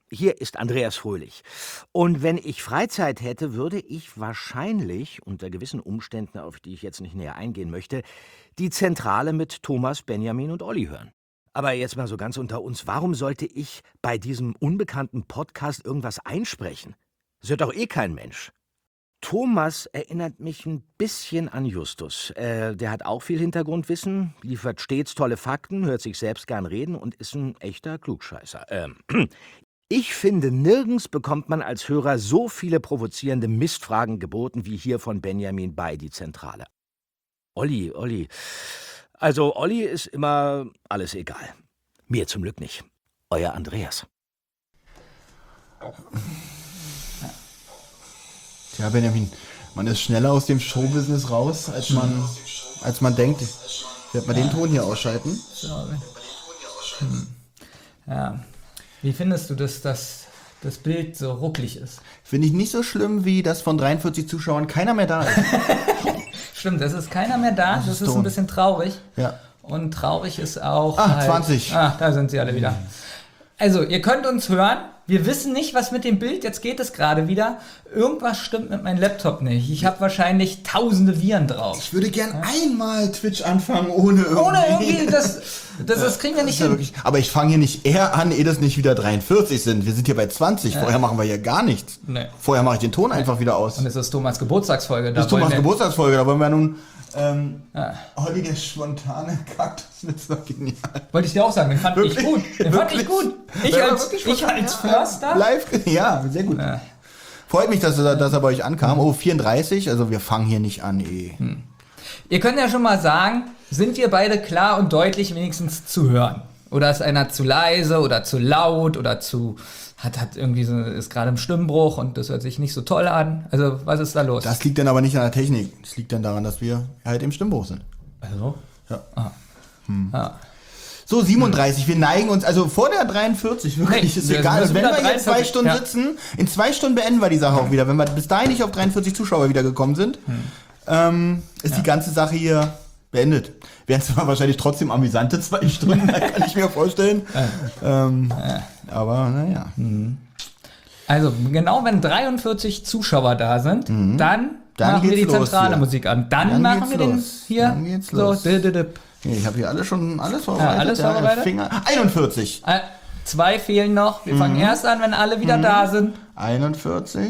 Hier ist Andreas Fröhlich. Und wenn ich Freizeit hätte, würde ich wahrscheinlich, unter gewissen Umständen, auf die ich jetzt nicht näher eingehen möchte, die Zentrale mit Thomas, Benjamin und Olli hören. Aber jetzt mal so ganz unter uns, warum sollte ich bei diesem unbekannten Podcast irgendwas einsprechen? Das hört doch eh kein Mensch. Thomas erinnert mich ein bisschen an Justus. Der hat auch viel Hintergrundwissen, liefert stets tolle Fakten, hört sich selbst gern reden und ist ein echter Klugscheißer. Ich finde, nirgends bekommt man als Hörer so viele provozierende Mistfragen geboten wie hier von Benjamin bei die Zentrale. Olli. Also Olli ist immer alles egal. Mir zum Glück nicht. Euer Andreas. Tja, Benjamin, man ist schneller aus dem Showbusiness raus, als man denkt. Ich werde mal den Ton hier ausschalten. Ja. Wie findest du, dass das Bild so rucklig ist? Finde ich nicht so schlimm, wie das von 43 Zuschauern keiner mehr da ist. Stimmt, es ist keiner mehr da. Das ist ein bisschen traurig. Ja. Und traurig ist auch... 20. Da sind sie alle wieder. Also, ihr könnt uns hören. Wir wissen nicht, was mit dem Bild, jetzt geht es gerade wieder. Irgendwas stimmt mit meinem Laptop nicht. Ich habe wahrscheinlich tausende Viren drauf. Ich würde gern einmal Twitch anfangen, ohne irgendwie... Das kriegen wir nicht hin. Wirklich, aber ich fange hier nicht eher an, ehe das nicht wieder 43 sind. Wir sind hier bei 20. Vorher machen wir hier gar nichts. Nee. Vorher mache ich den Ton einfach wieder aus. Und es ist Thomas Geburtstagsfolge. Da wollen wir nun... Olli, der spontane Kaktuswitz war genial. Wollte ich dir auch sagen, den fand ich gut. Ich als Förster. Live, ja, sehr gut. Ja. Freut mich, dass er bei euch ankam. Oh, 34, also wir fangen hier nicht an, Ihr könnt ja schon mal sagen, sind wir beide klar und deutlich wenigstens zu hören? Oder ist einer zu leise oder zu laut oder hat irgendwie ist gerade im Stimmbruch und das hört sich nicht so toll an. Also, was ist da los? Das liegt dann aber nicht an der Technik. Das liegt dann daran, dass wir halt im Stimmbruch sind. Also? Ja. So, 37. Wir neigen uns, also vor der 43, wirklich, ist egal. Also wenn wir hier 2 Stunden sitzen, in 2 Stunden beenden wir die Sache auch wieder. Wenn wir bis dahin nicht auf 43 Zuschauer wieder gekommen sind, ist die ganze Sache hier beendet. Wären zwar wahrscheinlich trotzdem amüsante 2 Stunden, kann ich mir vorstellen. Aber naja. Also genau, wenn 43 Zuschauer da sind, dann machen wir die zentrale Musik an. Dann machen wir den hier. Dann geht's los. Ich habe hier alles vorbereitet. Alles vorbereitet? Finger. 41. 2 fehlen noch. Wir fangen erst an, wenn alle wieder da sind. 41.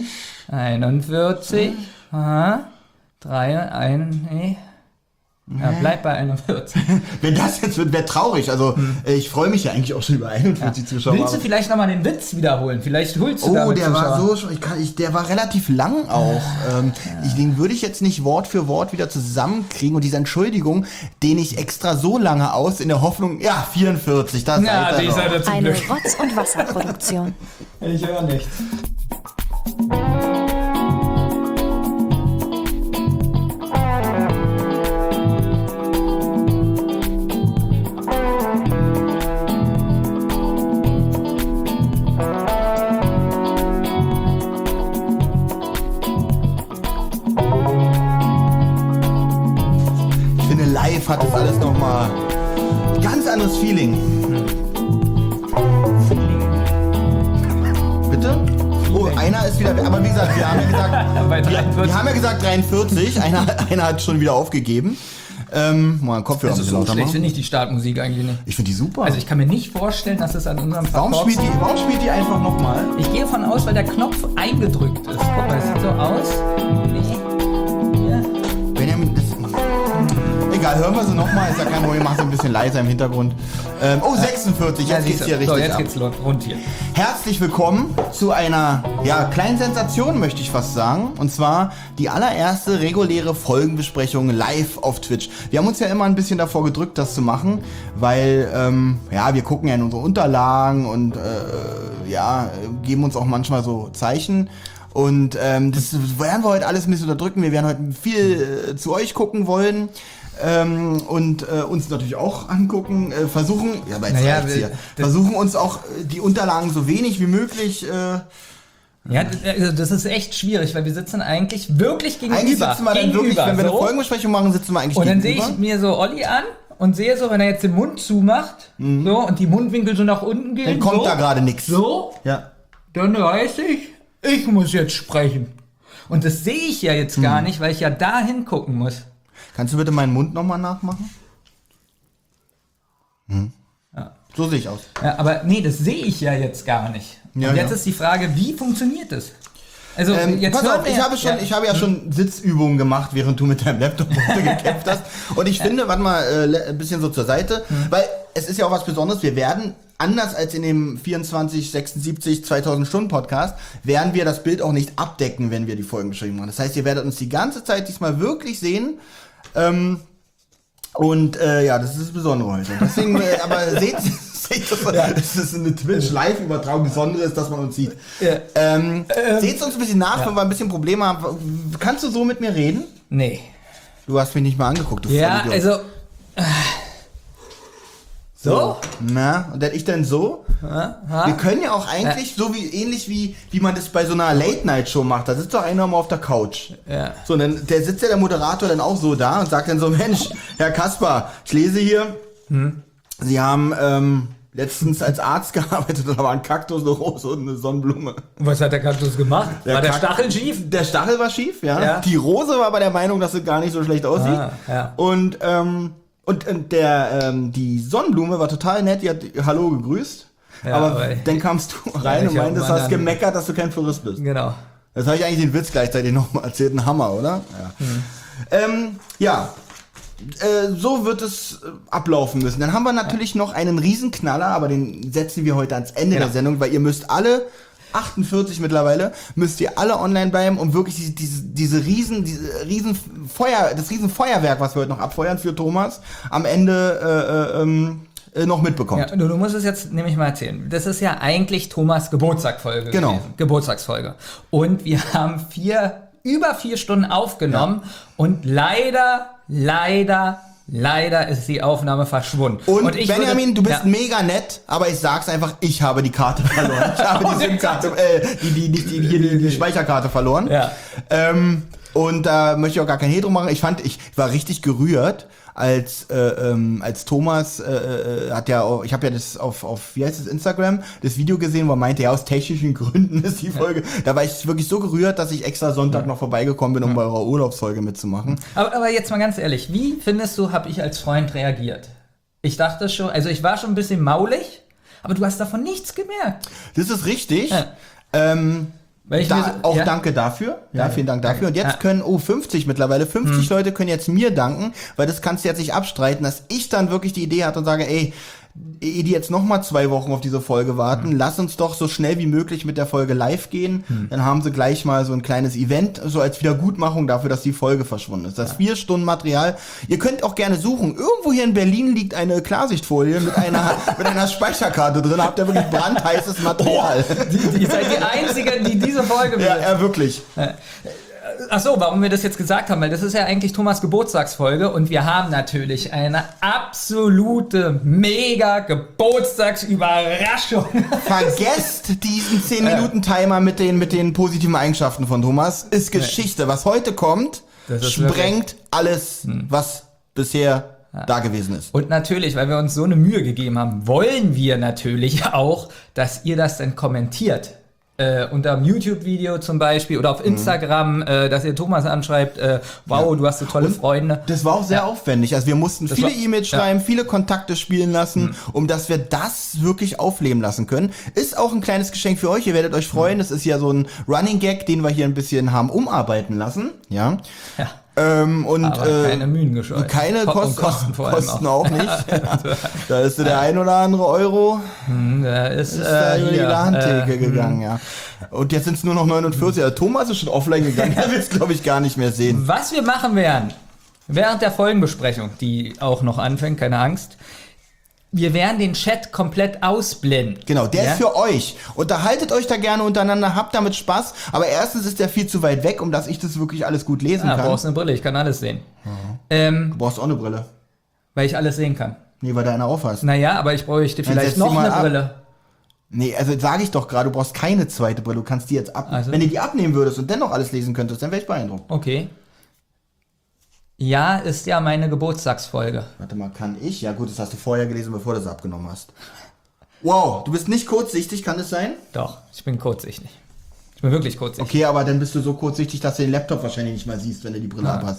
3, 1, nee. Ja, bleib bei 41. Wenn das jetzt wird, wäre traurig. Also ich freue mich ja eigentlich auch schon über 41 Zuschauer. Willst du vielleicht nochmal den Witz wiederholen? Vielleicht holst du damit der Zuschauer. war der war relativ lang auch. Den würde ich jetzt nicht Wort für Wort wieder zusammenkriegen. Und diese Entschuldigung, den ich extra so lange aus, in der Hoffnung, 44, das ist eine Rotz- und Wasserproduktion. Ich höre nichts. Live hat das alles nochmal ganz anderes Feeling. Bitte? Oh, einer ist wieder, aber wie gesagt, wir haben ja gesagt 43, einer hat schon wieder aufgegeben. Mal Kopfhörer also so schlecht finde ich die Startmusik eigentlich nicht. Ich finde die super. Also ich kann mir nicht vorstellen, dass es an unserem Warum spielt die einfach nochmal? Ich gehe davon aus, weil der Knopf eingedrückt ist. Guck mal, das sieht so aus. Benjamin, egal, hören wir sie nochmal, ist ja kein Problem, mach sie ein bisschen leiser im Hintergrund. 46, jetzt geht's hier richtig ab. Jetzt geht's rund hier. Herzlich willkommen zu einer kleinen Sensation, möchte ich fast sagen. Und zwar die allererste reguläre Folgenbesprechung live auf Twitch. Wir haben uns ja immer ein bisschen davor gedrückt, das zu machen, weil wir gucken ja in unsere Unterlagen und geben uns auch manchmal so Zeichen. Und das werden wir heute alles ein bisschen unterdrücken. Wir werden heute viel zu euch gucken wollen. Und uns natürlich auch angucken, versuchen uns auch die Unterlagen so wenig wie möglich das ist echt schwierig, weil wir sitzen eigentlich wirklich gegenüber. Eigentlich sitzen wir dann wirklich, wenn wir eine Folgenbesprechung machen, sitzen wir eigentlich gegenüber. Und gegenüber. dann sehe ich mir so Olli an und sehe so, wenn er jetzt den Mund zumacht, so, und die Mundwinkel so nach unten gehen. Dann kommt da gerade nichts. So. Ja. dann weiß ich muss jetzt sprechen. Und das sehe ich ja jetzt gar nicht, weil ich ja da hingucken muss. Kannst du bitte meinen Mund nochmal nachmachen? Ja. So sehe ich aus. Ja, aber nee, das sehe ich ja jetzt gar nicht. Ja, und jetzt ja. ist die Frage, wie funktioniert das? Also jetzt Pass hören auf, wir- ich habe ja schon Sitzübungen gemacht, während du mit deinem Laptop gekämpft hast. Und ich finde, warte mal, ein bisschen so zur Seite, weil es ist ja auch was Besonderes. Wir werden, anders als in dem 24, 76, 2000 Stunden Podcast, werden wir das Bild auch nicht abdecken, wenn wir die Folgenbeschreibung machen. Das heißt, ihr werdet uns die ganze Zeit diesmal wirklich sehen. Ja, das ist das Besondere heute. Deswegen, aber seht das ist eine Twitch-Live-Übertragung. Das Besondere ist, dass man uns sieht. Ja. Seht uns ein bisschen nach, wenn wir ein bisschen Probleme haben. Kannst du so mit mir reden? Nee. Du hast mich nicht mal angeguckt, du Ja, Vollidiot. also. So? Na, und dann ich dann so? Wir können ja auch eigentlich, so wie ähnlich wie man das bei so einer Late-Night-Show macht, da sitzt doch einer mal auf der Couch. Ja. So, und dann sitzt ja der Moderator dann auch so da und sagt dann so, Mensch, Herr Kaspar, ich lese hier, Sie haben letztens als Arzt gearbeitet und da war ein Kaktus, eine Rose und eine Sonnenblume. Und was hat der Kaktus gemacht? War der Stachel schief? Der Stachel war schief, ja. Ja. Die Rose war aber der Meinung, dass sie gar nicht so schlecht aussieht. Ja. Und die Sonnenblume war total nett, die hat Hallo gegrüßt. Ja, aber dann kamst du rein ich und meintest, hab mal hast dann- gemeckert, dass du kein Florist bist. Genau. Das habe ich eigentlich den Witz gleichzeitig nochmal erzählt. Ein Hammer, oder? Ja. So wird es ablaufen müssen. Dann haben wir natürlich noch einen Riesenknaller, aber den setzen wir heute ans Ende der Sendung, weil ihr müsst alle, 48 mittlerweile, müsst ihr alle online bleiben, um wirklich das Riesenfeuerwerk, was wir heute noch abfeuern für Thomas, am Ende noch mitbekommt. Ja, du musst es jetzt nämlich mal erzählen. Das ist ja eigentlich Thomas Geburtstagsfolge Genau. gewesen. Geburtstagsfolge. Und wir haben über 4 Stunden aufgenommen und leider ist die Aufnahme verschwunden. Und ich Benjamin, du bist ja, mega nett, aber ich sag's einfach, ich habe die Karte verloren. Ich habe die SIM-Karte, die Speicherkarte verloren. Ja. Und da möchte ich auch gar kein Hehl drum machen. Ich war richtig gerührt, als Thomas hat ja auch, ich habe ja das auf wie heißt es, Instagram, das Video gesehen, wo er meinte, ja, aus technischen Gründen ist die Folge. Da war ich wirklich so gerührt, dass ich extra Sonntag noch vorbeigekommen bin, um bei eurer Urlaubsfolge mitzumachen. aber jetzt mal ganz ehrlich, wie findest du, habe ich als Freund reagiert? Ich dachte schon, also ich war schon ein bisschen maulig, aber du hast davon nichts gemerkt. Das ist richtig. Ja. Weil ich Danke dafür. Ja, vielen Dank dafür. Und jetzt können, 50 mittlerweile, 50 Leute können jetzt mir danken, weil das kannst du jetzt nicht abstreiten, dass ich dann wirklich die Idee hatte und sage, ey, ehe die jetzt nochmal 2 Wochen auf diese Folge warten, lass uns doch so schnell wie möglich mit der Folge live gehen. Dann haben sie gleich mal so ein kleines Event, so als Wiedergutmachung dafür, dass die Folge verschwunden ist. Das 4 Stunden Material. Ihr könnt auch gerne suchen. Irgendwo hier in Berlin liegt eine Klarsichtfolie mit einer Speicherkarte drin. Habt ihr wirklich brandheißes Material. Ihr seid die Einzigen, die diese Folge Ja, wirklich. Ach so, warum wir das jetzt gesagt haben, weil das ist ja eigentlich Thomas Geburtstagsfolge und wir haben natürlich eine absolute mega Geburtstagsüberraschung. Vergesst diesen 10-Minuten-Timer mit den positiven Eigenschaften von Thomas. Ist Geschichte. Was heute kommt, Das ist sprengt alles, was bisher da gewesen ist. Und natürlich, weil wir uns so eine Mühe gegeben haben, wollen wir natürlich auch, dass ihr das dann kommentiert. Unter einem YouTube-Video zum Beispiel oder auf Instagram, dass ihr Thomas anschreibt, wow, du hast so tolle Freunde. Das war auch sehr aufwendig. Also wir mussten viele war- E-Mails schreiben, viele Kontakte spielen lassen, um dass wir das wirklich aufleben lassen können. Ist auch ein kleines Geschenk für euch. Ihr werdet euch freuen. Das ist ja so ein Running Gag, den wir hier ein bisschen haben umarbeiten lassen. Ja. Ja. Und Aber keine Mühen gescheut. keine Und Kosten vor allem Kosten auch nicht. Da ist so der ein oder andere Euro Da ist da über die hier, Ladentheke gegangen, ja. Und jetzt sind es nur noch 49. Ja, Thomas ist schon offline gegangen. Er will es, glaube ich, gar nicht mehr sehen. Was wir machen werden, während der Folgenbesprechung, die auch noch anfängt, keine Angst, wir werden den Chat komplett ausblenden. Genau, der Ja? ist für euch. Unterhaltet euch da gerne untereinander, habt damit Spaß. Aber erstens ist der viel zu weit weg, um dass ich das wirklich alles gut lesen Ja, kann. brauchst eine Brille, ich kann alles sehen. Du brauchst auch eine Brille. Weil ich alles sehen kann. Nee, weil du eine auf hast. Naja, aber ich bräuchte setz vielleicht die noch mal eine ab. Brille. Nee, also sage ich doch gerade, du brauchst keine zweite Brille. Du kannst die jetzt ab. Also? Wenn du die abnehmen würdest und dennoch alles lesen könntest, dann wäre ich beeindruckt. Okay. Ja, ist ja meine Geburtstagsfolge. Warte mal, kann ich? Ja gut, das hast du vorher gelesen, bevor du es abgenommen hast. Wow, du bist nicht kurzsichtig, kann das sein? Doch, ich bin kurzsichtig. Ich bin wirklich kurzsichtig. Okay, aber dann bist du so kurzsichtig, dass du den Laptop wahrscheinlich nicht mal siehst, wenn du die Brille abhast.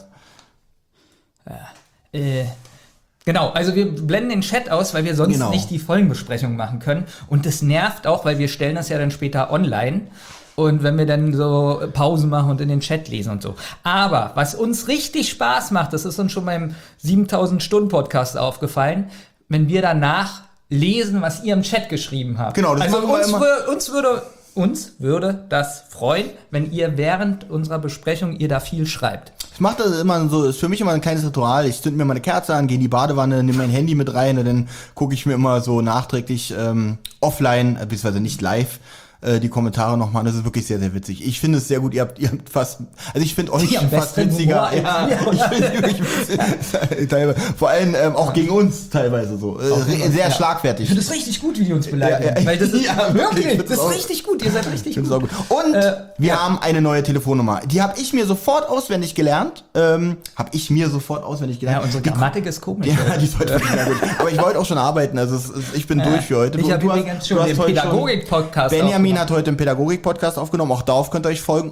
Genau, also wir blenden den Chat aus, weil wir sonst nicht die Folgenbesprechung machen können. Und das nervt auch, weil wir stellen das ja dann später online. Und wenn wir dann so Pausen machen und in den Chat lesen und so. Aber was uns richtig Spaß macht, das ist uns schon beim 7000-Stunden-Podcast aufgefallen, wenn wir danach lesen, was ihr im Chat geschrieben habt. Genau, das also machen wir uns würde das freuen, wenn ihr während unserer Besprechung da viel schreibt. Ich mache das immer so, ist für mich immer ein kleines Ritual. Ich zünd mir meine Kerze an, gehe in die Badewanne, nehme mein Handy mit rein und dann gucke ich mir immer so nachträglich offline, beziehungsweise nicht live, die Kommentare nochmal. Das ist wirklich sehr, sehr witzig. Ich finde es sehr gut. Ihr habt fast, also ich finde euch fast witziger. Ja, ich finde vor allem auch gegen uns teilweise so. Sehr schlagfertig. Ich finde es richtig gut, wie die uns beleidigen. Weil das ist wirklich, das ist richtig gut. Ihr seid richtig gut. Auch gut. Und wir haben eine neue Telefonnummer. Die habe ich mir sofort auswendig gelernt. Ja, unsere Grammatik ist komisch. Ja, die ist heute sehr gut. Aber ich wollte auch schon arbeiten. Also ich bin durch für heute. Ich habe übrigens schon den Pädagogik-Podcast Benjamin hat heute einen Pädagogik-Podcast aufgenommen. Auch darauf könnt ihr euch freuen.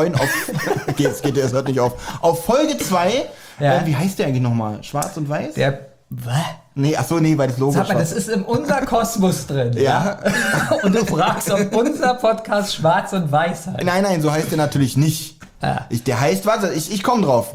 Es hört nicht auf. Auf Folge 2. Ja. Wie heißt der eigentlich nochmal? Schwarz und Weiß? Was? Nee, weil das Logo Sag mal, das ist in unser Kosmos drin. Ja. Und du fragst, ob unser Podcast schwarz und weiß heißt. Nein, so heißt der natürlich nicht. Ah. Der heißt, warte, ich komme drauf.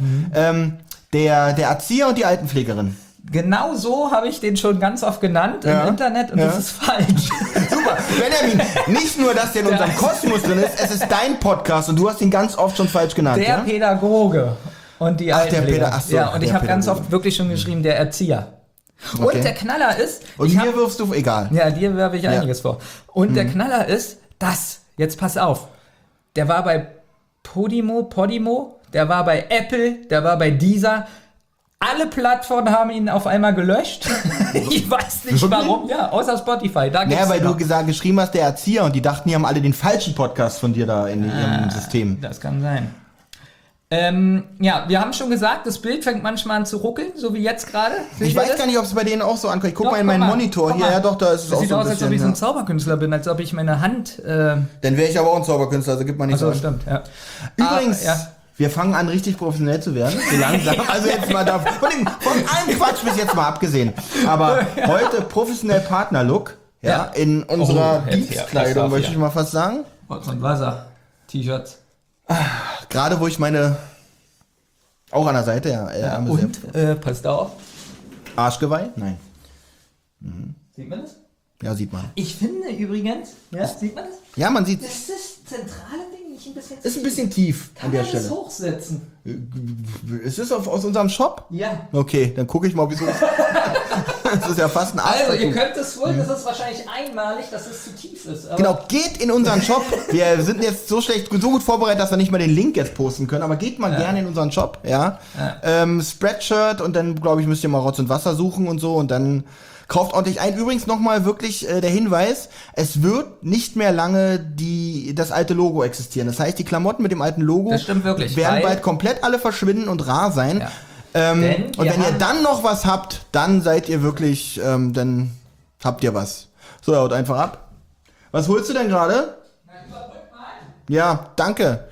Der Erzieher und die Altenpflegerin. Genau so habe ich den schon ganz oft genannt im Internet und das ist falsch. Super. Benjamin, nicht nur, dass der in unserem Kosmos drin ist, es ist dein Podcast und du hast ihn ganz oft schon falsch genannt. Der Pädagoge und die Altenpfleger. Und ich habe ganz oft wirklich schon geschrieben, der Erzieher. Okay. Und der Knaller ist... Und mir wirfst du, egal. Ja, dir werfe ich einiges vor. Und der Knaller ist, jetzt pass auf, der war bei Podimo, der war bei Apple, der war bei Deezer. Alle Plattformen haben ihn auf einmal gelöscht. Ich weiß nicht warum. Ja, außer Spotify. Da gibt's weil du geschrieben hast, der Erzieher, und die dachten, die haben alle den falschen Podcast von dir da in ihrem System. Das kann sein. Wir haben schon gesagt, das Bild fängt manchmal an zu ruckeln, so wie jetzt gerade. Ich weiß gar nicht, ob es bei denen auch so ankommt. Ich guck mal in meinen Monitor hier. Ja, doch, da ist es das auch sieht so ein aus, als ob ich so ein Zauberkünstler bin, als ob ich meine Hand... Dann wäre ich aber auch ein Zauberkünstler, also gib mal nicht so an. Stimmt, ja. Übrigens... Wir fangen an, richtig professionell zu werden. So langsam. Also jetzt mal da. Von allem Quatsch bis jetzt mal abgesehen. Aber heute professionell Partner-Look. Ja, in unserer Dienstkleidung, möchte ich mal fast sagen. Holz und Wasser. T-Shirts. Gerade wo ich meine. Auch an der Seite, Passt auf. Arschgeweih? Nein. Sieht man das? Ja, sieht man. Ich finde übrigens. Ja, sieht man das? Ja, man sieht. Das ist das zentrale Ding. Ist ein bisschen tief Kann an der man Stelle. das hochsetzen? Ist es aus unserem Shop? Ja. Okay, dann gucke ich mal, wieso. Das ist ja fast ein Arsch. Also, ihr könnt es wohl, das ist wahrscheinlich einmalig, dass es zu tief ist. Aber genau, geht in unseren Shop. Wir sind jetzt so gut vorbereitet, dass wir nicht mal den Link jetzt posten können, aber geht mal gerne in unseren Shop, Spreadshirt und dann, glaube ich, müsst ihr mal Rotz und Wasser suchen und so und dann kauft ordentlich ein. Übrigens nochmal wirklich der Hinweis, es wird nicht mehr lange das alte Logo existieren. Das heißt, die Klamotten mit dem alten Logo das stimmt wirklich, werden bald komplett alle verschwinden und rar sein. Ja. Und wenn ihr dann noch was habt, dann seid ihr wirklich, dann habt ihr was. So, haut einfach ab. Was holst du denn gerade? Ja, danke.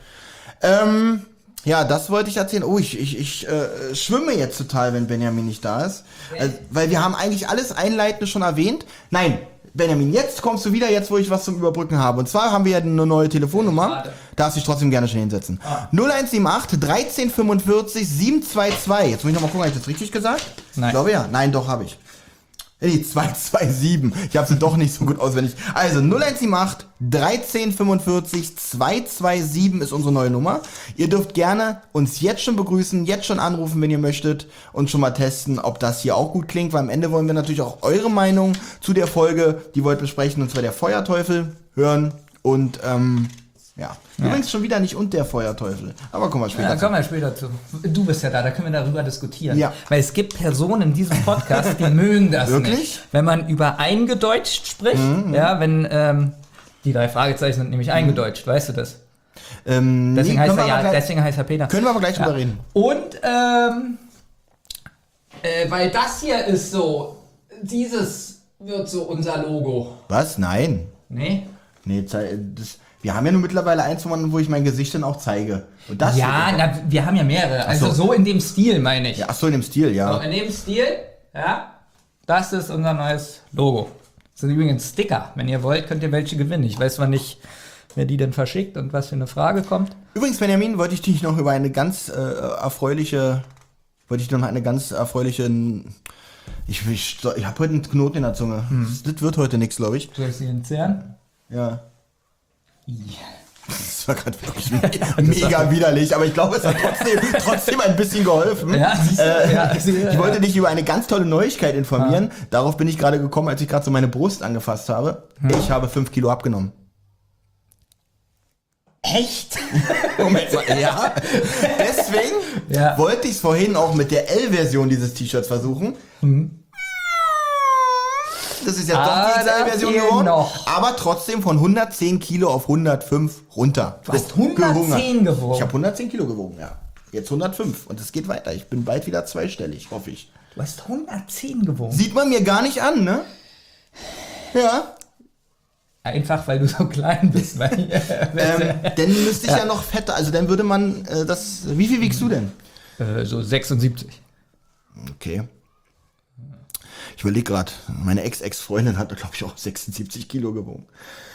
Ja, das wollte ich erzählen. Oh, ich schwimme jetzt total, wenn Benjamin nicht da ist. Weil wir haben eigentlich alles Einleitende schon erwähnt. Nein, Benjamin, jetzt kommst du wieder, jetzt wo ich was zum Überbrücken habe. Und zwar haben wir ja eine neue Telefonnummer. Darfst dich trotzdem gerne schon hinsetzen. 0178 1345 722. Jetzt muss ich nochmal gucken, habe ich das richtig gesagt? Nein. Ich glaube ja. Nein, doch, habe ich. Nee, 227. Ich habe sie doch nicht so gut auswendig. Also 0178 1345 227 ist unsere neue Nummer. Ihr dürft gerne uns jetzt schon begrüßen, jetzt schon anrufen, wenn ihr möchtet und schon mal testen, ob das hier auch gut klingt, weil am Ende wollen wir natürlich auch eure Meinung zu der Folge, die wollt besprechen, und zwar der Feuerteufel hören und Übrigens schon wieder nicht und der Feuerteufel. Aber kommen wir später zu. Kommen wir später zu. Du bist ja da können wir darüber diskutieren. Ja. Weil es gibt Personen in diesem Podcast, die mögen das wirklich nicht. Wenn man über eingedeutscht spricht, wenn die 3 Fragezeichen sind nämlich eingedeutscht, weißt du das? Deswegen heißt er Peter. Können wir aber gleich drüber reden. Und weil das hier ist so, dieses wird so unser Logo. Was? Nein. Nee? Nee, wir haben ja nur mittlerweile eins, wo ich mein Gesicht dann auch zeige. Und das Ja, wird wir haben ja mehrere. Also Ach so. so in dem Stil, meine ich. ja, ach so, in dem Stil, ja. So, in dem Stil, ja, das ist unser neues Logo. Das sind übrigens Sticker. Wenn ihr wollt, könnt ihr welche gewinnen. Ich weiß zwar nicht, wer die denn verschickt und was für eine Frage kommt. Übrigens, Benjamin, wollte ich dich noch über eine ganz erfreuliche. Ich habe heute einen Knoten in der Zunge. Das wird heute nichts, glaube ich. Soll ich sie entzerren? Ja. Ja. Das war gerade wirklich mega widerlich, aber ich glaube, es hat trotzdem ein bisschen geholfen. Ja, Ich wollte dich über eine ganz tolle Neuigkeit informieren. Darauf bin ich gerade gekommen, als ich gerade so meine Brust angefasst habe. Ich habe 5 Kilo abgenommen. Echt? Moment mal, ja. Deswegen wollte ich es vorhin auch mit der L-Version dieses T-Shirts versuchen. Das ist ja doch die L-Version geworden. Aber trotzdem von 110 Kilo auf 105 runter. Du hast 110 gewogen. Ich habe 110 Kilo gewogen, ja. Jetzt 105 und es geht weiter. Ich bin bald wieder zweistellig, hoffe ich. Du hast 110 gewogen. Sieht man mir gar nicht an, ne? Ja. Einfach, weil du so klein bist. Dann müsste ich ja noch fetter, also dann würde man das... Wie viel wiegst du denn? So 76. Okay. Ich überlege gerade, meine Ex-Freundin hat, glaube ich, auch 76 Kilo gewogen.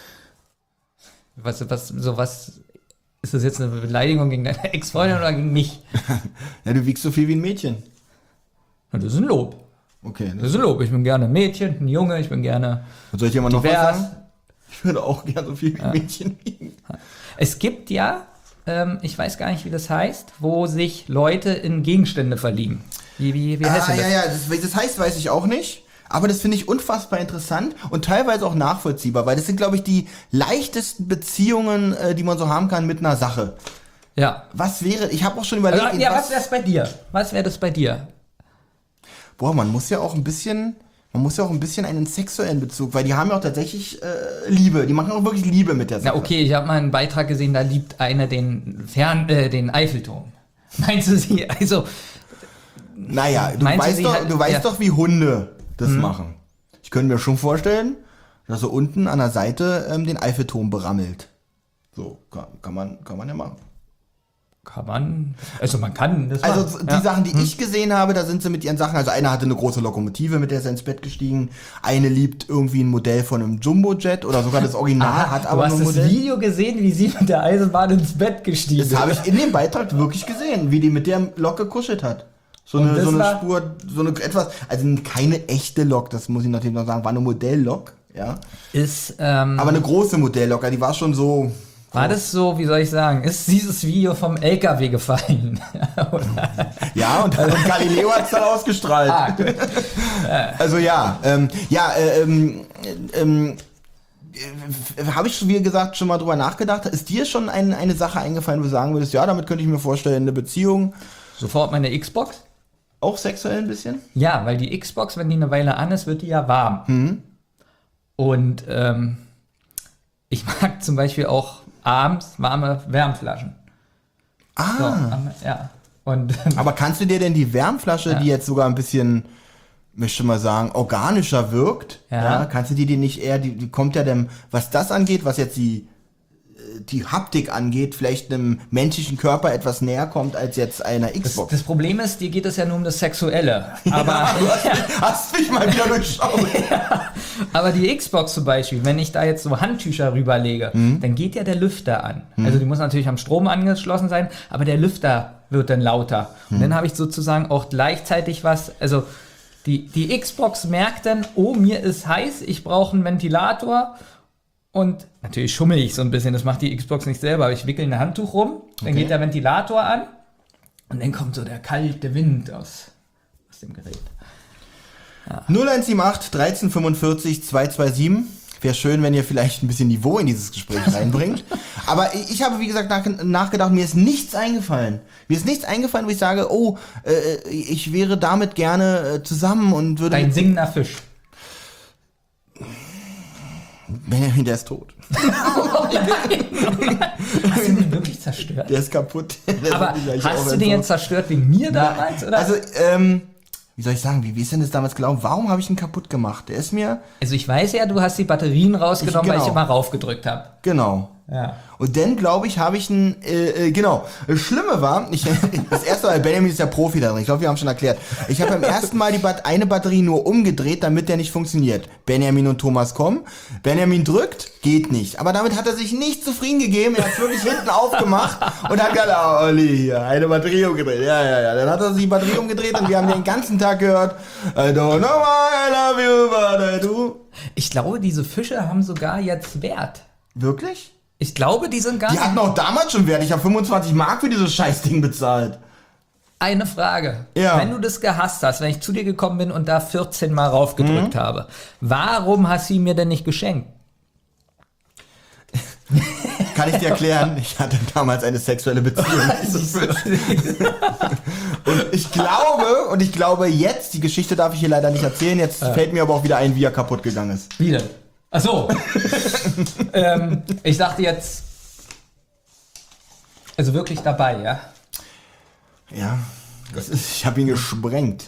Was ist das jetzt eine Beleidigung gegen deine Ex-Freundin oder gegen mich? Ja, du wiegst so viel wie ein Mädchen. Das ist ein Lob. Okay. Das ist ein Lob. Ich bin gerne ein Mädchen, ein Junge, ich bin gerne Und soll ich dir mal noch was divers. sagen? Ich würde auch gerne so viel wie ein Mädchen wiegen. Es gibt ja, ich weiß gar nicht, wie das heißt, wo sich Leute in Gegenstände verlieben. Wie heißt das? Ja, das heißt, weiß ich auch nicht. Aber das finde ich unfassbar interessant und teilweise auch nachvollziehbar, weil das sind, glaube ich, die leichtesten Beziehungen, die man so haben kann mit einer Sache. Ja. Was wäre, ich habe auch schon überlegt... Also, was wäre es bei dir? Was wäre das bei dir? Boah, man muss ja auch ein bisschen einen sexuellen Bezug, weil die haben ja auch tatsächlich Liebe. Die machen auch wirklich Liebe mit der Sache. Na okay, ich habe mal einen Beitrag gesehen, da liebt eine den Eiffelturm. Meinst du sie, also... Naja, du weißt doch, wie Hunde das machen. Ich könnte mir schon vorstellen, dass so unten an der Seite den Eiffelturm berammelt. So, kann man ja machen. Man kann das Also machen. die Sachen, die ich gesehen habe, da sind sie mit ihren Sachen, also einer hatte eine große Lokomotive, mit der ist er ins Bett gestiegen, eine liebt irgendwie ein Modell von einem Jumbojet oder sogar das Original, hat aber du hast ein das Modell. Video gesehen, wie sie mit der Eisenbahn ins Bett gestiegen ist. Das habe ich in dem Beitrag wirklich gesehen, wie die mit der Lok gekuschelt hat. So eine Spur, also keine echte Lok, das muss ich natürlich noch sagen, war eine Modelllok, ja. Aber eine große Modelllok, die war schon so... War das so, wie soll ich sagen, ist dieses Video vom LKW gefallen? Ja, und Galileo hat es dann ausgestrahlt. Gut. Also ja, habe ich, wie gesagt, schon mal drüber nachgedacht. Ist dir schon eine Sache eingefallen, wo du sagen würdest, ja, damit könnte ich mir vorstellen, eine Beziehung. Sofort meine Xbox? Auch sexuell ein bisschen? Ja, weil die Xbox, wenn die eine Weile an ist, wird die ja warm. Und ich mag zum Beispiel auch abends warme Wärmflaschen. So, ja. Und, aber kannst du dir denn die Wärmflasche, die jetzt sogar ein bisschen, möchte mal sagen, organischer wirkt, kannst du dir nicht eher, die kommt ja dem, was das angeht, was jetzt die Haptik angeht, vielleicht einem menschlichen Körper etwas näher kommt als jetzt einer Xbox. Das Problem ist, dir geht es ja nur um das Sexuelle. Aber du hast mich mal wieder durchschaut. Aber die Xbox zum Beispiel, wenn ich da jetzt so Handtücher rüberlege, dann geht ja der Lüfter an. Also die muss natürlich am Strom angeschlossen sein, aber der Lüfter wird dann lauter. Und dann habe ich sozusagen auch gleichzeitig was, also die Xbox merkt dann, oh, mir ist heiß, ich brauche einen Ventilator. Und natürlich schummel ich so ein bisschen, das macht die Xbox nicht selber, aber ich wickel ein Handtuch rum, dann geht der Ventilator an und dann kommt so der kalte Wind aus dem Gerät. Ja. 0178 1345 227. Wäre schön, wenn ihr vielleicht ein bisschen Niveau in dieses Gespräch reinbringt. Aber ich habe, wie gesagt, nachgedacht, mir ist nichts eingefallen. Mir ist nichts eingefallen, wo ich sage, oh, ich wäre damit gerne zusammen und würde... Ein singender Fisch. Benjamin, der ist tot. Hast du den wirklich zerstört? Der ist kaputt. Aber hast du den jetzt zerstört wegen mir damals? Oder? Also, wie soll ich sagen, wie ist denn das damals gelaufen? Warum habe ich ihn kaputt gemacht? Der ist mir... Also ich weiß ja, du hast die Batterien rausgenommen, weil ich immer raufgedrückt habe. Genau. Ja. Und dann, glaube ich, habe ich einen, genau. Das Schlimme war, das erste Mal, Benjamin ist ja Profi da drin, ich glaube, wir haben schon erklärt. Ich habe beim ersten Mal eine Batterie nur umgedreht, damit der nicht funktioniert. Benjamin und Thomas kommen, Benjamin drückt, geht nicht. Aber damit hat er sich nicht zufrieden gegeben, er hat es wirklich hinten aufgemacht und hat gesagt, oh, Olli, hier, eine Batterie umgedreht. Ja. Dann hat er die Batterie umgedreht und wir haben den ganzen Tag gehört, I don't know why I love you, but I do. Ich glaube, diese Fische haben sogar jetzt Wert. Wirklich? Ich glaube, die sind gar Die hatten auch damals schon Wert. Ich habe 25 Mark für dieses Scheißding bezahlt. Eine Frage. Ja. Wenn du das gehasst hast, wenn ich zu dir gekommen bin und da 14 Mal raufgedrückt habe, warum hast du sie mir denn nicht geschenkt? Kann ich dir erklären? Ich hatte damals eine sexuelle Beziehung. Und ich glaube jetzt, die Geschichte darf ich hier leider nicht erzählen, jetzt fällt mir aber auch wieder ein, wie er kaputt gegangen ist. Wie denn? Ach so. Ich dachte jetzt, also wirklich dabei, ja? Ja, ich habe ihn gesprengt.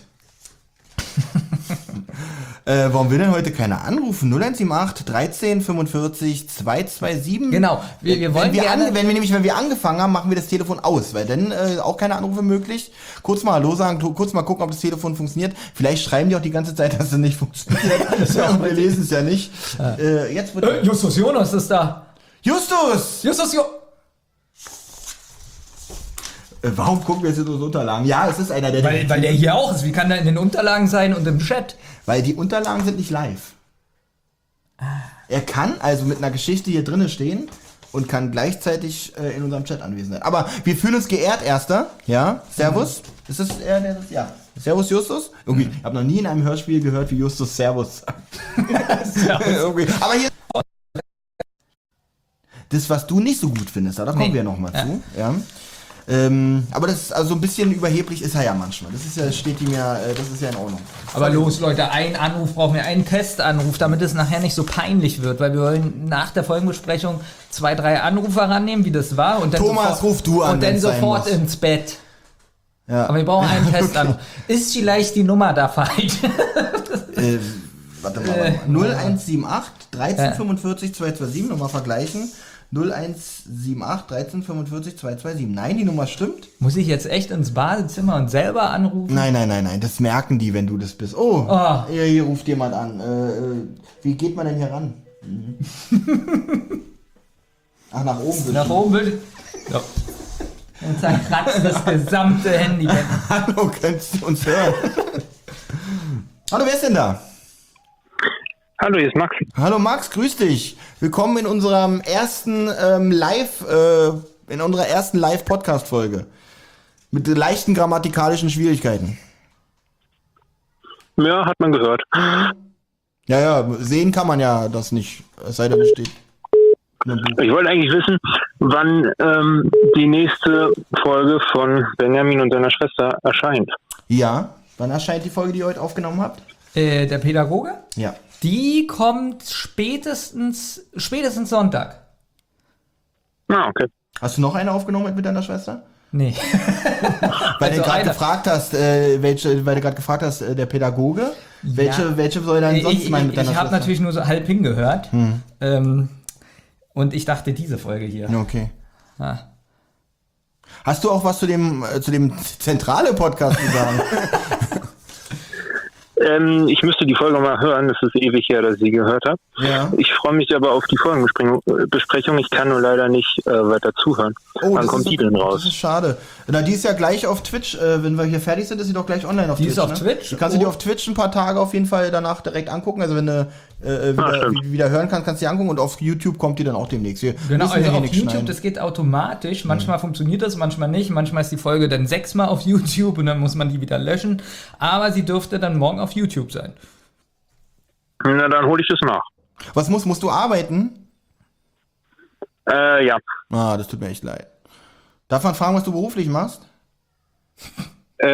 Warum will denn heute keiner anrufen? 0178 13 45 227. Genau, wir wollen wenn wir angefangen haben, machen wir das Telefon aus, weil dann auch keine Anrufe möglich. Kurz mal Hallo sagen, kurz mal gucken, ob das Telefon funktioniert. Vielleicht schreiben die auch die ganze Zeit, dass es nicht funktioniert. Wir lesen es ja nicht. Jetzt wird Justus Jonas ist da. Justus! Warum gucken wir jetzt in unsere Unterlagen? Ja, es ist einer, der... Weil der hier auch ist. Wie kann der in den Unterlagen sein und im Chat? Weil die Unterlagen sind nicht live. Er kann also mit einer Geschichte hier drinnen stehen und kann gleichzeitig in unserem Chat anwesend sein. Aber wir fühlen uns geehrt, Erster. Ja, Servus. Ist das er, der das? Ja. Servus, Justus. Irgendwie, ich habe noch nie in einem Hörspiel gehört, wie Justus Servus sagt. Aber hier... Das, was du nicht so gut findest, da kommen wir nochmal zu. Ja. Aber das ist also ein bisschen überheblich ist er ja manchmal. Das ist ja, steht ihm ja, das ist ja in Ordnung. Aber los, Leute, einen Anruf brauchen wir, einen Testanruf, damit es nachher nicht so peinlich wird, weil wir wollen nach der Folgenbesprechung 2, 3 Anrufe rannehmen, wie das war. Und dann Thomas, ruf du an. Und dann sofort ins Bett. Ja. Aber wir brauchen einen Testanruf. Ist vielleicht die Nummer da falsch? Warte mal. 0178 1345 227, nochmal vergleichen. 0178 1345 227. Nein, die Nummer stimmt. Muss ich jetzt echt ins Badezimmer und selber anrufen? Nein. Das merken die, wenn du das bist. Oh. Hier ruft jemand an. Wie geht man denn hier ran? Ach, nach oben bitte. Nach oben bitte. Ja. Und zerkratzt das gesamte Handy weg. Hallo, könntest du uns hören? Hallo, wer ist denn da? Hallo, hier ist Max. Hallo Max, grüß dich. Willkommen in unserem ersten Live-Podcast-Folge. Mit leichten grammatikalischen Schwierigkeiten. Ja, hat man gehört. Ja, sehen kann man ja das nicht. Es sei denn, es steht in einem Buch. Ich wollte eigentlich wissen, wann die nächste Folge von Benjamin und seiner Schwester erscheint. Ja, wann erscheint die Folge, die ihr heute aufgenommen habt? Der Pädagoge? Ja. Die kommt spätestens Sonntag. Ah, okay. Hast du noch eine aufgenommen mit deiner Schwester? Nee. Weil Also du gerade eine. gefragt hast, der Pädagoge, welche soll dann sonst mal mit deiner Schwester? Ich habe natürlich nur so halb hingehört. Und ich dachte, diese Folge hier. Okay. Ah. Hast du auch was zu dem Zentrale-Podcast zu sagen? Ich müsste die Folge mal hören, das ist ewig her, dass ich sie gehört habe. Ja. Ich freue mich aber auf die Folgenbesprechung. Ich kann nur leider nicht weiter zuhören. Wann kommt die denn raus? Das ist schade. Na, die ist ja gleich auf Twitch. Wenn wir hier fertig sind, ist sie doch gleich online auf Twitch. Die ist auf Twitch? Du kannst du dir auf Twitch ein paar Tage auf jeden Fall danach direkt angucken. Also wenn du wieder hören kannst du die angucken. Und auf YouTube kommt die dann auch demnächst. Genau, also also auf nichts YouTube, schneiden. das geht automatisch. Manchmal funktioniert das, manchmal nicht. Manchmal ist die Folge dann 6-mal auf YouTube und dann muss man die wieder löschen. Aber sie dürfte dann morgen auf YouTube sein. Na, dann hole ich das nach. Was musst du arbeiten? Ja. Ah, das tut mir echt leid. Darf man fragen, was du beruflich machst? Das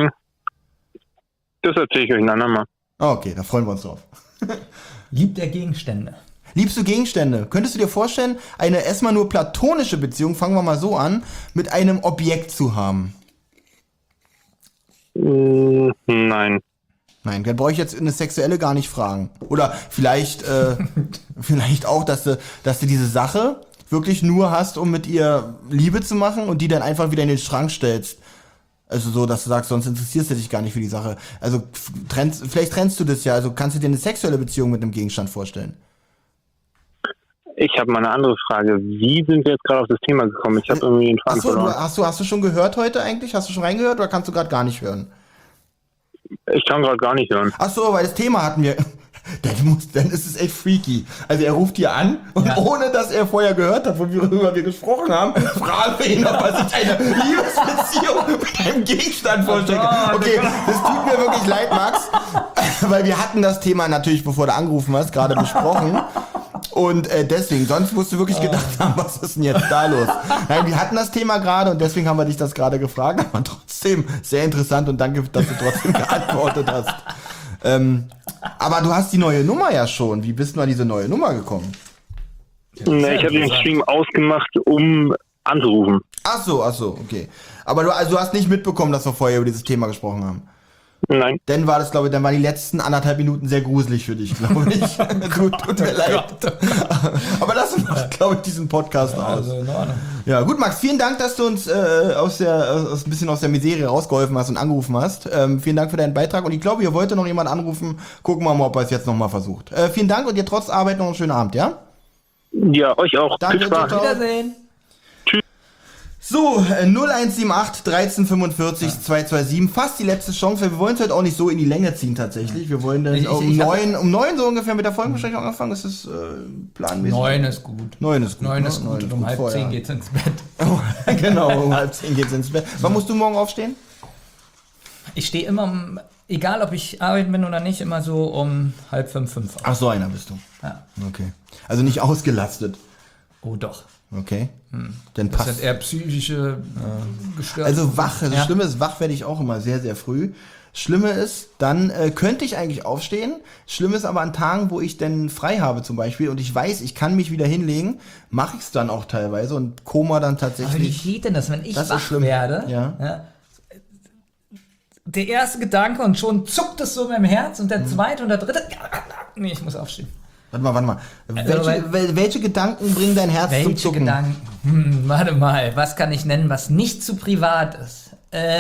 erzähle ich euch ein andermal. Okay, da freuen wir uns drauf. Liebt er Gegenstände? Liebst du Gegenstände? Könntest du dir vorstellen, eine erstmal nur platonische Beziehung, fangen wir mal so an, mit einem Objekt zu haben? Nein. Nein, dann brauche ich jetzt eine Sexuelle gar nicht fragen. Oder vielleicht auch, dass du diese Sache wirklich nur hast, um mit ihr Liebe zu machen und die dann einfach wieder in den Schrank stellst. Also so, dass du sagst, sonst interessierst du dich gar nicht für die Sache. Also vielleicht trennst du das ja. Also kannst du dir eine sexuelle Beziehung mit einem Gegenstand vorstellen? Ich habe mal eine andere Frage. Wie sind wir jetzt gerade auf das Thema gekommen? Ich habe irgendwie den Faden Achso, verloren. hast du schon gehört heute eigentlich? Hast du schon reingehört oder kannst du gerade gar nicht hören? Ich kann gerade gar nicht hören. Achso, weil das Thema hatten wir. Dann ist es echt freaky. Also er ruft hier an und ohne dass er vorher gehört hat, worüber wir gesprochen haben, fragen wir ihn, ob er sich eine Liebesbeziehung mit einem Gegenstand vorstellt. Okay, das tut mir wirklich leid, Max, weil wir hatten das Thema natürlich, bevor du angerufen hast, gerade besprochen. Und deswegen, sonst musst du wirklich gedacht haben, was ist denn jetzt da los? Nein, wir hatten das Thema gerade und deswegen haben wir dich das gerade gefragt, aber trotzdem sehr interessant und danke, dass du trotzdem geantwortet hast. Aber du hast die neue Nummer ja schon. Wie bist du an diese neue Nummer gekommen? Ne, ich habe den Stream ausgemacht, um anzurufen. Ach so, okay. Aber du hast nicht mitbekommen, dass wir vorher über dieses Thema gesprochen haben. Nein. Dann waren die letzten 1,5 Minuten sehr gruselig für dich, glaube ich. Tut mir leid. Aber das macht, glaube ich, diesen Podcast aus. Also in Ordnung. Ja, gut, Max, vielen Dank, dass du uns ein bisschen aus der Miserie rausgeholfen hast und angerufen hast. Vielen Dank für deinen Beitrag. Und ich glaube, ihr wollt noch jemand anrufen. Gucken wir mal, ob er es jetzt nochmal versucht. Vielen Dank und dir trotz Arbeit noch einen schönen Abend, ja? Ja, euch auch. Danke, Viel Spaß. ciao, ciao. Wiedersehen. So, 0178 1345 227, fast die letzte Chance, weil wir wollen es halt auch nicht so in die Länge ziehen tatsächlich. Wir wollen dann um 9 so ungefähr mit der Folgenbesprechung anfangen, ist das planmäßig? 9 ist gut. 9 ist gut. 9 ist gut und um halb 10 vorher. geht's ins Bett. Genau, um 9:30 geht's ins Bett. Wann musst du morgen aufstehen? Ich stehe immer, egal ob ich arbeiten bin oder nicht, immer so um 4:30, 5 auf. Ach, so einer bist du. Ja. Okay. Also nicht ausgelastet. Oh doch. Okay. Dann Das passt. sind eher psychische Gestörte. Also wach, das Ja. Schlimme ist, wach werde ich auch immer sehr, sehr früh. Schlimme ist, dann könnte ich eigentlich aufstehen. Schlimm ist aber an Tagen, wo ich denn frei habe zum Beispiel und ich weiß, ich kann mich wieder hinlegen, mache ich es dann auch teilweise und Koma dann Aber wie tatsächlich. geht denn das, wenn ich Das ist wach schlimm. werde? Ja. Der erste Gedanke und schon zuckt es so in meinem Herz und der zweite und der dritte. Nee, ich muss aufstehen. Warte mal. Welche Gedanken bringen dein Herz zum Welche Zucken? Gedanken? Warte mal, was kann ich nennen, was nicht zu privat ist?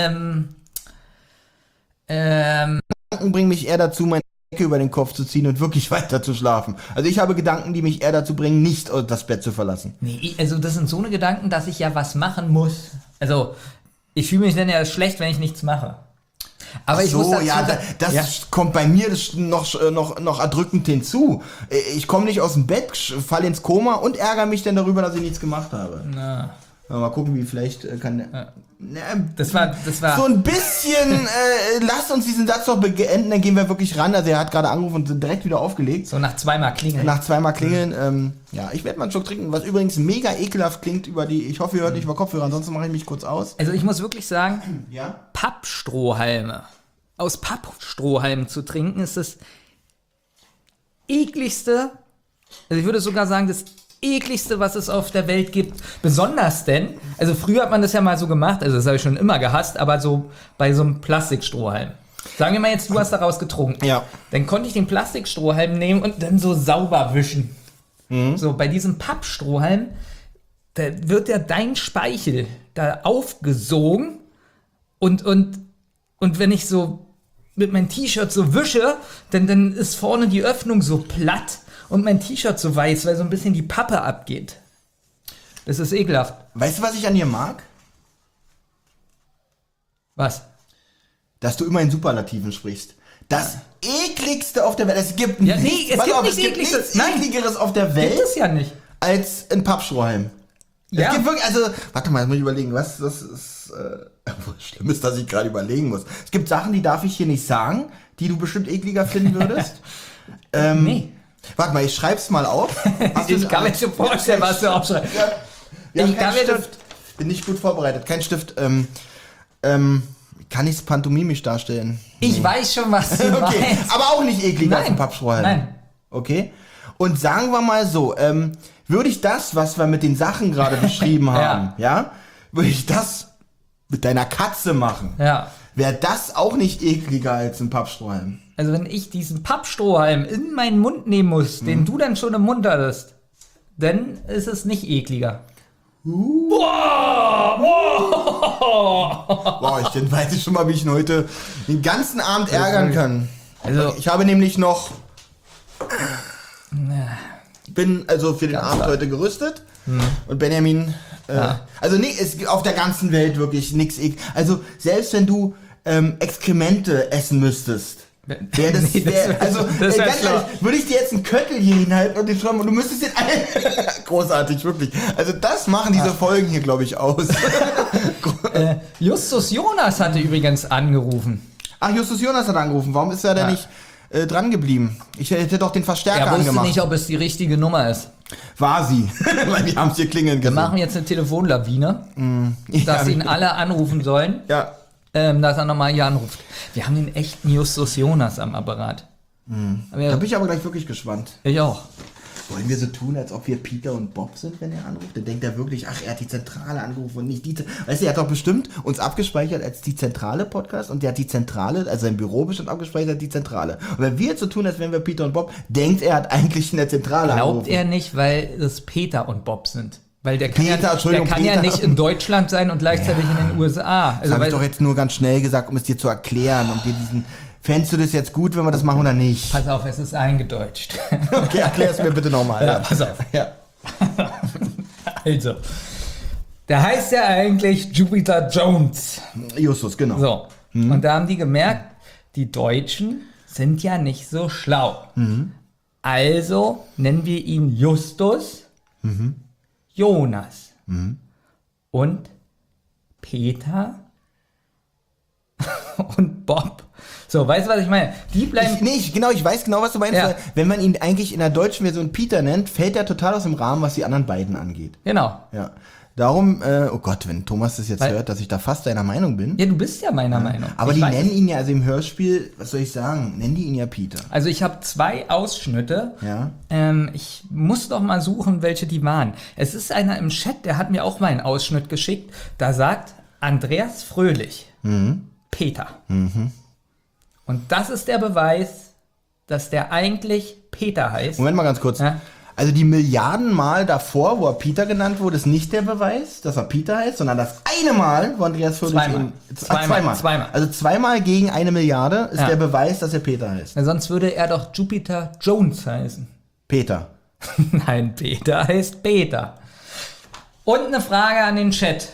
Gedanken bringen mich eher dazu, meine Decke über den Kopf zu ziehen und wirklich weiter zu schlafen. Also ich habe Gedanken, die mich eher dazu bringen, nicht das Bett zu verlassen. Nee, also das sind so eine Gedanken, dass ich ja was machen muss. Also, ich fühle mich dann ja schlecht, wenn ich nichts mache. Aber ich muss So, dazu ja, sagen- das Ja. kommt bei mir das noch erdrückend hinzu. Ich komme nicht aus dem Bett, falle ins Koma und ärgere mich dann darüber, dass ich nichts gemacht habe. Na, Mal gucken, wie vielleicht kann... das war So ein bisschen, lasst uns diesen Satz noch beenden, dann gehen wir wirklich ran. Also er hat gerade angerufen und sind direkt wieder aufgelegt. so nach zweimal klingeln. Nach zweimal klingeln, ja, ich werde mal einen Schluck trinken, was übrigens mega ekelhaft klingt ich hoffe, ihr hört nicht über Kopfhörer, ansonsten mache ich mich kurz aus. Also ich muss wirklich sagen, Ja? Pappstrohhalme. Aus Pappstrohhalmen zu trinken ist das ekligste, also ich würde sogar sagen, das ekligste, was es auf der Welt gibt. Besonders denn, also früher hat man das ja mal so gemacht, also das habe ich schon immer gehasst, aber so bei so einem Plastikstrohhalm. Sagen wir mal jetzt, du hast daraus getrunken. Ja. Dann konnte ich den Plastikstrohhalm nehmen und dann so sauber wischen. So, bei diesem Pappstrohhalm, da wird ja dein Speichel da aufgesogen und wenn ich so mit meinem T-Shirt so wische, dann ist vorne die Öffnung so platt und mein T-Shirt so weiß, weil so ein bisschen die Pappe abgeht. Das ist ekelhaft. Weißt du, was ich an dir mag? Was? Dass du immer in Superlativen sprichst. Das ekligste auf der Welt. Es gibt Ja, nee, nichts, es pass gibt auf, nichts es gibt Ekliges. nichts Nein. Ekligeres auf der Welt Gibt es ja nicht. als ein Pappstrohhalm. Ja. Es gibt wirklich, also, warte mal, jetzt muss ich überlegen, was das ist, schlimm ist, dass ich gerade überlegen muss. Es gibt Sachen, die darf ich hier nicht sagen, die du bestimmt ekliger finden würdest. Nee. Warte mal, ich schreib's mal auf. Hast Ich du- kann mir schon vorstellen, was du aufschreibst. Ja, wir haben Ich kann keinen mir Stift. Bin nicht gut vorbereitet. Kein Stift. Kann ich es pantomimisch darstellen? Ich weiß schon, was du Okay, meinst. aber auch nicht ekliger als ein Nein. Pappstrohhalm. Nein. Okay. Und sagen wir mal so, würde ich das, was wir mit den Sachen gerade beschrieben haben, ja, würde ich das mit deiner Katze machen, Ja. wäre das auch nicht ekliger als ein Pappstrohhalm. Also wenn ich diesen Pappstrohhalm in meinen Mund nehmen muss, den du dann schon im Mund hattest, dann ist es nicht ekliger. Boah, ich weiß ich schon mal, wie ich ihn heute den ganzen Abend ärgern kann. Also Ich habe nämlich noch... Bin also für den Abend heute gerüstet. Und Benjamin... Also nee, es auf der ganzen Welt wirklich nichts Also selbst wenn du Exkremente essen müsstest, wäre das... Nee, ganz wär ehrlich, schlau. würde ich dir jetzt einen Köttel hier hinhalten und den schreiben und du müsstest den... Großartig, wirklich. Also das machen diese Folgen hier, glaube ich, aus. Justus Jonas hatte übrigens angerufen. Ach, Justus Jonas hat angerufen. Warum ist er denn nicht dran geblieben? Ich hätte doch den Verstärker Er wusste angemacht. nicht, ob es die richtige Nummer ist. War sie. Weil wir haben es hier klingeln Wir gesehen. machen jetzt eine Telefonlawine, dass ihn alle anrufen sollen, Ja. dass er nochmal hier anruft. Wir haben den echten Justus Jonas am Apparat. Da bin ich aber gleich wirklich gespannt. Ich auch. Wollen wir so tun, als ob wir Peter und Bob sind, wenn er anruft? Dann denkt er wirklich, ach, er hat die Zentrale angerufen und nicht die... Weißt du, er hat doch bestimmt uns abgespeichert als die zentrale Podcast und der hat die Zentrale, also sein Büro bestimmt abgespeichert als die Zentrale. Und wenn wir jetzt so tun, als wären wir Peter und Bob, denkt er hat eigentlich in der Zentrale Glaubt angerufen. er nicht, weil es Peter und Bob sind. Weil der kann, Peter, ja Peter. nicht in Deutschland sein und gleichzeitig in den USA. Das Also habe ich weil, doch jetzt nur ganz schnell gesagt, um es dir zu erklären, um dir diesen... Fändest du das jetzt gut, wenn wir das machen oder nicht? pass auf, es ist eingedeutscht. Okay, erklär es mir bitte nochmal. Ja, pass auf. Ja. Also, der heißt ja eigentlich Jupiter Jones. Justus, genau. So. Und da haben die gemerkt, die Deutschen sind ja nicht so schlau. Also nennen wir ihn Justus Jonas. Und Peter und Bob. So, weißt du, was ich meine? Die bleiben... Ich weiß genau, was du meinst. Ja. Weil wenn man ihn eigentlich in der deutschen Version Peter nennt, fällt er total aus dem Rahmen, was die anderen beiden angeht. Genau. Ja. Darum, oh Gott, wenn Thomas das jetzt hört, dass ich da fast deiner Meinung bin. Ja, du bist ja meiner Meinung. Aber Ich die weiß nennen es. ihn ja, also im Hörspiel, was soll ich sagen, nennen die ihn ja Peter. Also ich habe 2 Ausschnitte. Ja. Ich muss doch mal suchen, welche die waren. Es ist einer im Chat, der hat mir auch mal einen Ausschnitt geschickt. Da sagt Andreas Fröhlich, Peter. Und das ist der Beweis, dass der eigentlich Peter heißt. Moment mal ganz kurz. Ja. Also die Milliarden Mal davor, wo er Peter genannt wurde, ist nicht der Beweis, dass er Peter heißt, sondern das eine Mal, wo Andreas Fröhlich Zweimal. Zweimal. Also 2-mal gegen 1 Milliarde ist Ja. der Beweis, dass er Peter heißt. Ja, sonst würde er doch Jupiter Jones heißen. Peter. Nein, Peter heißt Peter. Und eine Frage an den Chat.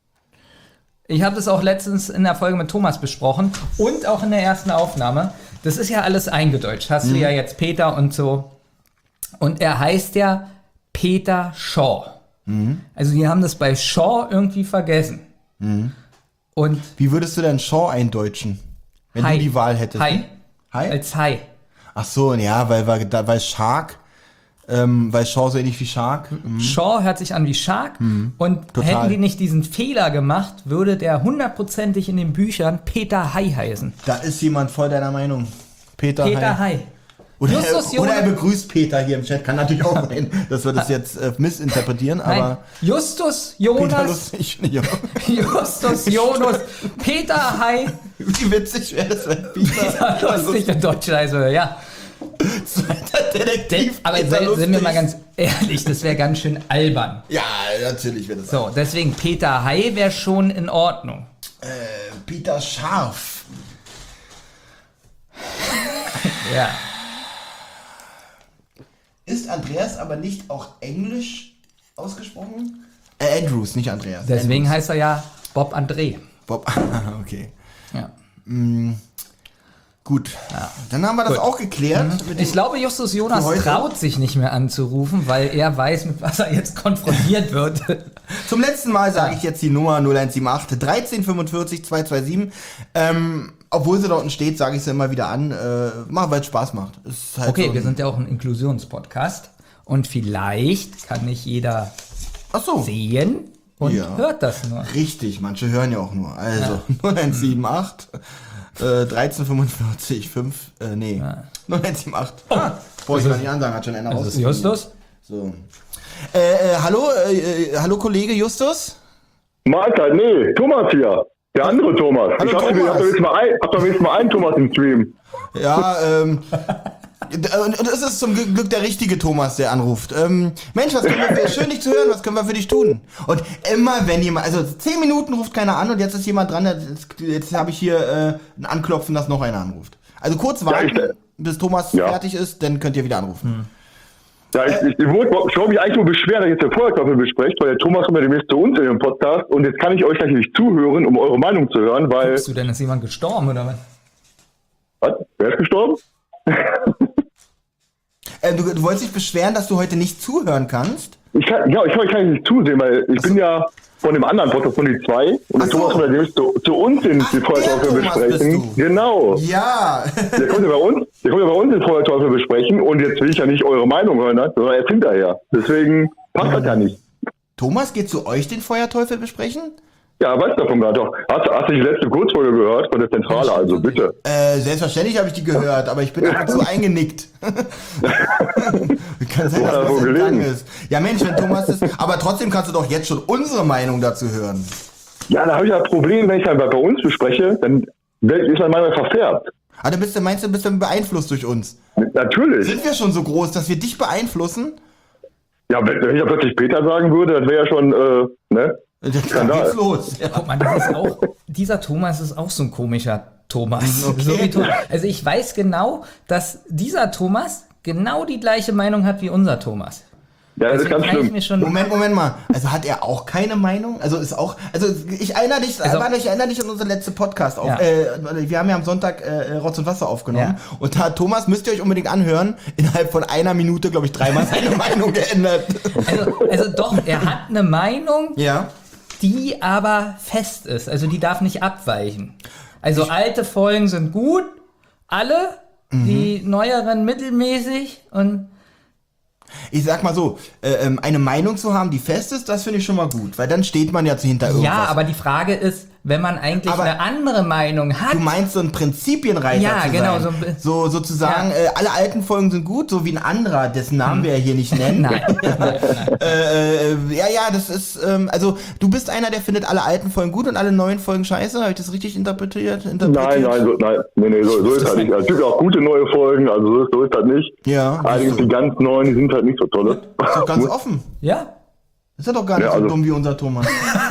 Ich habe das auch letztens in der Folge mit Thomas besprochen und auch in der ersten Aufnahme. Das ist ja alles eingedeutscht. Hast du ja jetzt Peter und so. Und er heißt ja Peter Shaw. Also die haben das bei Shaw irgendwie vergessen. Und Wie würdest du denn Shaw eindeutschen, wenn Hai. du die Wahl hättest? Hai. Hai? Als Hai. Ach so, ja, weil Shark, weil Shaw so ähnlich wie Shark. Shaw hört sich an wie Shark. Und Total. hätten die nicht diesen Fehler gemacht, würde der 100%ig in den Büchern Peter Hai heißen. Da ist jemand voll deiner Meinung. Peter Hai. Oder, Justus oder er Jonas. begrüßt Peter hier im Chat. Kann natürlich auch sein, dass wir das jetzt missinterpretieren, Nein, aber Justus Peter Jonas. lustig. Ja. Justus Jonas. Peter Hai. Wie witzig wäre das, wenn Peter Lustig in Deutsch, also ja. Zweiter Detektiv. Aber Peter sind wir lustig. mal ganz ehrlich, das wäre ganz schön albern. Ja, natürlich wäre das. So, deswegen Peter Hai wäre schon in Ordnung. Peter Scharf. Ja. Ist Andreas aber nicht auch Englisch ausgesprochen? Andrews, nicht Andreas. Deswegen Andrews. heißt er ja Bob André. Bob. Okay. Ja. Gut. Dann haben wir das auch geklärt. Mit Ich glaube, Justus Jonas Für heute? traut sich nicht mehr anzurufen, weil er weiß, mit was er jetzt konfrontiert wird. Zum letzten Mal sage ich jetzt die Nummer 0178 1345 227. Obwohl sie da unten steht, sage ich sie immer wieder an. Weil es Spaß macht. Ist halt Okay, so wir sind ja auch ein Inklusionspodcast und vielleicht kann nicht jeder Ach so. sehen und Ja. hört das nur. Richtig, manche hören ja auch nur. Also 0178 1345 5. 0178. Brauche ich mal nicht ansagen, hat schon einer Das ist rausgefunden. Justus. So. Hallo, hallo Kollege Justus? Mahlzeit, nee, Thomas hier. Der andere Thomas. Hallo, Ich hab doch jetzt mal einen Thomas im Stream. Ja, und es ist zum Glück der richtige Thomas, der anruft. Mensch, was können wir schön dich zu hören, was können wir für dich tun? Und immer wenn jemand, also 10 Minuten ruft keiner an und jetzt ist jemand dran, jetzt habe ich hier ein Anklopfen, dass noch einer anruft. Also kurz warten, bis Thomas fertig ist, dann könnt ihr wieder anrufen. Ja, ich wollte mich eigentlich nur beschweren, dass ihr jetzt der Feuerteufel besprecht, weil der Thomas kommt ja demnächst zu uns in dem Podcast und jetzt kann ich euch gleich nicht zuhören, um eure Meinung zu hören, weil... Bist du denn, ist jemand gestorben oder was? Was? Wer ist gestorben? Du wolltest dich beschweren, dass du heute nicht zuhören kannst? Ich kann nicht zusehen, weil ich bin ja von dem anderen Podcast von die 2 und der Thomas kommt ja demnächst zu uns in die Feuerteufel besprechen. Genau. Ja. Der kommt ja bei uns den Feuerteufel besprechen und jetzt will ich ja nicht eure Meinung hören, sondern erst hinterher. Deswegen passt das ja nicht. Thomas geht zu euch den Feuerteufel besprechen? Ja, weißt davon gar doch. Hast du die letzte Kurzfolge gehört von der Zentrale, also bitte. Selbstverständlich habe ich die gehört, aber ich bin ab und zu eingenickt. Kann sein, dass das im Gang ist. Ja Mensch, wenn Thomas ist, aber trotzdem kannst du doch jetzt schon unsere Meinung dazu hören. Ja, da habe ich ja ein Problem, wenn ich dann bei uns bespreche, dann ist meine Meinung verfärbt. Ah, dann bist du beeinflusst durch uns? Natürlich. Sind wir schon so groß, dass wir dich beeinflussen? Ja, wenn ich ja plötzlich Peter sagen würde, das wäre ja schon, ne? Dann geht's los. Ja. Guck mal, dieser Thomas ist auch so ein komischer Thomas. Okay. So wie Thomas. Also ich weiß genau, dass dieser Thomas genau die gleiche Meinung hat wie unser Thomas. Ja, das ist ganz schlimm. Moment mal. Also hat er auch keine Meinung? Ich erinnere dich an unseren letzten Podcast. Wir haben ja am Sonntag Rotz und Wasser aufgenommen. Ja. Und da, Thomas, müsst ihr euch unbedingt anhören, innerhalb von einer Minute, glaube ich, 3-mal seine Meinung geändert. Also doch, er hat eine Meinung, die aber fest ist. Also die darf nicht abweichen. Also alte Folgen sind gut, alle, die neueren mittelmäßig und... Ich sag mal so, eine Meinung zu haben, die fest ist, das finde ich schon mal gut, weil dann steht man ja hinter irgendwas. Ja, aber die Frage ist, wenn man eigentlich eine andere Meinung hat... Du meinst so ein Prinzipienreiter zu genau, sein. So sozusagen, alle alten Folgen sind gut, so wie ein anderer, dessen Namen wir ja hier nicht nennen. Nein. Das ist, also du bist einer, der findet alle alten Folgen gut und alle neuen Folgen scheiße, habe ich das richtig interpretiert? Nein, so ist halt nicht. Es gibt auch gute neue Folgen, also so ist das nicht. Ja. Allerdings die ganz neuen, die sind halt nicht so tolle. Ist doch ganz offen. Ja. Ist ja doch gar nicht so dumm wie unser Thomas.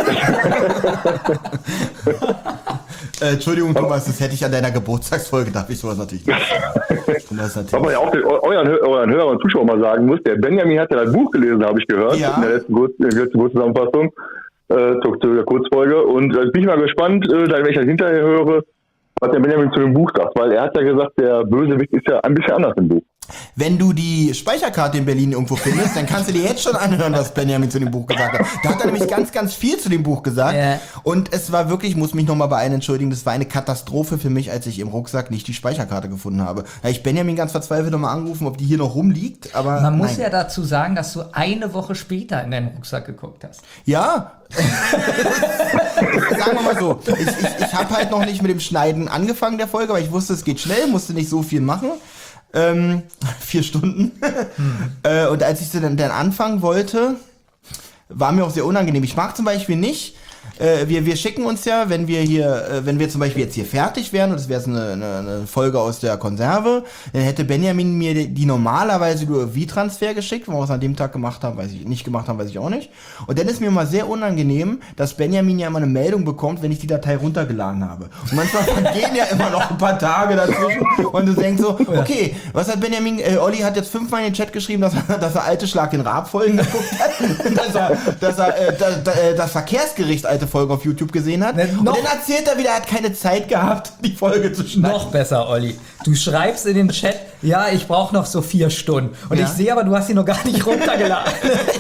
Entschuldigung, Thomas, das hätte ich an deiner Geburtstagsfolge, darf ich sowas natürlich nicht. Was man ja auch euren Hörern und Zuschauern mal sagen muss, der Benjamin hat ja das Buch gelesen, habe ich gehört, in der letzten Kurzzusammenfassung zu der Kurzfolge. Und da bin ich mal gespannt, wenn ich das hinterher höre, was der Benjamin zu dem Buch sagt, weil er hat ja gesagt, der Bösewicht ist ja ein bisschen anders im Buch. Wenn du die Speicherkarte in Berlin irgendwo findest, dann kannst du dir jetzt schon anhören, was Benjamin zu dem Buch gesagt hat. Da hat er nämlich ganz, ganz viel zu dem Buch gesagt. Ja. Und es war wirklich, ich muss mich nochmal bei allen entschuldigen, das war eine Katastrophe für mich, als ich im Rucksack nicht die Speicherkarte gefunden habe. Da habe ich Benjamin ganz verzweifelt nochmal angerufen, ob die hier noch rumliegt. Aber man muss ja dazu sagen, dass du eine Woche später in deinen Rucksack geguckt hast. Ja. Sagen wir mal so, ich habe halt noch nicht mit dem Schneiden angefangen der Folge, weil ich wusste, es geht schnell, musste nicht so viel machen. 4 Stunden. Und als ich sie dann anfangen wollte, war mir auch sehr unangenehm. Ich mag zum Beispiel nicht, wir schicken uns ja, wenn wir zum Beispiel jetzt hier fertig wären und es wäre eine Folge aus der Konserve, dann hätte Benjamin mir die normalerweise über V-Transfer geschickt, warum wir es an dem Tag gemacht haben, weiß ich auch nicht. Und dann ist mir mal sehr unangenehm, dass Benjamin ja immer eine Meldung bekommt, wenn ich die Datei runtergeladen habe. Und manchmal vergehen ja immer noch ein paar Tage dazwischen und du denkst so, okay, was hat Benjamin, Olli hat jetzt 5-mal in den Chat geschrieben, dass er alte Schlag den Raab-Folgen geguckt hat, dass er das Verkehrsgericht alte Folgen auf YouTube gesehen hat. Und dann erzählt er wieder, er hat keine Zeit gehabt, die Folge zu schneiden. Noch besser, Olli. Du schreibst in den Chat, ja, ich brauche noch so 4 Stunden. Und ich sehe aber, du hast sie noch gar nicht runtergeladen.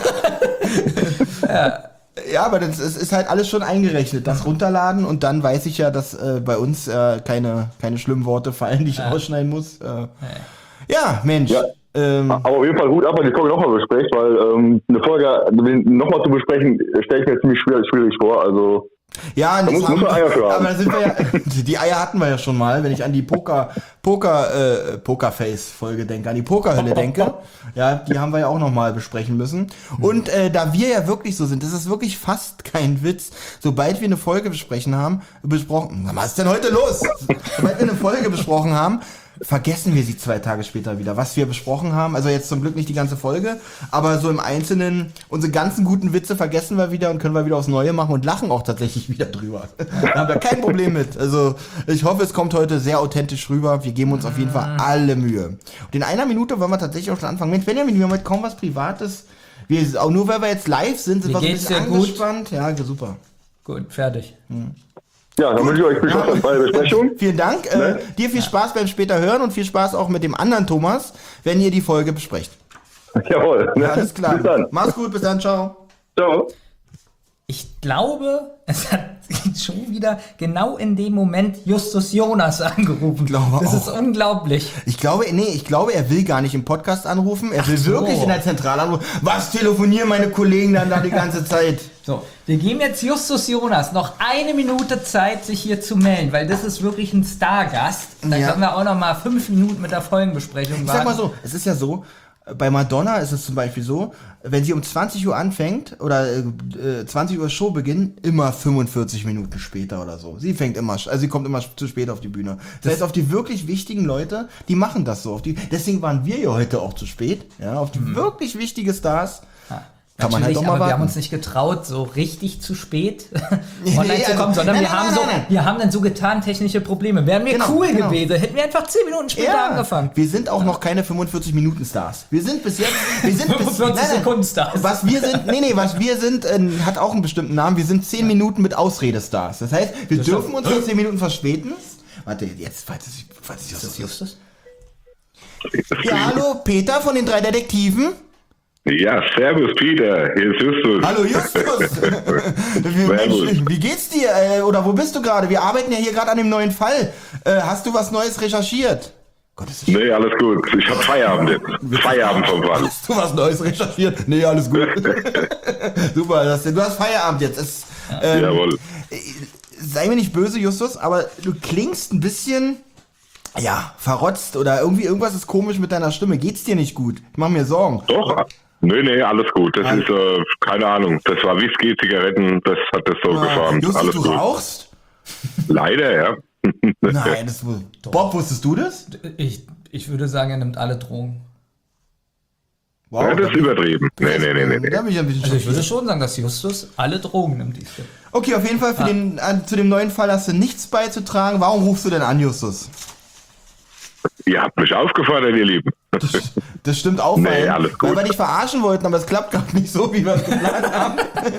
Ja, aber das ist halt alles schon eingerechnet. Das Runterladen und dann weiß ich ja, dass bei uns keine schlimmen Worte fallen, die ich rausschneiden muss. Ja, Mensch. Ja. Aber auf jeden Fall gut ab, wenn die Folge nochmal besprecht, weil eine Folge nochmal zu besprechen, stelle ich mir ziemlich schwierig vor. Also Ja, Da muss man Eier für haben. aber da sind wir ja, die Eier hatten wir ja schon mal, wenn ich an die Pokerface-Folge denke, an die Pokerhölle denke. Ja, die haben wir ja auch nochmal besprechen müssen. Und da wir ja wirklich so sind, das ist wirklich fast kein Witz, sobald wir eine Folge was ist denn heute los? Sobald wir eine Folge besprochen haben, vergessen wir sie 2 Tage später wieder, was wir besprochen haben. Also jetzt zum Glück nicht die ganze Folge, aber so im Einzelnen, unsere ganzen guten Witze vergessen wir wieder und können wir wieder aufs Neue machen und lachen auch tatsächlich wieder drüber. Da haben wir kein Problem mit. Also ich hoffe, es kommt heute sehr authentisch rüber. Wir geben uns auf jeden Fall alle Mühe. Und in einer Minute wollen wir tatsächlich auch schon anfangen. Mensch, Benjamin, wir haben heute kaum was Privates. Auch nur weil wir jetzt live sind wir so ein bisschen angespannt. Ja, super. Gut, fertig. Ja, dann wünsche ich euch viel Spaß bei der Besprechung. Vielen Dank. Dir viel Spaß beim später hören und viel Spaß auch mit dem anderen Thomas, wenn ihr die Folge besprecht. Jawohl. Alles klar. Bis dann. Mach's gut, bis dann, ciao. Ciao. Ich glaube, es hat schon wieder genau in dem Moment Justus Jonas angerufen. Das ist unglaublich. Ich glaube, er will gar nicht im Podcast anrufen. Er will wirklich in der Zentrale anrufen. Was telefonieren meine Kollegen dann da die ganze Zeit? So, wir geben jetzt Justus Jonas noch 1 Minute Zeit, sich hier zu melden, weil das ist wirklich ein Stargast. Da können wir auch noch mal 5 Minuten mit der Folgenbesprechung warten. Ich sag mal so, es ist ja so, bei Madonna ist es zum Beispiel so, wenn sie um 20 Uhr anfängt oder 20 Uhr Show beginnt, immer 45 Minuten später oder so. Sie kommt immer zu spät auf die Bühne. Das heißt, auf die wirklich wichtigen Leute, die machen das so. Deswegen waren wir ja heute auch zu spät. Ja, auf die wirklich wichtige Stars. Kann man halt doch mal aber warten. Wir haben uns nicht getraut, so richtig zu spät online zu kommen, sondern wir haben dann so getan, technische Probleme. Wären wir cool gewesen, hätten wir einfach 10 Minuten später angefangen. Wir sind auch noch keine 45-Minuten-Stars. Wir sind bis jetzt... 45 Sekunden-Stars. Was wir sind, hat auch einen bestimmten Namen. Wir sind 10 Minuten mit Ausrede-Stars. Das heißt, wir dürfen uns für 10 Minuten verspäten. Warte, jetzt, falls ich das Justus? Ja, hallo, Peter von den 3 Detektiven. Ja, servus Peter, hier ist Justus. Hallo Justus. Wie geht's dir? Oder wo bist du gerade? Wir arbeiten ja hier gerade an dem neuen Fall. Hast du was Neues recherchiert? Gott, nee, alles gut. Ich hab Feierabend jetzt. Feierabend vom Fall. Hast du was Neues recherchiert? Nee, alles gut. Super, du hast Feierabend jetzt. Jawohl. Sei mir nicht böse, Justus, aber du klingst ein bisschen... Ja, verrotzt oder irgendwas ist komisch mit deiner Stimme. Geht's dir nicht gut? Ich mach mir Sorgen. Doch, nee, alles gut. Das ist, keine Ahnung, das war Whisky, Zigaretten, das hat das so geformt. Justus, alles du gut. Rauchst? Leider, ja. Nein, das wohl. Bob, wusstest du das? Ich würde sagen, er nimmt alle Drogen. Wow, ja, das ist übertrieben. Nee. Da bin ich ein bisschen Also ich würde schon sagen, dass Justus alle Drogen nimmt. Okay, auf jeden Fall zu dem neuen Fall hast du nichts beizutragen. Warum rufst du denn an, Justus? Ihr habt mich aufgefordert, ihr Lieben. Das stimmt auch, Nee, alles gut. weil wir dich verarschen wollten, aber es klappt gar nicht so, wie wir es geplant haben.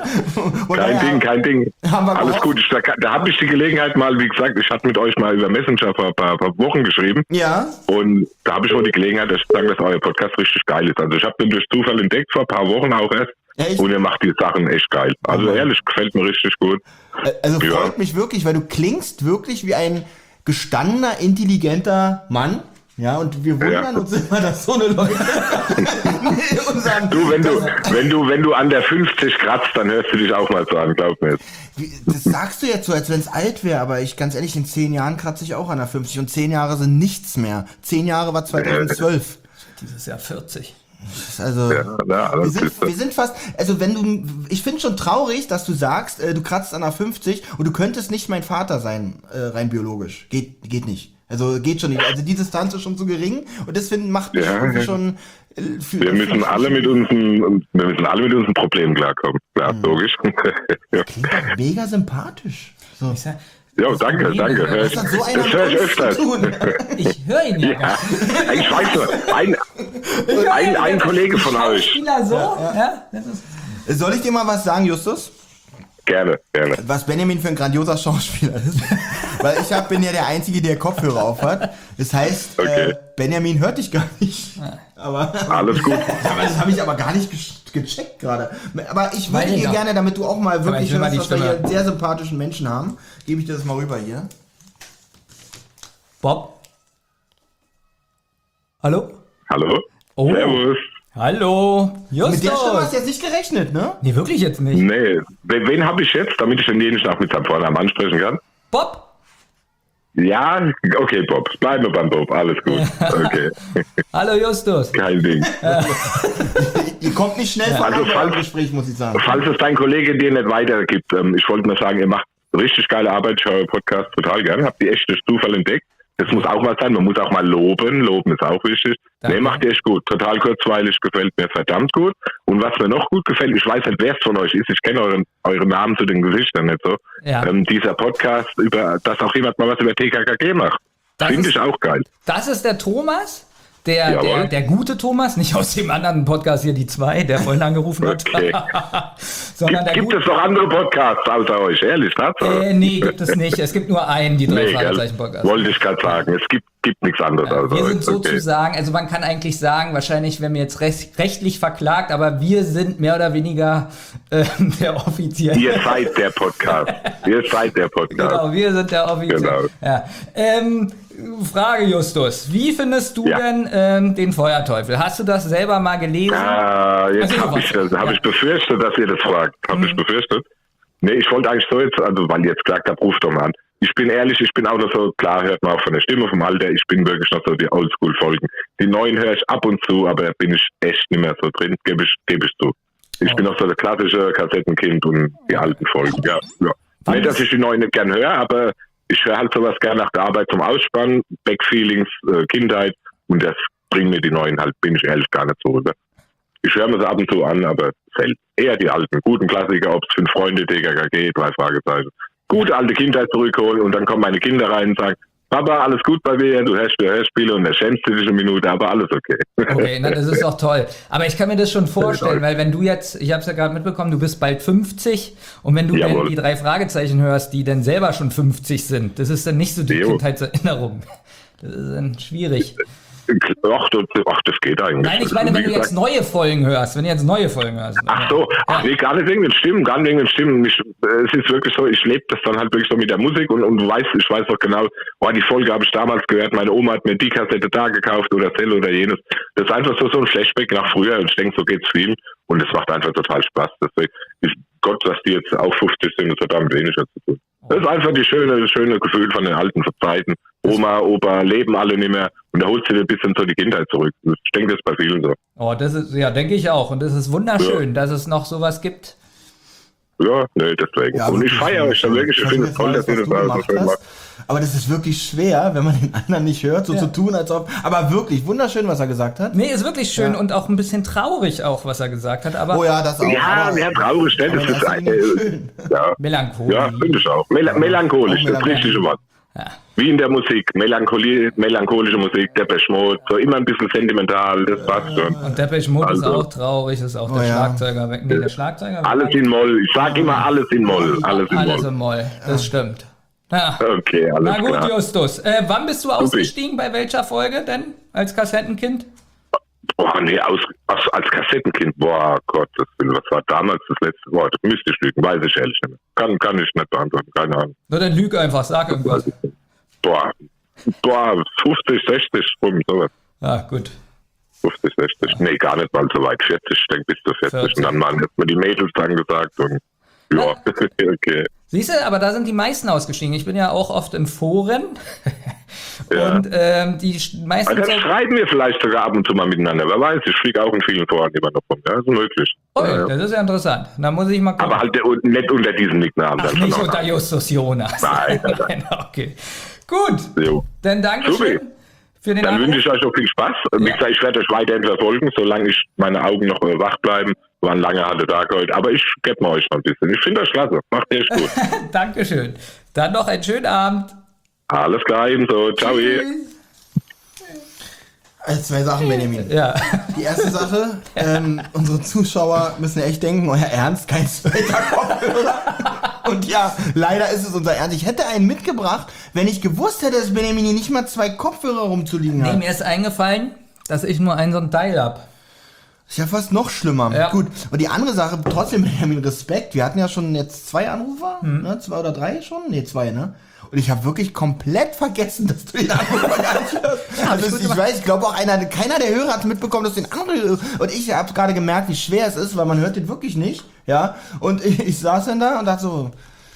Kein Ding. Alles gut. Da habe ich die Gelegenheit mal, wie gesagt, ich hatte mit euch mal über Messenger vor ein paar Wochen geschrieben. Ja. Und da habe ich wohl die Gelegenheit, dass ich sagen, dass euer Podcast richtig geil ist. Also ich habe den durch Zufall entdeckt vor ein paar Wochen auch erst. Echt? Und ihr macht die Sachen echt geil. Also ehrlich, gefällt mir richtig gut. Also freut mich wirklich, weil du klingst wirklich wie ein gestandener, intelligenter Mann. Ja, und wir wundern uns immer, dass so eine Leute Du, wenn du an der 50 kratzt, dann hörst du dich auch mal so an, glaub mir. Das sagst du jetzt so, als wenn es alt wäre, aber ganz ehrlich, in 10 Jahren kratze ich auch an der 50 und 10 Jahre sind nichts mehr. 10 Jahre war 2012. Dieses Jahr 40. Also, wir sind fast, also ich finde schon traurig, dass du sagst, du kratzt an der 50 und du könntest nicht mein Vater sein, rein biologisch. Geht nicht. Also geht schon nicht. Also die Distanz ist schon zu gering und das macht mich schon... Wir müssen alle mit unseren Problemen klarkommen. Ja, logisch. Klingt auch mega sympathisch. So. Ja, danke. Das hat so einer das höre ich öfter. Ich höre ihn ja gar nicht. Ich weiß nur, ein Kollege von euch. Soll ich dir mal was sagen, Justus? Gerne. Was Benjamin für ein grandioser Schauspieler ist. Weil bin ja der Einzige, der Kopfhörer auf hat. Das heißt, Benjamin hört dich gar nicht. Aber, alles gut. Aber das habe ich aber gar nicht gecheckt gerade. Aber ich würde dir gerne, damit du auch mal wirklich hörst, dass wir hier einen sehr sympathischen Menschen haben, gebe ich dir das mal rüber hier. Bob? Hallo? Hallo? Oh. Servus. Hallo, Justus. Mit der Stimme hast du jetzt nicht gerechnet, ne? Nee, wirklich jetzt nicht. Nee, wen habe ich jetzt, damit ich den jeden Tag mit seinem Vornamen ansprechen kann? Bob? Ja, okay, Bob. Bleiben wir beim Bob. Alles gut. Okay. Hallo, Justus. Kein Ding. Ihr kommt nicht schnell voran Also, im Gespräch, muss ich sagen. Falls es dein Kollege dir nicht weitergibt, ich wollte nur sagen, ihr macht richtig geile Arbeit. Ich höre euren Podcast total gern. Habt ihr echt durch Zufall entdeckt. Das muss auch mal sein. Man muss auch mal loben. Loben ist auch wichtig. Danke. Nee, macht ihr echt gut. Total kurzweilig, gefällt mir verdammt gut. Und was mir noch gut gefällt, ich weiß nicht, wer es von euch ist. Ich kenne eure Namen zu den Gesichtern nicht so. Ja. Dieser Podcast, dass auch jemand mal was über TKKG macht. Finde ich auch geil. Das ist der Thomas, der gute Thomas, nicht aus dem anderen Podcast hier, die 2, der vorhin angerufen hat. Okay. Sondern der Gibt es noch andere Podcasts außer euch? Ehrlich, Tatsache? Nee, gibt es nicht. Es gibt nur einen, die 3 Fragezeichen-Podcast. Wollte ich gerade sagen. Es gibt nichts anderes außer Wir euch. sind sozusagen, also man kann eigentlich sagen, wahrscheinlich werden wir jetzt rechtlich verklagt, aber wir sind mehr oder weniger der offizielle. Ihr seid der Podcast. Genau, wir sind der offizielle. Genau. Ja. Frage, Justus. Wie findest du denn den Feuerteufel? Hast du das selber mal gelesen? Jetzt habe ich befürchtet, dass ihr das fragt. Habe ich befürchtet? Nee, ich wollte eigentlich so jetzt, also weil ihr jetzt gesagt habt, ruft doch mal an. Ich bin ehrlich, ich bin auch noch so, klar hört man auch von der Stimme, vom Alter, ich bin wirklich noch so die Oldschool-Folgen. Die neuen höre ich ab und zu, aber da bin ich echt nicht mehr so drin, gebe ich zu. Ich bin noch so der klassische Kassettenkind und die alten Folgen, ja. Nicht, dass ich die neuen nicht gern höre, aber ich höre halt sowas gern nach der Arbeit zum Ausspannen, Backfeelings, Kindheit, und das bringen mir die neuen halt, bin ich ehrlich, gar nicht so rüber. Ich höre mir sie ab und zu an, aber selten. Eher die alten, guten Klassiker, ob es 5 Freunde, TKKG, 3 Fragezeichen. Gute alte Kindheit zurückholen und dann kommen meine Kinder rein und sagen, Papa, alles gut bei mir, du hörst Hörspiele und er schämst dich eine Minute, aber alles okay. Okay, na, das ist doch toll. Aber ich kann mir das schon vorstellen, weil wenn du jetzt, ich habe es ja gerade mitbekommen, du bist bald 50 und wenn du dann die 3 Fragezeichen hörst, die dann selber schon 50 sind, das ist dann nicht so die Kindheitserinnerung. Das ist dann schwierig. Ach, das geht eigentlich. Nein, ich meine, wenn du jetzt neue Folgen hörst. Ach so, nee, gar nicht wegen den Stimmen. Es ist wirklich so, ich lebe das dann halt wirklich so mit der Musik und ich weiß doch genau, die Folge habe ich damals gehört, meine Oma hat mir die Kassette da gekauft oder Zell oder jenes. Das ist einfach so ein Flashback nach früher und ich denke, so geht's vielen und es macht einfach total Spaß. Deswegen ist Gott, dass die jetzt auch 50 sind, das hat damit weniger zu tun. Das ist einfach das schöne Gefühl von den alten Zeiten. Oma, Opa leben alle nicht mehr und da holst du dir ein bisschen so die Kindheit zurück. Ich denke, das ist bei vielen so. Oh, das ist, ja, denke ich auch. Und das ist wunderschön, dass es noch sowas gibt. Ja, nee, deswegen. Ja, und ich feiere euch da wirklich. Ich finde es toll, dass ihr das so schön macht. Aber das ist wirklich schwer, wenn man den anderen nicht hört, so zu tun, als ob. Aber wirklich, wunderschön, was er gesagt hat. Nee, ist wirklich schön und auch ein bisschen traurig auch, was er gesagt hat. Aber ja, das auch. Ja, traurig, das ist schön. Ja. Melancholisch. Ja, finde ich auch. Melancholisch, das richtige Wort. Ja. Wie in der Musik, melancholische Musik, Depeche Mode, so immer ein bisschen sentimental, das passt schon. Und Depeche Mode ist auch traurig, ist auch der Schlagzeuger weg. Nee, der Schlagzeuger alles in Moll, ich sag immer alles in Moll. Alles in Moll, das stimmt. Ja. Okay, alles klar. Na gut, Justus, wann bist du ausgestiegen, bei welcher Folge denn, als Kassettenkind? Als Kassettenkind, Gottes Willen, was war damals das letzte Wort? Das müsste ich lügen, weiß ich ehrlich nicht mehr. Kann ich nicht beantworten, keine Ahnung. Nur dann lüg einfach, sag irgendwas. 50, 60, sowas. Ah, gut. 50, 60, nee, gar nicht mal so weit, 40, ich denke bis zu 40. Und dann hat mir die Mädels dann gesagt und ja, okay. Siehst du, aber da sind die meisten ausgestiegen. Ich bin ja auch oft in Foren. Und die meisten... Also dann schreiben wir vielleicht sogar ab und zu mal miteinander. Wer weiß, ich fliege auch in vielen Foren immer noch rum. Ja, das ist möglich. Oh, ja. Das ist ja interessant. Da muss ich mal gucken. Aber halt nicht unter diesem Nicknamen. Ach, nicht unter Justus Jonas. Nein. Okay. Gut. Jo. Dann Dankeschön für den Dann wünsche ich euch noch viel Spaß. Ja. Wie gesagt, ich werde euch weiterhin verfolgen, solange meine Augen noch wach bleiben. War ein langer harter Tag heute, aber ich gebe mal euch noch ein bisschen. Ich finde das klasse. Macht ihr echt gut. Dankeschön. Dann noch einen schönen Abend. Alles klar, ebenso. Ciao. Also 2 Sachen, Benjamin. Ja. Die erste Sache, unsere Zuschauer müssen echt denken, euer Ernst, kein zweiter Kopfhörer. Und ja, leider ist es unser Ernst. Ich hätte einen mitgebracht, wenn ich gewusst hätte, dass Benjamin hier nicht mal 2 Kopfhörer rumzuliegen hat. Nee, mir ist eingefallen, dass ich nur so ein Teil habe. Ist ja fast noch schlimmer. Ja. Gut. Und die andere Sache, trotzdem, Benjamin, Respekt. Wir hatten ja schon jetzt 2 Anrufer, ne? 2 oder 3 schon? Ne, 2, ne? Und ich habe wirklich komplett vergessen, dass du den anderen gar nicht hörst. Also ich glaube auch keiner der Hörer hat mitbekommen, dass du den anderen. Und ich habe gerade gemerkt, wie schwer es ist, weil man hört den wirklich nicht. Ja. Und ich saß dann da und dachte so,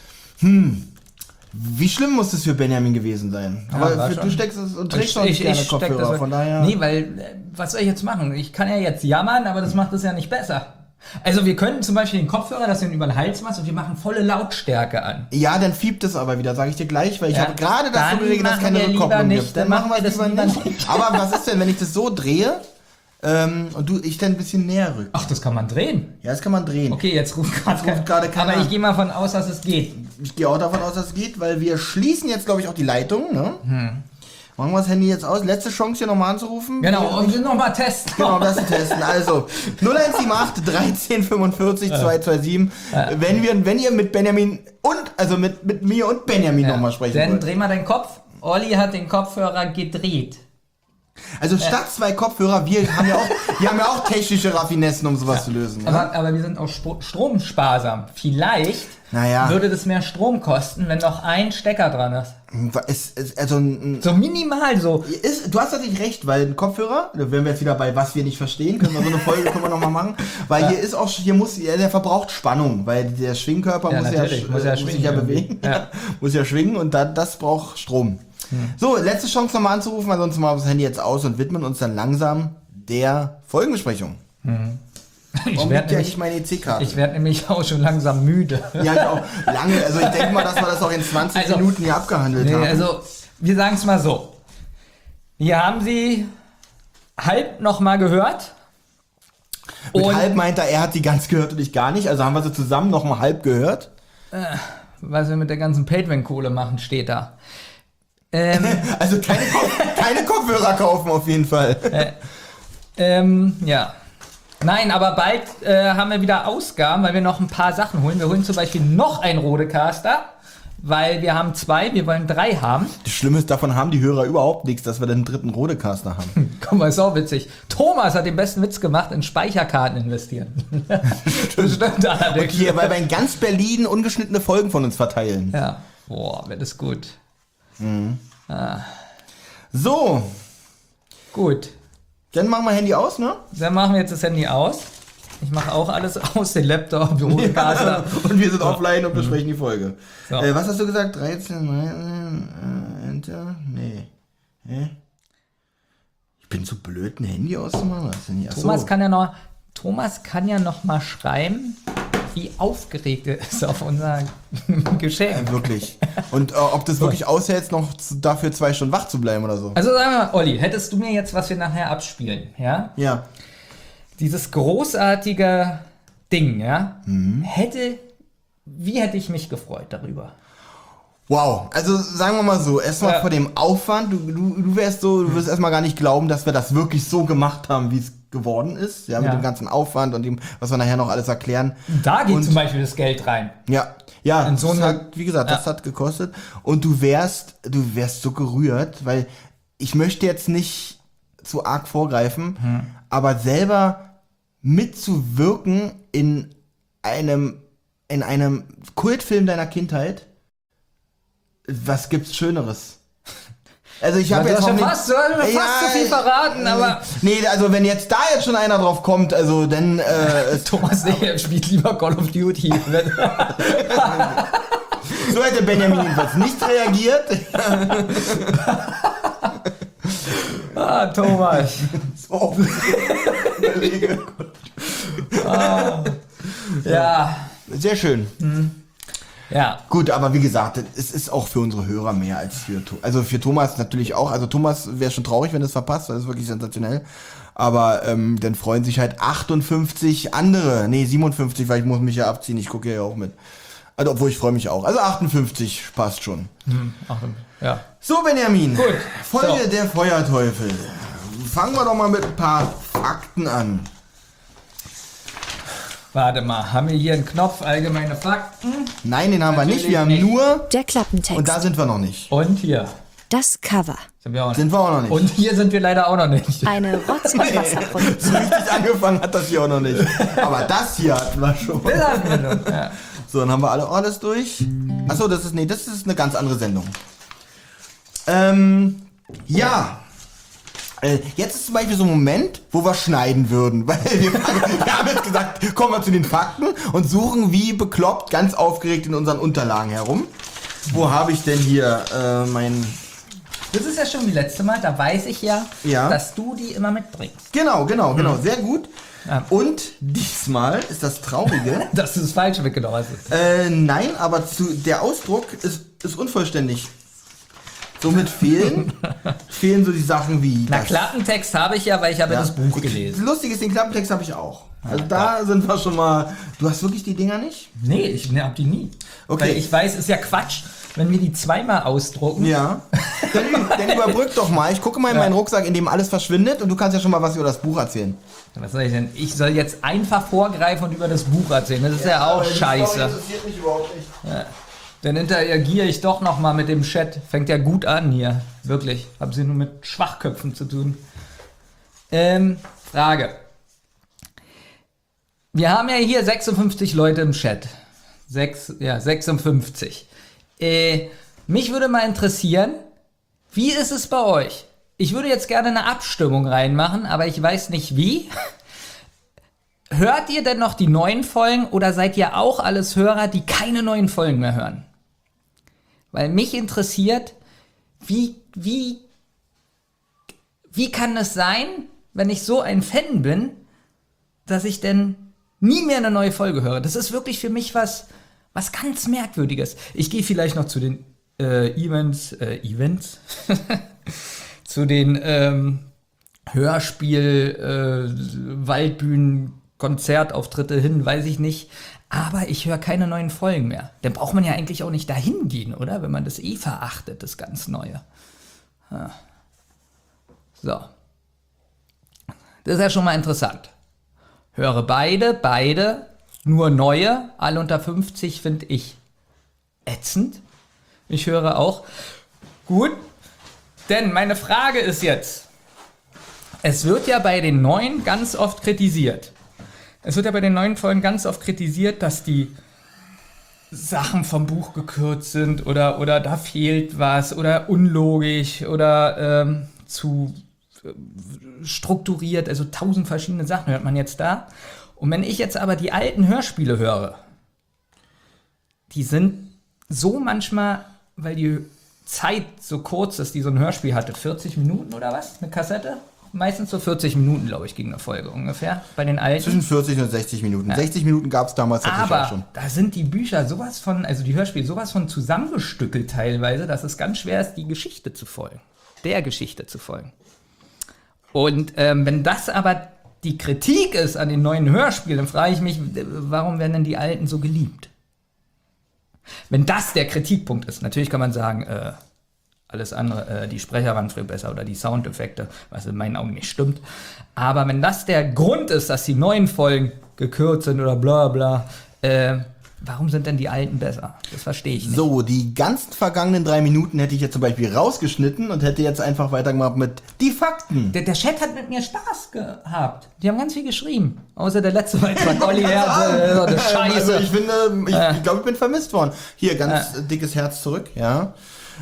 wie schlimm muss das für Benjamin gewesen sein? Ja, Aber du steckst es und trägst auch nicht gerne Kopfhörer, von daher. Nee, weil, was soll ich jetzt machen? Ich kann ja jetzt jammern, aber das macht es ja nicht besser. Also wir können zum Beispiel den Kopfhörer, dass du ihn über den Hals machst und wir machen volle Lautstärke an. Ja, dann fiebt es aber wieder, sage ich dir gleich, weil ich habe gerade das so gelegen, dass es keine Rückkopplung gibt. Dann machen wir das lieber nicht. Aber was ist denn, wenn ich das so drehe und ich dann ein bisschen näher rücke? Ach, das kann man drehen? Ja, das kann man drehen. Okay, jetzt ruft gerade keiner. Aber ich gehe mal davon aus, dass es geht. Ich gehe auch davon aus, dass es geht, weil wir schließen jetzt, glaube ich, auch die Leitung, ne? Machen wir das Handy jetzt aus. Letzte Chance, hier nochmal anzurufen. Genau, und nochmal testen. Genau, das testen. Also, 0178 13 45 227. Wenn ihr mit Benjamin also mit mir und Benjamin nochmal sprechen Dann wollt. dreh mal deinen Kopf. Olli hat den Kopfhörer gedreht. Also statt 2 Kopfhörer, wir haben ja auch technische Raffinessen, um sowas zu lösen. Ja? Aber wir sind auch stromsparsam. Vielleicht würde das mehr Strom kosten, wenn noch ein Stecker dran ist. So minimal so. Du hast natürlich recht, weil ein Kopfhörer, wenn wir jetzt wieder bei was wir nicht verstehen, können wir so eine Folge nochmal machen, weil der verbraucht Spannung, weil der Schwingkörper muss sich ja bewegen, muss ja schwingen und das braucht Strom. So, letzte Chance nochmal anzurufen, ansonsten machen wir das Handy jetzt aus und widmen uns dann langsam der Folgenbesprechung. Ich werde nämlich auch schon langsam müde. Ja, ich auch. Lange, also ich denke mal, dass wir das auch in 20 Minuten hier abgehandelt haben. Also, wir sagen es mal so. Wir haben sie halb nochmal gehört. Mit halb meint er hat sie ganz gehört und ich gar nicht. Also haben wir sie zusammen nochmal halb gehört. Was wir mit der ganzen Patreon-Kohle machen, steht da. Also keine Kopfhörer kaufen auf jeden Fall. Ja. Nein, aber bald haben wir wieder Ausgaben, weil wir noch ein paar Sachen holen. Wir holen zum Beispiel noch einen Rodecaster, weil wir haben 2, wir wollen 3 haben. Das Schlimme ist, davon haben die Hörer überhaupt nichts, dass wir den 3. Rodecaster haben. Guck mal, ist auch witzig. Thomas hat den besten Witz gemacht, in Speicherkarten investieren. Stimmt allerdings. Okay, weil wir in ganz Berlin ungeschnittene Folgen von uns verteilen. Ja. Boah, wird das gut. So. Gut. Dann machen wir Handy aus, ne? Dann machen wir jetzt das Handy aus. Ich mache auch alles aus, den Laptop, Rodecaster. Und wir sind offline und besprechen die Folge. So. Was hast du gesagt? 13, Enter? Nee. Hä? Ich bin zu blöd, ein Handy auszumachen. Was denn hier? Thomas kann ja noch mal schreiben, wie aufgeregt er ist auf unser Geschenk. Wirklich. Und ob das wirklich aushält, noch dafür 2 Stunden wach zu bleiben oder so. Also sagen wir mal, Olli, hättest du mir jetzt, was wir nachher abspielen, ja? Ja. Dieses großartige Ding, ja? Wie hätte ich mich gefreut darüber? Wow, also sagen wir mal so, erstmal vor dem Aufwand, du wirst erstmal gar nicht glauben, dass wir das wirklich so gemacht haben, wie es geworden ist, mit dem ganzen Aufwand und dem, was wir nachher noch alles erklären. Da geht zum Beispiel das Geld rein. Ja, wie gesagt, das hat gekostet und du wärst so gerührt, weil ich möchte jetzt nicht zu arg vorgreifen, aber selber mitzuwirken in einem Kultfilm deiner Kindheit, was gibt's Schöneres? Also ich habe jetzt fast zu viel verraten, aber nee, also wenn jetzt schon einer drauf kommt, also dann Thomas spielt lieber Call of Duty. So hätte Benjamin jedenfalls nicht reagiert. Thomas. So. Ja. Sehr schön. Ja. Gut, aber wie gesagt, es ist auch für unsere Hörer mehr als für Thomas natürlich auch. Also Thomas wäre schon traurig, wenn es verpasst, weil das ist wirklich sensationell. Aber dann freuen sich halt 58 andere. Nee, 57, weil ich muss mich ja abziehen. Ich gucke ja auch mit. Also, obwohl ich freue mich auch. Also 58 passt schon. Ja. So, Benjamin. Gut. Folge der Feuerteufel. Fangen wir doch mal mit ein paar Fakten an. Warte mal, haben wir hier einen Knopf allgemeine Fakten? Nein, den haben wir nicht. Wir haben nur der Klappentext. Und da sind wir noch nicht. Und hier. Das Cover. Sind wir auch noch nicht. Und hier sind wir leider auch noch nicht. Eine Rotz- und Wasserproduktion. So richtig angefangen hat das hier auch noch nicht. Aber das hier hatten wir schon. Das hatten wir noch. Ja. So, dann haben wir alles durch. Achso, das ist eine ganz andere Sendung. Ja. Jetzt ist zum Beispiel so ein Moment, wo wir schneiden würden. Weil wir haben jetzt gesagt, kommen wir zu den Fakten und suchen wie bekloppt, ganz aufgeregt in unseren Unterlagen herum. Wo habe ich denn hier mein... Das ist ja schon wie letzte Mal, da weiß ich ja, dass du die immer mitbringst. Genau, sehr gut. Ja. Und diesmal ist das Traurige... dass du das Falsche weggenommen hast. Nein, aber der Ausdruck ist unvollständig. Somit fehlen so die Sachen wie... Na, Klappentext habe ich ja, weil ich habe das Buch gelesen. Lustig ist, den Klappentext habe ich auch. Also da sind wir schon mal... Du hast wirklich die Dinger nicht? Nee, ich habe die nie. Okay. Weil ich weiß, ist ja Quatsch, wenn wir die zweimal ausdrucken. Ja. Dann überbrück doch mal. Ich gucke mal in meinen Rucksack, in dem alles verschwindet und du kannst ja schon mal was über das Buch erzählen. Was soll ich denn? Ich soll jetzt einfach vorgreifen und über das Buch erzählen. Das ist ja auch scheiße. Das interessiert mich überhaupt nicht. Ja. Dann interagiere ich doch noch mal mit dem Chat. Fängt ja gut an hier. Wirklich. Haben sie nur mit Schwachköpfen zu tun. Frage. Wir haben ja hier 56 Leute im Chat. 56. Mich würde mal interessieren, wie ist es bei euch? Ich würde jetzt gerne eine Abstimmung reinmachen, aber ich weiß nicht wie. Hört ihr denn noch die neuen Folgen oder seid ihr auch alles Hörer, die keine neuen Folgen mehr hören? Weil mich interessiert, wie kann es sein, wenn ich so ein Fan bin, dass ich denn nie mehr eine neue Folge höre? Das ist wirklich für mich was ganz Merkwürdiges. Ich gehe vielleicht noch zu den Events, zu den Hörspiel, Waldbühnen, Konzertauftritte hin, weiß ich nicht. Aber ich höre keine neuen Folgen mehr. Dann braucht man ja eigentlich auch nicht dahin gehen, oder? Wenn man das verachtet, das ganz Neue. So. Das ist ja schon mal interessant. Höre beide, nur neue, alle unter 50 finde ich ätzend. Ich höre auch. Gut, denn meine Frage ist jetzt, es wird ja bei den neuen ganz oft kritisiert. Es wird ja bei den neuen Folgen ganz oft kritisiert, dass die Sachen vom Buch gekürzt sind oder da fehlt was oder unlogisch oder zu strukturiert, also 1000 verschiedene Sachen hört man jetzt da. Und wenn ich jetzt aber die alten Hörspiele höre, die sind so manchmal, weil die Zeit so kurz ist, die so ein Hörspiel hatte, 40 Minuten oder was, eine Kassette? Meistens so 40 Minuten, glaube ich, ging eine Folge ungefähr, bei den alten. Zwischen 40 und 60 Minuten. Ja. 60 Minuten gab es damals tatsächlich auch schon. Aber da sind die Bücher sowas von, also die Hörspiele sowas von zusammengestückelt teilweise, dass es ganz schwer ist, die Geschichte zu folgen. Der Geschichte zu folgen. Und wenn das aber die Kritik ist an den neuen Hörspielen, dann frage ich mich, warum werden denn die alten so geliebt? Wenn das der Kritikpunkt ist, natürlich kann man sagen, alles andere, die Sprecher waren früher besser oder die Soundeffekte, was in meinen Augen nicht stimmt. Aber wenn das der Grund ist, dass die neuen Folgen gekürzt sind oder bla bla, warum sind denn die alten besser? Das verstehe ich nicht. So, die ganzen vergangenen 3 Minuten hätte ich jetzt zum Beispiel rausgeschnitten und hätte jetzt einfach weitergemacht mit die Fakten. Der Chat hat mit mir Spaß gehabt. Die haben ganz viel geschrieben. Außer der letzte Mal von Olli Herz, eine Scheiße. Also ich finde, ich glaube, ich bin vermisst worden. Hier, ganz dickes Herz zurück, ja.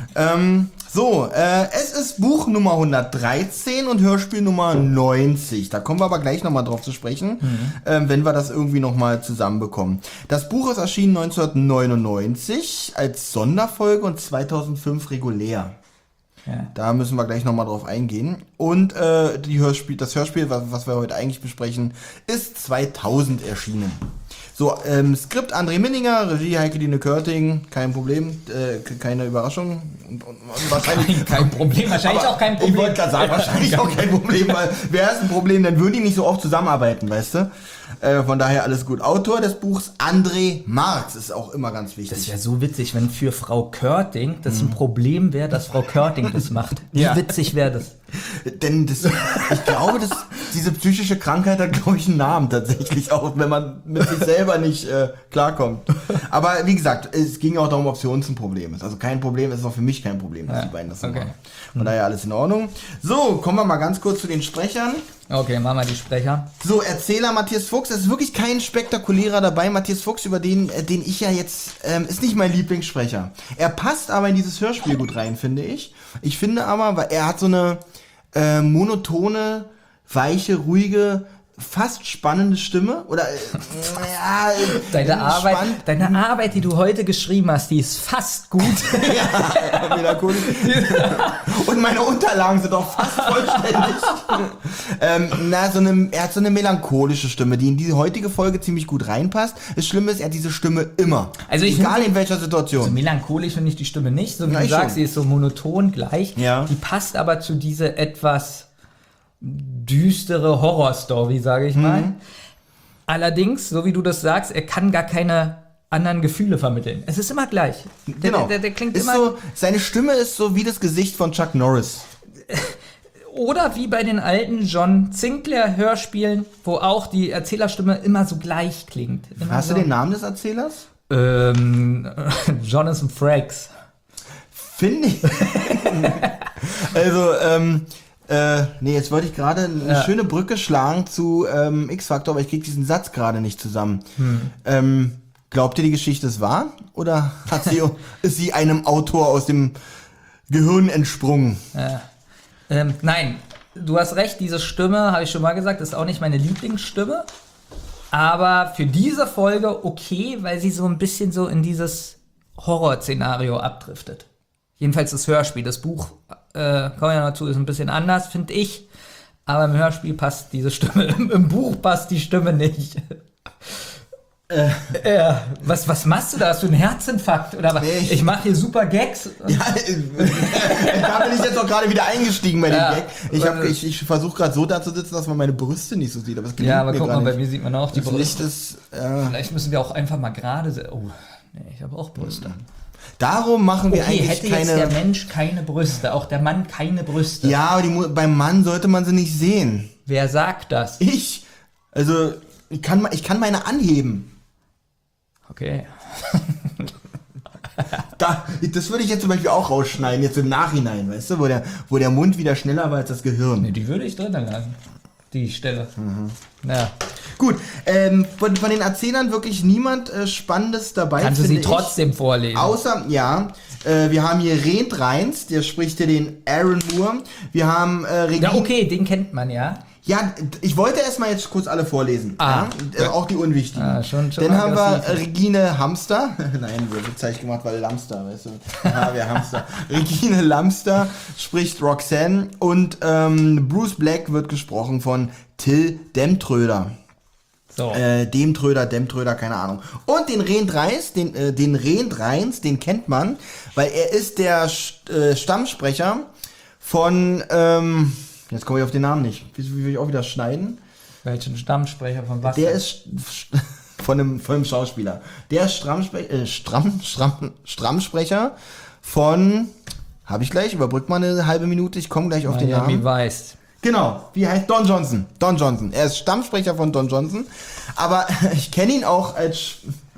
Es ist Buch Nummer 113 und Hörspiel Nummer 90. Da kommen wir aber gleich nochmal drauf zu sprechen, wenn wir das irgendwie nochmal zusammenbekommen. Das Buch ist erschienen 1999 als Sonderfolge und 2005 regulär. Ja. Da müssen wir gleich nochmal drauf eingehen. Und das Hörspiel, was wir heute eigentlich besprechen, ist 2000 erschienen. So, Skript André Minninger, Regie Heike-Dine Körting, kein Problem, keine Überraschung. Und wahrscheinlich kein Problem, wahrscheinlich auch kein Problem. Ich wollte gerade sagen, wahrscheinlich auch kein Problem, weil wäre es ein Problem, dann würden die nicht so oft zusammenarbeiten, weißt du? Von daher alles gut. Autor des Buchs André Marx ist auch immer ganz wichtig. Das wäre so witzig, wenn für Frau Körting das ein Problem wäre, dass Frau Körting das macht. Wie witzig wäre das? Denn ich glaube, diese psychische Krankheit hat, glaube ich, einen Namen tatsächlich auch, wenn man mit sich selber nicht klarkommt. Aber wie gesagt, es ging auch darum, ob es für uns ein Problem ist. Also kein Problem, es ist auch für mich kein Problem, dass die beiden das so machen. Von daher alles in Ordnung. So, kommen wir mal ganz kurz zu den Sprechern. Okay, machen wir die Sprecher. So, Erzähler Matthias Fuchs, es ist wirklich kein spektakulärer dabei. Matthias Fuchs, über den ich ja jetzt, ist nicht mein Lieblingssprecher. Er passt aber in dieses Hörspiel gut rein, finde ich. Ich finde aber, weil er hat so eine monotone, weiche, ruhige, fast spannende Stimme. Oder, Deine Arbeit, die du heute geschrieben hast, die ist fast gut. Ja, melancholisch. Und meine Unterlagen sind auch fast vollständig. Er hat so eine melancholische Stimme, die in diese heutige Folge ziemlich gut reinpasst. Das Schlimme ist, er hat diese Stimme immer. Also egal in welcher Situation. So melancholisch finde ich die Stimme nicht. So wie du ich sagst, schon. sie ist so monoton gleich. Ja. Die passt aber zu dieser etwas düstere Horrorstory, sage ich mal. Allerdings, so wie du das sagst, er kann gar keine anderen Gefühle vermitteln. Es ist immer gleich. Genau. Der klingt ist immer... so, seine Stimme ist so wie das Gesicht von Chuck Norris. Oder wie bei den alten John Sinclair Hörspielen, wo auch die Erzählerstimme immer so gleich klingt. Immer Hast so. du den Namen des Erzählers? Jonathan Frakes. Finde ich. Also, jetzt wollte ich gerade eine schöne Brücke schlagen zu X-Factor, aber ich kriege diesen Satz gerade nicht zusammen. Glaubt ihr, die Geschichte ist wahr? Oder ist sie einem Autor aus dem Gehirn entsprungen? Nein, du hast recht, diese Stimme, habe ich schon mal gesagt, ist auch nicht meine Lieblingsstimme. Aber für diese Folge okay, weil sie so ein bisschen so in dieses Horrorszenario abdriftet. Jedenfalls das Hörspiel. Das Buch, kommen wir ja noch zu, ist ein bisschen anders, finde ich. Aber im Hörspiel passt diese Stimme, im Buch passt die Stimme nicht. Was machst du da? Hast du einen Herzinfarkt? Oder was? Nee, ich mache hier super Gags. Ja, da bin ich jetzt auch gerade wieder eingestiegen bei dem Gag. Ich versuche gerade so da zu sitzen, dass man meine Brüste nicht so sieht. Aber aber guck mal, bei mir sieht man auch die das Brüste. Licht ist, Vielleicht müssen wir auch einfach mal gerade... Oh, nee, ich habe auch Brüste. Darum machen wir eigentlich hätte keine... jetzt der Mensch keine Brüste, auch der Mann keine Brüste. Ja, aber beim Mann sollte man sie nicht sehen. Wer sagt das? Also, ich kann meine anheben. Okay. Das würde ich jetzt zum Beispiel auch rausschneiden, jetzt im Nachhinein, weißt du, wo der Mund wieder schneller war als das Gehirn. Nee, die würde ich drin lassen. Die Stelle. Ja. Gut, von den Erzählern wirklich niemand Spannendes dabei. Kannst du sie finde trotzdem vorlesen? Außer, wir haben hier Rent Reins, der spricht hier den Aaron Moore. Wir haben Ja, okay, den kennt man ja. Ja, ich wollte erstmal jetzt kurz alle vorlesen. Auch die unwichtigen. Schon Dann haben wir aggressiv. Regine Hamster. Nein, wird Zeichen gemacht, weil Lamster, weißt du. Wir Hamster. Regine Lamster spricht Roxanne und Bruce Black wird gesprochen von Till Demtröder. So. Demtröder, keine Ahnung. Und den Rent Reins, den kennt man, weil er ist der Stammsprecher von, jetzt komme ich auf den Namen nicht. Wie will ich auch wieder schneiden? Welchen Stammsprecher von was? Der ist von einem Schauspieler. Der ist Stammsprecher von, habe ich gleich, überbrückt mal eine halbe Minute, ich komme gleich auf den Namen. Wie weißt. Genau, wie heißt Don Johnson? Don Johnson. Er ist Stammsprecher von Don Johnson, aber ich kenne ihn auch als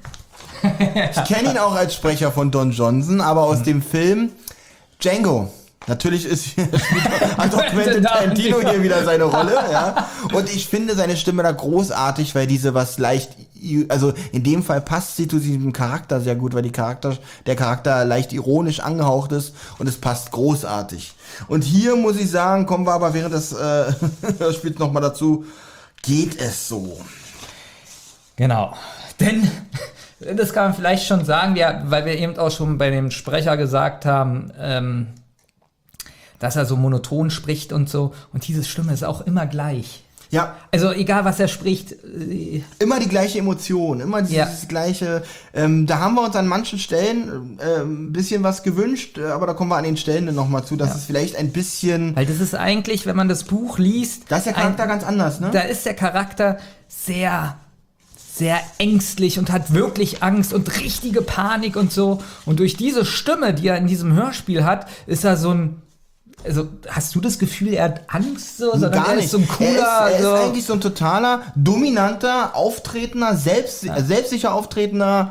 Sprecher von Don Johnson, aber aus dem Film Django. Natürlich hat auch Quentin Tarantino hier wieder seine Rolle, ja. Und ich finde seine Stimme da großartig, weil diese also in dem Fall passt sie zu diesem Charakter sehr gut, weil der Charakter leicht ironisch angehaucht ist und es passt großartig. Und hier muss ich sagen, kommen wir aber während des Hörspiels nochmal dazu, geht es so. Genau. Denn, das kann man vielleicht schon sagen, weil wir eben auch schon bei dem Sprecher gesagt haben, dass er so monoton spricht und so. Und diese Stimme ist auch immer gleich. Ja. Also egal, was er spricht. Immer die gleiche Emotion, immer dieses gleiche. Da haben wir uns an manchen Stellen ein bisschen was gewünscht, aber da kommen wir an den Stellen dann nochmal zu, dass es vielleicht ein bisschen... Weil das ist eigentlich, wenn man das Buch liest... Da ist der Charakter ganz anders, ne? Da ist der Charakter sehr, sehr ängstlich und hat wirklich Angst und richtige Panik und so. Und durch diese Stimme, die er in diesem Hörspiel hat, ist er so ein... Also, hast du das Gefühl, er hat Angst? So, sondern Gar er nicht. ist so ein cooler... Er ist eigentlich so ein totaler, dominanter, auftretender, selbstsicher auftretender,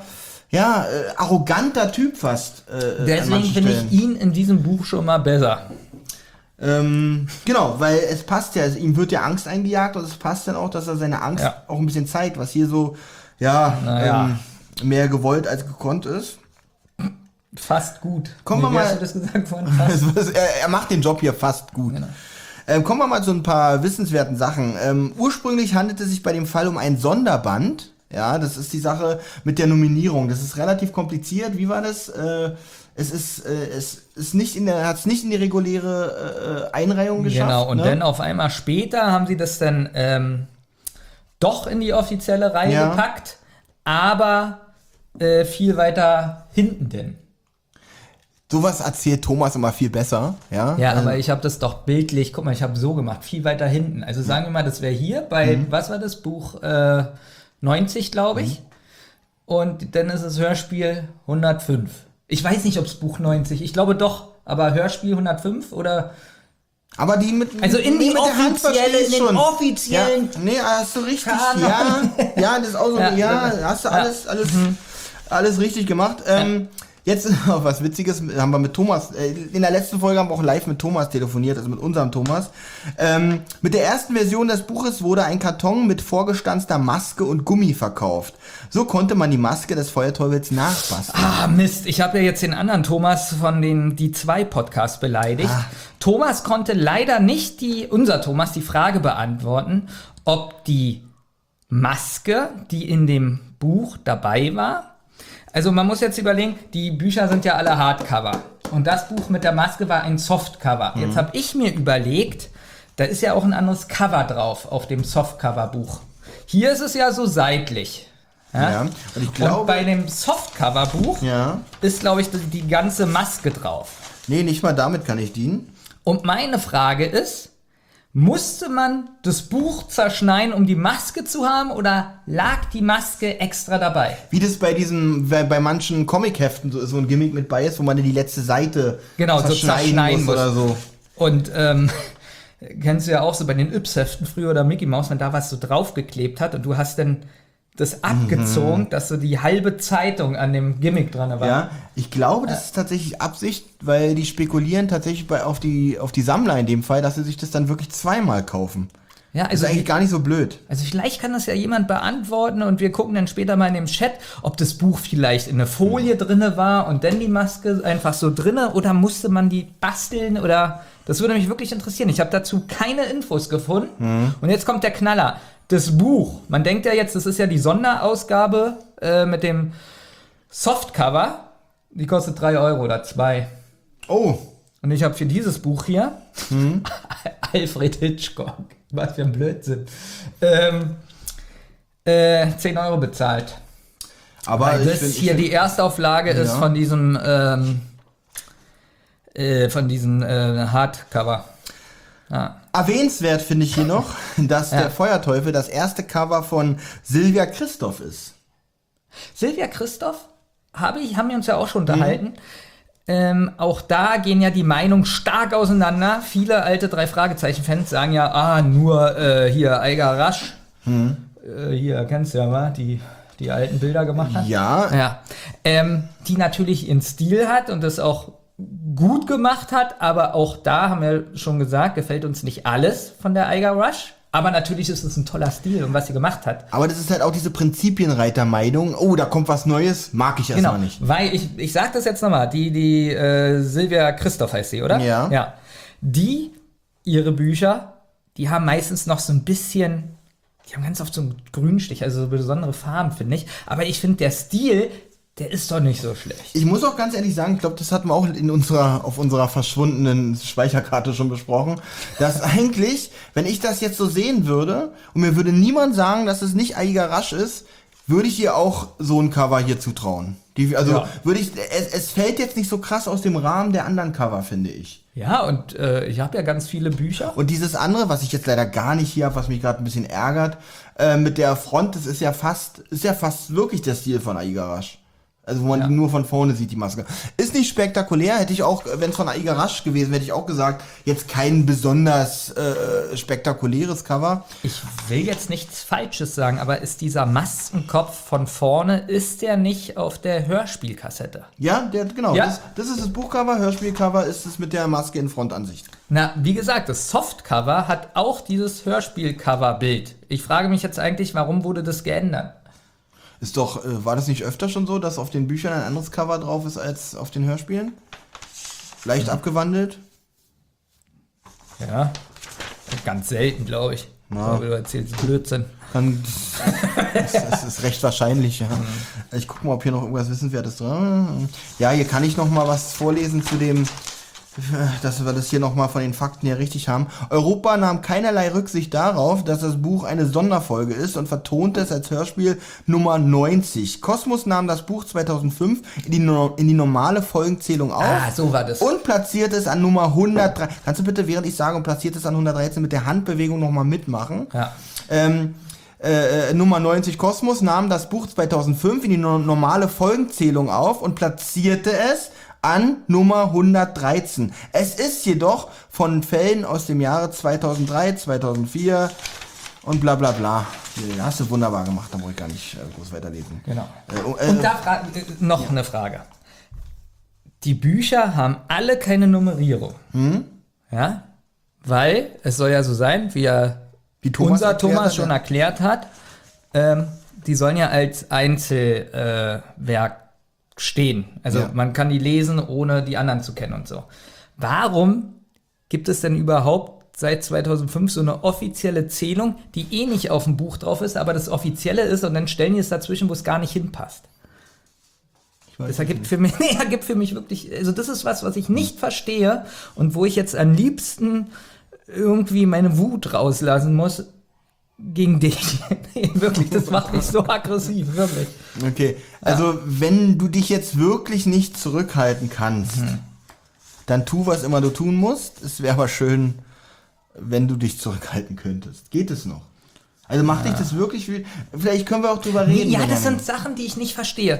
arroganter Typ fast. Deswegen finde ich ihn in diesem Buch schon mal besser. Genau, weil es passt ja, ihm wird ja Angst eingejagt und es passt dann auch, dass er seine Angst auch ein bisschen zeigt, was hier so, mehr gewollt als gekonnt ist. Fast gut. Kommen wir mal. Hast du das gesagt vorhin? Fast? Er macht den Job hier fast gut. Genau. Kommen wir mal zu ein paar wissenswerten Sachen. Ursprünglich handelt es sich bei dem Fall um ein Sonderband. Ja, das ist die Sache mit der Nominierung. Das ist relativ kompliziert. Wie war das? Es ist nicht hat's nicht in die reguläre Einreihung geschafft. Genau, und dann auf einmal später haben sie das dann doch in die offizielle Reihe gepackt, aber viel weiter hinten denn. Sowas erzählt Thomas immer viel besser. Ja, aber ich habe das doch bildlich, guck mal, ich habe so gemacht, viel weiter hinten. Also sagen wir mal, das wäre hier bei, was war das, Buch 90, glaube ich. Und dann ist es Hörspiel 105. Ich weiß nicht, ob es Buch 90, ich glaube doch, aber Hörspiel 105 oder... Aber die mit also in die offizielle, in den offiziellen... Ja, nee, hast du richtig. Ja, das ist auch so. Hast du alles richtig gemacht. Jetzt noch was Witziges, haben wir mit Thomas, in der letzten Folge haben wir auch live mit Thomas telefoniert, also mit unserem Thomas. Mit der ersten Version des Buches wurde ein Karton mit vorgestanzter Maske und Gummi verkauft. So konnte man die Maske des Feuerteufels nachbasteln. Ah, Mist, ich habe ja jetzt den anderen Thomas von die 2 Podcasts beleidigt. Thomas konnte leider nicht unser Thomas die Frage beantworten, ob die Maske, die in dem Buch dabei war. Also man muss jetzt überlegen, die Bücher sind ja alle Hardcover. Und das Buch mit der Maske war ein Softcover. Jetzt habe ich mir überlegt, da ist ja auch ein anderes Cover drauf auf dem Softcover-Buch. Hier ist es ja so seitlich. Ja? Und ich glaube, und bei dem Softcover-Buch ist, glaube ich, die ganze Maske drauf. Nee, nicht mal damit kann ich dienen. Und meine Frage ist, musste man das Buch zerschneiden, um die Maske zu haben, oder lag die Maske extra dabei? Wie das bei manchen Comic-Heften so ein Gimmick mit bei ist, wo man die letzte Seite zerschneiden muss oder so. Und kennst du ja auch so bei den Yps-Heften früher oder Mickey Mouse, wenn da was so draufgeklebt hat und du hast dann das abgezogen, dass so die halbe Zeitung an dem Gimmick dran war. Ja, ich glaube, das ist tatsächlich Absicht, weil die spekulieren tatsächlich auf die Sammler in dem Fall, dass sie sich das dann wirklich zweimal kaufen. Ja, also das ist eigentlich gar nicht so blöd. Also vielleicht kann das ja jemand beantworten und wir gucken dann später mal in dem Chat, ob das Buch vielleicht in der Folie drinne war und dann die Maske einfach so drinne, oder musste man die basteln, oder das würde mich wirklich interessieren. Ich habe dazu keine Infos gefunden. Und jetzt kommt der Knaller. Das Buch, man denkt ja jetzt, das ist ja die Sonderausgabe mit dem Softcover, die kostet 3 Euro oder 2. Oh. Und ich habe für dieses Buch hier Alfred Hitchcock, was für ein Blödsinn, 10 Euro bezahlt. Aber weil das hier die Erstauflage ist von diesem Hardcover. Ja. Erwähnenswert finde ich hier noch, dass der Feuerteufel das erste Cover von Sylvia Christoph ist. Sylvia Christoph haben wir uns ja auch schon unterhalten. Auch da gehen ja die Meinungen stark auseinander. Viele alte 3-Fragezeichen-Fans sagen ja, nur hier Eiger Rasch. Hier, kennst du ja mal, die alten Bilder gemacht hat. Ja. Die natürlich ihren Stil hat und das auch gut gemacht hat, aber auch da haben wir schon gesagt, gefällt uns nicht alles von der Eiger Rush. Aber natürlich ist es ein toller Stil und was sie gemacht hat. Aber das ist halt auch diese Prinzipienreiter-Meinung. Oh, da kommt was Neues, mag ich erstmal nicht. Weil ich sag das jetzt nochmal, die Sylvia Christoph heißt sie, oder? Ja. Ihre Bücher, die haben meistens noch so ein bisschen, die haben ganz oft so einen Grünstich, also so besondere Farben, finde ich. Aber ich finde, der Stil, der ist doch nicht so schlecht. Ich muss auch ganz ehrlich sagen, ich glaube, das hatten wir auch auf unserer verschwundenen Speicherkarte schon besprochen, dass eigentlich, wenn ich das jetzt so sehen würde und mir würde niemand sagen, dass es nicht Eiger Rasch ist, würde ich ihr auch so ein Cover hier zutrauen. Es fällt jetzt nicht so krass aus dem Rahmen der anderen Cover, finde ich. Ja, und ich habe ja ganz viele Bücher. Und dieses andere, was ich jetzt leider gar nicht hier habe, was mich gerade ein bisschen ärgert, mit der Front, das ist ja fast wirklich der Stil von Eiger Rasch. Also wo man die nur von vorne sieht, die Maske. Ist nicht spektakulär, hätte ich auch, wenn es von Aiga Rasch gewesen wäre, hätte ich auch gesagt, jetzt kein besonders spektakuläres Cover. Ich will jetzt nichts Falsches sagen, aber ist dieser Maskenkopf von vorne, ist der nicht auf der Hörspielkassette? Ja, genau. Ja. Das ist das Buchcover, Hörspielcover ist es mit der Maske in Frontansicht. Na, wie gesagt, das Softcover hat auch dieses Hörspielcover-Bild. Ich frage mich jetzt eigentlich, warum wurde das geändert? Ist doch, war das nicht öfter schon so, dass auf den Büchern ein anderes Cover drauf ist als auf den Hörspielen? Leicht abgewandelt? Ja, ganz selten, glaube ich. Ja. Aber du erzählst Blödsinn. Das ist recht wahrscheinlich, ja. Ich gucke mal, ob hier noch irgendwas Wissenswertes drin ist. Ja, hier kann ich noch mal was vorlesen zu dem, dass wir das hier noch mal von den Fakten her richtig haben. Europa nahm keinerlei Rücksicht darauf, dass das Buch eine Sonderfolge ist und vertonte es als Hörspiel Nummer 90. Kosmos nahm das Buch 2005 in die normale Folgenzählung auf. Ah, so war das. Und platziert es an Nummer 103. Kannst du bitte, während ich sage, und platziert es an 113 mit der Handbewegung noch mal mitmachen? Ja. Nummer 90 Kosmos nahm das Buch 2005 in die normale Folgenzählung auf und platzierte es an Nummer 113. Es ist jedoch von Fällen aus dem Jahre 2003, 2004 und bla bla bla. Den hast du wunderbar gemacht, da muss ich gar nicht groß weiterlesen. Genau. Und da noch eine Frage. Die Bücher haben alle keine Nummerierung. Ja? Weil es soll ja so sein, wie Thomas schon erklärt hat, die sollen ja als Einzelwerk stehen. Also man kann die lesen, ohne die anderen zu kennen und so. Warum gibt es denn überhaupt seit 2005 so eine offizielle Zählung, die eh nicht auf dem Buch drauf ist, aber das Offizielle ist und dann stellen die es dazwischen, wo es gar nicht hinpasst? Das ergibt für mich wirklich, also das ist was ich nicht verstehe und wo ich jetzt am liebsten irgendwie meine Wut rauslassen muss gegen dich. Nee, wirklich, das macht mich so aggressiv, wirklich. Okay, also wenn du dich jetzt wirklich nicht zurückhalten kannst, dann tu, was immer du tun musst. Es wäre aber schön, wenn du dich zurückhalten könntest. Geht es noch? Also macht dich das wirklich viel? Vielleicht können wir auch drüber reden. Ja, das sind Sachen, die ich nicht verstehe.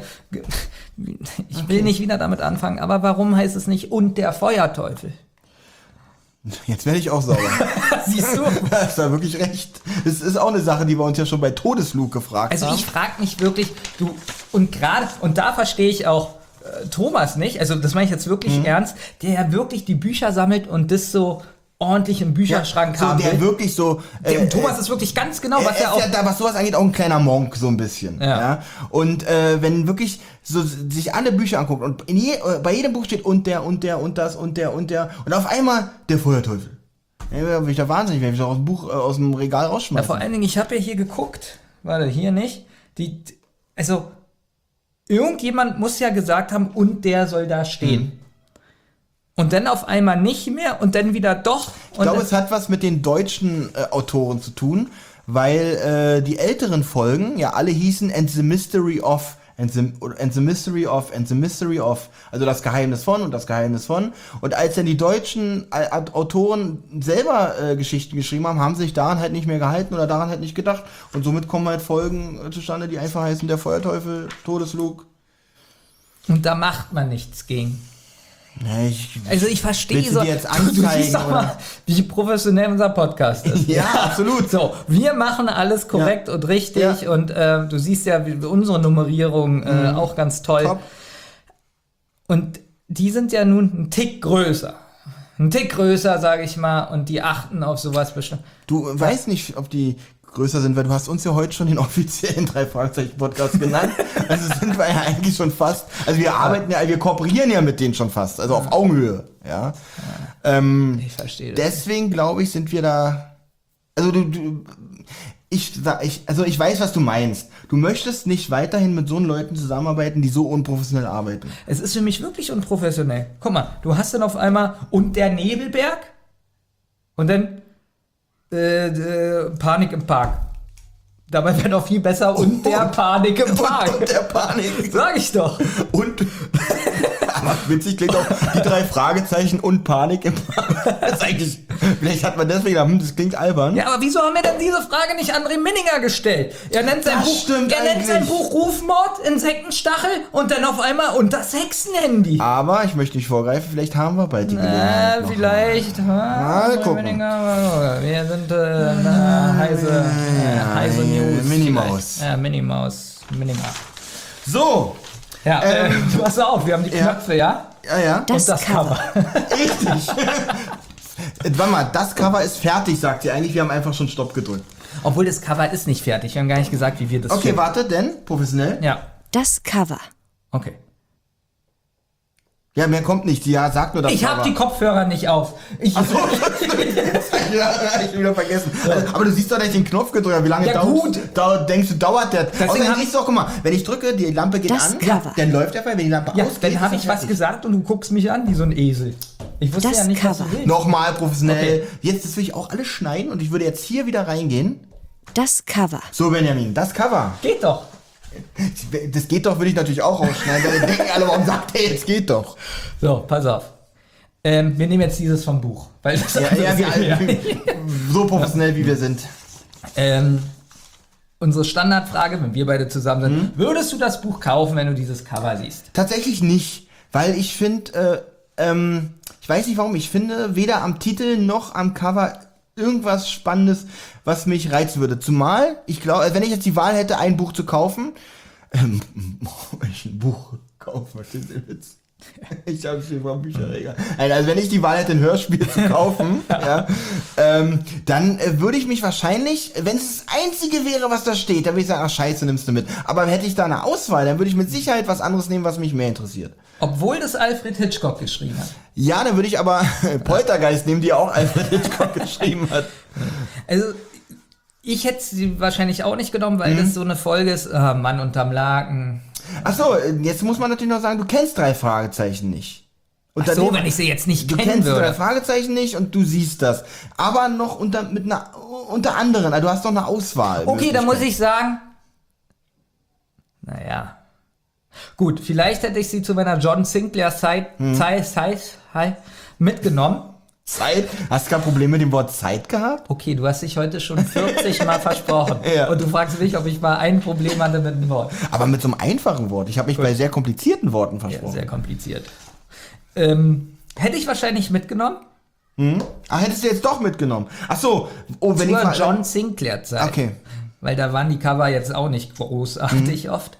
Ich will nicht wieder damit anfangen, aber warum heißt es nicht und der Feuerteufel? Jetzt werde ich auch sauer. Siehst du? Da hast du wirklich recht. Das ist auch eine Sache, die wir uns ja schon bei Todeslug gefragt haben. Also ich frage mich wirklich, und da verstehe ich auch Thomas nicht, also das meine ich jetzt wirklich ernst, der ja wirklich die Bücher sammelt und das so ordentlich im Bücherschrank haben der will. wirklich so... Thomas ist wirklich ganz genau, was er auch... Ja, da, was sowas angeht, auch ein kleiner Monk, so ein bisschen. Ja. Und wenn wirklich so sich alle Bücher anguckt und bei jedem Buch steht und der und das und der und auf einmal der Feuerteufel. Ja, bin ich da wahnsinnig, wenn ich das Buch aus dem Regal rausschmeiße. Ja, vor allen Dingen, ich habe ja hier geguckt, warte, hier nicht, also irgendjemand muss ja gesagt haben, und der soll da stehen. Und dann auf einmal nicht mehr und dann wieder doch. Ich glaube, es hat was mit den deutschen Autoren zu tun, weil die älteren Folgen ja alle hießen And the Mystery of, and the Mystery of, and the Mystery of, also das Geheimnis von und das Geheimnis von. Und als dann die deutschen Autoren selber Geschichten geschrieben haben, haben sie sich daran halt nicht mehr gehalten oder daran halt nicht gedacht. Und somit kommen halt Folgen zustande, die einfach heißen Der Feuerteufel, Todeslug. Und da macht man nichts gegen. Ja, ich verstehe so. Du jetzt anzeigen, siehst doch mal, wie professionell unser Podcast ist. Ja, absolut. So, wir machen alles korrekt und richtig und du siehst ja unsere Nummerierung auch ganz toll. Top. Und die sind ja nun ein Tick größer. Ein Tick größer, sage ich mal, und die achten auf sowas bestimmt. Du weißt nicht, ob die größer sind, weil du hast uns ja heute schon den offiziellen 3-Fragezeichen-Podcast genannt. Also sind wir ja eigentlich schon fast, also wir kooperieren ja mit denen schon fast, also auf Augenhöhe. Ja. Ich verstehe das. Deswegen glaube ich, sind wir da, also ich weiß, was du meinst. Du möchtest nicht weiterhin mit so Leuten zusammenarbeiten, die so unprofessionell arbeiten. Es ist für mich wirklich unprofessionell. Guck mal, du hast dann auf einmal und der Nebelberg und dann Panik im Park. Dabei wäre doch viel besser und der Panik im Park. Und der Panik. Sag ich doch. Und Witzig klingt auch die 3 Fragezeichen und Panik im das ist eigentlich, vielleicht hat man deswegen gedacht, das klingt albern. Ja, aber wieso haben wir denn diese Frage nicht André Minninger gestellt? Er nennt sein Buch Rufmord, Insektenstachel und dann auf einmal und das Hexenhandy. Aber ich möchte nicht vorgreifen, vielleicht haben wir bald die Gelegenheit. Vielleicht. Mal gucken. Wir sind heiße News. Minimaus. Ja, Minimaus. So. Ja, pass auf, wir haben die Knöpfe, ja? Ja. Das Cover. Richtig. Warte mal, das Cover ist fertig, sagt sie eigentlich. Wir haben einfach schon Stopp gedrückt. Obwohl das Cover ist nicht fertig. Wir haben gar nicht gesagt, wie wir das Okay, warte, denn? Professionell? Ja. Das Cover. Okay. Ja, mehr kommt nicht. Ja, sag nur das Ich habe die Kopfhörer nicht auf. Ach so, ja, ich wieder vergessen. Aber du siehst doch nicht den Knopf gedrückt. Wie lange dauert der? Außerdem siehst du auch, guck mal, wenn ich drücke, die Lampe geht das an, Cover. dann läuft der Fall, wenn die Lampe ausgeht. Dann habe ich was gesagt und du guckst mich an wie so ein Esel. Ich wusste das ja nicht, was Cover. du willst. Nochmal professionell. Okay. Jetzt, das will ich auch alles schneiden und ich würde jetzt hier wieder reingehen. Das Cover. So, Benjamin, das Cover. Geht doch. Das geht doch, würde ich natürlich auch rausschneiden, weil dann denken alle, warum sagt er, jetzt geht doch. So, pass auf. Wir nehmen jetzt dieses vom Buch. Weil das So professionell, wie wir sind. Unsere Standardfrage, wenn wir beide zusammen sind, würdest du das Buch kaufen, wenn du dieses Cover siehst? Tatsächlich nicht, weil ich finde, ich weiß nicht warum, ich finde weder am Titel noch am Cover irgendwas Spannendes, was mich reizen würde. Zumal, ich glaube, wenn ich jetzt die Wahl hätte, ein Buch zu kaufen, ich ein Buch kaufen, verstehst du den Witz? Ich habe schon mal Bücherregal. Also wenn ich die Wahl hätte, ein Hörspiel zu kaufen, dann würde ich mich wahrscheinlich, wenn es das Einzige wäre, was da steht, dann würde ich sagen, ach scheiße, nimmst du mit. Aber hätte ich da eine Auswahl, dann würde ich mit Sicherheit was anderes nehmen, was mich mehr interessiert. Obwohl das Alfred Hitchcock geschrieben hat. Ja, dann würde ich aber Poltergeist nehmen, die auch Alfred Hitchcock geschrieben hat. Also, ich hätte sie wahrscheinlich auch nicht genommen, weil das so eine Folge ist, Mann unterm Laken. Achso, jetzt muss man natürlich noch sagen, du kennst 3 Fragezeichen nicht. Ach so, wenn ich sie jetzt nicht du kennen kennst würde. 3 Fragezeichen nicht und du siehst das. Aber noch unter anderem, also du hast doch eine Auswahl. Okay, dann muss ich sagen, naja. Gut, vielleicht hätte ich sie zu meiner John Sinclair Zeit mitgenommen. Zeit? Hast du kein Problem mit dem Wort Zeit gehabt? Okay, du hast dich heute schon 40 Mal versprochen. Ja. Und du fragst mich, ob ich mal ein Problem hatte mit dem Wort. Aber mit so einem einfachen Wort. Ich habe mich bei sehr komplizierten Worten versprochen. Ja, sehr kompliziert. Hätte ich wahrscheinlich mitgenommen. Ach, hättest du jetzt doch mitgenommen. Ach so. Oh, wenn Zur ich John Sinclair Zeit. Okay. Weil da waren die Cover jetzt auch nicht großartig oft.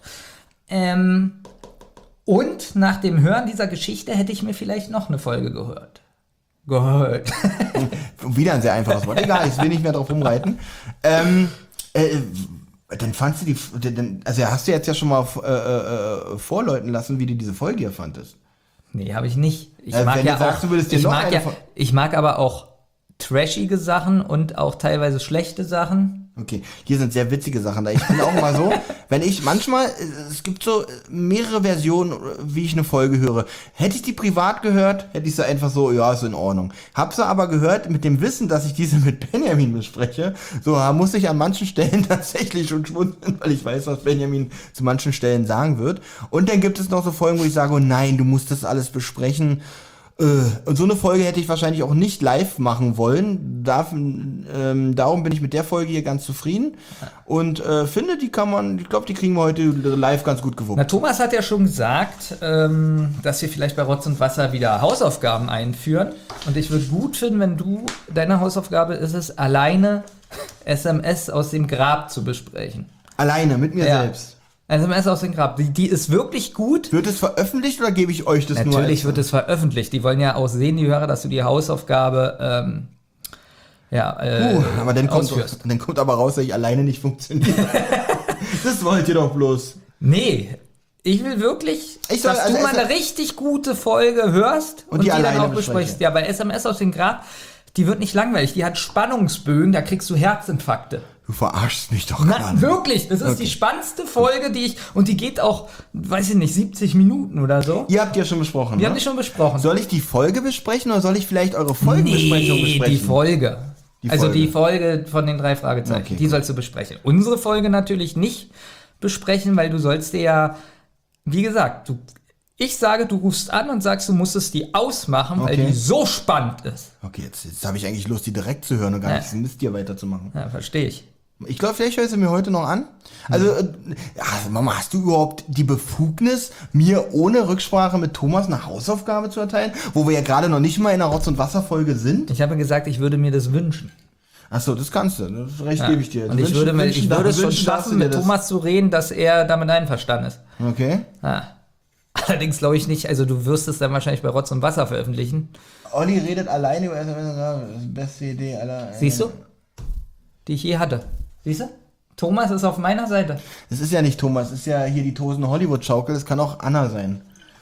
Und nach dem Hören dieser Geschichte hätte ich mir vielleicht noch eine Folge gehört. Wieder ein sehr einfaches Wort. Egal, ich will nicht mehr drauf rumreiten. Dann fandst du also hast du jetzt ja schon mal vorläuten lassen, wie du diese Folge hier fandest. Nee, habe ich nicht. Ich Wenn mag du ja sagst, auch, du würdest dir ich noch mag eine ja, ich mag aber auch trashige Sachen und auch teilweise schlechte Sachen. Okay, hier sind sehr witzige Sachen da. Ich bin auch mal so, wenn ich manchmal, es gibt so mehrere Versionen, wie ich eine Folge höre. Hätte ich die privat gehört, hätte ich sie einfach so, ja, ist in Ordnung. Hab sie aber gehört mit dem Wissen, dass ich diese mit Benjamin bespreche, so muss ich an manchen Stellen tatsächlich schon schmunzeln, weil ich weiß, was Benjamin zu manchen Stellen sagen wird. Und dann gibt es noch so Folgen, wo ich sage, oh nein, du musst das alles besprechen. Und so eine Folge hätte ich wahrscheinlich auch nicht live machen wollen. Darum bin ich mit der Folge hier ganz zufrieden. Und finde, ich glaube, die kriegen wir heute live ganz gut gewuppt. Na, Thomas hat ja schon gesagt, dass wir vielleicht bei Rotz und Wasser wieder Hausaufgaben einführen. Und ich würde gut finden, wenn deine Hausaufgabe ist es, alleine SMS aus dem Grab zu besprechen. Alleine, mit mir selbst. SMS aus dem Grab. Die ist wirklich gut. Wird es veröffentlicht oder gebe ich euch das nur? Natürlich wird es veröffentlicht. Die wollen ja auch sehen, die Hörer, dass du die Hausaufgabe aber dann kommt aber raus, dass ich alleine nicht funktioniere. Das wollt ihr doch bloß. Nee, ich will wirklich, dass du mal eine richtig gute Folge hörst und die dann auch besprichst. Ja, bei SMS aus dem Grab, die wird nicht langweilig. Die hat Spannungsbögen, da kriegst du Herzinfarkte. Du verarschst mich doch gerade. Wirklich, das ist die spannendste Folge, und die geht auch, weiß ich nicht, 70 Minuten oder so. Ihr habt ja schon besprochen, Wir haben die schon besprochen. Soll ich die Folge besprechen oder soll ich vielleicht eure Folgenbesprechung besprechen? Die Folge. Die Folge von den 3 Fragezeichen, okay, die sollst du besprechen. Unsere Folge natürlich nicht besprechen, weil du sollst dir ja, wie gesagt, Ich sage, du rufst an und sagst, du musstest die ausmachen, weil die so spannend ist. Okay, jetzt habe ich eigentlich Lust, die direkt zu hören und gar nicht Mist dir weiterzumachen. Ja, verstehe ich. Ich glaube, vielleicht hörst du mir heute noch an. Also, Mama, hast du überhaupt die Befugnis, mir ohne Rücksprache mit Thomas eine Hausaufgabe zu erteilen, wo wir ja gerade noch nicht mal in einer Rotz- und Wasserfolge sind? Ich habe gesagt, ich würde mir das wünschen. Achso, das kannst du. Das Recht gebe ich dir. Und ich würde es schon schaffen, mit Thomas zu reden, dass er damit einverstanden ist. Okay. Ja. Allerdings glaube ich nicht, also du wirst es dann wahrscheinlich bei Rotz und Wasser veröffentlichen. Olli redet alleine über SMS, das ist die beste Idee aller. Siehst du? Die ich je hatte. Siehst du? Thomas ist auf meiner Seite. Das ist ja nicht Thomas, das ist ja hier die Tosen Hollywood-Schaukel, das kann auch Anna sein.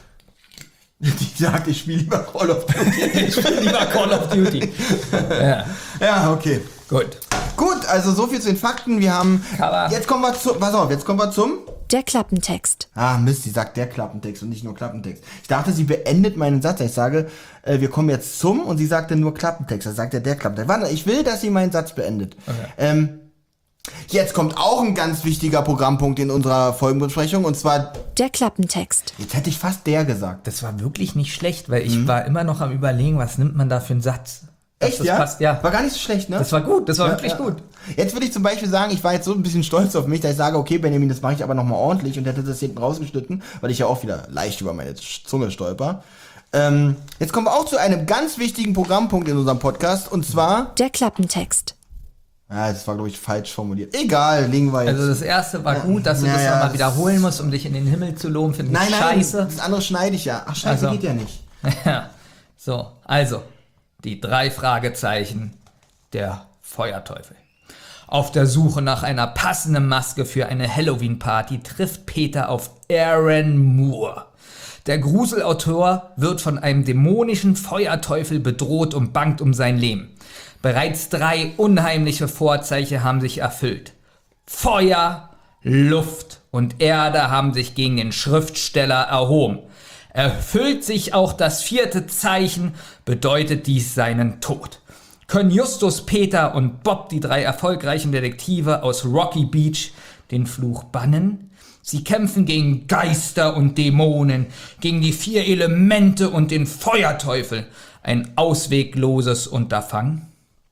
Die sagt, ich spiele lieber Call of Duty. Ich spiele lieber Call of Duty. Ja, okay. Gut, also so viel zu den Fakten. Wir haben. Cover. Jetzt kommen wir zum. Der Klappentext. Ah, Mist, sie sagt der Klappentext und nicht nur Klappentext. Ich dachte, sie beendet meinen Satz. Ich sage, wir kommen jetzt zum und sie sagte nur Klappentext. Da sagt der Klappentext. Warte, ich will, dass sie meinen Satz beendet. Okay. Jetzt kommt auch ein ganz wichtiger Programmpunkt in unserer Folgenbesprechung und zwar der Klappentext. Jetzt hätte ich fast der gesagt. Das war wirklich nicht schlecht, weil ich war immer noch am Überlegen, was nimmt man da für einen Satz. Echt, das ja? Passt, ja? War gar nicht so schlecht, ne? Das war gut, das war wirklich gut. Jetzt würde ich zum Beispiel sagen, ich war jetzt so ein bisschen stolz auf mich, dass ich sage, okay, Benjamin, das mache ich aber nochmal ordentlich und hätte das hinten rausgeschnitten, weil ich ja auch wieder leicht über meine Zunge stolper. Jetzt kommen wir auch zu einem ganz wichtigen Programmpunkt in unserem Podcast und zwar der Klappentext. Das war, glaube ich, falsch formuliert. Egal, legen wir jetzt. Also das erste war gut, dass du das nochmal wiederholen musst, um dich in den Himmel zu loben, finde ich scheiße. Nein, das andere schneide ich ja. Ach, scheiße, geht ja nicht. So, also, die 3 Fragezeichen der Feuerteufel. Auf der Suche nach einer passenden Maske für eine Halloween-Party trifft Peter auf Aaron Moore. Der Gruselautor wird von einem dämonischen Feuerteufel bedroht und bangt um sein Leben. Bereits 3 unheimliche Vorzeichen haben sich erfüllt. Feuer, Luft und Erde haben sich gegen den Schriftsteller erhoben. Erfüllt sich auch das 4. Zeichen, bedeutet dies seinen Tod. Können Justus, Peter und Bob, die 3 erfolgreichen Detektive aus Rocky Beach, den Fluch bannen? Sie kämpfen gegen Geister und Dämonen, gegen die 4 Elemente und den Feuerteufel. Ein auswegloses Unterfangen.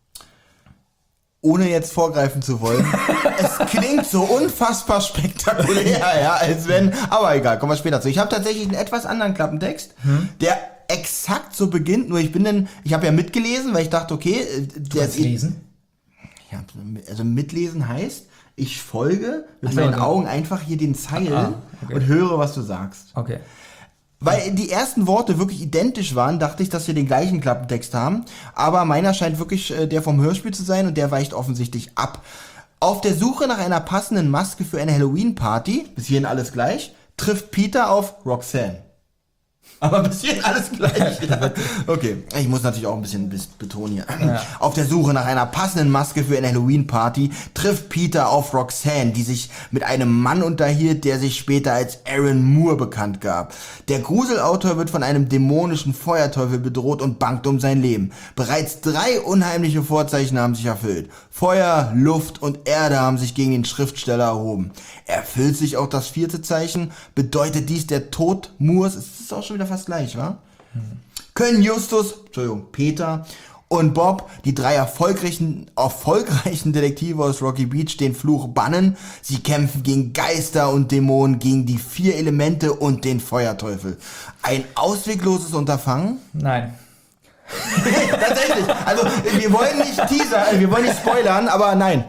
Ohne jetzt vorgreifen zu wollen, es klingt so unfassbar spektakulär, ja, als wenn, aber egal, kommen wir später zu. Ich habe tatsächlich einen etwas anderen Klappentext, der exakt so beginnt, nur ich habe ja mitgelesen, weil ich dachte, okay, lesen? Ja, also mitlesen heißt, ich folge mit meinen Augen einfach hier den Zeilen und höre, was du sagst. Okay. Weil die ersten Worte wirklich identisch waren, dachte ich, dass wir den gleichen Klappentext haben. Aber meiner scheint wirklich der vom Hörspiel zu sein und der weicht offensichtlich ab. Auf der Suche nach einer passenden Maske für eine Halloween-Party, bis hierhin alles gleich, trifft Peter auf Roxanne. Aber bis hierhin alles gleich. Ja. Okay, ich muss natürlich auch ein bisschen betonen hier. Ja. Auf der Suche nach einer passenden Maske für eine Halloween-Party trifft Peter auf Roxanne, die sich mit einem Mann unterhielt, der sich später als Aaron Moore bekannt gab. Der Gruselautor wird von einem dämonischen Feuerteufel bedroht und bangt um sein Leben. Bereits 3 unheimliche Vorzeichen haben sich erfüllt. Feuer, Luft und Erde haben sich gegen den Schriftsteller erhoben. Erfüllt sich auch das 4. Zeichen, bedeutet dies der Tod Moores. Es ist auch schon wieder fast gleich, wa? Können Peter und Bob, die 3 erfolgreichen Detektive aus Rocky Beach, den Fluch bannen. Sie kämpfen gegen Geister und Dämonen, gegen die 4 Elemente und den Feuerteufel. Ein auswegloses Unterfangen? Nein. Tatsächlich. Also, wir wollen nicht teasern, wir wollen nicht spoilern, aber nein.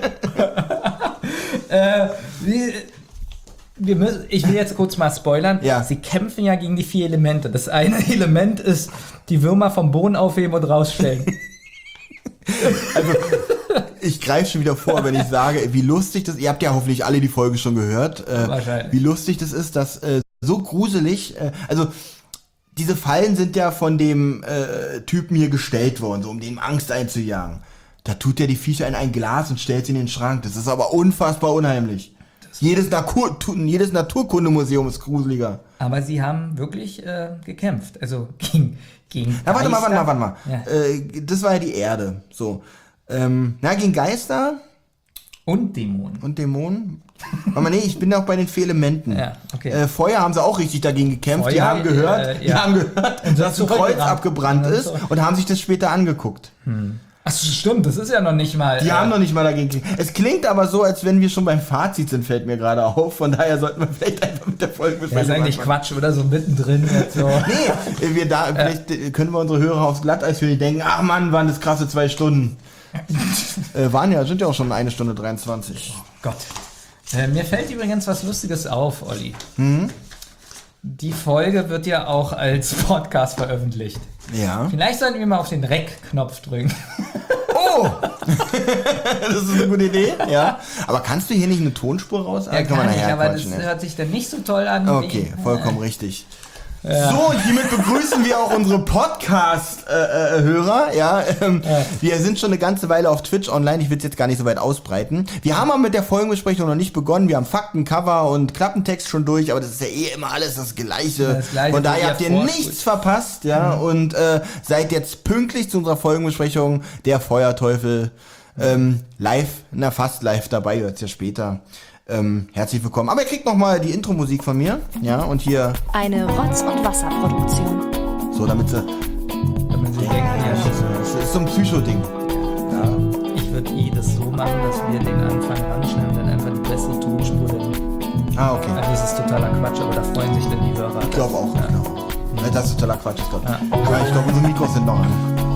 Ich will jetzt kurz mal spoilern. Ja. Sie kämpfen ja gegen die 4 Elemente. Das eine Element ist, die Würmer vom Boden aufheben und rausstellen. Also, ich greife schon wieder vor, wenn ich sage, wie lustig das, ihr habt ja hoffentlich alle die Folge schon gehört, Wahrscheinlich. wie lustig das ist, dass so gruselig, also diese Fallen sind ja von dem Typen hier gestellt worden, so um dem Angst einzujagen. Da tut ja die Viecher in ein Glas und stellt sie in den Schrank. Das ist aber unfassbar unheimlich. Jedes Naturkundemuseum ist gruseliger. Aber sie haben wirklich gekämpft. Also gegen Na, warte Geister. mal. Ja. Das war ja die Erde. So. Gegen Geister Und Dämonen. und Dämonen. Aber nee, ich bin auch bei den vier Elementen. Ja, okay. Feuer haben sie auch richtig dagegen gekämpft. Feuer, die haben gehört, dass ein Kreuz abgebrannt ist und haben sich das später angeguckt. Achso, stimmt, das ist ja noch nicht mal... Die haben noch nicht mal dagegen gekämpft. Es klingt aber so, als wenn wir schon beim Fazit sind, fällt mir gerade auf. Von daher sollten wir vielleicht einfach mit der Folge besprechen. Das ist eigentlich Quatsch, oder? So mittendrin jetzt so. Nee, vielleicht können wir unsere Hörer aufs Glatteis führen, die denken, ach Mann, waren das krasse 2 Stunden. Sind ja auch schon 1 Stunde 23. Oh Gott. Mir fällt übrigens was Lustiges auf, Olli. Die Folge wird ja auch als Podcast veröffentlicht. Ja. Vielleicht sollten wir mal auf den Rec-Knopf drücken. Oh! Das ist eine gute Idee, ja. Aber kannst du hier nicht eine Tonspur raus? Ja, kann ich, aber das hört sich dann nicht so toll an. Okay, vollkommen richtig. Ja. So, und hiermit begrüßen wir auch unsere Podcast-Hörer. Wir sind schon eine ganze Weile auf Twitch online. Ich will es jetzt gar nicht so weit ausbreiten. Wir haben aber mit der Folgenbesprechung noch nicht begonnen. Wir haben Fakten, Cover und Klappentext schon durch, aber das ist ja immer alles das Gleiche. Von daher habt ihr nichts verpasst, und seid jetzt pünktlich zu unserer Folgenbesprechung der Feuerteufel fast live dabei, hört es ja später. Herzlich willkommen. Aber ihr kriegt nochmal die Intro-Musik von mir. Ja, und hier... Eine Rotz- und Wasserproduktion. So, damit sie denken, das ist so ein Psycho-Ding. Ja. Ich würde das so machen, dass wir den Anfang anschneiden und dann einfach die bessere Tonspur dann. Okay. Also das ist totaler Quatsch, aber da freuen sich dann die Hörer. Ich glaube auch. Das ist totaler Quatsch, ist Gott. Ja. Aber ich glaube, unsere Mikros sind noch an.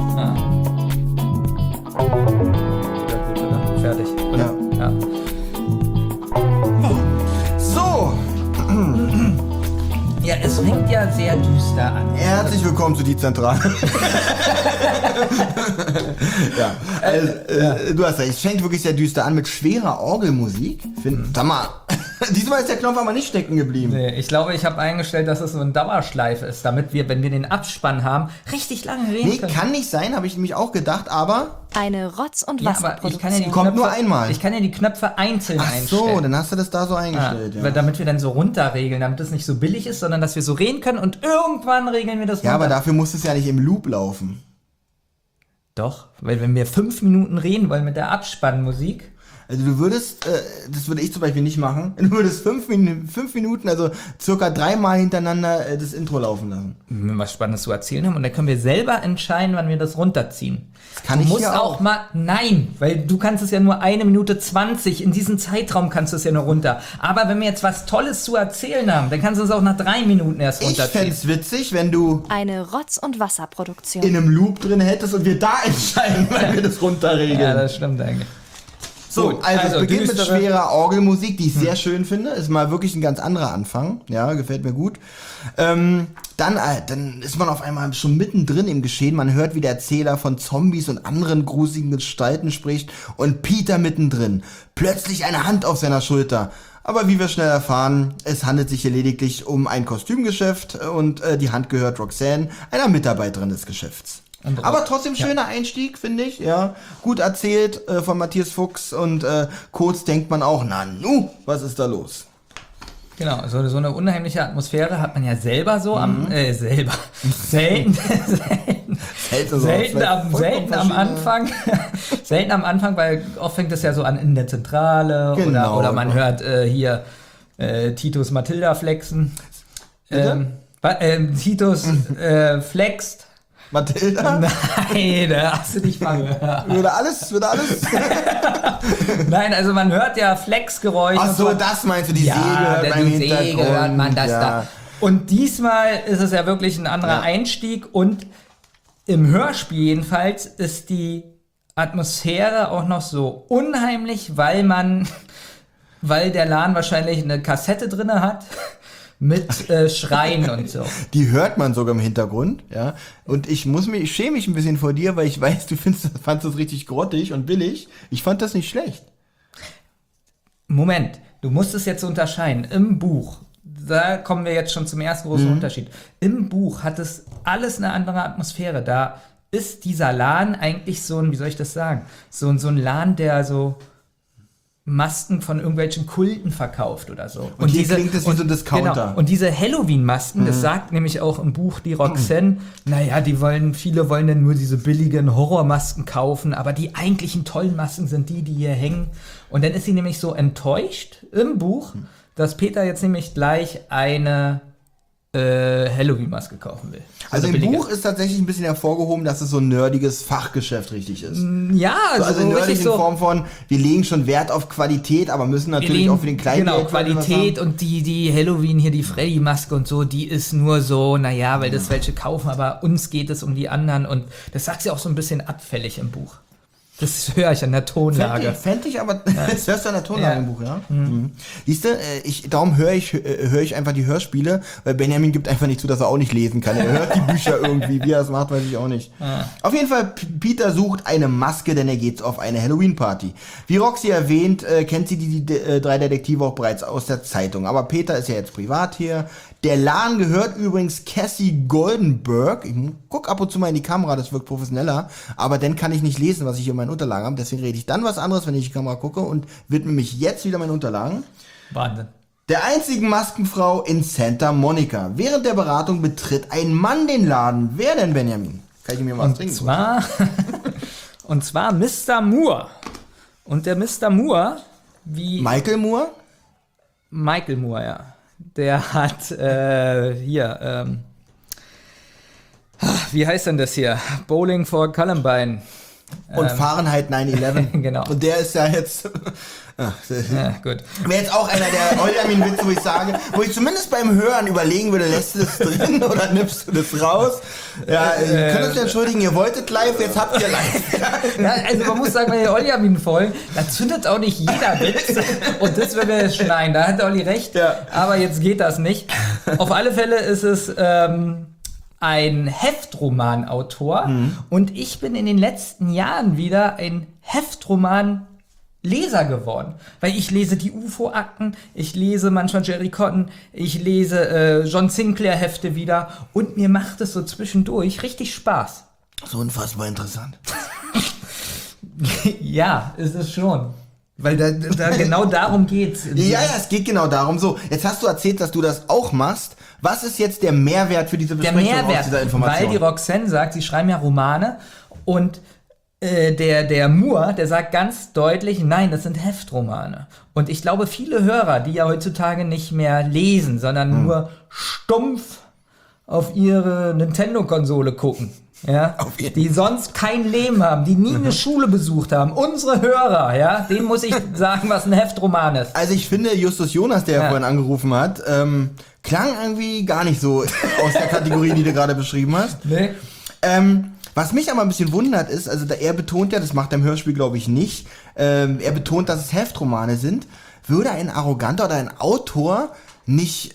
Ja, gut, oder? Fertig. Oder? Ja. So. Ja, es fängt ja sehr düster an. Herzlich willkommen zu Die Zentrale. Du hast recht, es fängt wirklich sehr düster an mit schwerer Orgelmusik. Sag mal, diesmal ist der Knopf aber nicht stecken geblieben. Nee, ich glaube, ich habe eingestellt, dass es so ein Dauerschleife ist, damit wir, wenn wir den Abspann haben, richtig lange reden können. Kann nicht sein, habe ich nämlich auch gedacht, aber... Eine Rotz- und Wasserproduktion. Aber kommt nur einmal. Ich kann ja die Knöpfe einzeln einstellen. Ach so, dann hast du das da so eingestellt. Ja. Damit wir dann so runterregeln, damit es nicht so billig ist, sondern dass wir so reden können und irgendwann regeln wir das runter. Ja, aber dafür muss es ja nicht im Loop laufen. Doch, weil wenn wir 5 Minuten reden wollen mit der Abspannmusik... Also du würdest, das würde ich zum Beispiel nicht machen, du würdest 5 Minuten, also circa 3-mal hintereinander das Intro laufen lassen. Wenn wir was Spannendes zu erzählen haben und dann können wir selber entscheiden, wann wir das runterziehen. Das kann ich ja auch. Nein, weil du kannst es ja nur 1 Minute 20, in diesem Zeitraum kannst du es ja nur runter. Aber wenn wir jetzt was Tolles zu erzählen haben, dann kannst du es auch nach 3 Minuten erst runterziehen. Ich fände es witzig, wenn du eine Rotz- und Wasserproduktion in einem Loop drin hättest und wir da entscheiden, wann wir das runterregeln. Ja, das stimmt eigentlich. So, also es beginnt mit schwerer Orgelmusik, die ich sehr schön finde. Ist mal wirklich ein ganz anderer Anfang. Ja, gefällt mir gut. Dann ist man auf einmal schon mittendrin im Geschehen. Man hört, wie der Erzähler von Zombies und anderen gruseligen Gestalten spricht und Peter mittendrin. Plötzlich eine Hand auf seiner Schulter. Aber wie wir schnell erfahren, es handelt sich hier lediglich um ein Kostümgeschäft und die Hand gehört Roxanne, einer Mitarbeiterin des Geschäfts. Aber trotzdem schöner Einstieg, finde ich. Ja, gut erzählt von Matthias Fuchs und kurz denkt man auch, was ist da los? Genau, so eine unheimliche Atmosphäre hat man ja selber so selten am Anfang. Selten am Anfang, weil oft fängt es ja so an in der Zentrale oder man hört hier Titus Matilda flexen. Titus flext. Matilda? Nein, da hast du dich mal gehört. Würde alles? Nein, also man hört ja Flexgeräusche. Ach so, das meinst du, die Säge hört man im Hintergrund. Säge hört man das da. Und diesmal ist es ja wirklich ein anderer Einstieg und im Hörspiel jedenfalls ist die Atmosphäre auch noch so unheimlich, weil der Laden wahrscheinlich eine Kassette drin hat. Mit Schreien und so. Die hört man sogar im Hintergrund, ja. Und ich schäme mich ein bisschen vor dir, weil ich weiß, du fandst das richtig grottig und billig. Ich fand das nicht schlecht. Moment, du musst es jetzt unterscheiden. Im Buch, da kommen wir jetzt schon zum ersten großen Unterschied. Im Buch hat es alles eine andere Atmosphäre. Da ist dieser Laden eigentlich so ein, wie soll ich das sagen? So ein Laden, der so Masken von irgendwelchen Kulten verkauft oder so. Und hier klingt es wie so ein Discounter. Genau. Und diese Halloween-Masken, das sagt nämlich auch im Buch die Roxanne, naja, viele wollen dann nur diese billigen Horrormasken kaufen, aber die eigentlichen tollen Masken sind die hier hängen. Und dann ist sie nämlich so enttäuscht im Buch, dass Peter jetzt nämlich gleich eine Halloween-Maske kaufen will. Also im Buch ist tatsächlich ein bisschen hervorgehoben, dass es so ein nerdiges Fachgeschäft richtig ist. Ja, also nerdig in Form von, wir legen schon Wert auf Qualität, aber müssen natürlich auch für den kleinen Genau, Qualität und die Halloween hier, die Freddy-Maske und so, die ist nur so, naja, weil das welche kaufen, aber uns geht es um die anderen und das sagt sie auch so ein bisschen abfällig im Buch. Das höre ich an der Tonlage. Fände ich aber, das hörst du an der Tonlage im Buch, ja? Siehst du, darum höre ich einfach die Hörspiele, weil Benjamin gibt einfach nicht zu, dass er auch nicht lesen kann. Er hört die Bücher irgendwie, wie er das macht, weiß ich auch nicht. Auf jeden Fall, Peter sucht eine Maske, denn er geht auf eine Halloween-Party. Wie Roxy erwähnt, kennt sie die 3 Detektive auch bereits aus der Zeitung. Aber Peter ist ja jetzt privat hier. Der Laden gehört übrigens Cassie Goldenberg. Ich guck ab und zu mal in die Kamera, das wirkt professioneller. Aber dann kann ich nicht lesen, was ich hier in meinen Unterlagen habe. Deswegen rede ich dann was anderes, wenn ich in die Kamera gucke und widme mich jetzt wieder meinen Unterlagen. Wahnsinn. Der einzigen Maskenfrau in Santa Monica. Während der Beratung betritt ein Mann den Laden. Wer denn, Benjamin? Kann ich mir was trinken? Und zwar Mr. Moore. Und der Mr. Moore, wie... Michael Moore? Michael Moore, ja. Der hat wie heißt denn das hier? Bowling for Columbine. Und Fahrenheit 9/11. Genau. Und der ist ja jetzt... ja, gut. Wäre jetzt auch einer der Benjamin-Witze, wo ich zumindest beim Hören überlegen würde, lässt du das drin oder nimmst du das raus? Ja, ihr könnt uns entschuldigen, ihr wolltet live, jetzt habt ihr live. Ja, also man muss sagen, bei den Olli-Folgen, da zündet auch nicht jeder Witz. Und das werden wir jetzt schneiden, da hat der Olli recht. Ja. Aber jetzt geht das nicht. Auf alle Fälle ist es... ein Heftromanautor und ich bin in den letzten Jahren wieder ein Heftromanleser geworden, weil ich lese die UFO-Akten, ich lese manchmal Jerry Cotton, ich lese John Sinclair Hefte wieder und mir macht es so zwischendurch richtig Spaß. So unfassbar interessant. Ja, ist es schon. Weil da genau darum geht's. Ja, es geht genau darum. So, jetzt hast du erzählt, dass du das auch machst. Was ist jetzt der Mehrwert für diese Besprechung aus dieser Information? Weil die Roxanne sagt, sie schreiben ja Romane und der Moore, der sagt ganz deutlich, nein, das sind Heftromane. Und ich glaube, viele Hörer, die ja heutzutage nicht mehr lesen, sondern nur stumpf auf ihre Nintendo-Konsole gucken, ja, die sonst kein Leben haben, die nie eine Schule besucht haben. Unsere Hörer, ja, denen muss ich sagen, was ein Heftroman ist. Also ich finde, Justus Jonas, der vorhin angerufen hat, klang irgendwie gar nicht so aus der Kategorie, die du gerade beschrieben hast. Nee. Was mich aber ein bisschen wundert ist, also er betont ja, das macht er im Hörspiel glaube ich nicht, er betont, dass es Heftromane sind. Würde ein Arroganter oder ein Autor nicht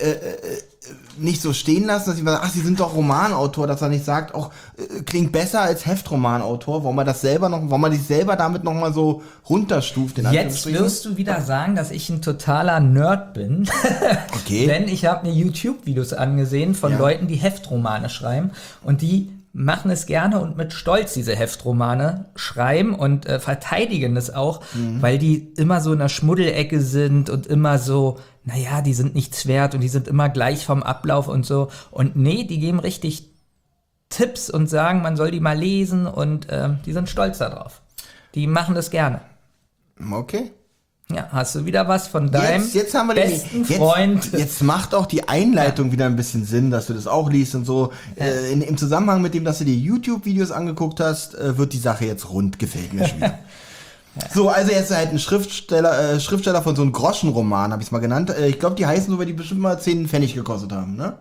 so stehen lassen, dass sie sagen, ach, sie sind doch Romanautor, dass er nicht sagt, auch klingt besser als Heftromanautor, warum man sich selber damit nochmal so runterstuft. Jetzt wirst du wieder sagen, dass ich ein totaler Nerd bin. Okay. Denn ich habe mir YouTube-Videos angesehen von Leuten, die Heftromane schreiben und die machen es gerne und mit Stolz diese Heftromane schreiben und verteidigen es auch, weil die immer so in der Schmuddelecke sind und immer so, naja, die sind nichts wert und die sind immer gleich vom Ablauf und so. Und nee, die geben richtig Tipps und sagen, man soll die mal lesen und die sind stolz darauf. Die machen das gerne. Okay. Ja, hast du wieder was von deinem jetzt haben wir besten Freund? Jetzt macht auch die Einleitung wieder ein bisschen Sinn, dass du das auch liest und so. Im Zusammenhang mit dem, dass du dir YouTube-Videos angeguckt hast, wird die Sache jetzt rund, gefällt mir schon wieder. So, also jetzt halt ein Schriftsteller von so einem Groschenroman, habe ich es mal genannt. Ich glaube, die heißen so, weil die bestimmt mal 10 Pfennig gekostet haben, ne?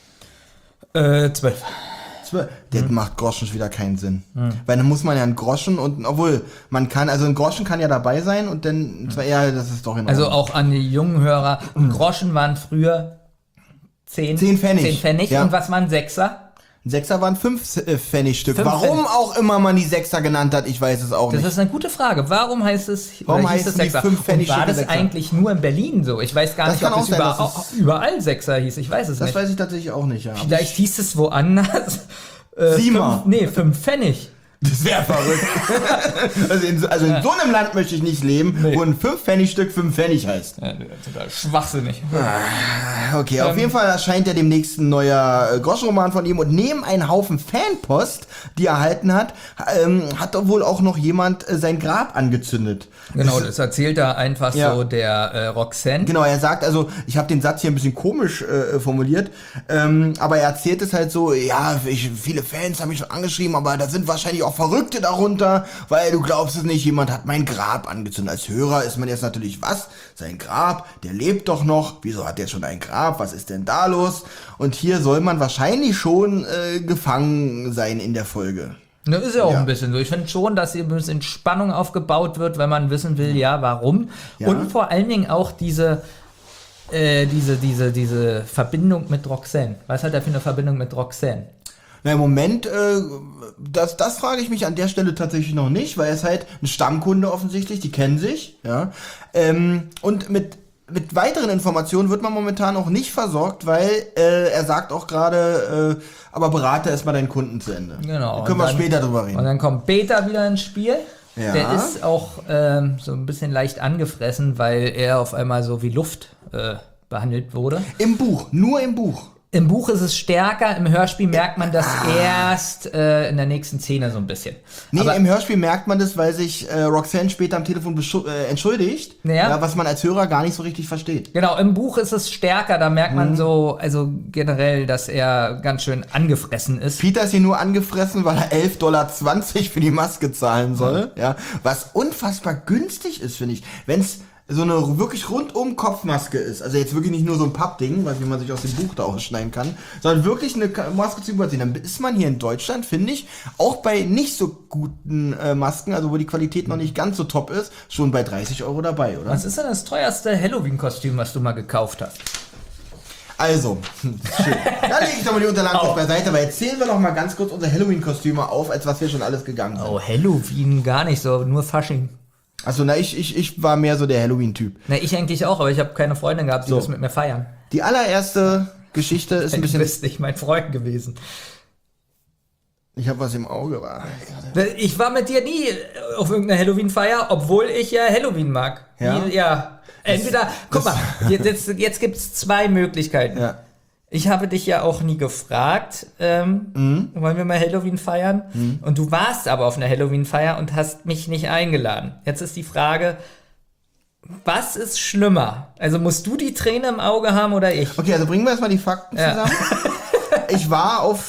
12. Der macht Groschen wieder keinen Sinn. Weil dann muss man ja einen Groschen und, obwohl, man kann, also ein Groschen kann ja dabei sein und dann, das ist doch in Ordnung. Also auch an die jungen Hörer, Groschen waren früher 10 Pfennig. 10 Pfennig. Ja. Und was waren Sechser? Ein Sechser waren 5 Pfennigstück. Warum auch immer man die Sechser genannt hat, ich weiß es auch nicht. Das ist eine gute Frage. Warum heißt es Sechser? 5 Pfennigstücke? War das Sechser eigentlich nur in Berlin so? Ich weiß gar nicht, ob es überall Sechser hieß. Ich weiß es nicht. Das weiß ich tatsächlich auch nicht, ja. Vielleicht hieß es woanders. 5 Pfennig. Das wäre verrückt. Also in so einem Land möchte ich nicht leben, wo ein 5-Pfennig-Stück 5 Pfennig heißt. Ja, total schwachsinnig. Okay, auf jeden Fall erscheint ja demnächst ein neuer Groschenroman von ihm und neben einen Haufen Fanpost, die er erhalten hat, hat doch wohl auch noch jemand sein Grab angezündet. Genau, das erzählt er einfach so der Roxanne. Genau, er sagt, also ich habe den Satz hier ein bisschen komisch formuliert, aber er erzählt es halt so, ja, viele Fans haben mich schon angeschrieben, aber da sind wahrscheinlich auch Verrückte darunter, weil du glaubst es nicht, jemand hat mein Grab angezündet. Als Hörer ist man jetzt natürlich, was? Sein Grab, der lebt doch noch, wieso hat der schon ein Grab, was ist denn da los? Und hier soll man wahrscheinlich schon gefangen sein in der Folge. Ne, ist ja auch ein bisschen so. Ich finde schon, dass hier ein bisschen Spannung aufgebaut wird, wenn man wissen will, warum. Ja. Und vor allen Dingen auch diese Verbindung mit Roxanne. Was hat er für eine Verbindung mit Roxanne? Na, im Moment, das frage ich mich an der Stelle tatsächlich noch nicht, weil er ist halt ein Stammkunde offensichtlich, die kennen sich, ja. Und mit weiteren Informationen wird man momentan auch nicht versorgt, weil er sagt auch gerade, aber berate erstmal deinen Kunden zu Ende. Genau. Da können wir später drüber reden. Und dann kommt Beta wieder ins Spiel. Ja. Der ist auch so ein bisschen leicht angefressen, weil er auf einmal so wie Luft behandelt wurde. Im Buch, nur im Buch. Im Buch ist es stärker, im Hörspiel merkt man das erst in der nächsten Szene so ein bisschen. Nee, aber im Hörspiel merkt man das, weil sich Roxanne später am Telefon entschuldigt, was man als Hörer gar nicht so richtig versteht. Genau, im Buch ist es stärker, da merkt man so, also generell, dass er ganz schön angefressen ist. Peter ist hier nur angefressen, weil er $11,20 für die Maske zahlen soll, was unfassbar günstig ist, finde ich. Wenn's so eine wirklich rundum Kopfmaske ist, also jetzt wirklich nicht nur so ein Pappding, wie man sich aus dem Buch da ausschneiden kann, sondern wirklich eine Maske zu überziehen, dann ist man hier in Deutschland, finde ich, auch bei nicht so guten Masken, also wo die Qualität noch nicht ganz so top ist, schon bei 30 € dabei, oder? Was ist denn das teuerste Halloween-Kostüm, was du mal gekauft hast? Also, schön. Da lege ich doch mal die Unterlagen kurz beiseite, aber erzählen wir doch mal ganz kurz unsere Halloween-Kostüme auf, als was wir schon alles gegangen sind. Oh, Halloween gar nicht so, nur Fasching. Achso, ich war mehr so der Halloween-Typ. Na, ich eigentlich auch, aber ich habe keine Freundin gehabt, die das mit mir feiern. Die allererste Geschichte ist ein bisschen... Du bist nicht mein Freund gewesen. Ich habe was im Auge. Ich war mit dir nie auf irgendeiner Halloween-Feier, obwohl ich ja Halloween mag. Ja? Entweder, guck mal, jetzt gibt's zwei Möglichkeiten. Ja. Ich habe dich ja auch nie gefragt, wollen wir mal Halloween feiern? Und du warst aber auf einer Halloween-Feier und hast mich nicht eingeladen. Jetzt ist die Frage, was ist schlimmer? Also musst du die Träne im Auge haben oder ich? Okay, also bringen wir erstmal die Fakten zusammen. Ich war auf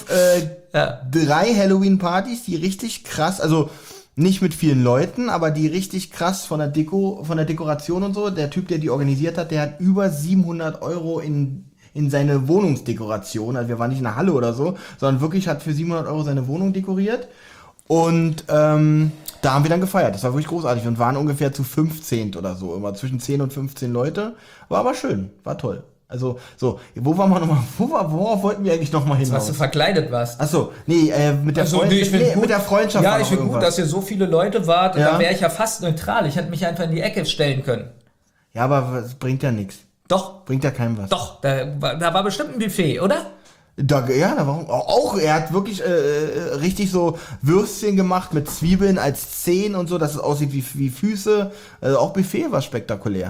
3 Halloween-Partys, die richtig krass, also nicht mit vielen Leuten, aber die richtig krass von der Dekoration und so. Der Typ, der die organisiert hat, der hat über 700 € in seine Wohnungsdekoration, also wir waren nicht in einer Halle oder so, sondern wirklich hat für 700 € seine Wohnung dekoriert und da haben wir dann gefeiert, das war wirklich großartig und waren ungefähr zu 15 oder so, immer zwischen 10 und 15 Leute, war aber schön, war toll. Also, so, worauf wollten wir eigentlich nochmal hinaus? Was du verkleidet warst. Achso, nee, mit der Freundschaft. Ja, ich finde gut, dass ihr so viele Leute wart, dann wäre ich ja fast neutral, ich hätte mich einfach in die Ecke stellen können. Ja, aber das bringt ja nichts. Doch. Bringt ja keinem was. Doch, da war bestimmt ein Buffet, oder? Da war auch, er hat wirklich richtig so Würstchen gemacht mit Zwiebeln als Zehen und so, dass es aussieht wie Füße. Auch Buffet war spektakulär.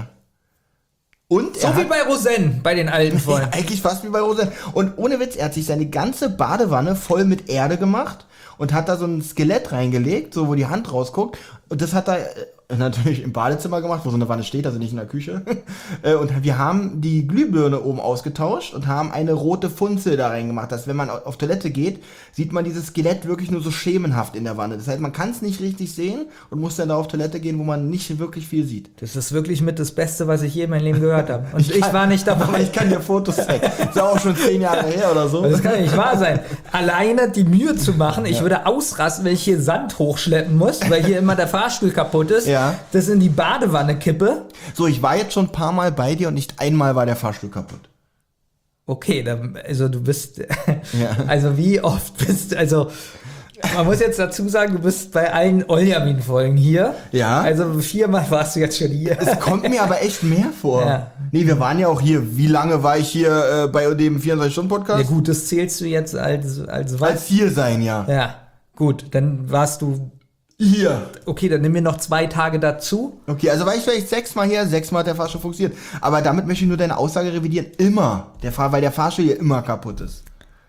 Und so wie bei Roseanne, bei den alten Freunden. Eigentlich fast wie bei Roseanne. Und ohne Witz, er hat sich seine ganze Badewanne voll mit Erde gemacht und hat da so ein Skelett reingelegt, so wo die Hand rausguckt. Und das hat er natürlich im Badezimmer gemacht, wo so eine Wanne steht, also nicht in der Küche. Und wir haben die Glühbirne oben ausgetauscht und haben eine rote Funzel da reingemacht, dass wenn man auf Toilette geht, sieht man dieses Skelett wirklich nur so schemenhaft in der Wanne. Das heißt, man kann es nicht richtig sehen und muss dann da auf Toilette gehen, wo man nicht wirklich viel sieht. Das ist wirklich mit das Beste, was ich je in meinem Leben gehört habe. Und ich war nicht dabei. Aber ich kann dir Fotos zeigen. Das ist auch schon 10 Jahre her oder so. Das kann nicht wahr sein. Alleine die Mühe zu machen, ich würde ausrasten, wenn ich hier Sand hochschleppen muss, weil hier immer der Fahrstuhl kaputt ist. Ja. Das in die Badewanne kippe. So, ich war jetzt schon ein paar Mal bei dir und nicht einmal war der Fahrstuhl kaputt. Okay, dann, also du bist, also wie oft bist du, also man muss jetzt dazu sagen, du bist bei allen Oljamin-Folgen hier. Ja. Also 4-mal warst du jetzt schon hier. Es kommt mir aber echt mehr vor. Ja. Nee, wir waren ja auch hier. Wie lange war ich hier bei dem 24-Stunden-Podcast? Ja gut, das zählst du jetzt als was? Als hier sein, ja. Ja. Gut, dann warst du hier. Okay, dann nimm mir noch 2 Tage dazu. Okay, also war ich vielleicht 6-mal hier, 6-mal hat der Fahrstuhl funktioniert. Aber damit möchte ich nur deine Aussage revidieren. Immer. Weil der Fahrstuhl hier immer kaputt ist.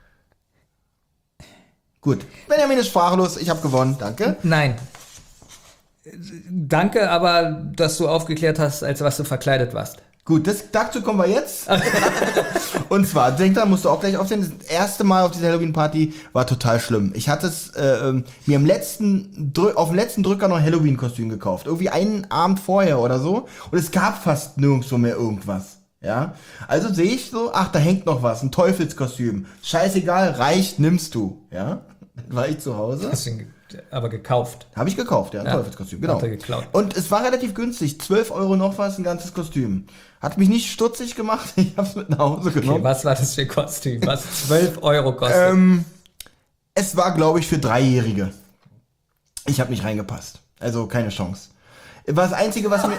Gut. Benjamin ist sprachlos. Ich habe gewonnen. Danke. Nein. Danke, aber dass du aufgeklärt hast, als was du verkleidet warst. Gut, dazu kommen wir jetzt. Und zwar, denk da musst du auch gleich aufsehen, das erste Mal auf dieser Halloween-Party war total schlimm. Ich hatte es mir auf dem letzten Drücker noch ein Halloween-Kostüm gekauft. Irgendwie einen Abend vorher oder so. Und es gab fast nirgendwo mehr irgendwas. Ja, also sehe ich so, ach, da hängt noch was, ein Teufelskostüm. Scheißegal, reicht, nimmst du. Ja, dann war ich zu Hause. Hast du ihn aber gekauft? Habe ich gekauft, ja, ein Teufelskostüm, genau. Hat er geklaut. Und es war relativ günstig, 12 € noch was, ein ganzes Kostüm. Hat mich nicht stutzig gemacht, ich habe es mit nach Hause genommen. Okay, was war das für ein Kostüm, was 12 € kostet? Es war, glaube ich, für Dreijährige. Ich habe nicht reingepasst, also keine Chance. War das Einzige, was mir...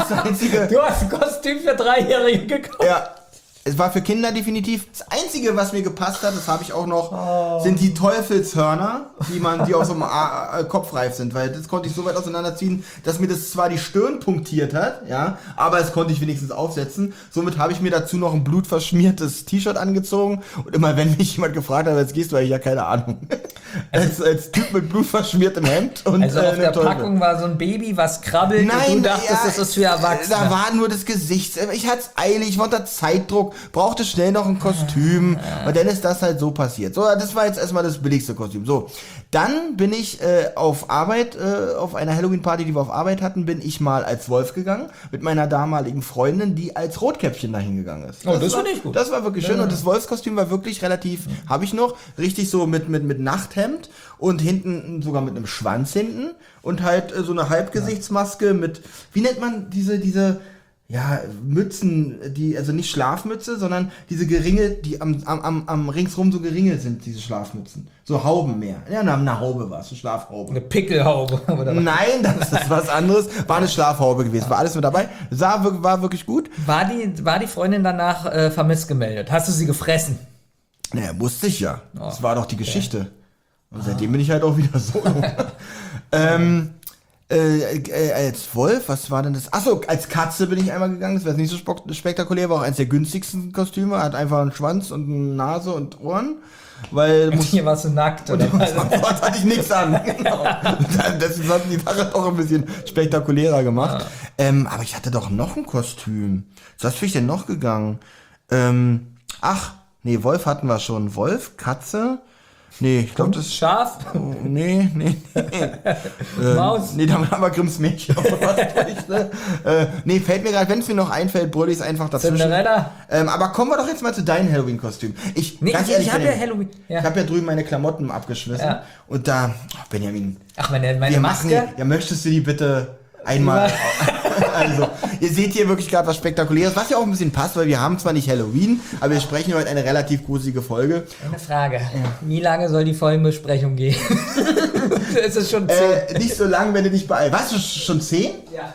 Du hast ein Kostüm für Dreijährige gekauft? Ja. Es war für Kinder definitiv. Das Einzige, was mir gepasst hat, das habe ich auch noch, sind die Teufelshörner, die auf so einem Kopf reif sind, weil das konnte ich so weit auseinanderziehen, dass mir das zwar die Stirn punktiert hat, ja, aber es konnte ich wenigstens aufsetzen. Somit habe ich mir dazu noch ein blutverschmiertes T-Shirt angezogen und immer wenn mich jemand gefragt hat, jetzt gehst du, habe ich ja keine Ahnung. Als Typ mit blutverschmiertem Hemd. Und, also auf der Packung war so ein Baby, was krabbelt. Nein, und du dachtest, das ist für Erwachsene. Da war nur das Gesicht. Ich hatte es eilig, ich war unter Zeitdruck, brauchte schnell noch ein Kostüm. Und dann ist das halt so passiert. So, das war jetzt erstmal das billigste Kostüm. So, dann bin ich auf Arbeit, auf einer Halloween-Party, die wir auf Arbeit hatten, bin ich mal als Wolf gegangen. Mit meiner damaligen Freundin, die als Rotkäppchen dahin gegangen ist. Das finde ich gut. Das war wirklich schön. Und das Wolfskostüm war wirklich relativ, habe ich noch, richtig so mit Nachthemd und hinten sogar mit einem Schwanz hinten und halt so eine Halbgesichtsmaske mit, wie nennt man diese Mützen, die, also nicht Schlafmütze, sondern diese Geringe, die am ringsrum so Geringe sind, diese Schlafmützen. So Hauben mehr. Ja, eine Haube war es, eine Schlafhaube. Eine Pickelhaube, oder? Nein, das ist was anderes. War eine Schlafhaube gewesen, war alles mit dabei. War wirklich gut. War die Freundin danach vermisst gemeldet? Hast du sie gefressen? Naja, musste ich ja. Das war doch die Geschichte. Und seitdem bin ich halt auch wieder so. Als Wolf, was war denn das? Achso, als Katze bin ich einmal gegangen, das war nicht so spektakulär, war auch eins der günstigsten Kostüme, hat einfach einen Schwanz und eine Nase und Ohren. Weil hier warst du nackt, oder was? Dort hatte ich nichts an. Genau. Deswegen hat die Sache doch ein bisschen spektakulärer gemacht. Aber ich hatte doch noch ein Kostüm. Was bin ich denn noch gegangen? Wolf hatten wir schon. Wolf, Katze. Nee, ich glaube, das ist Schaf? Nee. Maus? Nee, da haben wir Grimms Märchen. Fällt mir gerade, wenn es mir noch einfällt, brülle ich es einfach dazwischen. Cinderella? Aber kommen wir doch jetzt mal zu deinem Halloween-Kostüm. Ich habe ja Halloween. Ja. Ich habe ja drüben meine Klamotten abgeschmissen. Ja. Und da, Benjamin. Ach, meine Maske? Ja, möchtest du die bitte einmal... Also, ihr seht hier wirklich gerade was Spektakuläres, was ja auch ein bisschen passt, weil wir haben zwar nicht Halloween, aber wir sprechen heute eine relativ gruselige Folge. Eine Frage. Ja. Wie lange soll die Folgenbesprechung gehen? Es ist schon 10. Nicht so lang, wenn du dich beeilst. Was, schon 10? Ja.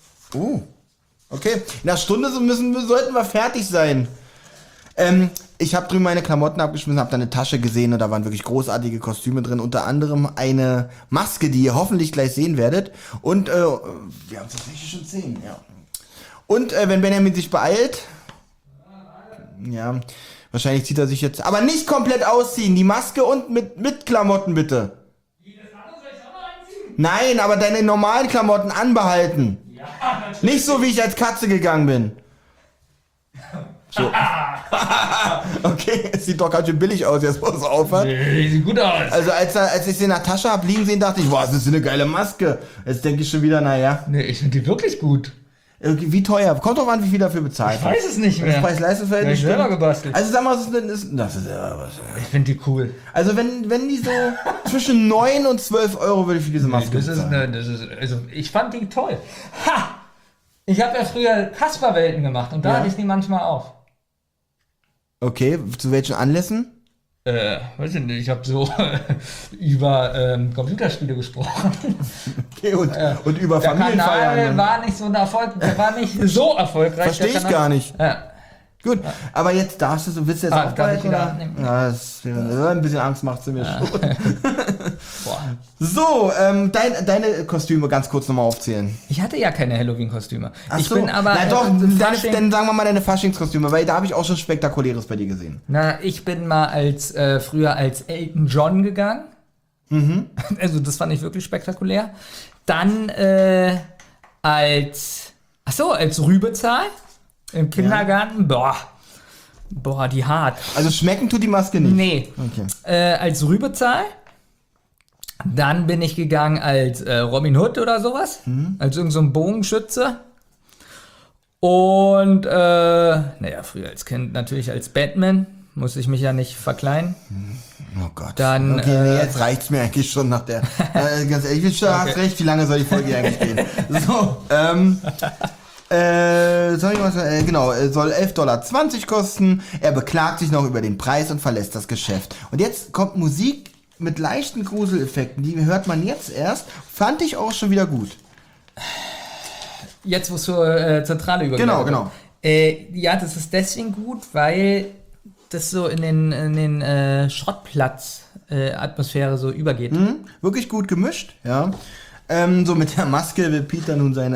Okay. In einer Stunde sollten wir fertig sein. Ich habe drüben meine Klamotten abgeschmissen, habe da eine Tasche gesehen und da waren wirklich großartige Kostüme drin, unter anderem eine Maske, die ihr hoffentlich gleich sehen werdet. Und wir haben es tatsächlich schon 10, ja. Und wenn Benjamin sich beeilt, ja, wahrscheinlich zieht er sich jetzt, aber nicht komplett ausziehen, die Maske und mit Klamotten bitte. Nein, aber deine normalen Klamotten anbehalten. Ja, natürlich. Nicht so, wie ich als Katze gegangen bin. So. Okay, es sieht doch ganz schön billig aus, jetzt wo es aufhört. Nee, sieht gut aus. Also als ich sie in der Tasche hab liegen sehen, dachte ich, boah, das ist eine geile Maske. Jetzt denke ich schon wieder, naja. Nee, ich finde die wirklich gut. Wie teuer? Kommt doch an, wie viel dafür bezahlt. Ich weiß es nicht mehr. Das Preis-Leistungs-Verhältnis ich selber gebastelt. Also sag mal, das ist ja was. Ich finde die cool. Also wenn die so zwischen 9 und 12 Euro würde ich für diese Maske bezahlen. Also ich fand die toll. Ha! Ich habe ja früher Kasperwelten gemacht und da hatte ich die manchmal auf. Okay, zu welchen Anlässen? Weiß ich nicht, ich habe so über Computerspiele gesprochen. Okay, und über Familienfeiern. Der Kanal war nicht so ein Erfolg, der war nicht so erfolgreich. Verstehe ich gar nicht. Ja. Gut, aber jetzt darfst du, willst du jetzt auch bald, oder? Ja, ein bisschen Angst macht sie mir schon. So, deine Kostüme ganz kurz nochmal aufzählen. Ich hatte ja keine Halloween-Kostüme. Ach ich so. bin aber... Na doch, dann sagen wir mal deine Faschingskostüme, weil da habe ich auch schon Spektakuläres bei dir gesehen. Na, ich bin mal früher als Elton John gegangen. Also das fand ich wirklich spektakulär. Dann als Rübezahl im Kindergarten. Ja. Boah, die hart. Also schmecken tut die Maske nicht? Nee. Okay. Als Rübezahl. Dann bin ich gegangen als Robin Hood oder sowas. Als irgend so ein Bogenschütze. Und früher als Kind natürlich als Batman. Musste ich mich ja nicht verkleiden. Oh Gott. Dann, okay, jetzt reicht's mir eigentlich schon nach der... ganz ehrlich, du hast recht, wie lange soll die Folge eigentlich gehen? So, soll ich was sagen? Genau, soll $11,20 kosten. Er beklagt sich noch über den Preis und verlässt das Geschäft. Und jetzt kommt Musik mit leichten Gruseleffekten. Die hört man jetzt erst. Fand ich auch schon wieder gut. Jetzt, wo es zur Zentrale übergeht. Genau. Ja, das ist deswegen gut, weil das so in den Schrottplatz-Atmosphäre so übergeht. Wirklich gut gemischt, ja. So mit der Maske will Peter nun seine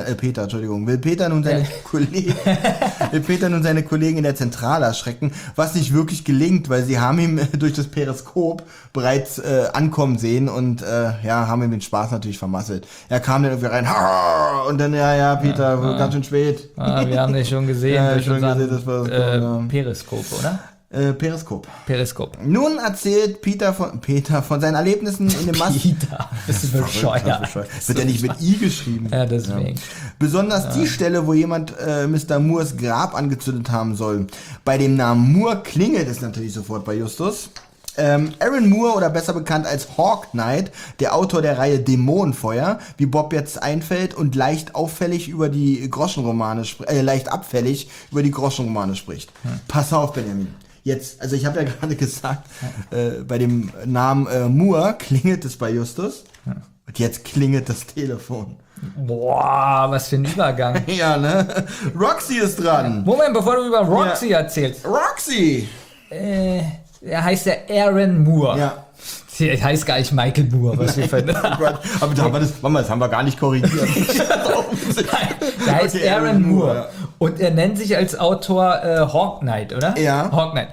Kollegen in der Zentrale erschrecken, was nicht wirklich gelingt, weil sie haben ihn durch das Periskop bereits ankommen sehen und haben ihm den Spaß natürlich vermasselt. Er kam dann irgendwie rein, und dann, Peter, ganz schön spät. Wir haben dich schon gesehen durch unseren das war Periskop, oder? Periskop. Nun erzählt Peter von seinen Erlebnissen in dem Peter, bist du bescheuert. Wird ja nicht mit I geschrieben. Ja, deswegen. Ja. Besonders die Stelle, wo jemand Mr. Moores Grab angezündet haben soll. Bei dem Namen Moore klingelt es natürlich sofort bei Justus. Aaron Moore, oder besser bekannt als Hawk Knight, der Autor der Reihe Dämonenfeuer, wie Bob jetzt einfällt, und leicht abfällig über die Groschenromane spricht. Pass auf, Benjamin. Jetzt, also ich habe ja gerade gesagt, bei dem Namen Moore klingelt es bei Justus. Und jetzt klingelt das Telefon. Boah, was für ein Übergang. Ja, ne? Roxy ist dran. Moment, bevor du über Roxy erzählst. Roxy! Er heißt ja Aaron Moore. Ja. Er heißt gar nicht Michael Moore, was wir finden. Aber das haben wir gar nicht korrigiert. Der heißt Aaron Moore. Ja. Und er nennt sich als Autor Hawk Knight, oder? Ja. Hawk Knight.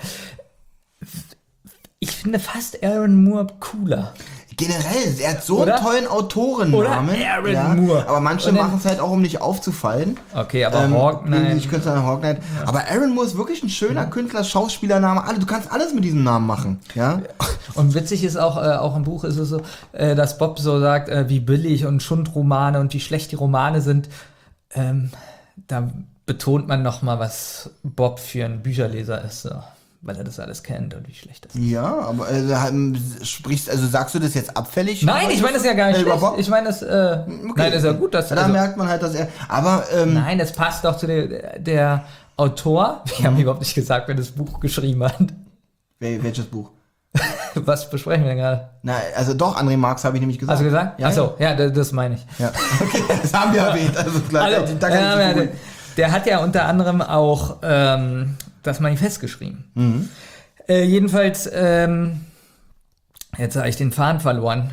Ich finde fast Aaron Moore cooler. Generell, er hat so einen tollen Autorennamen. Oder Aaron Moore. Aber manche machen es halt auch, um nicht aufzufallen. Okay, aber Hawk Knight. Ich könnte sagen Hawk Knight. Ja. Aber Aaron Moore ist wirklich ein schöner Künstler, Schauspielername. Du kannst alles mit diesem Namen machen. Ja? Und witzig ist auch im Buch ist es so, dass Bob so sagt, wie billig und Schundromane und wie schlecht die Romane sind. Da betont man nochmal, was Bob für ein Bücherleser ist. So. Weil er das alles kennt und wie schlecht das ist. Ja, aber sagst du das jetzt abfällig? Nein, ich meine das ja gar nicht schlecht. Ich meine das, okay. Nein, das ist ja gut, dass... Da merkt man halt, dass er, aber... nein, das passt doch zu der Autor. Wir haben überhaupt nicht gesagt, wer das Buch geschrieben hat. Welches Buch? Was besprechen wir gerade? Na, also doch, André Marx habe ich nämlich gesagt. Hast du gesagt? Ja, achso, ja, das meine ich. Ja. Okay, das haben wir erwähnt. Also klar, der hat ja unter anderem auch das Manifest geschrieben. Jedenfalls, jetzt habe ich den Faden verloren.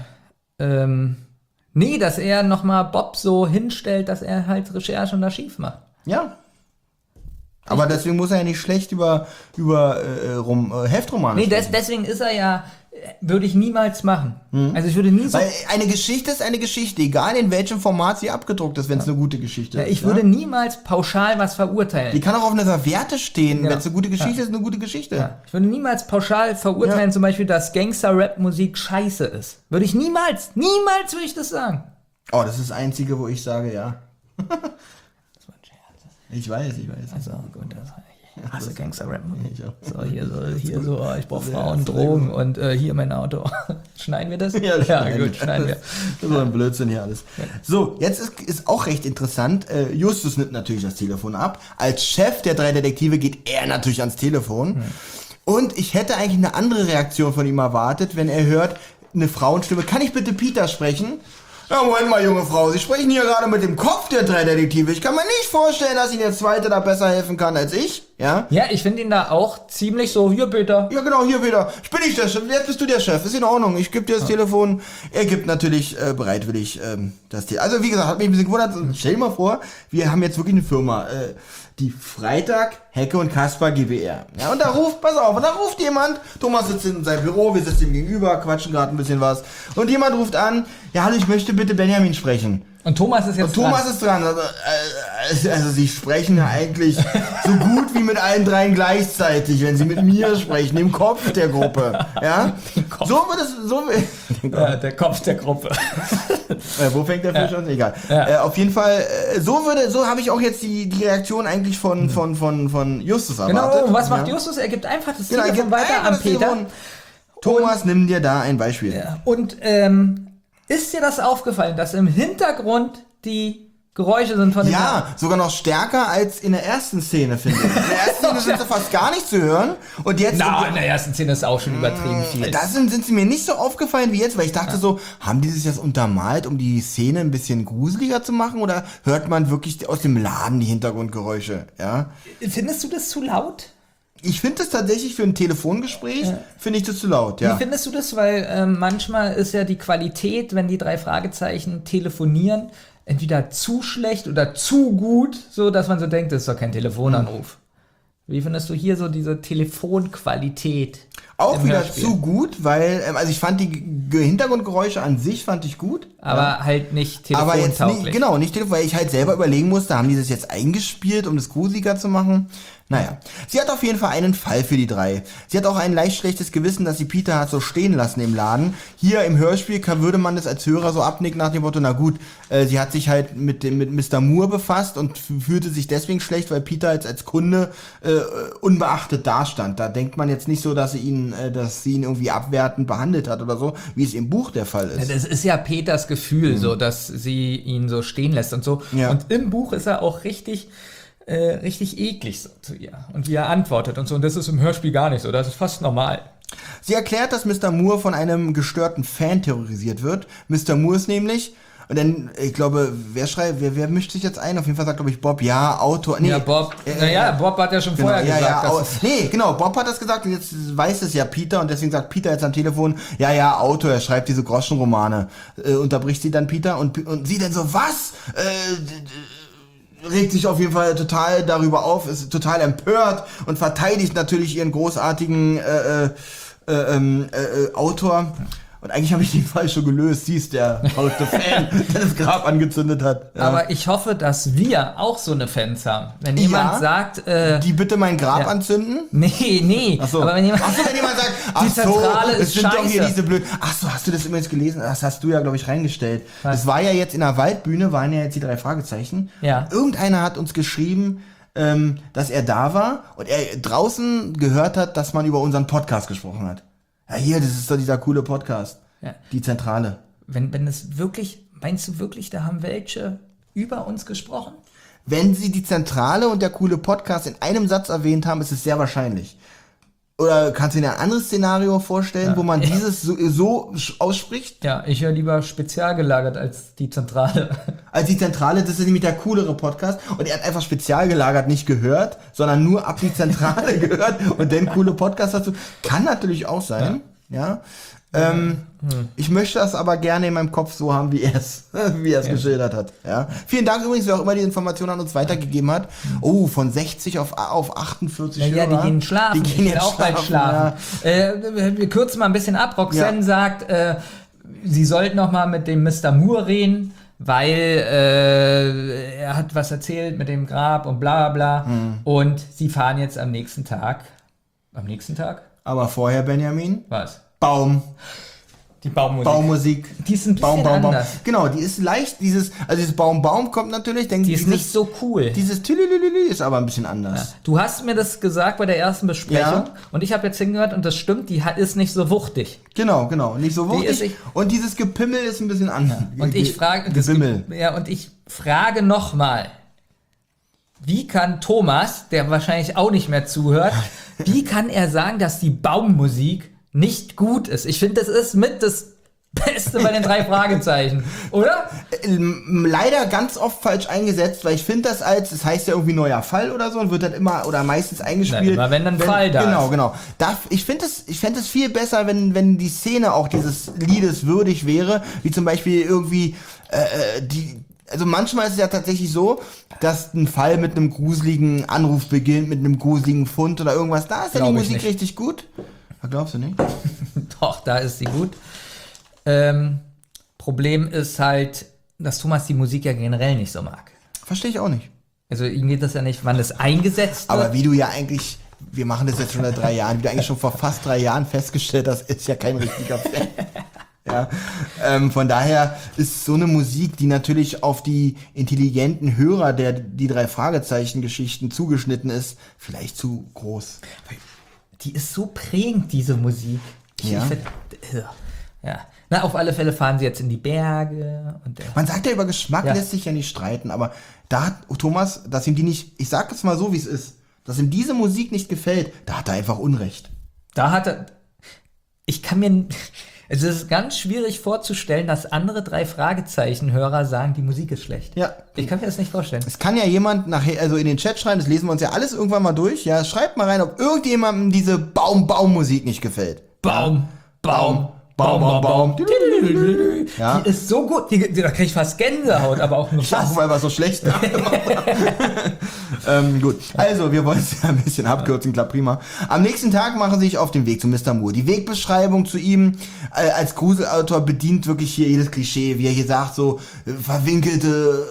Dass er nochmal Bob so hinstellt, dass er halt Recherche und Archiv macht. Ja. Aber deswegen muss er ja nicht schlecht über Heftromane sprechen. Deswegen ist er ja, würde ich niemals machen. Also ich würde nie so... Weil eine Geschichte ist eine Geschichte, egal in welchem Format sie abgedruckt ist, wenn es eine gute Geschichte ist. Ich würde niemals pauschal was verurteilen. Die kann auch auf einer Serviette stehen, wenn es eine gute Geschichte ist, eine gute Geschichte. Ja. Ich würde niemals pauschal verurteilen, zum Beispiel, dass Gangster-Rap-Musik scheiße ist. Würde ich niemals würde ich das sagen. Oh, das ist das Einzige, wo ich sage, ja. Das war ein Scherz. Ich weiß. Also gut, ich hasse Gangster-Rap. So, ich brauche Frauen, Drogen und hier mein Auto. Schneiden wir das? Ja, gut, schneiden wir. Das ist ein Blödsinn hier alles. So, jetzt ist auch recht interessant. Justus nimmt natürlich das Telefon ab. Als Chef der 3 Detektive geht er natürlich ans Telefon. Und ich hätte eigentlich eine andere Reaktion von ihm erwartet, wenn er hört, eine Frauenstimme. Kann ich bitte Peter sprechen? Ja, Moment mal, junge Frau, Sie sprechen hier gerade mit dem Kopf der 3 Detektive. Ich kann mir nicht vorstellen, dass Ihnen der Zweite da besser helfen kann als ich. Ja? Ja, ich finde ihn da auch ziemlich so, hier Peter. Ja, genau, hier Peter. Ich bin nicht der Chef, jetzt bist du der Chef. Ist in Ordnung, ich gebe dir das Telefon. Er gibt natürlich bereitwillig das Telefon. Also wie gesagt, hat mich ein bisschen gewundert. Stell dir mal vor, wir haben jetzt wirklich eine Firma, die Freitag Hecke und Kasper GbR. Ja, und da ruft jemand, Thomas sitzt in seinem Büro, wir sitzen ihm gegenüber, quatschen gerade ein bisschen was. Und jemand ruft an, ja hallo, ich möchte bitte Benjamin sprechen. Und Thomas ist jetzt dran. Also sie sprechen ja eigentlich so gut wie mit allen dreien gleichzeitig, wenn sie mit mir sprechen, im Kopf der Gruppe. Ja? Der Kopf der Gruppe. Wo fängt der Fisch an? Egal. Ja. Auf jeden Fall, so habe ich auch jetzt die Reaktion eigentlich von Justus erwartet. Genau, was macht Justus? Er gibt einfach das Telefon weiter an Peter. Thomas, nimm dir da ein Beispiel. Ja. Und ist dir das aufgefallen, dass im Hintergrund die Geräusche sind von dem sogar noch stärker als in der ersten Szene, finde ich. In der ersten Szene sind sie fast gar nicht zu hören. Und jetzt in der ersten Szene ist auch schon übertrieben viel. Da sind sie mir nicht so aufgefallen wie jetzt, weil ich dachte so, haben die sich das untermalt, um die Szene ein bisschen gruseliger zu machen? Oder hört man wirklich aus dem Laden die Hintergrundgeräusche? Ja? Findest du das zu laut? Ich finde das tatsächlich für ein Telefongespräch, finde ich das zu laut, ja. Wie findest du das? Weil manchmal ist ja die Qualität, wenn die 3 Fragezeichen telefonieren, entweder zu schlecht oder zu gut, so dass man so denkt, das ist doch kein Telefonanruf. Wie findest du hier so diese Telefonqualität? Auch wieder zu gut, weil, also ich fand die Hintergrundgeräusche an sich fand ich gut. Aber halt nicht telefontauglich. Aber jetzt nicht Telefon, weil ich halt selber überlegen musste, haben die das jetzt eingespielt, um das gruseliger zu machen? Naja, sie hat auf jeden Fall einen Fall für die 3. Sie hat auch ein leicht schlechtes Gewissen, dass sie Peter hat so stehen lassen im Laden. Hier im Hörspiel würde man das als Hörer so abnicken nach dem Motto, na gut, sie hat sich halt mit Mr. Moore befasst und fühlte sich deswegen schlecht, weil Peter als Kunde unbeachtet dastand. Da denkt man jetzt nicht so, dass sie ihn irgendwie abwertend behandelt hat oder so, wie es im Buch der Fall ist. Ja, das ist ja Peters Gefühl, so, dass sie ihn so stehen lässt und so. Ja. Und im Buch ist er auch richtig eklig so zu ihr. Und wie er antwortet und so. Und das ist im Hörspiel gar nicht so. Das ist fast normal. Sie erklärt, dass Mr. Moore von einem gestörten Fan terrorisiert wird. Mr. Moore ist nämlich, und dann, ich glaube, wer mischt sich jetzt ein? Auf jeden Fall sagt, glaube ich, Bob, Autor. Nee, ja, Bob. Bob hat ja schon vorher gesagt. Bob hat das gesagt und jetzt weiß es ja Peter und deswegen sagt Peter jetzt am Telefon, Autor, er schreibt diese Groschenromane. Unterbricht sie dann Peter und sie dann so, was? Regt sich auf jeden Fall total darüber auf, ist total empört und verteidigt natürlich ihren großartigen Autor. Und eigentlich habe ich den Fall schon gelöst. Sie ist der verrückte Fan, der das Grab angezündet hat. Ja. Aber ich hoffe, dass wir auch so eine Fans haben. Wenn jemand sagt... die bitte mein Grab anzünden? Nee. Ach so. Aber wenn jemand sagt, die Zentrale ist sind scheiße. Doch hier diese blöd. Ach so, hast du das übrigens gelesen? Das hast du ja, glaube ich, reingestellt. Was? Das war ja jetzt in der Waldbühne, waren ja jetzt die 3 Fragezeichen. Ja. Irgendeiner hat uns geschrieben, dass er da war und er draußen gehört hat, dass man über unseren Podcast gesprochen hat. Ja, hier, das ist doch dieser coole Podcast. Ja. Die Zentrale. Wenn es wirklich, meinst du wirklich, da haben welche über uns gesprochen? Wenn sie die Zentrale und der coole Podcast in einem Satz erwähnt haben, ist es sehr wahrscheinlich. Oder kannst du dir ein anderes Szenario vorstellen, wo man dieses so ausspricht? Ja, ich höre lieber spezial gelagert als die Zentrale. Als die Zentrale, das ist nämlich der coolere Podcast. Und er hat einfach spezial gelagert nicht gehört, sondern nur ab die Zentrale gehört und dann coole Podcast dazu. Kann natürlich auch sein, ja. Ich möchte das aber gerne in meinem Kopf so haben, wie er es geschildert hat. Ja. Vielen Dank übrigens, wer auch immer die Information an uns weitergegeben hat. Oh, von 60 auf 48 Hörer. Ja, die gehen schlafen. Die gehen jetzt auch bald schlafen. Ja. Wir kürzen mal ein bisschen ab. Roxanne sagt, sie sollten noch mal mit dem Mr. Moore reden, weil er hat was erzählt mit dem Grab und bla bla bla. Und sie fahren jetzt am nächsten Tag. Am nächsten Tag? Aber vorher, Benjamin? Was? Die Baummusik. Die ist ein bisschen anders. Genau, die ist leicht, dieses Baum kommt natürlich. Die ist nicht so cool. Dieses Tülülülülü ist aber ein bisschen anders. Ja. Du hast mir das gesagt bei der ersten Besprechung und ich habe jetzt hingehört und das stimmt, die ist nicht so wuchtig. Genau, nicht so wuchtig. Und dieses Gepimmel ist ein bisschen anders. Ja. Und ich frage nochmal, wie kann Thomas, der wahrscheinlich auch nicht mehr zuhört, wie kann er sagen, dass die Baummusik nicht gut ist? Ich finde, das ist mit das Beste bei den 3 Fragezeichen, oder? Leider ganz oft falsch eingesetzt, weil ich finde das das heißt ja irgendwie neuer Fall oder so und wird dann immer oder meistens eingespielt. Na, immer wenn dann Fall da ist. Genau. Ich fände es viel besser, wenn die Szene auch dieses Liedes würdig wäre, wie zum Beispiel irgendwie also manchmal ist es ja tatsächlich so, dass ein Fall mit einem gruseligen Anruf beginnt, mit einem gruseligen Fund oder irgendwas. Da ist ja die Musik richtig gut. Glaubst du nicht? Doch, da ist sie gut. Problem ist halt, dass Thomas die Musik ja generell nicht so mag. Verstehe ich auch nicht. Also ihm geht das ja nicht, wann es eingesetzt wird. Aber wie du ja eigentlich, wir machen das jetzt schon seit 3 Jahren, wie du eigentlich schon vor fast 3 Jahren festgestellt hast, ist ja kein richtiger Fan. Ja, von daher ist so eine Musik, die natürlich auf die intelligenten Hörer der die 3 Fragezeichen-Geschichten zugeschnitten ist, vielleicht zu groß. Die ist so prägend, diese Musik. Ja. Ja. Na, auf alle Fälle fahren sie jetzt in die Berge. Man sagt ja, über Geschmack lässt sich ja nicht streiten, aber da hat Thomas, dass ihm die nicht, ich sag es mal so, wie es ist, dass ihm diese Musik nicht gefällt, da hat er einfach Unrecht. Es ist ganz schwierig vorzustellen, dass andere 3 Fragezeichen-Hörer sagen, die Musik ist schlecht. Ja. Ich kann mir das nicht vorstellen. Es kann ja jemand nachher, also in den Chat schreiben, das lesen wir uns ja alles irgendwann mal durch, ja, schreibt mal rein, ob irgendjemandem diese Baum-Baum-Musik nicht gefällt. Baum. Ja. Die ist so gut, da krieg ich fast Gänsehaut, aber auch nur fast. Weil wir so schlecht gut, also wir wollen es ja ein bisschen abkürzen, klar, prima. Am nächsten Tag machen sie sich auf den Weg zu Mr. Moore. Die Wegbeschreibung zu ihm als Gruselautor bedient wirklich hier jedes Klischee, wie er hier sagt, so verwinkelte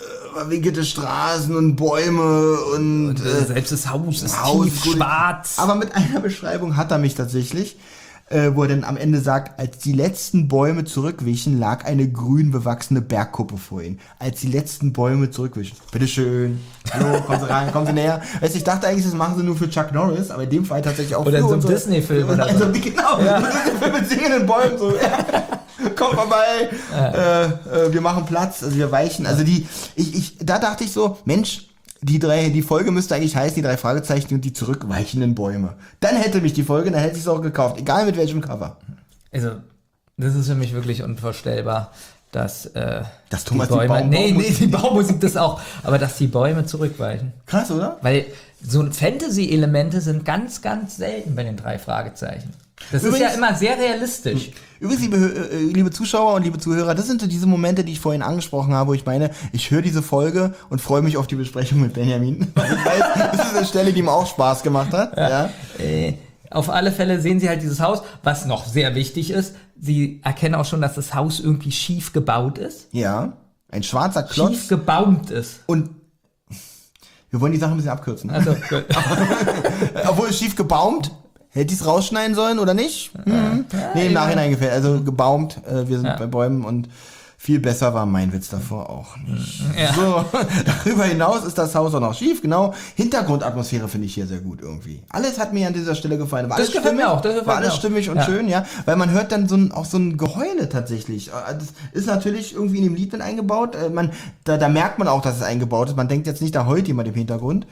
Straßen und Bäume und selbst das Haus ist tief gut. schwarz. Aber mit einer Beschreibung hat er mich tatsächlich, wo er dann am Ende sagt, als die letzten Bäume zurückwichen, lag eine grün bewachsene Bergkuppe vor ihnen. Als die letzten Bäume zurückwichen. Bitteschön. Hallo, kommen Sie rein, kommen Sie näher. Weißt, ich dachte eigentlich, das machen sie nur für Chuck Norris, aber in dem Fall tatsächlich auch oder für in so einem Disney-Film oder so. Also, genau, Disney-Film mit singenden Bäumen. So. Kommt vorbei, wir machen Platz, also wir weichen. Also da dachte ich so, Mensch, die Folge müsste eigentlich heißen, die 3 Fragezeichen und die zurückweichenden Bäume. Dann hätte mich die Folge, dann hätte ich es auch gekauft, egal mit welchem Cover. Also, das ist für mich wirklich unvorstellbar, dass Thomas die Bäume, die Baummusik das auch, aber dass die Bäume zurückweichen. Krass, oder? Weil so Fantasy-Elemente sind ganz, ganz selten bei den 3 Fragezeichen. Das ist ja immer sehr realistisch. Übrigens, liebe Zuschauer und liebe Zuhörer, das sind so diese Momente, die ich vorhin angesprochen habe, wo ich meine, ich höre diese Folge und freue mich auf die Besprechung mit Benjamin. Weil ich weiß, das ist eine Stelle, die mir auch Spaß gemacht hat. Ja. Auf alle Fälle sehen sie halt dieses Haus, was noch sehr wichtig ist. Sie erkennen auch schon, dass das Haus irgendwie schief gebaut ist. Ja, ein schwarzer Klotz. Schief gebaumt ist. Und wir wollen die Sache ein bisschen abkürzen. Ne? Also, gut. Obwohl es schief gebaumt. Hätte ich es rausschneiden sollen oder nicht? Nee, im Nachhinein gefällt. Also gebaumt, wir sind bei Bäumen und viel besser war mein Witz davor auch nicht. Ja. So, darüber hinaus ist das Haus auch noch schief, genau. Hintergrundatmosphäre finde ich hier sehr gut irgendwie. Alles hat mir an dieser Stelle gefallen. War das gefällt mir auch. War alles stimmig und schön, ja. Weil man hört dann auch so ein Geheule tatsächlich. Das ist natürlich irgendwie in dem Lied mit eingebaut. Da merkt man auch, dass es eingebaut ist. Man denkt jetzt nicht, da heult jemand im Hintergrund.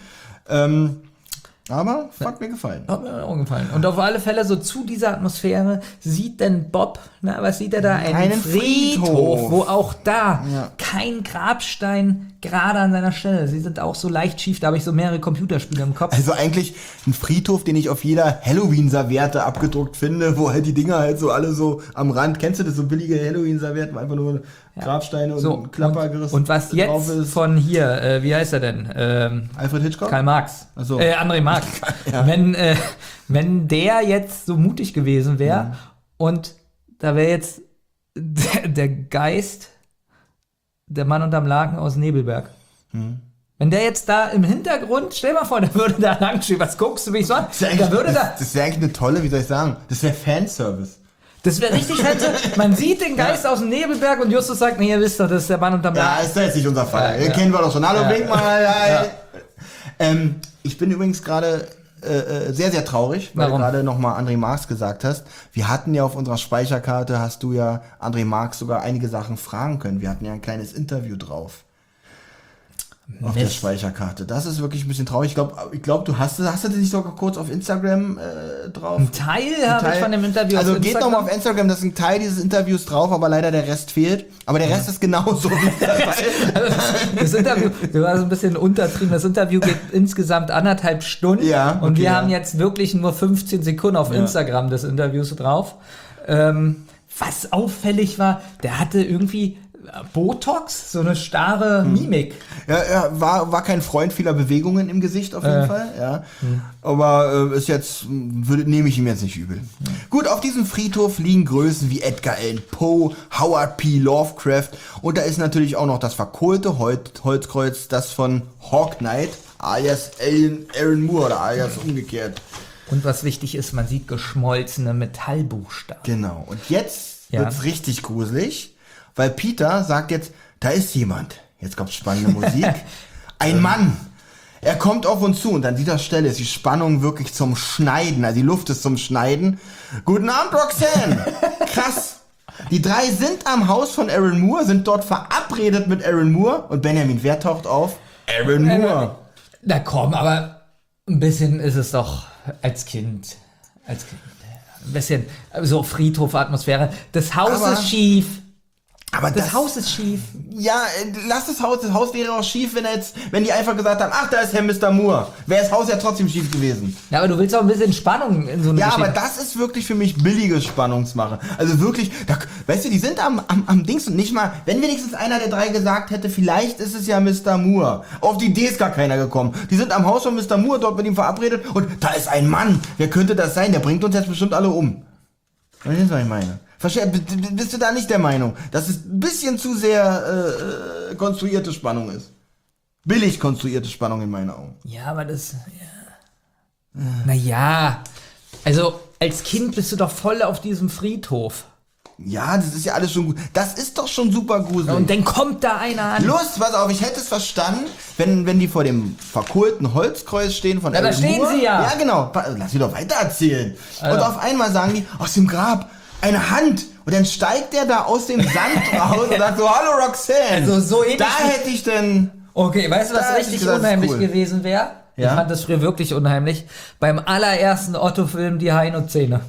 Aber hat mir gefallen. Hat mir auch gefallen. Und auf alle Fälle so zu dieser Atmosphäre sieht denn Bob, was sieht er da? Einen Friedhof, wo auch da kein Grabstein gerade an seiner Stelle. Sie sind auch so leicht schief, da habe ich so mehrere Computerspiele im Kopf. Also eigentlich ein Friedhof, den ich auf jeder Halloween-Serviette abgedruckt finde, wo halt die Dinger halt so alle so am Rand, kennst du das, so billige Halloween-Servietten, wo einfach nur Grabsteine und ein Klappergerüst und was jetzt ist. Von hier, wie heißt er denn? Alfred Hitchcock? Karl Marx. Achso. André Marx. Ja. Wenn der jetzt so mutig gewesen wäre und da wäre jetzt der Geist, der Mann unterm Laken aus Nebelberg. Wenn der jetzt da im Hintergrund, stell mal vor, der würde da langstehen, was guckst du mich so an? Das wäre eigentlich eine tolle, wie soll ich sagen, das wäre Fanservice. Das wäre richtig fette. Man sieht den Geist aus dem Nebelberg und Justus sagt, nee, ihr wisst doch, das ist der Mann unterm Laken. Ja, ist doch jetzt nicht unser Fall. Den kennen wir doch schon. Hallo, wink mal. Ja. Ich bin übrigens gerade sehr, sehr traurig, weil du gerade nochmal André Marx gesagt hast. Wir hatten ja auf unserer Speicherkarte, hast du ja André Marx sogar einige Sachen fragen können. Wir hatten ja ein kleines Interview drauf. auf der Speicherkarte. Das ist wirklich ein bisschen traurig. Ich glaube, du hast das nicht sogar kurz auf Instagram drauf? Ein Teil habe ich von dem Interview auf Instagram. Also geht nochmal auf Instagram, da ist ein Teil dieses Interviews drauf, aber leider der Rest fehlt. Aber der Rest ist genauso wie der Teil. Das Interview, du warst ein bisschen untertrieben, das Interview geht insgesamt 1,5 Stunden. Ja, okay, und wir haben jetzt wirklich nur 15 Sekunden auf Instagram des Interviews drauf. Was auffällig war, der hatte irgendwie Botox, so eine starre Mimik. Ja, er war kein Freund vieler Bewegungen im Gesicht auf jeden Fall. Ja. Aber ist jetzt, nehme ich ihm jetzt nicht übel. Gut, auf diesem Friedhof liegen Größen wie Edgar Allan Poe, Howard P. Lovecraft und da ist natürlich auch noch das verkohlte Holzkreuz, das von Hawk Knight, alias Aaron Moore oder alias umgekehrt. Und was wichtig ist, man sieht geschmolzene Metallbuchstaben. Genau. Und jetzt wird's richtig gruselig. Weil Peter sagt jetzt, da ist jemand. Jetzt kommt spannende Musik. Ein Mann. Er kommt auf uns zu und an dieser Stelle ist die Spannung wirklich zum Schneiden. Also die Luft ist zum Schneiden. Guten Abend, Roxanne. Krass. Die drei sind am Haus von Aaron Moore, sind dort verabredet mit Aaron Moore. Und Benjamin, wer taucht auf? Aaron Moore. Na komm, aber ein bisschen ist es doch als Kind. Ein bisschen so Friedhof-Atmosphäre. Das Haus ist schief. Aber das Haus ist schief. Ja, lass das Haus wäre auch schief, wenn die einfach gesagt haben, ach, da ist Herr Mr. Moore. Wäre das Haus ja trotzdem schief gewesen. Ja, aber du willst auch ein bisschen Spannung in so eine Geschichte. Ja, aber das ist wirklich für mich billige Spannungsmache. Also wirklich, weißt du, die sind am Dings und nicht mal, wenn wenigstens einer der drei gesagt hätte, vielleicht ist es ja Mr. Moore. Auf die Idee ist gar keiner gekommen. Die sind am Haus von Mr. Moore, dort mit ihm verabredet und da ist ein Mann. Wer könnte das sein? Der bringt uns jetzt bestimmt alle um. Verstehst du, was ich meine? Bist du da nicht der Meinung, dass es ein bisschen zu sehr konstruierte Spannung ist? Billig konstruierte Spannung in meinen Augen. Ja, aber das... Ja. Naja, also als Kind bist du doch voll auf diesem Friedhof. Ja, das ist ja alles schon gut. Das ist doch schon super gruselig. Und dann kommt da einer an. Los, pass auf, ich hätte es verstanden, wenn die vor dem verkohlten Holzkreuz stehen von Aaron Moore. Da stehen sie ja. Ja, genau. Lass mich doch weiter erzählen. Also. Und auf einmal sagen die, aus dem Grab, eine Hand. Und dann steigt der da aus dem Sand raus und sagt so, hallo Roxanne. Also so ähnlich. Da hätte ich denn... Okay, weißt du, was richtig unheimlich gewesen wäre? Ja? Ich fand das früher wirklich unheimlich. Beim allerersten Otto-Film die Haino-Szene.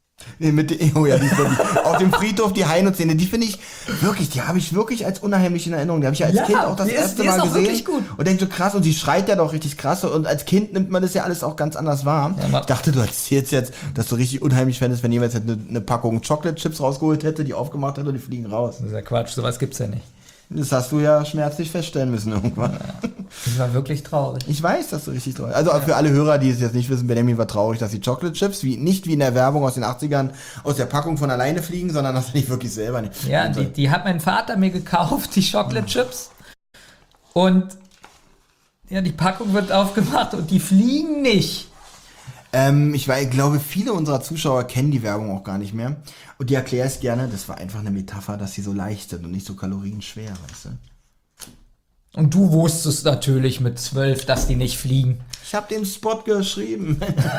Oh ja, die ist wirklich, auf dem Friedhof die Haino-Szene, die finde ich wirklich, die habe ich wirklich als unheimlich in Erinnerung. Die habe ich ja als Kind auch das erste Mal gesehen. Gut. Und denke so krass, und sie schreit ja doch richtig krass. Und als Kind nimmt man das ja alles auch ganz anders wahr. Ja, ich dachte, du erzählst jetzt, dass du richtig unheimlich fändest, wenn jemand jetzt eine Packung Chocolate Chips rausgeholt hätte, die aufgemacht hätte und die fliegen raus. Das ist ja Quatsch, sowas gibt's ja nicht. Das hast du ja schmerzlich feststellen müssen irgendwann. Das war wirklich traurig. Ich weiß, dass du richtig traurig. Also für alle Hörer, die es jetzt nicht wissen, Benjamin war traurig, dass die Chocolate Chips nicht wie in der Werbung aus den 80ern aus der Packung von alleine fliegen, sondern dass er nicht wirklich selber nicht. Ja, die hat mein Vater mir gekauft, die Chocolate Chips. Und ja, die Packung wird aufgemacht und die fliegen nicht. Ich glaube, viele unserer Zuschauer kennen die Werbung auch gar nicht mehr. Und die erkläre es gerne, das war einfach eine Metapher, dass sie so leicht sind und nicht so kalorienschwer, weißt du? Und du wusstest natürlich mit 12, dass die nicht fliegen. Ich habe den Spot geschrieben.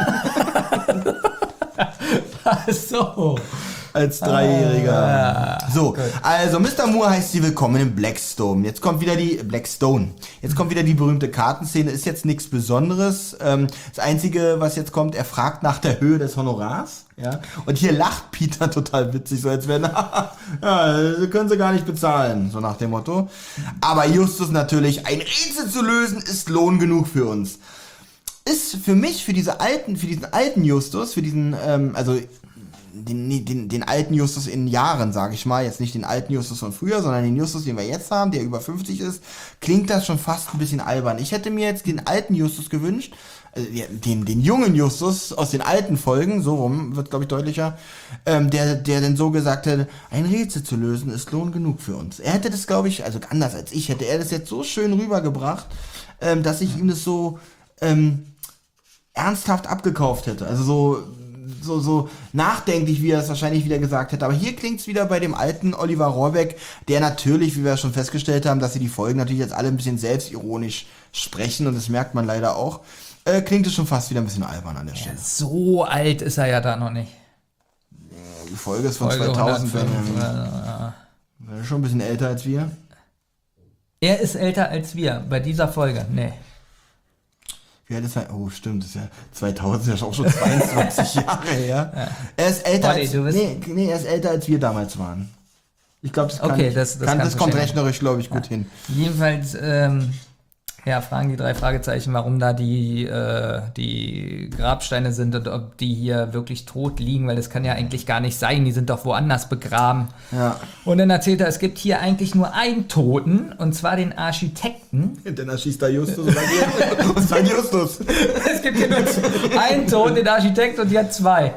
Ach so. Als Dreijähriger. So, gut. Also Mr. Moore heißt sie willkommen in Blackstone. Jetzt kommt wieder die berühmte Kartenszene. Ist jetzt nichts Besonderes. Das Einzige, was jetzt kommt, er fragt nach der Höhe des Honorars. Ja. Und hier lacht Peter total witzig, so als wenn, können sie gar nicht bezahlen, so nach dem Motto. Aber Justus natürlich, ein Rätsel zu lösen ist Lohn genug für uns. Ist für mich, für diesen alten Justus, den alten Justus in Jahren, sage ich mal, jetzt nicht den alten Justus von früher, sondern den Justus, den wir jetzt haben, der über 50 ist, klingt das schon fast ein bisschen albern. Ich hätte mir jetzt den alten Justus gewünscht, den jungen Justus aus den alten Folgen, so rum wird, glaube ich, deutlicher, der dann so gesagt hätte, ein Rätsel zu lösen ist Lohn genug für uns. Er hätte das, glaube ich, also anders als ich, hätte er das jetzt so schön rübergebracht, dass ich ihm das so ernsthaft abgekauft hätte. Also so nachdenklich, wie er es wahrscheinlich wieder gesagt hätte. Aber hier klingt's wieder bei dem alten Oliver Rohrbeck, der natürlich, wie wir schon festgestellt haben, dass sie die Folgen natürlich jetzt alle ein bisschen selbstironisch sprechen und das merkt man leider auch, klingt es schon fast wieder ein bisschen albern an der Stelle. Ja, so alt ist er ja da noch nicht. Die Folge ist von 2000. Ja. Schon ein bisschen älter als wir. Er ist älter als wir bei dieser Folge. Nee. Wie alt ist er? Oh, stimmt, das ist ja 2000, das ist ja auch schon 22 Jahre her. Ja. Er ist älter als er ist älter als wir damals waren. Ich glaube, das kommt rechnerisch, glaube ich, gut hin. Jedenfalls fragen die 3 Fragezeichen, warum da die Grabsteine sind und ob die hier wirklich tot liegen, weil das kann ja eigentlich gar nicht sein, die sind doch woanders begraben. Ja. Und dann erzählt er, es gibt hier eigentlich nur einen Toten, und zwar den Architekten. Und dann erschießt da Justus und sagt Justus. Es gibt hier nur einen Toten, den Architekt, und jetzt 2.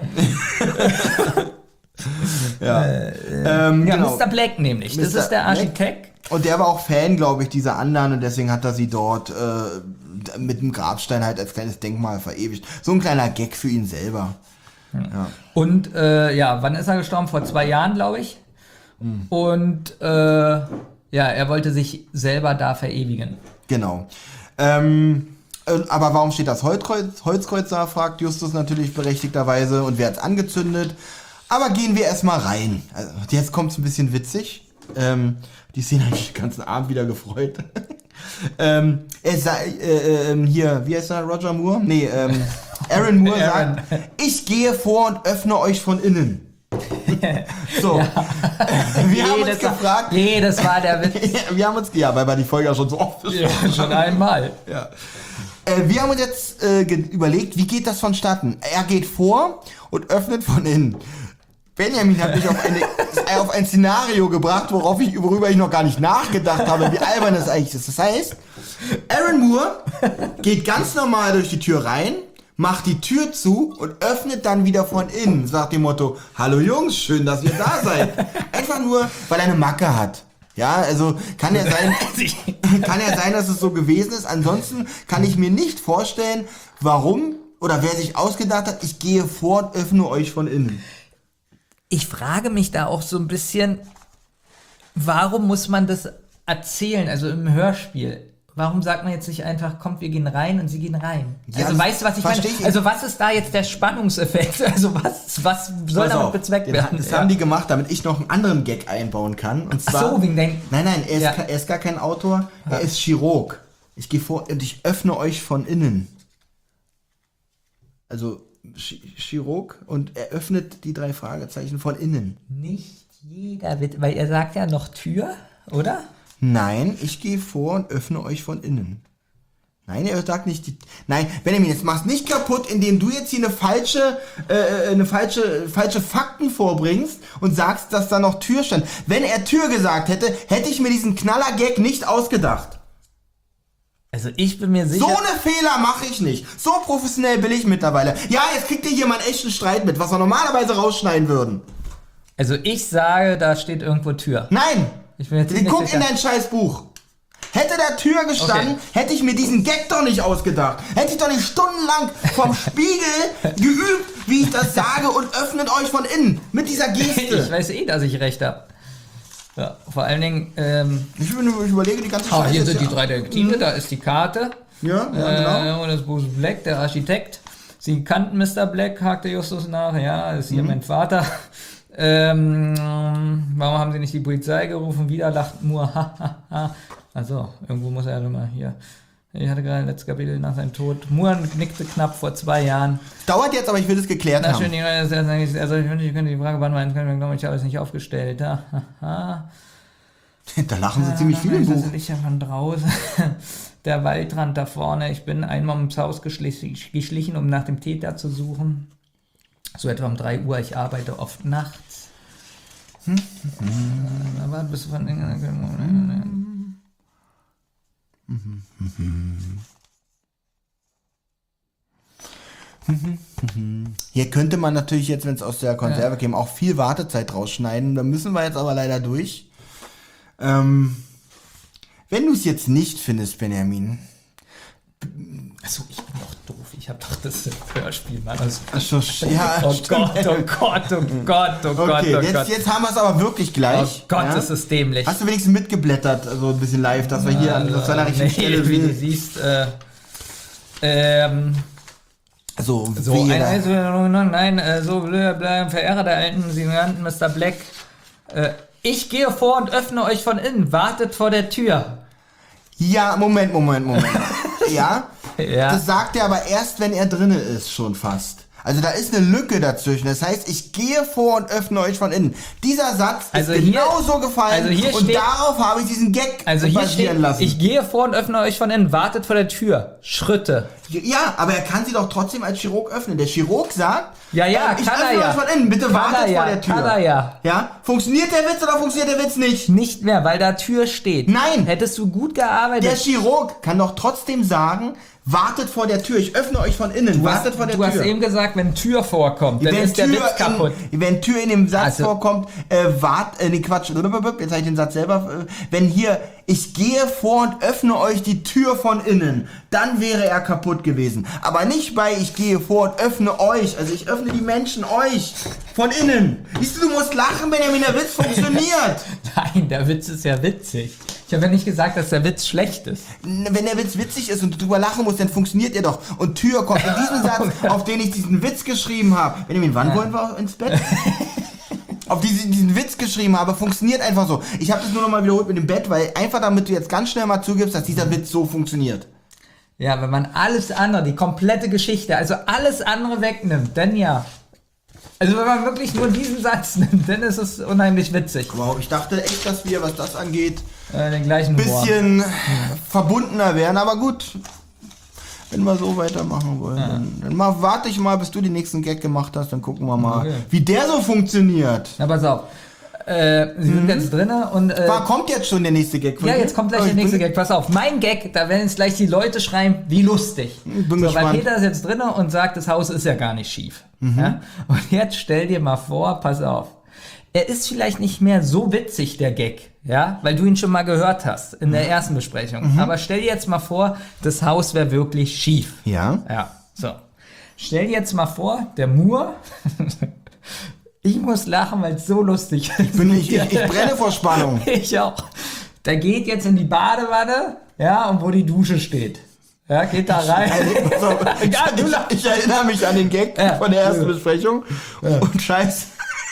Genau. Mr. Black nämlich, das ist der Architekt. Und der war auch Fan, glaube ich, dieser anderen, und deswegen hat er sie dort mit dem Grabstein halt als kleines Denkmal verewigt. So ein kleiner Gag für ihn selber. Ja. Und wann ist er gestorben? Vor 2 Jahren, glaube ich. Und er wollte sich selber da verewigen. Genau. Aber warum steht das Holzkreuz da, fragt Justus natürlich berechtigterweise, und wer hat's angezündet? Aber gehen wir erstmal rein. Also, jetzt kommt's ein bisschen witzig. Die Szene habe ich den ganzen Abend wieder gefreut. Hier, wie heißt er? Roger Moore? Nee, Aaron Moore sagt, ich gehe vor und öffne euch von innen. So. Wir haben uns gefragt. Nee, das war der Witz. Wir haben uns, weil wir die Folge ja schon so oft schon einmal. Ja. Wir haben uns jetzt überlegt, wie geht das vonstatten? Er geht vor und öffnet von innen. Benjamin hat mich auf ein Szenario gebracht, worüber ich noch gar nicht nachgedacht habe, wie albern das eigentlich ist. Das heißt, Aaron Moore geht ganz normal durch die Tür rein, macht die Tür zu und öffnet dann wieder von innen, sagt dem Motto, hallo Jungs, schön, dass ihr da seid. Einfach nur, weil er eine Macke hat. Ja, also kann ja sein, dass es so gewesen ist. Ansonsten kann ich mir nicht vorstellen, warum oder wer sich ausgedacht hat, ich gehe vor und öffne euch von innen. Ich frage mich da auch so ein bisschen, warum muss man das erzählen, also im Hörspiel? Warum sagt man jetzt nicht einfach, kommt, wir gehen rein und sie gehen rein? Ja, also weißt du, was ich meine? Also was ist da jetzt der Spannungseffekt? Also was soll damit bezweckt werden? Das haben die gemacht, damit ich noch einen anderen Gag einbauen kann. Und zwar, ach so, wegen den... Nein, er ist gar kein Autor, er ist Chirurg. Ich gehe vor und ich öffne euch von innen. Also Chirurg, und er öffnet die 3 Fragezeichen von innen. Nicht jeder wird, weil er sagt ja noch Tür, oder? Nein, ich gehe vor und öffne euch von innen. Nein, er sagt nicht Nein, Benjamin, jetzt mach's nicht kaputt, indem du jetzt hier eine falsche Fakten vorbringst und sagst, dass da noch Tür stand. Wenn er Tür gesagt hätte, hätte ich mir diesen Knaller-Gag nicht ausgedacht. Also ich bin mir sicher... So eine Fehler mache ich nicht. So professionell bin ich mittlerweile. Ja, jetzt kriegt ihr hier mal einen echten Streit mit, was wir normalerweise rausschneiden würden. Also ich sage, da steht irgendwo Tür. Nein! Ich bin jetzt guck in dein scheiß Buch. Hätte da Tür gestanden, hätte ich mir diesen Gag doch nicht ausgedacht. Hätte ich doch nicht stundenlang vom Spiegel geübt, wie ich das sage, und öffnet euch von innen. Mit dieser Geste. Ich weiß dass ich recht habe. Ja, vor allen Dingen... Ich überlege die ganze Scheiße. Hier sind die 3 Detektive, da ist die Karte. Ja, genau. Und das Buch Black, der Architekt. Sie kannten Mr. Black, hakte Justus nach. Ja, das ist hier mein Vater. Warum haben sie nicht die Polizei gerufen? Wieder lacht Moore. Also, irgendwo muss er ja mal hier. Ich hatte gerade letztes Kapitel nach seinem Tod. Moore knickte knapp vor 2 Jahren. Dauert jetzt, aber ich will es geklärt haben. Schön, also ich könnte die Frage beantworten können, glaube ich, habe es nicht aufgestellt. Da lachen sie ziemlich viel im Buch. Ich ja von draußen. Der Waldrand da vorne. Ich bin einmal ums Haus geschlichen, um nach dem Täter zu suchen. So etwa um 3 Uhr. Ich arbeite oft nachts. Aber bist du von Hier könnte man natürlich jetzt, wenn es aus der Konserve käme, auch viel Wartezeit rausschneiden. Da müssen wir jetzt aber leider durch. Wenn du es jetzt nicht findest, Benjamin. Achso, ich bin doch doof. Ich habe doch das Hörspiel, Mann. Achso, ja. Oh Gott, oh Gott, oh Gott, oh Gott, okay, oh Gott. Jetzt haben wir es aber wirklich gleich. Oh Gott, ist es dämlich. Hast du wenigstens mitgeblättert, also ein bisschen live, dass wir hier an der richtigen Stelle wie du siehst, so bleiben Verehrer der alten Signalanten Mr. Black. Ich gehe vor und öffne euch von innen. Wartet vor der Tür. Ja, Moment. Ja? Ja. Das sagt er aber erst, wenn er drinne ist, schon fast. Also da ist eine Lücke dazwischen. Das heißt, ich gehe vor und öffne euch von innen. Dieser Satz ist genauso gefallen und darauf habe ich diesen Gag basieren lassen. Ich gehe vor und öffne euch von innen. Wartet vor der Tür. Schritte. Ja, aber er kann sie doch trotzdem als Chirurg öffnen. Der Chirurg sagt, ich öffne euch von innen. Bitte wartet vor der Tür. Kann er ja. Ja? Funktioniert der Witz oder funktioniert der Witz nicht? Nicht mehr, weil da Tür steht. Nein. Hättest du gut gearbeitet. Der Chirurg kann doch trotzdem sagen, wartet vor der Tür, ich öffne euch von innen, wartet vor der Tür. Du hast eben gesagt, wenn Tür vorkommt, dann ist der Witz kaputt. Wenn Tür in dem Satz vorkommt, jetzt habe ich den Satz selber, wenn hier, ich gehe vor und öffne euch die Tür von innen, dann wäre er kaputt gewesen. Aber nicht bei, ich gehe vor und öffne euch, also ich öffne die Menschen euch von innen. Siehst du musst lachen, Benjamin, der Witz funktioniert. Nein, der Witz ist ja witzig. Ich habe ja nicht gesagt, dass der Witz schlecht ist. Wenn der Witz witzig ist und du drüber lachen musst, dann funktioniert er doch. Und Tür kommt in diesem Satz, auf den ich diesen Witz geschrieben habe. Benjamin, wann wollen wir ins Bett? Auf diesen Witz geschrieben habe, funktioniert einfach so. Ich habe das nur nochmal wiederholt mit dem Bett, weil einfach damit du jetzt ganz schnell mal zugibst, dass dieser Witz so funktioniert. Ja, wenn man alles andere, die komplette Geschichte, also alles andere wegnimmt, dann ja. Also wenn man wirklich nur diesen Satz nimmt, dann ist es unheimlich witzig. Wow, ich dachte echt, dass wir, was das angeht, den gleichen bisschen verbundener werden, aber gut. Wenn wir so weitermachen wollen, dann warte ich mal, bis du den nächsten Gag gemacht hast, dann gucken wir mal, wie der so funktioniert. Na, pass auf. Sie sind jetzt drinne und... kommt jetzt schon der nächste Gag? Ja, jetzt kommt gleich der nächste Gag. Pass auf, mein Gag, da werden jetzt gleich die Leute schreien, wie lustig. Bin gespannt. Weil Peter ist jetzt drinne und sagt, das Haus ist ja gar nicht schief. Ja? Und jetzt stell dir mal vor, pass auf. Er ist vielleicht nicht mehr so witzig, der Gag, ja, weil du ihn schon mal gehört hast in der ersten Besprechung. Aber stell dir jetzt mal vor, das Haus wäre wirklich schief. Ja. Ja, so. Stell dir jetzt mal vor, der Moore... Ich muss lachen, weil es so lustig ist. Ich brenne vor Spannung. Ich auch. Der geht jetzt in die Badewanne, ja, und wo die Dusche steht. Ja, geht da rein. Ich erinnere mich an den Gag von der ersten Besprechung. Und scheiße.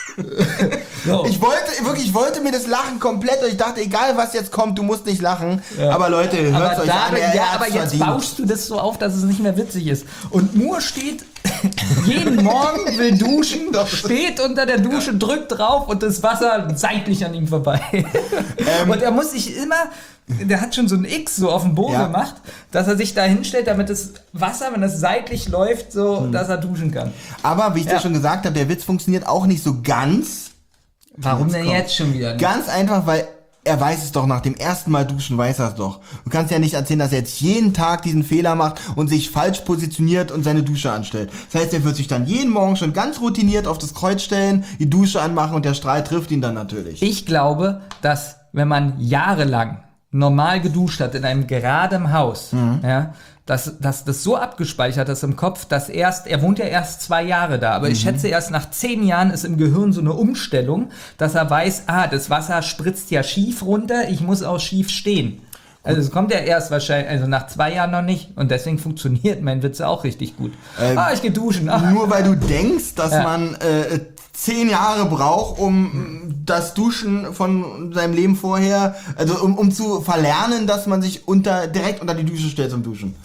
So. Ich wollte mir das Lachen komplett und ich dachte, egal was jetzt kommt, du musst nicht lachen. Ja. Aber Leute, hört euch an. Aber jetzt baust du das so auf, dass es nicht mehr witzig ist. Und Moore steht jeden Morgen, will duschen, steht unter der Dusche, drückt drauf und das Wasser seitlich an ihm vorbei. Und er muss sich immer, der hat schon so ein X so auf dem Boden gemacht, dass er sich da hinstellt, damit das Wasser, wenn es seitlich läuft, so, dass er duschen kann. Aber wie ich dir schon gesagt habe, der Witz funktioniert auch nicht so ganz. Warum denn jetzt schon wieder nicht? Ganz einfach, weil er weiß es doch, nach dem ersten Mal duschen weiß er es doch. Du kannst ja nicht erzählen, dass er jetzt jeden Tag diesen Fehler macht und sich falsch positioniert und seine Dusche anstellt. Das heißt, er wird sich dann jeden Morgen schon ganz routiniert auf das Kreuz stellen, die Dusche anmachen und der Strahl trifft ihn dann natürlich. Ich glaube, dass wenn man jahrelang normal geduscht hat in einem geraden Haus, ja, dass das so abgespeichert ist im Kopf, dass er wohnt ja erst 2 Jahre da, aber ich schätze, erst nach 10 Jahren ist im Gehirn so eine Umstellung, dass er weiß, das Wasser spritzt ja schief runter, ich muss auch schief stehen. Also es kommt ja erst wahrscheinlich, also nach 2 Jahren noch nicht und deswegen funktioniert mein Witz auch richtig gut. Ich geh duschen. Nur weil du denkst, dass man 10 Jahre braucht, um das Duschen von seinem Leben vorher, also um zu verlernen, dass man sich direkt unter die Dusche stellt zum Duschen.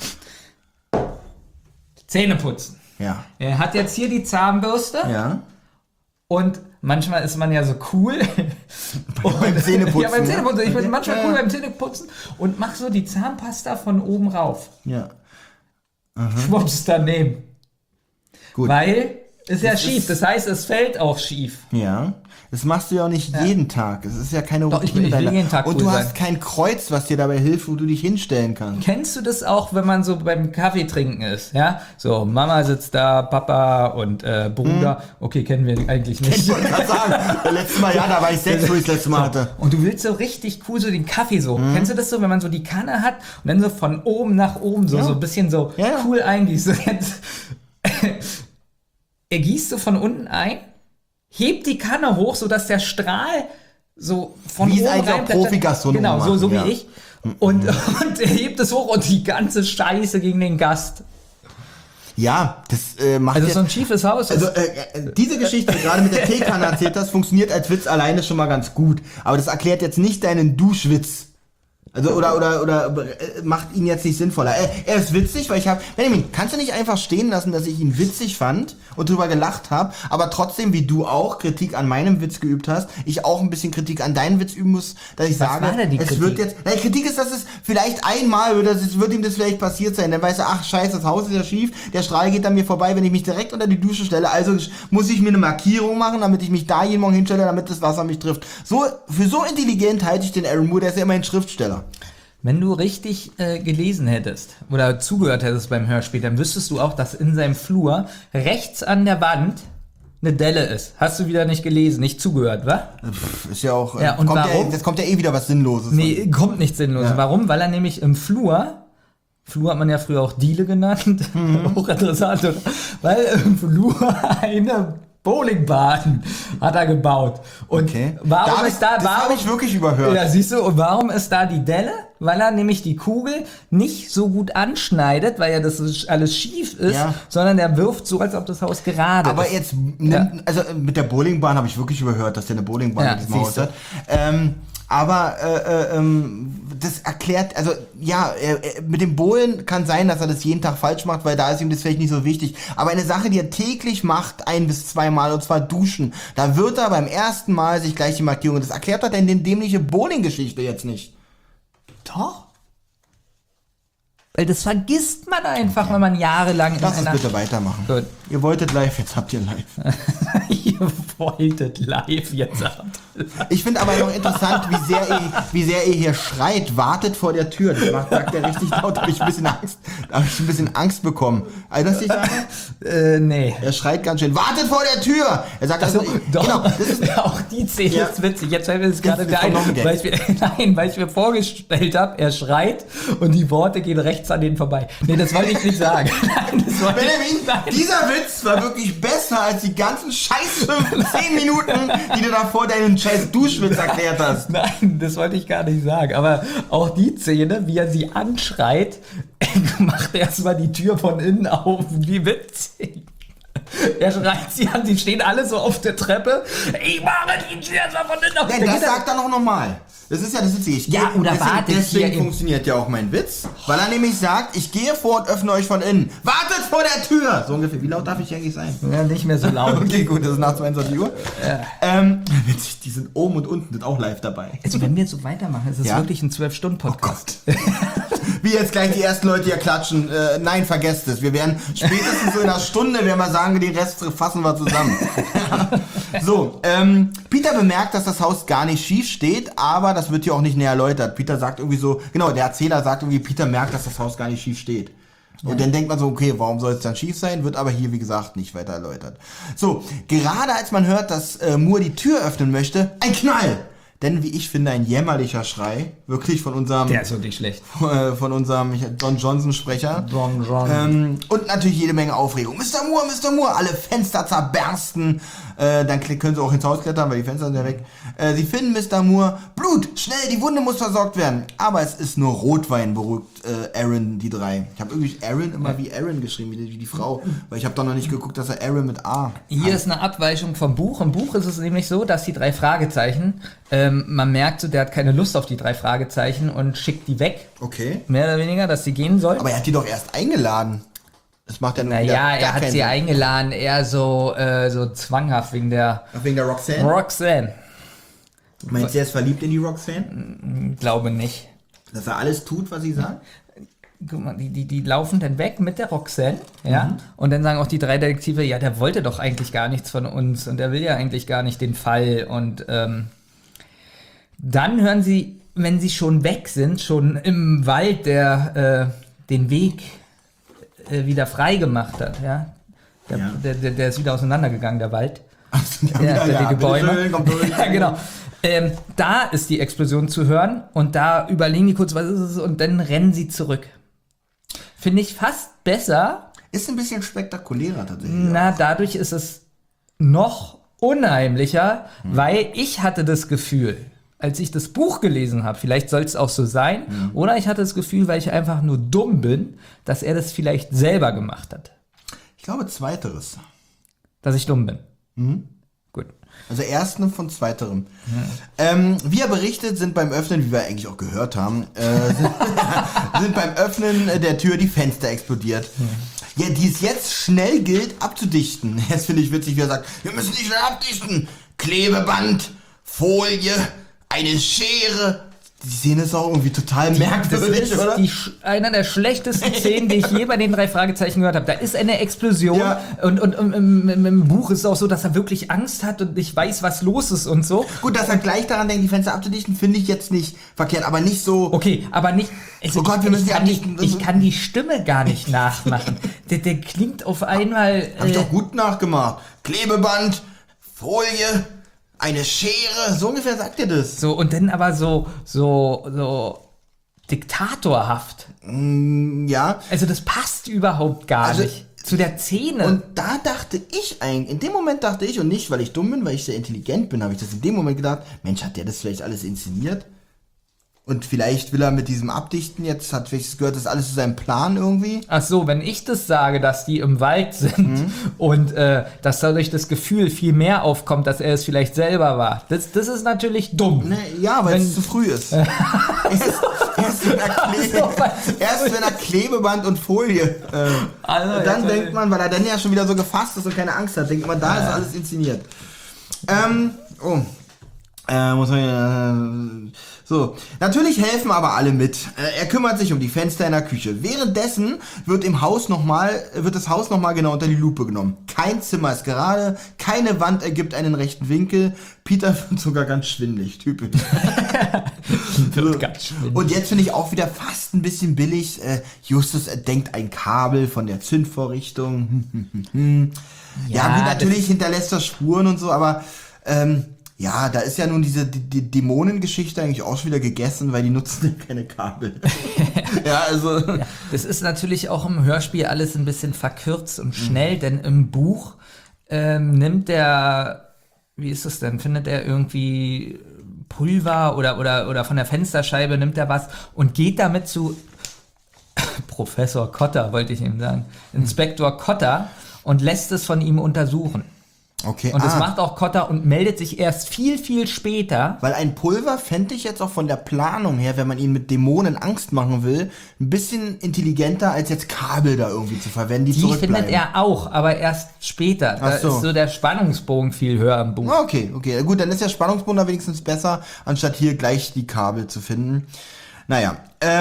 Zähne putzen. Ja. Er hat jetzt hier die Zahnbürste. Ja. Und manchmal ist man ja so cool. Beim Zähneputzen. Ja, beim Zähneputzen. Ich bin manchmal cool beim Zähneputzen und mach so die Zahnpasta von oben rauf. Ja. Schwupps daneben. Gut. Weil ist ja schief. Das heißt, es fällt auch schief. Ja. Das machst du ja auch nicht jeden Tag. Es ist ja keine Routine. Ich will jeden Tag und du hast kein Kreuz, was dir dabei hilft, wo du dich hinstellen kannst. Kennst du das auch, wenn man so beim Kaffee trinken ist? Ja, so Mama sitzt da, Papa und Bruder. Okay, kennen wir eigentlich nicht. Ich wollte gerade sagen, letztes Mal, da war ich 6, wo ich das letzte Mal hatte. Und du willst so richtig cool so den Kaffee so. Kennst du das so, wenn man so die Kanne hat und dann so von oben nach oben so ein bisschen so cool eingießt? So jetzt, er gießt so von unten ein, hebt die Kanne hoch, sodass der Strahl so von wie oben rein... Wie Profi-Gastronom genau, so machen, wie ich. Und er hebt es hoch und die ganze Scheiße gegen den Gast. Ja, das macht also so ein schiefes Haus. Also diese Geschichte, die du gerade mit der Teekanne erzählt hast, funktioniert als Witz alleine schon mal ganz gut. Aber das erklärt jetzt nicht deinen Duschwitz. Also oder macht ihn jetzt nicht sinnvoller. Er ist witzig, weil ich habe... Benjamin, kannst du nicht einfach stehen lassen, dass ich ihn witzig fand und drüber gelacht habe, aber trotzdem, wie du auch Kritik an meinem Witz geübt hast, ich auch ein bisschen Kritik an deinen Witz üben muss, dass ich sage, war denn die es Kritik? wird jetzt... Die Kritik ist, dass es vielleicht einmal wird ihm das vielleicht passiert sein, dann weiß er, ach scheiße, das Haus ist ja schief, der Strahl geht an mir vorbei, wenn ich mich direkt unter die Dusche stelle, also muss ich mir eine Markierung machen, damit ich mich da jeden Morgen hinstelle, damit das Wasser mich trifft. Für so intelligent halte ich den Aaron Moore, der ist ja immerhin Schriftsteller. Wenn du richtig gelesen hättest oder zugehört hättest beim Hörspiel, dann wüsstest du auch, dass in seinem Flur rechts an der Wand eine Delle ist. Hast du wieder nicht gelesen, nicht zugehört, wa? Ist ja auch... Ja, und warum? Jetzt kommt ja eh wieder was Sinnloses. Nee, kommt nicht sinnlos. Ja. Warum? Weil er nämlich im Flur hat man ja früher auch Diele genannt, hochinteressant, oder? Weil im Flur eine Bowlingbahn hat er gebaut. Und Okay. warum ist da... Das habe ich wirklich überhört. Ja, siehst du, und warum ist da die Delle? Weil er nämlich die Kugel nicht so gut anschneidet, weil ja das alles schief ist, Ja. sondern er wirft so, als ob das Haus gerade Aber ist. jetzt, also mit der Bowlingbahn habe ich wirklich überhört, dass der eine Bowlingbahn Ja, in diesem Haus siehst du. hat. Aber das erklärt, also ja, mit dem Bowlen kann sein, dass er das jeden Tag falsch macht, weil da ist ihm das vielleicht nicht so wichtig. Aber eine Sache, die er täglich macht, 1 bis 2 Mal, und zwar duschen, da wird er beim ersten Mal sich gleich die Markierung, das erklärt er denn die dämliche Bowling-Geschichte jetzt nicht. Doch. Weil das vergisst man einfach, wenn man jahrelang Lass in uns einer... bitte weitermachen. Gut. Ihr wolltet live, jetzt habt ihr live. Ihr wolltet live jetzt haben. Ich finde aber noch interessant, wie sehr ihr hier schreit, wartet vor der Tür. Das sagt er richtig laut, da habe ich ein bisschen Angst bekommen. Also das ich sage? Nee. Er schreit ganz schön, wartet vor der Tür! Er sagt Also, also, doch, genau, das ist, ja, auch die Szene Ja. ist witzig. Jetzt fällt mir das gerade ist wieder ein, noch ein Gag. weil ich mir vorgestellt habe, er schreit und die Worte gehen rechts an denen vorbei. Nee, das wollte ich nicht sagen. Nein, das wollte Benjamin, nein. dieser Witz war wirklich besser als die ganzen scheiß 10 Minuten, die du davor deinen scheiß Duschwitz erklärt hast. Nein, das wollte ich gar nicht sagen. Aber auch die Szene, wie er sie anschreit, macht erstmal die Tür von innen auf. Wie witzig. Er schreit sie an, sie stehen alle so auf der Treppe. Ich mache die Tür erstmal von innen auf. Denn das sagt er noch nochmal. Das ist ja das Witzige. Ja, oder wartet deswegen hier funktioniert ja auch mein Witz. Weil er nämlich sagt, ich gehe vor und öffne euch von innen. Wartet vor der Tür! So ungefähr. Wie laut darf ich eigentlich sein? Ja, nicht mehr so laut. Okay, gut, das ist nach 22 Uhr. Ja. Witzig, die sind oben und unten sind auch live dabei. Also wenn wir jetzt so weitermachen, ist es Ja? wirklich ein 12-Stunden-Podcast. Wie jetzt gleich die ersten Leute hier klatschen. Nein, vergesst es. Wir werden spätestens so in einer Stunde, werden wir sagen, den Rest fassen wir zusammen. So, Peter bemerkt, dass das Haus gar nicht schief steht, aber das wird hier auch nicht näher erläutert. Peter sagt irgendwie so, genau, der Erzähler sagt irgendwie, Peter merkt, dass das Haus gar nicht schief steht. Und dann denkt man so, okay, warum soll es dann schief sein? Wird aber hier, wie gesagt, nicht weiter erläutert. So, gerade als man hört, dass Moore die Tür öffnen möchte, ein Knall! Denn, wie ich finde, ein jämmerlicher Schrei, wirklich von unserem... Der ist wirklich schlecht. von unserem Don Johnson-Sprecher. Don Johnson. Und natürlich jede Menge Aufregung. Mr. Moore, alle Fenster zerbersten. Dann können sie auch ins Haus klettern, weil die Fenster sind ja weg. Sie finden Mr. Moore. Blut, schnell, die Wunde muss versorgt werden. Aber es ist nur Rotwein, beruhigt Aaron die drei. Ich habe irgendwie Aaron immer wie Aaron geschrieben, wie die Frau. Weil ich habe doch noch nicht geguckt, dass er Aaron mit A Hier ist eine Abweichung vom Buch. Im Buch ist es nämlich so, dass die 3 Fragezeichen, man merkt so, der hat keine Lust auf die 3 Fragezeichen und schickt die weg. Okay. Mehr oder weniger, dass sie gehen soll. Aber er hat die doch erst eingeladen. Das macht ja nur Naja, gar er hat keinen sie Sinn. eingeladen, eher so zwanghaft wegen der Ach, wegen der Roxanne? Roxanne. Meinst du, er ist verliebt in die Roxanne? Glaube nicht. Dass er alles tut, was sie sagt? Guck mal, die laufen dann weg mit der Roxanne, ja, und dann sagen auch die 3 Detektive, ja, der wollte doch eigentlich gar nichts von uns und der will ja eigentlich gar nicht den Fall und dann hören sie, wenn sie schon weg sind, schon im Wald, der den Weg wieder frei gemacht hat, ja, der ist wieder auseinandergegangen, der Wald. Ach, Die Bäume. bitteschön, kommt durch. Ja, genau. Da ist die Explosion zu hören und da überlegen die kurz, was ist es, und dann rennen sie zurück. Finde ich fast besser. Ist ein bisschen spektakulärer tatsächlich. Na, dadurch ist es noch unheimlicher, weil ich hatte das Gefühl, als ich das Buch gelesen habe, vielleicht soll es auch so sein, oder ich hatte das Gefühl, weil ich einfach nur dumm bin, dass er das vielleicht selber gemacht hat. Ich glaube, zweiteres. Dass ich dumm bin. Gut. Also ersten von zweiterem. Wie er berichtet, sind beim Öffnen, wie wir eigentlich auch gehört haben, sind beim Öffnen der Tür die Fenster explodiert. Ja, die es jetzt schnell gilt abzudichten. Jetzt finde ich witzig, wie er sagt, wir müssen die schnell abdichten. Klebeband, Folie, eine Schere. Die Szene ist auch irgendwie total merkwürdig, oder? Einer der schlechtesten Szenen, die ich je bei den 3 Fragezeichen gehört habe. Da ist eine Explosion und im Buch ist es auch so, dass er wirklich Angst hat und nicht weiß, was los ist und so. Gut, dass er gleich daran denkt, die Fenster abzudichten, finde ich jetzt nicht verkehrt, aber nicht so... Okay, aber nicht... Also oh Gott, wir müssen die abdichten. Ich kann die Stimme gar nicht nachmachen. Der klingt auf einmal... Hab ich doch gut nachgemacht. Klebeband, Folie... Eine Schere, so ungefähr sagt ihr das. So, und dann aber so diktatorhaft. Ja. Also das passt überhaupt gar nicht zu der Szene. Und da dachte ich eigentlich, in dem Moment dachte ich, und nicht, weil ich dumm bin, weil ich sehr intelligent bin, habe ich das in dem Moment gedacht, Mensch, hat der das vielleicht alles inszeniert? Und vielleicht will er mit diesem Abdichten jetzt, hat vielleicht gehört, das alles zu seinem Plan irgendwie. Ach so, wenn ich das sage, dass die im Wald sind und dass dadurch das Gefühl viel mehr aufkommt, dass er es vielleicht selber war. Das ist natürlich dumm. Ne, ja, weil es zu früh ist. Erst wenn er Klebeband und Folie. Und dann denkt man, weil er dann ja schon wieder so gefasst ist und keine Angst hat, denkt man, da ist alles inszeniert. Muss man so. Natürlich helfen aber alle mit. Er kümmert sich um die Fenster in der Küche. Währenddessen wird das Haus nochmal genau unter die Lupe genommen. Kein Zimmer ist gerade, keine Wand ergibt einen rechten Winkel. Peter wird sogar ganz schwindelig, typisch. Ganz schwindelig. Und jetzt finde ich auch wieder fast ein bisschen billig. Justus entdeckt ein Kabel von der Zündvorrichtung. Ja, gut, natürlich hinterlässt das Spuren und so, aber ja, da ist ja nun diese Dämonengeschichte eigentlich auch schon wieder gegessen, weil die nutzen ja keine Kabel. Ja, also. Ja, das ist natürlich auch im Hörspiel alles ein bisschen verkürzt und schnell, denn im Buch nimmt der, wie ist das denn, findet er irgendwie Pulver oder von der Fensterscheibe nimmt er was und geht damit zu Professor Cotter, wollte ich ihm sagen, Inspektor Cotter und lässt es von ihm untersuchen. Okay. Und das macht auch Cotter und meldet sich erst viel, viel später. Weil ein Pulver fände ich jetzt auch von der Planung her, wenn man ihn mit Dämonen Angst machen will, ein bisschen intelligenter, als jetzt Kabel da irgendwie zu verwenden, die zurückbleiben. Die findet er auch, aber erst später. Da ist so der Spannungsbogen viel höher im Buch. Okay. Gut, dann ist der Spannungsbogen da wenigstens besser, anstatt hier gleich die Kabel zu finden. Naja,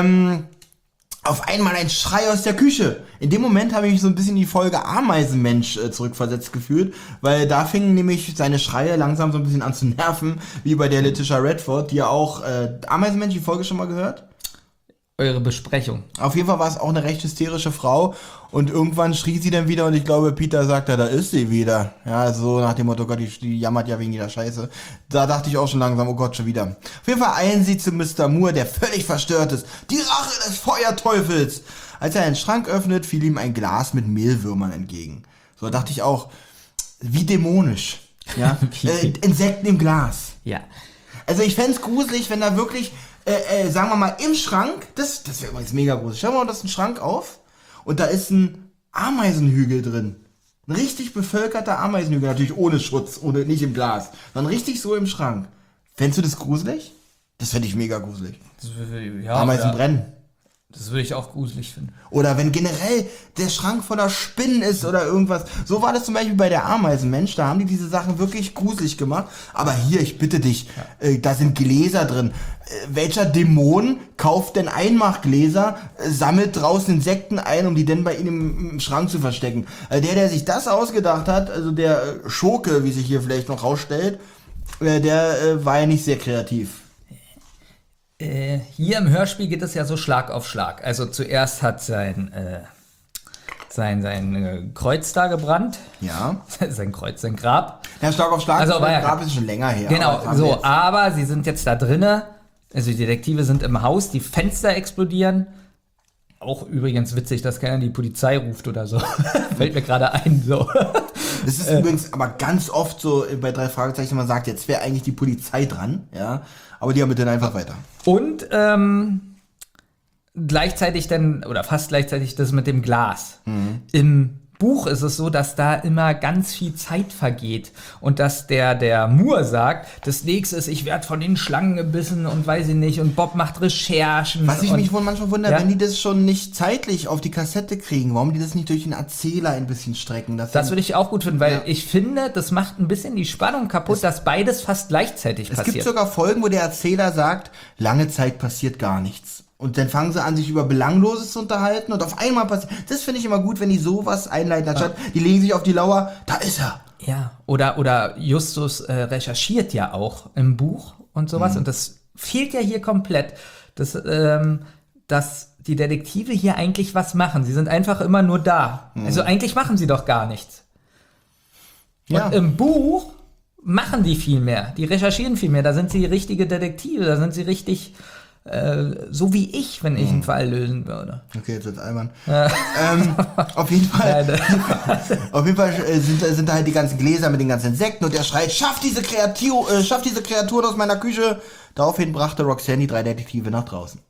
auf einmal ein Schrei aus der Küche. In dem Moment habe ich mich so ein bisschen in die Folge Ameisenmensch zurückversetzt gefühlt, weil da fingen nämlich seine Schreie langsam so ein bisschen an zu nerven, wie bei der Letitia Redford, die ja auch Ameisenmensch, die Folge schon mal gehört? Eure Besprechung. Auf jeden Fall war es auch eine recht hysterische Frau und irgendwann schrie sie dann wieder und ich glaube, Peter sagte, da ist sie wieder. Ja, so nach dem Motto, Gott, die jammert ja wegen jeder Scheiße. Da dachte ich auch schon langsam, oh Gott, schon wieder. Auf jeden Fall eilen sie zu Mr. Moore, der völlig verstört ist. Die Rache des Feuerteufels! Als er einen Schrank öffnet, fiel ihm ein Glas mit Mehlwürmern entgegen. So, da dachte ich auch, wie dämonisch. Ja? Insekten im Glas. Ja. Also ich fänd's gruselig, wenn da wirklich sagen wir mal, im Schrank, das wäre übrigens mega groß. Schauen wir mal, das ist ein Schrank auf und da ist ein Ameisenhügel drin. Ein richtig bevölkerter Ameisenhügel, natürlich ohne Schutz, nicht im Glas, sondern richtig so im Schrank. Fändest du das gruselig? Das fände ich mega gruselig. Ja, Ameisen brennen. Das würde ich auch gruselig finden. Oder wenn generell der Schrank voller Spinnen ist oder irgendwas. So war das zum Beispiel bei der Ameisenmensch. Da haben die diese Sachen wirklich gruselig gemacht. Aber hier, ich bitte dich, da sind Gläser drin. Welcher Dämon kauft denn Einmachgläser, sammelt draußen Insekten ein, um die dann bei ihm im Schrank zu verstecken? Der sich das ausgedacht hat, also der Schurke, wie sich hier vielleicht noch rausstellt, der war ja nicht sehr kreativ. Hier im Hörspiel geht es ja so Schlag auf Schlag. Also zuerst hat sein Kreuz da gebrannt. Ja. Sein Kreuz, sein Grab. Ja, Schlag auf Schlag, also, sein Grab ist schon länger her. Genau, aber sie sind jetzt da drinnen. Also die Detektive sind im Haus, die Fenster explodieren. Auch übrigens witzig, dass keiner die Polizei ruft oder so. Fällt mir gerade ein, so. Das ist übrigens aber ganz oft so bei 3 Fragezeichen, man sagt, jetzt wäre eigentlich die Polizei dran, ja. Aber die haben dann einfach weiter. Und gleichzeitig fast gleichzeitig das mit dem Glas. Im Buch ist es so, dass da immer ganz viel Zeit vergeht und dass der Moore sagt, das nächste ist, ich werde von den Schlangen gebissen und weiß ich nicht und Bob macht Recherchen. Was ich mich wohl manchmal wundere, ja? wenn die das schon nicht zeitlich auf die Kassette kriegen, warum die das nicht durch den Erzähler ein bisschen strecken. Das würde ich auch gut finden, weil ich finde, das macht ein bisschen die Spannung kaputt, dass beides fast gleichzeitig passiert. Es gibt sogar Folgen, wo der Erzähler sagt, lange Zeit passiert gar nichts. Und dann fangen sie an, sich über Belangloses zu unterhalten und auf einmal passiert. Das finde ich immer gut, wenn die sowas einleiten. Anstatt, die legen sich auf die Lauer, da ist er. Ja, oder Justus recherchiert ja auch im Buch und sowas. Und das fehlt ja hier komplett. Dass die Detektive hier eigentlich was machen. Sie sind einfach immer nur da. Also eigentlich machen sie doch gar nichts. Ja. Und im Buch machen die viel mehr. Die recherchieren viel mehr. Da sind sie richtige Detektive. Da sind sie richtig... so wie ich, wenn ich einen Fall lösen würde. Okay, jetzt wird's albern. Auf jeden Fall, sind da halt die ganzen Gläser mit den ganzen Insekten und er schreit, schaff diese Kreaturen aus meiner Küche. Daraufhin brachte Roxanne die 3 Detektive nach draußen.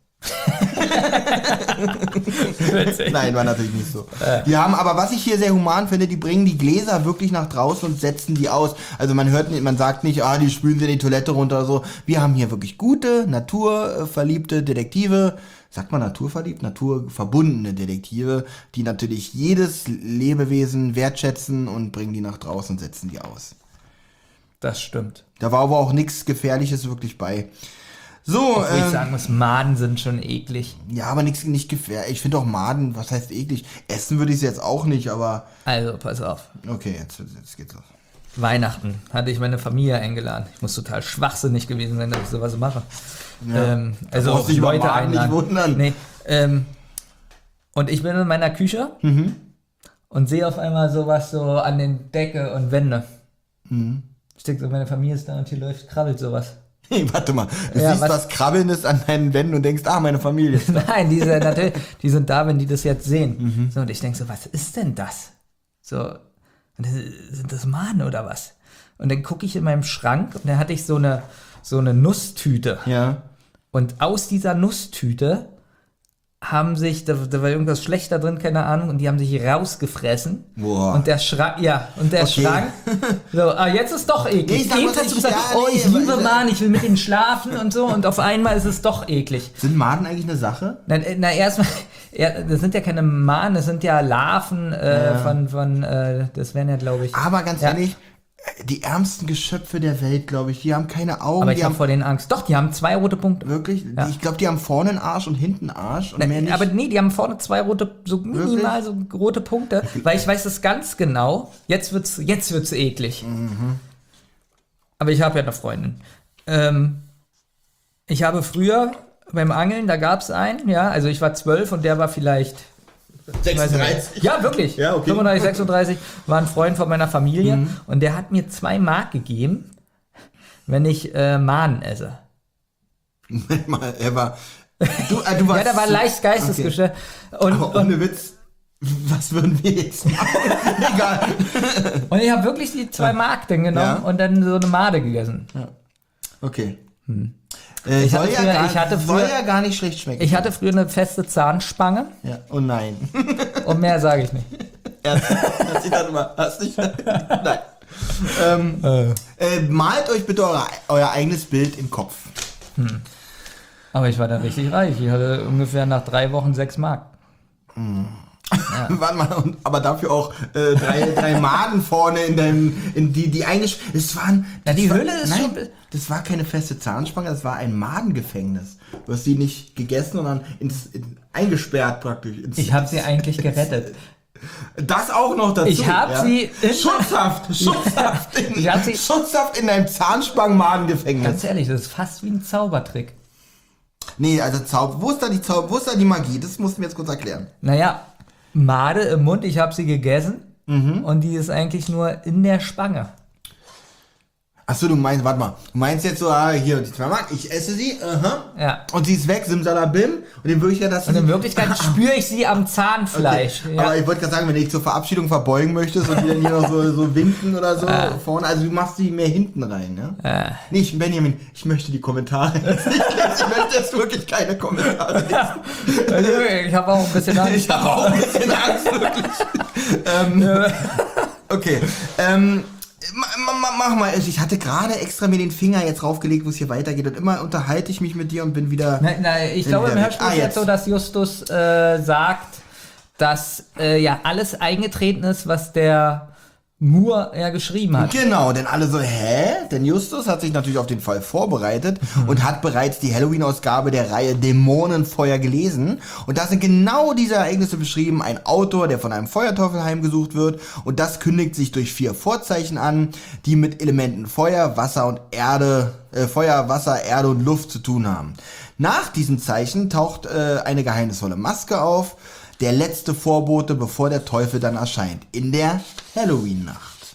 Nein, war natürlich nicht so. Die haben, aber was ich hier sehr human finde, die bringen die Gläser wirklich nach draußen und setzen die aus. Also man sagt nicht, die spülen sie in die Toilette runter oder so. Wir haben hier wirklich gute, naturverliebte Detektive. Sagt man naturverliebt? Naturverbundene Detektive, die natürlich jedes Lebewesen wertschätzen und bringen die nach draußen und setzen die aus. Das stimmt. Da war aber auch nichts Gefährliches wirklich bei. So, obwohl ich sagen muss, Maden sind schon eklig. Ja, aber nicht gefährlich. Ich finde auch Maden, was heißt eklig? Essen würde ich es jetzt auch nicht, aber... Also, pass auf. Okay, jetzt geht's los. Weihnachten hatte ich meine Familie eingeladen. Ich muss total schwachsinnig gewesen sein, dass ich sowas mache. Ja, also auch Leute einladen. Nicht wundern. Nee, und ich bin in meiner Küche und sehe auf einmal sowas so an den Decke und Wände. Ich denke so, meine Familie ist da und hier krabbelt sowas. Hey, warte mal, du siehst was Krabbelndes an deinen Wänden und denkst, meine Familie ist da. Nein, die sind da, wenn die das jetzt sehen. So, und ich denke so, was ist denn das? So, sind das Maden oder was? Und dann gucke ich in meinem Schrank und da hatte ich so eine Nusstüte. Ja. Und aus dieser Nusstüte haben sich, da war irgendwas schlechter drin, keine Ahnung, und die haben sich rausgefressen. Boah. Und der Schrank, Schrank, so, jetzt ist doch eklig. Nee, Eben hast du gesagt, ich liebe Maden, ich will mit ihnen schlafen und so, und auf einmal ist es doch eklig. Sind Maden eigentlich eine Sache? Na erstmal, das sind ja keine Maden, das sind ja Larven von das wären ja, glaube ich. Aber ganz ehrlich, die ärmsten Geschöpfe der Welt, glaube ich, die haben keine Augen. Aber ich habe vor denen Angst. Doch, die haben 2 rote Punkte. Wirklich? Ja. Ich glaube, die haben vorne einen Arsch und hinten einen Arsch. Und mehr nicht. Aber nee, die haben vorne 2 rote, so minimal so rote Punkte. Weil ich weiß es ganz genau. Jetzt wird's eklig. Aber ich habe ja eine Freundin. Ich habe früher beim Angeln, da gab es einen, also ich war 12 und der war vielleicht 36? Ja, wirklich. Ja, okay. 35, 36, war ein Freund von meiner Familie und der hat mir 2 Mark gegeben, wenn ich Maden esse. Moment mal, er war... Du warst ja, der war leicht geistesgestört. Okay. Aber ohne Witz, was würden wir jetzt machen? Egal. Und ich habe wirklich die 2 Mark dann genommen und dann so eine Made gegessen. Ja. Okay. Soll ja gar nicht schlecht schmecken. Ich hatte früher eine feste Zahnspange. Ja. Oh nein. Und mehr sage ich nicht. Nein. Malt euch bitte euer eigenes Bild im Kopf. Aber ich war da richtig reich. Ich hatte ungefähr nach 3 Wochen 6 Mark. Ja. Warte mal, aber dafür auch 3 Maden vorne in die eigentlich. Das war keine feste Zahnspange, das war ein Madengefängnis. Du hast sie nicht gegessen, sondern eingesperrt praktisch. Ich habe sie eigentlich gerettet. Das auch noch dazu. Ich habe sie Schutzhaft in einem Zahnspangen-Madengefängnis. Ganz ehrlich, das ist fast wie ein Zaubertrick. Nee, also wo ist da die Magie? Das musst du mir jetzt kurz erklären. Naja, Made im Mund, ich habe sie gegessen und die ist eigentlich nur in der Spange. Achso, du meinst jetzt so, hier, die 2 Mark, ich esse sie, Ja. und sie ist weg, simsalabim, und in Wirklichkeit, Und in Wirklichkeit spüre ich sie am Zahnfleisch. Okay. Ja. Aber ich wollte gerade sagen, wenn du dich zur Verabschiedung verbeugen möchtest und die dann hier noch so winken oder so vorne, also du machst sie mehr hinten rein, ne? Nicht, Benjamin, ich möchte die Kommentare jetzt nicht lesen. Ich möchte jetzt wirklich keine Kommentare lesen. Ich habe auch ein bisschen Angst. Ich habe auch ein bisschen Angst, wirklich. Okay, mach mal, ich hatte gerade extra mir den Finger jetzt raufgelegt, wo es hier weitergeht, und immer unterhalte ich mich mit dir und bin wieder... Ich glaube, im Hörspiel ist jetzt so, dass Justus sagt, dass ja alles eingetreten ist, was der Moore ja geschrieben hat. Genau, denn alle so, Denn Justus hat sich natürlich auf den Fall vorbereitet und hat bereits die Halloween-Ausgabe der Reihe Dämonenfeuer gelesen. Und da sind genau diese Ereignisse beschrieben. Ein Autor, der von einem Feuerteufel heimgesucht wird. Und das kündigt sich durch 4 Vorzeichen an, die mit Elementen Feuer, Wasser und Erde, Feuer, Wasser, Erde und Luft zu tun haben. Nach diesem Zeichen taucht eine geheimnisvolle Maske auf. Der letzte Vorbote, bevor der Teufel dann erscheint. In der Halloween-Nacht.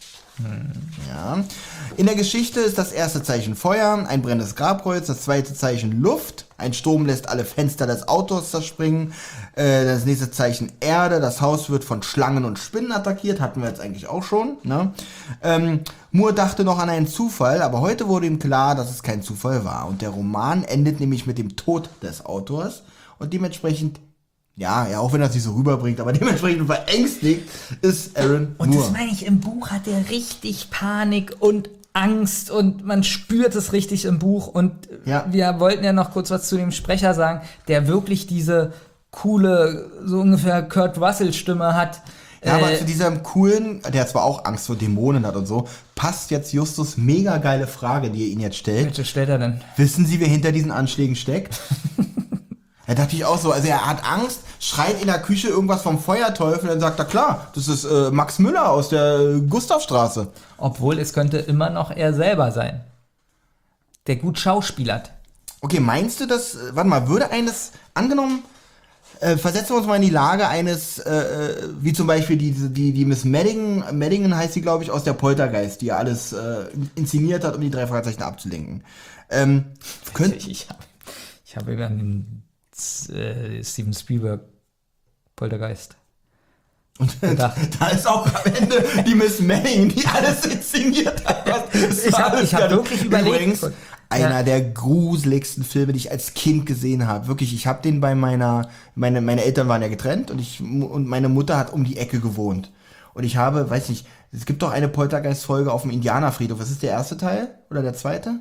Ja. In der Geschichte ist das erste Zeichen Feuer, ein brennendes Grabkreuz, das zweite Zeichen Luft, ein Sturm lässt alle Fenster des Autos zerspringen, das nächste Zeichen Erde, das Haus wird von Schlangen und Spinnen attackiert, hatten wir jetzt eigentlich auch schon. Ne? Moore dachte noch an einen Zufall, aber heute wurde ihm klar, dass es kein Zufall war. Und der Roman endet nämlich mit dem Tod des Autors und dementsprechend ja, auch wenn er sich so rüberbringt, aber dementsprechend verängstigt ist Aaron Moore. Und das meine ich, im Buch hat er richtig Panik und Angst und man spürt es richtig im Buch. Und wir wollten ja noch kurz was zu dem Sprecher sagen, der wirklich diese coole, so ungefähr Kurt Russell-Stimme hat. Ja, aber zu diesem coolen, der zwar auch Angst vor Dämonen hat und so, passt jetzt Justus' mega geile Frage, die er ihn jetzt stellt. Welche stellt er denn? Wissen Sie, wer hinter diesen Anschlägen steckt? Da dachte ich auch so, also er hat Angst, schreit in der Küche irgendwas vom Feuerteufel, dann sagt er, klar, das ist Max Müller aus der Gustavstraße. Obwohl, es könnte immer noch er selber sein, der gut schauspielert. Okay, meinst du, dass, warte mal, würde angenommen, versetzen wir uns mal in die Lage eines, wie zum Beispiel die Miss Madigan heißt sie, glaube ich, aus der Poltergeist, die ja alles inszeniert hat, um die 3 Fragezeichen abzulenken. Ich habe über den Steven Spielberg Poltergeist. Und da ist auch am Ende die Miss Madigan, die alles inszeniert hat. Ich hab wirklich überlegt. Übrigens, einer der gruseligsten Filme, die ich als Kind gesehen habe. Wirklich, ich habe den bei meine Eltern waren ja getrennt und meine Mutter hat um die Ecke gewohnt. Und ich habe, weiß nicht, es gibt doch eine Poltergeist-Folge auf dem Indianerfriedhof. Was ist der erste Teil? Oder der zweite?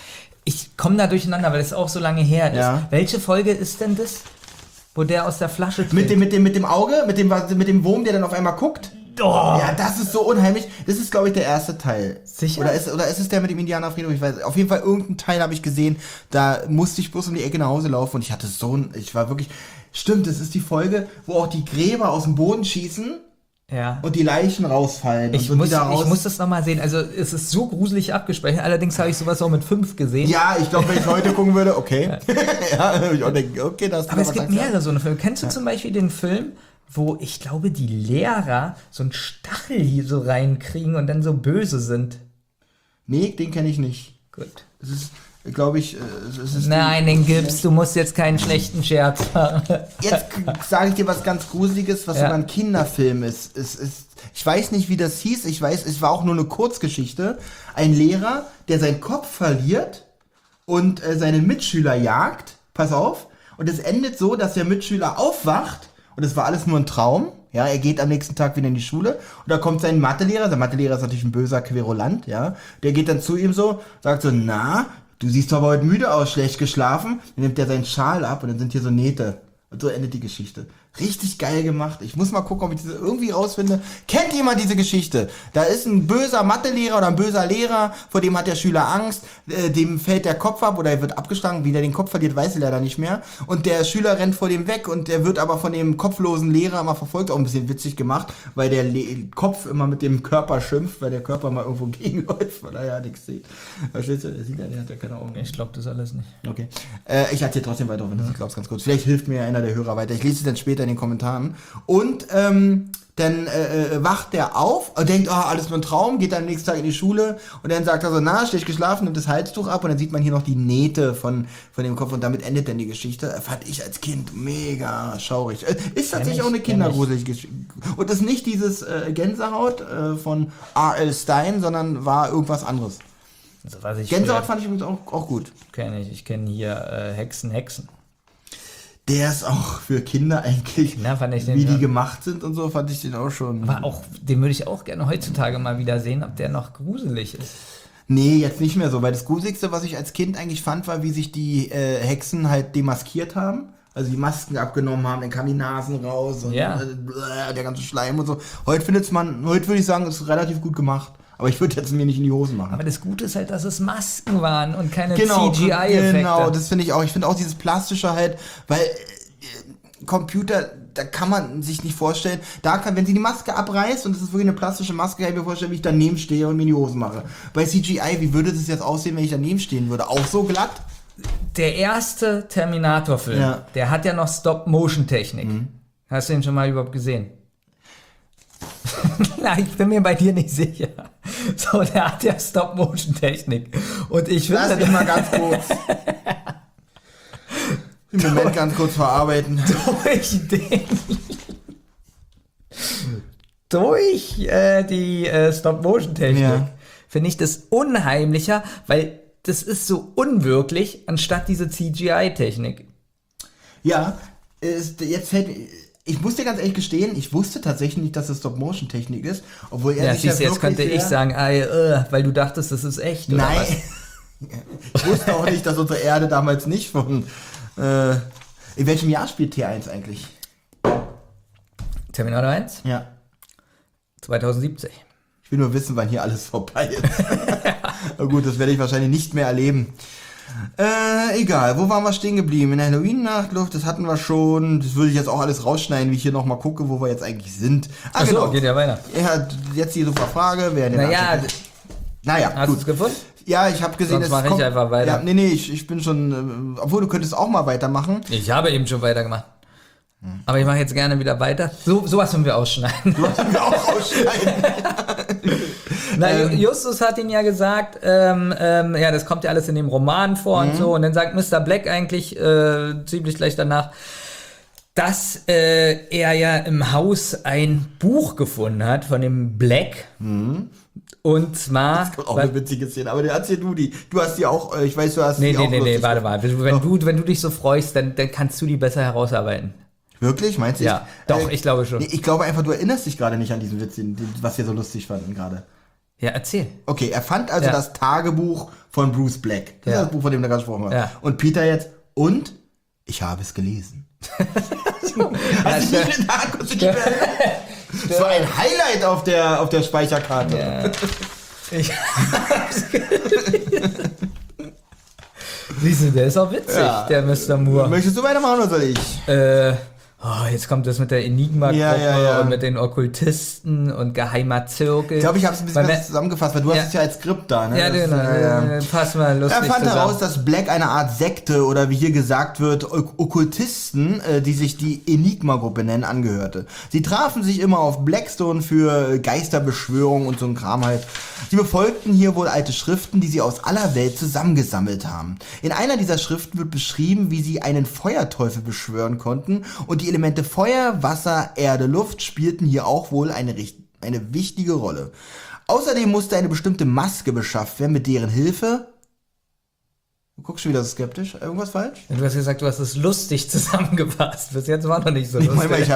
Ich komme da durcheinander, weil es auch so lange her ist. Ja. Welche Folge ist denn das, wo der aus der Flasche trinkt? Mit dem Auge? Mit dem Wurm, der dann auf einmal guckt? Oh. Ja, das ist so unheimlich. Das ist, glaube ich, der erste Teil. Sicher? Oder ist es der mit dem Indianerfriedhof? Ich weiß. Auf jeden Fall irgendeinen Teil habe ich gesehen. Da musste ich bloß um die Ecke nach Hause laufen und ich war wirklich... Stimmt, das ist die Folge, wo auch die Gräber aus dem Boden schießen. Ja. Und die Leichen rausfallen. Ich muss das nochmal sehen. Also es ist so gruselig abgespeichert. Allerdings habe ich sowas auch mit 5 gesehen. Ja, ich glaube, wenn ich heute gucken würde, okay. Ja, ich auch denke, okay, das. Aber es gibt mehrere so eine Filme. Kennst du zum Beispiel den Film, wo ich glaube, die Lehrer so einen Stachel hier so reinkriegen und dann so böse sind? Nee, den kenne ich nicht. Gut. Das ist, glaube ich, nein, den gibt's. Du musst jetzt keinen schlechten Scherz machen. Jetzt sage ich dir was ganz Gruseliges, was sogar ein Kinderfilm ist. Ich weiß nicht, wie das hieß. Ich weiß, es war auch nur eine Kurzgeschichte. Ein Lehrer, der seinen Kopf verliert und seinen Mitschüler jagt. Pass auf. Und es endet so, dass der Mitschüler aufwacht und es war alles nur ein Traum. Ja, er geht am nächsten Tag wieder in die Schule und da kommt sein Mathelehrer. Der Mathelehrer ist natürlich ein böser Querulant, ja. Der geht dann zu ihm so, sagt so, na, du siehst doch aber heute müde aus, schlecht geschlafen. Dann nimmt er seinen Schal ab und dann sind hier so Nähte. Und so endet die Geschichte. Richtig geil gemacht. Ich muss mal gucken, ob ich diese irgendwie rausfinde. Kennt jemand diese Geschichte? Da ist ein böser Mathelehrer oder ein böser Lehrer, vor dem hat der Schüler Angst, dem fällt der Kopf ab oder er wird abgeschlagen. Wie der den Kopf verliert, weiß er leider nicht mehr. Und der Schüler rennt vor dem weg und der wird aber von dem kopflosen Lehrer immer verfolgt. Auch ein bisschen witzig gemacht, weil der Kopf immer mit dem Körper schimpft, weil der Körper mal irgendwo gegenläuft, weil er ja nichts sieht. Verstehst du? Der hat ja keine Augen. Ich glaube das alles nicht. Okay. Ich erzähle trotzdem weiter, wenn du das glaubst, ganz kurz. Vielleicht hilft mir einer der Hörer weiter. Ich lese es dann später in den Kommentaren. Und dann wacht der auf und denkt, alles nur ein Traum, geht dann am nächsten Tag in die Schule und dann sagt er so, schlecht geschlafen, nimmt das Halstuch ab und dann sieht man hier noch die Nähte von dem Kopf und damit endet dann die Geschichte. Fand ich als Kind mega schaurig. Ist tatsächlich auch eine kindergruselige Geschichte. Und ist nicht dieses Gänsehaut von R.L. Stein, sondern war irgendwas anderes. Also, was ich Gänsehaut fand ich übrigens auch gut. Ich kenne hier Hexen. Der ist auch für Kinder eigentlich, fand ich den, wie die gemacht sind und so, fand ich den auch schon. Den würde ich auch gerne heutzutage mal wieder sehen, ob der noch gruselig ist. Nee, jetzt nicht mehr so, weil das Gruseligste, was ich als Kind eigentlich fand, war, wie sich die Hexen halt demaskiert haben. Also die Masken abgenommen haben, dann kamen die Nasen raus und der ganze Schleim und so. Heute würde ich sagen, ist relativ gut gemacht. Aber ich würde jetzt mir nicht in die Hosen machen. Aber das Gute ist halt, dass es Masken waren und keine CGI-Effekte. Genau, das finde ich auch. Ich finde auch dieses Plastische halt, weil Computer, da kann man sich nicht vorstellen. Wenn sie die Maske abreißt und es ist wirklich eine plastische Maske, kann ich mir vorstellen, wie ich daneben stehe und mir in die Hosen mache. Bei CGI, wie würde das jetzt aussehen, wenn ich daneben stehen würde? Auch so glatt? Der erste Terminator-Film, der hat ja noch Stop-Motion-Technik. Hast du den schon mal überhaupt gesehen? Na, ich bin mir bei dir nicht sicher. So, der hat ja Stop-Motion-Technik. Und ich finde... Lass mich mal ganz kurz. Im Moment ganz kurz verarbeiten. Durch die Stop-Motion-Technik finde ich das unheimlicher, weil das ist so unwirklich, anstatt diese CGI-Technik. Ja, jetzt fällt... Ich muss dir ganz ehrlich gestehen, ich wusste tatsächlich nicht, dass das Stop-Motion-Technik ist, obwohl er sich jetzt könnte ich sagen, weil du dachtest, das ist echt, oder Nein. was? Ich wusste auch nicht, dass unsere Erde damals nicht von... in welchem Jahr spielt T1 eigentlich? Terminator 1? Ja. 2070. Ich will nur wissen, wann hier alles vorbei ist. Na gut, das werde ich wahrscheinlich nicht mehr erleben. Egal, wo waren wir stehen geblieben? In der Halloween-Nachtluft, das hatten wir schon. Das würde ich jetzt auch alles rausschneiden, wie ich hier nochmal gucke, wo wir jetzt eigentlich sind. Ach so, geht ja weiter. Ja, jetzt die super Frage. Wer denn hast du es gefunden? Ja, ich habe gesehen, sonst mache ich einfach weiter. Ja, nee, ich bin schon, obwohl du könntest auch mal weitermachen. Ich habe eben schon weitergemacht. Aber ich mache jetzt gerne wieder weiter. Sowas können wir ausschneiden. Sowas können wir auch ausschneiden. Na, Justus hat ihn ja gesagt, das kommt ja alles in dem Roman vor und so. Und dann sagt Mr. Black eigentlich ziemlich gleich danach, dass er ja im Haus ein Buch gefunden hat von dem Black. Und zwar... Das ist auch eine witzige Szene, aber erzähl du die. Du hast die auch, ich weiß, du hast die auch... Nee, warte mal. Wenn du dich so freust, dann kannst du die besser herausarbeiten. Wirklich? Meinst du? Ja, doch, ich glaube schon. Ich glaube einfach, du erinnerst dich gerade nicht an diesen Witz, was wir so lustig fanden gerade. Ja, erzähl. Okay, er fand also das Tagebuch von Bruce Black. Das ist das Buch, von dem wir gerade gesprochen haben. Ja. Und Peter jetzt, ich habe es gelesen. Hast du nicht den Tag? Das war ein Highlight auf der Speicherkarte. Ja. Ich hab's gelesen. Siehst du, der ist auch witzig, der Mr. Moore. Möchtest du weitermachen oder soll ich? Jetzt kommt das mit der Enigma-Gruppe und mit den Okkultisten und geheimer Zirkel. Ich glaube, ich habe es ein bisschen besser zusammengefasst, weil du hast es ja als Skript da, ne? Ja, genau. Pass mal lustig Er fand zusammen. heraus, dass Black eine Art Sekte oder wie hier gesagt wird, Okkultisten, die sich die Enigma-Gruppe nennen, angehörte. Sie trafen sich immer auf Blackstone für Geisterbeschwörung und so ein Kram halt. Sie befolgten hier wohl alte Schriften, die sie aus aller Welt zusammengesammelt haben. In einer dieser Schriften wird beschrieben, wie sie einen Feuerteufel beschwören konnten und die Elemente Feuer, Wasser, Erde, Luft spielten hier auch wohl eine wichtige Rolle. Außerdem musste eine bestimmte Maske beschafft werden, mit deren Hilfe... Du guckst schon wieder so skeptisch. Irgendwas falsch? Du hast gesagt, du hast es lustig zusammengefasst. Bis jetzt war noch nicht so lustig. Ich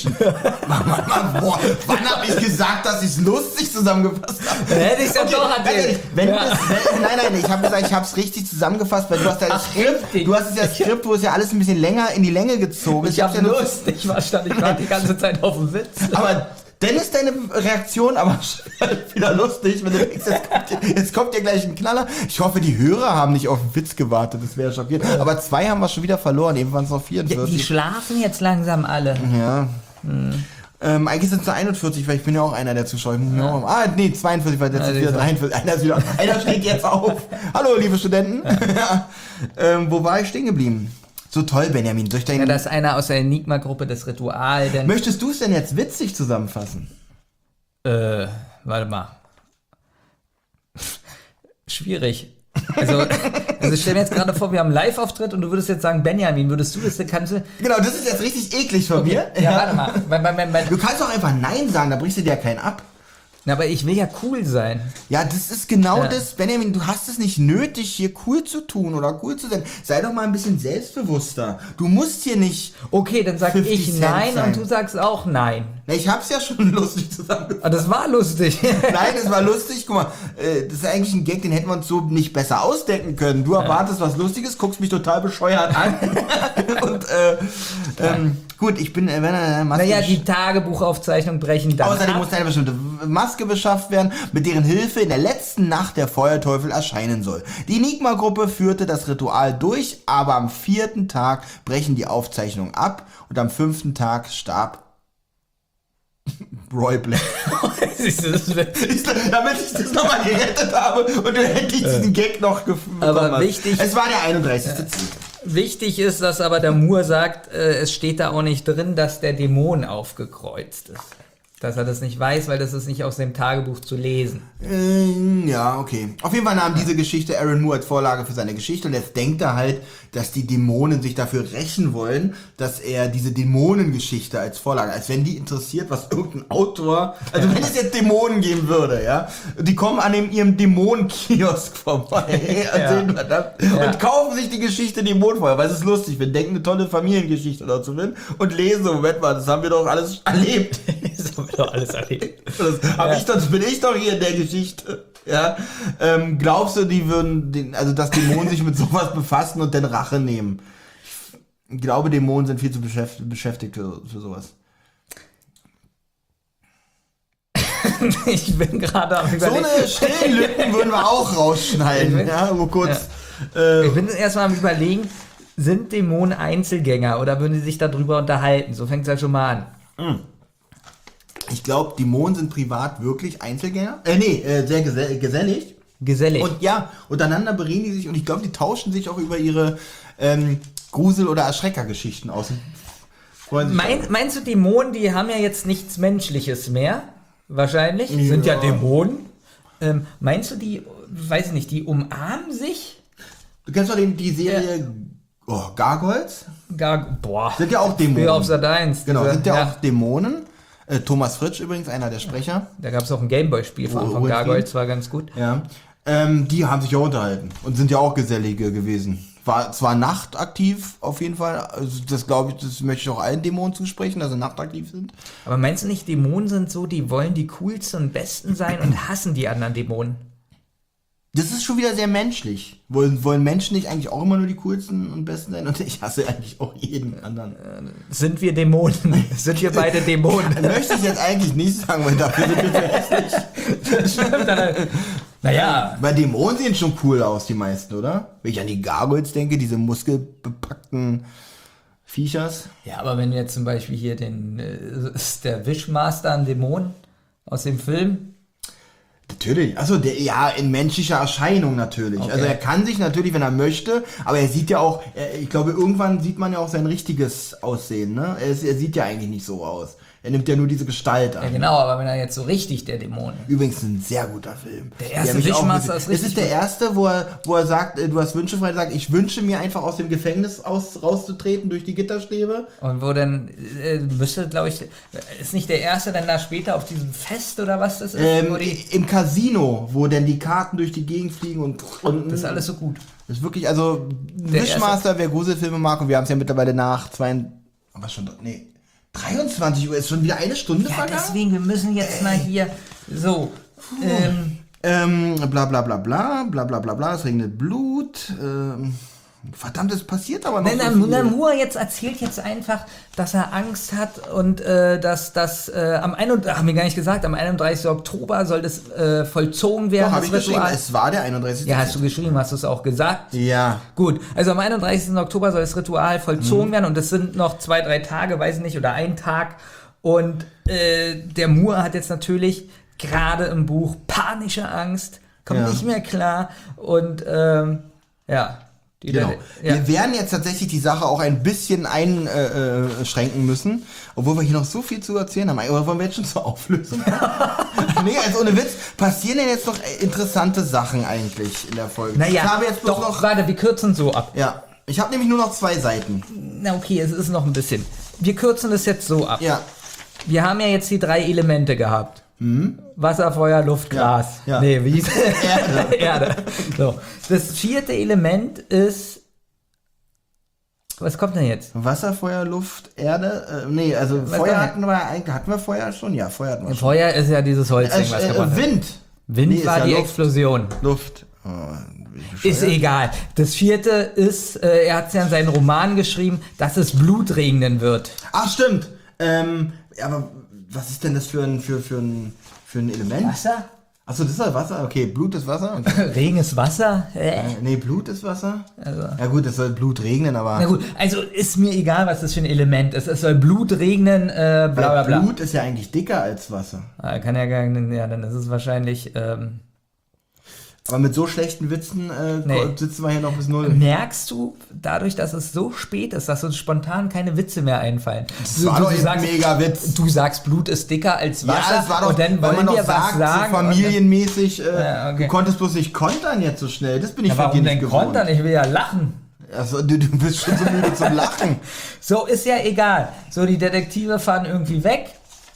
wann hab ich gesagt, dass ich es lustig zusammengefasst habe? Hätte ich es ja doch erzählt. Nein, ich habe gesagt, ich habe es richtig zusammengefasst, weil du hast ja das Skript, wo es ja alles ein bisschen länger in die Länge gezogen. Ich habe lustig verstanden. Ich war die ganze Zeit auf dem Witz. Aber dann ist deine Reaktion aber wieder lustig, wenn du denkst, jetzt kommt dir gleich ein Knaller. Ich hoffe, die Hörer haben nicht auf den Witz gewartet, das wäre schockierend. Aber 2 haben wir schon wieder verloren, eben waren es noch 44. Die schlafen jetzt langsam alle. Ja. Eigentlich sind es nur 41, weil ich bin ja auch einer der Zuschauer. 42, weil jetzt ist wieder 43. Einer steht jetzt auf. Hallo, liebe Studenten. Wo war ich stehen geblieben? So toll, Benjamin. Ja, das ist einer aus der Enigma-Gruppe, das Ritual. Denn Möchtest du es denn jetzt witzig zusammenfassen? Warte mal. Schwierig. Also stell mir jetzt gerade vor, wir haben einen Live-Auftritt und du würdest jetzt sagen, Benjamin, würdest du das, kannst du... Genau, das ist jetzt richtig eklig von mir. Ja, warte mal. Du kannst doch einfach Nein sagen, da brichst du dir ja keinen ab. Na, aber ich will ja cool sein. Ja, das ist genau das, Benjamin, du hast es nicht nötig, hier cool zu tun oder cool zu sein. Sei doch mal ein bisschen selbstbewusster. Du musst hier nicht... Okay, dann sag ich Nein sein. Und du sagst auch Nein. Na, ich hab's ja schon lustig zusammengefasst. Aber das war lustig. Nein, das war lustig. Guck mal, das ist eigentlich ein Gag, den hätten wir uns so nicht besser ausdenken können. Du erwartest was Lustiges, guckst mich total bescheuert an. Und, gut, ich bin, naja, die Tagebuchaufzeichnungen brechen dann Außerdem muss eine bestimmte Maske beschafft werden, mit deren Hilfe in der letzten Nacht der Feuerteufel erscheinen soll. Die Enigma-Gruppe führte das Ritual durch, aber am 4. Tag brechen die Aufzeichnungen ab und am 5. Tag starb Roy Black. Damit ich das nochmal gerettet habe und dann hätte ich diesen Gag noch gefunden. Aber wichtig... Es war der 31. Wichtig ist, dass aber der Moore sagt, es steht da auch nicht drin, dass der Dämon aufgekreuzt ist. Dass er das nicht weiß, weil das ist nicht aus dem Tagebuch zu lesen. Ja, okay. Auf jeden Fall nahm diese Geschichte Aaron Moore als Vorlage für seine Geschichte und jetzt denkt er halt, dass die Dämonen sich dafür rächen wollen, dass er diese Dämonengeschichte als Vorlage, als wenn die interessiert, was irgendein Autor, also wenn es jetzt Dämonen geben würde, ja, die kommen an ihrem Dämonenkiosk vorbei und kaufen sich die Geschichte Dämonenfeuer, weil es ist lustig, wir denken eine tolle Familiengeschichte dazu hin und lesen, Moment mal, das haben wir doch alles erlebt. Das haben wir doch alles erlebt. Das bin ich doch hier in der Geschichte. Ja? Glaubst du, die würden, dass Dämonen sich mit sowas befassen und dann Rache nehmen? Ich glaube, Dämonen sind viel zu beschäftigt für sowas. Ich bin gerade am Überlegen. So eine stillen Lücken würden wir auch rausschneiden. Nur kurz. Ich bin erstmal am Überlegen, sind Dämonen Einzelgänger oder würden sie sich darüber unterhalten? So fängt es ja schon mal an. Ich glaube, Dämonen sind privat wirklich Einzelgänger. Sehr gesellig. Gesellig. Und ja, untereinander bereden die sich und ich glaube, die tauschen sich auch über ihre Grusel- oder Erschreckergeschichten aus. Meinst du, Dämonen, die haben ja jetzt nichts Menschliches mehr? Wahrscheinlich. Ja. Sind ja Dämonen. Meinst du, die, weiß ich nicht, die umarmen sich? Du kennst doch die Serie Gargoyles? Sind ja auch Dämonen. Auf Sat. 1. Genau, sind ja auch Dämonen. Thomas Fritsch übrigens, einer der Sprecher. Da gab es auch ein Gameboy-Spiel von Gargoyles, war ganz gut. Ja. Die haben sich ja unterhalten und sind ja auch Gesellige gewesen. War zwar nachtaktiv auf jeden Fall, also das glaube ich, das möchte ich auch allen Dämonen zusprechen, dass sie nachtaktiv sind. Aber meinst du nicht, Dämonen sind so, die wollen die coolsten und besten sein und hassen die anderen Dämonen? Das ist schon wieder sehr menschlich. Wollen Menschen nicht eigentlich auch immer nur die coolsten und besten sein? Und ich hasse eigentlich auch jeden anderen. Sind wir Dämonen? Sind wir beide Dämonen? Möchte ich jetzt eigentlich nicht sagen, weil dafür sind wir hässlich. Naja. Weil Dämonen sehen schon cool aus, die meisten, oder? Wenn ich an die Gargoyles denke, diese muskelbepackten Viechers. Ja, aber wenn du jetzt zum Beispiel hier ist der Wishmaster ein Dämon aus dem Film? Natürlich, also in menschlicher Erscheinung natürlich. Okay. Also er kann sich natürlich, wenn er möchte, aber er sieht ja auch, ich glaube, irgendwann sieht man ja auch sein richtiges Aussehen, ne? Er sieht ja eigentlich nicht so aus. Er nimmt ja nur diese Gestalt an. Ja genau, aber wenn er jetzt so richtig der Dämon ist. Übrigens ein sehr guter Film. Der erste Wishmaster ist richtig. Es ist der erste, wo er sagt, du hast Wünsche frei, sagt, ich wünsche mir einfach aus dem Gefängnis rauszutreten durch die Gitterstäbe. Und wo dann müsste, glaube ich, ist nicht der erste dann da später auf diesem Fest oder was das ist? Im Casino, wo dann die Karten durch die Gegend fliegen und das ist alles so gut. Das ist wirklich, also Wishmaster, wer Gruselfilme mag, und wir haben es ja mittlerweile nach 23 Uhr ist schon wieder eine Stunde vergangen. Deswegen, wir müssen jetzt mal hier so. Bla bla bla bla, bla bla bla bla, es regnet Blut. Verdammt, es passiert aber noch so viel. Moore erzählt jetzt einfach, dass er Angst hat und dass das am 31. Oktober soll das vollzogen werden. Doch, habe ich geschrieben, es war der 31. Ja, hast du geschrieben, hast du es auch gesagt? Ja. Gut, also am 31. Oktober soll das Ritual vollzogen werden und es sind noch 2-3 Tage, weiß ich nicht, oder ein Tag. Und der Moore hat jetzt natürlich gerade im Buch panische Angst, kommt nicht mehr klar und Genau. Wir werden jetzt tatsächlich die Sache auch ein bisschen einschränken müssen, obwohl wir hier noch so viel zu erzählen haben. Oder wollen wir jetzt schon zur Auflösung? Nee, also ohne Witz, passieren denn jetzt noch interessante Sachen eigentlich in der Folge? Naja, ich habe jetzt bloß doch, warte, wir kürzen so ab. Ja, ich habe nämlich nur noch 2 Seiten. Na okay, es ist noch ein bisschen. Wir kürzen das jetzt so ab. Ja. Wir haben ja jetzt die 3 Elemente gehabt. Wasser, Feuer, Luft, Glas. Ja. Nee, wie hieß Erde. Erde. So. Das 4. Element ist. Was kommt denn jetzt? Wasser, Feuer, Luft, Erde. Nee, also Was Feuer kommt hatten wir Feuer schon? Ja, Feuer hatten wir schon. Feuer ist ja dieses Holzding, was gebrannt hat. Wind. Wind Nee, ist war ja die Luft. Explosion. Luft. Oh, Ist egal. Das 4. ist, er hat es ja in seinen Roman geschrieben, dass es Blut regnen wird. Ach, stimmt. Aber was ist denn das für ein Element? Wasser? Achso, das ist halt Wasser? Okay, Blut ist Wasser? Okay. Regen ist Wasser? Nee, Blut ist Wasser? Also. Ja gut, es soll Blut regnen, aber... Na gut, also ist mir egal, was das für ein Element ist. Es soll Blut regnen, bla bla bla. Blut ist ja eigentlich dicker als Wasser. Kann ja gar nicht, ja, dann ist es wahrscheinlich... Aber mit so schlechten Witzen sitzen wir hier noch bis 0. Merkst du, dadurch, dass es so spät ist, dass uns spontan keine Witze mehr einfallen? Das war doch eben ein Mega-Witz. Du sagst, Blut ist dicker als Wasser. Ja, das war doch, und dann weil wollen man wir doch was sagt, sagen. so familienmäßig, okay. du konntest bloß nicht kontern jetzt so schnell. Das bin ich Ja, von dir warum nicht denn gewohnt. kontern? Ich will ja lachen. Also, du bist schon so müde zum Lachen. So, ist ja egal. So, die Detektive fahren irgendwie weg.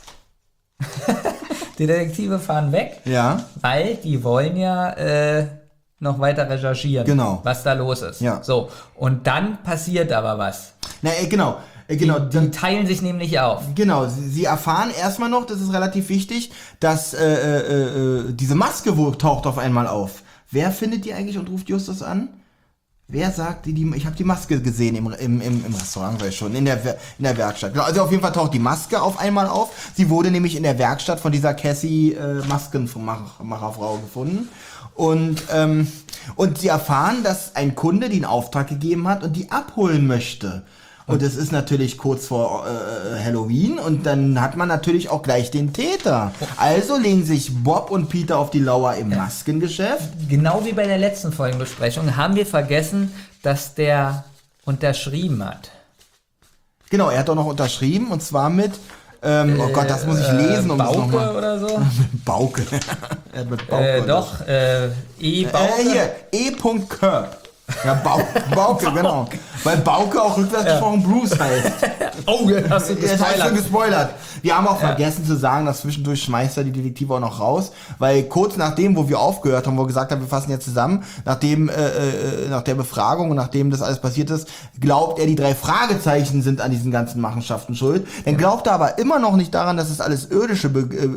Die Detektive fahren weg, Ja. weil die wollen ja noch weiter recherchieren, Genau. was da los ist. Ja. So, und dann passiert aber was. Na, genau. Die teilen sich nämlich auf. Genau, sie erfahren erstmal noch, das ist relativ wichtig, dass diese Maske taucht auf einmal auf. Wer findet die eigentlich und ruft Justus an? Wer sagt ich habe die Maske gesehen im Restaurant, weiß schon, in der Werkstatt. Genau, also auf jeden Fall taucht die Maske auf einmal auf. Sie wurde nämlich in der Werkstatt von dieser Cassie Maskenmacherfrau gefunden. Und sie erfahren, dass ein Kunde den Auftrag gegeben hat und die abholen möchte. Und es ist natürlich kurz vor Halloween und dann hat man natürlich auch gleich den Täter. Also legen sich Bob und Peter auf die Lauer im Maskengeschäft. Genau wie bei der letzten Folgenbesprechung haben wir vergessen, dass der unterschrieben hat. Genau, er hat doch noch unterschrieben und zwar mit, oh Gott, das muss ich lesen, um das Bauke nochmal. oder so? Bauke. Er hat mit Bauke. Doch, Bauke. Hier, E. Curb. Ja, Bauke, genau. Weil Bauke auch rückwärts gesprochen Bruce heißt. Oh, hast du Das heißt schon gespoilert. Wir haben auch vergessen zu sagen, dass zwischendurch schmeißt er die Detektive auch noch raus, weil kurz nachdem, wo wir aufgehört haben, wo wir gesagt haben, wir fassen jetzt zusammen, nach der Befragung und nachdem das alles passiert ist, glaubt er, die 3 Fragezeichen sind an diesen ganzen Machenschaften schuld. Dann glaubt er aber immer noch nicht daran, dass es alles irdische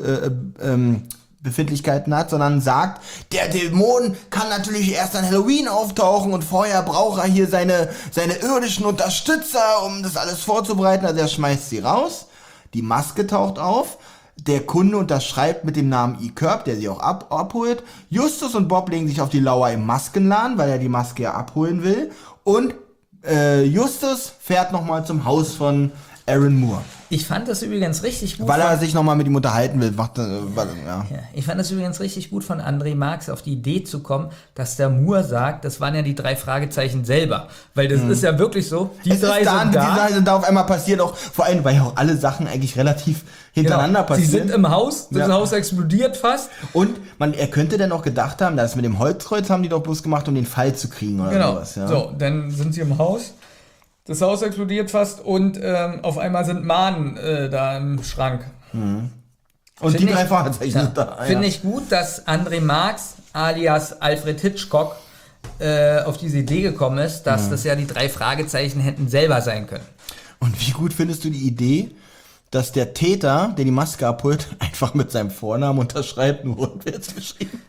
Befindlichkeiten hat, sondern sagt, der Dämon kann natürlich erst an Halloween auftauchen und vorher braucht er hier seine irdischen Unterstützer, um das alles vorzubereiten. Also er schmeißt sie raus, die Maske taucht auf, der Kunde unterschreibt mit dem Namen E. Curb, der sie auch abholt. Justus und Bob legen sich auf die Lauer im Maskenladen, weil er die Maske ja abholen will. Und Justus fährt nochmal zum Haus von Aaron Moore. Ich fand das übrigens richtig gut. Weil er sich nochmal mit ihm unterhalten will. Ich fand das übrigens richtig gut von André Marx auf die Idee zu kommen, dass der Moore sagt, das waren ja die 3 Fragezeichen selber. Weil das ist ja wirklich so, die 3 sind da. Die sind da auf einmal passiert auch, vor allem, weil ja auch alle Sachen eigentlich relativ hintereinander passieren. Sie sind im Haus, das Haus explodiert fast. Und er könnte dann auch gedacht haben, das mit dem Holzkreuz haben die doch bloß gemacht, um den Fall zu kriegen oder sowas. Ja. So, dann sind sie im Haus. Das Haus explodiert fast und auf einmal sind Mahnen da im Schrank. Und die 3 Fragezeichen sind da. Finde ich gut, dass André Marx alias Alfred Hitchcock auf diese Idee gekommen ist, dass das ja die 3 Fragezeichen hätten selber sein können. Und wie gut findest du die Idee, dass der Täter, der die Maske abholt, einfach mit seinem Vornamen unterschreibt, nur rückwärts geschrieben?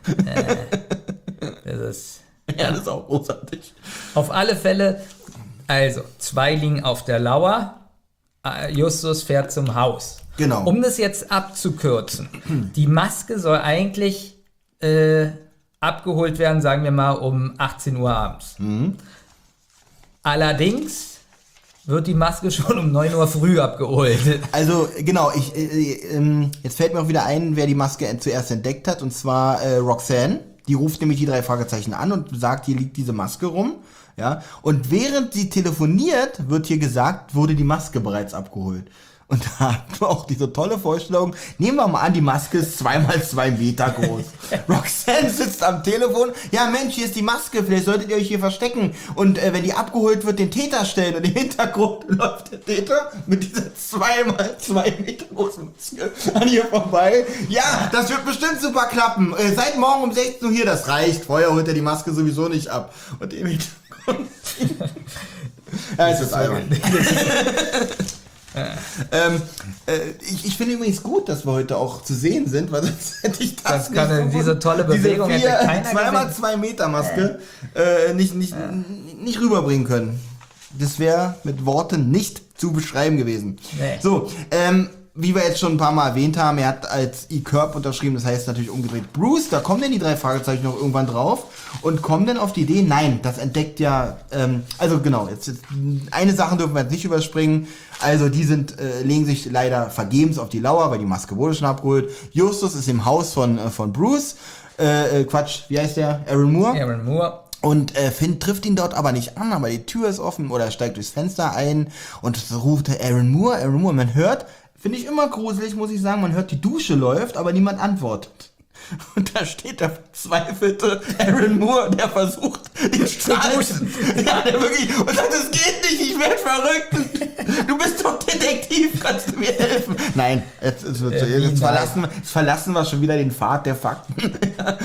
Das ist auch großartig. Auf alle Fälle. Also, 2 liegen auf der Lauer, Justus fährt zum Haus. Genau. Um das jetzt abzukürzen, die Maske soll eigentlich abgeholt werden, sagen wir mal, um 18 Uhr abends. Allerdings wird die Maske schon um 9 Uhr früh abgeholt. Also, genau, jetzt fällt mir auch wieder ein, wer die Maske zuerst entdeckt hat, und zwar Roxanne. Die ruft nämlich die 3 Fragezeichen an und sagt, hier liegt diese Maske rum. Ja? Und während sie telefoniert, wird hier gesagt, wurde die Maske bereits abgeholt. Und da hatten wir auch diese tolle Vorstellung, nehmen wir mal an, die Maske ist 2x2 Meter groß. Roxanne sitzt am Telefon, ja Mensch, hier ist die Maske, vielleicht solltet ihr euch hier verstecken. Und wenn die abgeholt wird, den Täter stellen. Und im Hintergrund läuft der Täter mit dieser 2x2 Meter großen Maske an ihr vorbei. Ja, das wird bestimmt super klappen. Seid morgen um 16 Uhr hier, das reicht. Vorher holt er die Maske sowieso nicht ab. Und im Hintergrund... ja, es ist albern. Ich finde übrigens gut, dass wir heute auch zu sehen sind, weil sonst hätte ich das nicht kann diese tolle Bewegung diese hätte keiner 2x2 Meter Maske nicht rüberbringen können. Das wäre mit Worten nicht zu beschreiben gewesen. Nee. So, wie wir jetzt schon ein paar Mal erwähnt haben, er hat als E-Curb unterschrieben, das heißt natürlich umgedreht Bruce, da kommen denn die 3 Fragezeichen noch irgendwann drauf und kommen dann auf die Idee, nein, das entdeckt ja, also genau, jetzt eine Sache dürfen wir jetzt nicht überspringen, also die legen sich leider vergebens auf die Lauer, weil die Maske wurde schon abgeholt. Justus ist im Haus von Bruce, wie heißt der? Aaron Moore. Und Finn trifft ihn dort aber nicht an, aber die Tür ist offen oder er steigt durchs Fenster ein und ruft Aaron Moore, man hört, finde ich immer gruselig, muss ich sagen, man hört, die Dusche läuft, aber niemand antwortet. Und da steht der verzweifelte Aaron Moore, der versucht, den Strahl zu ja, der wirklich, und sagt, das geht nicht, ich werde verrückt. Du bist doch Detektiv, kannst du mir helfen? Nein, jetzt verlassen wir schon wieder den Pfad der Fakten.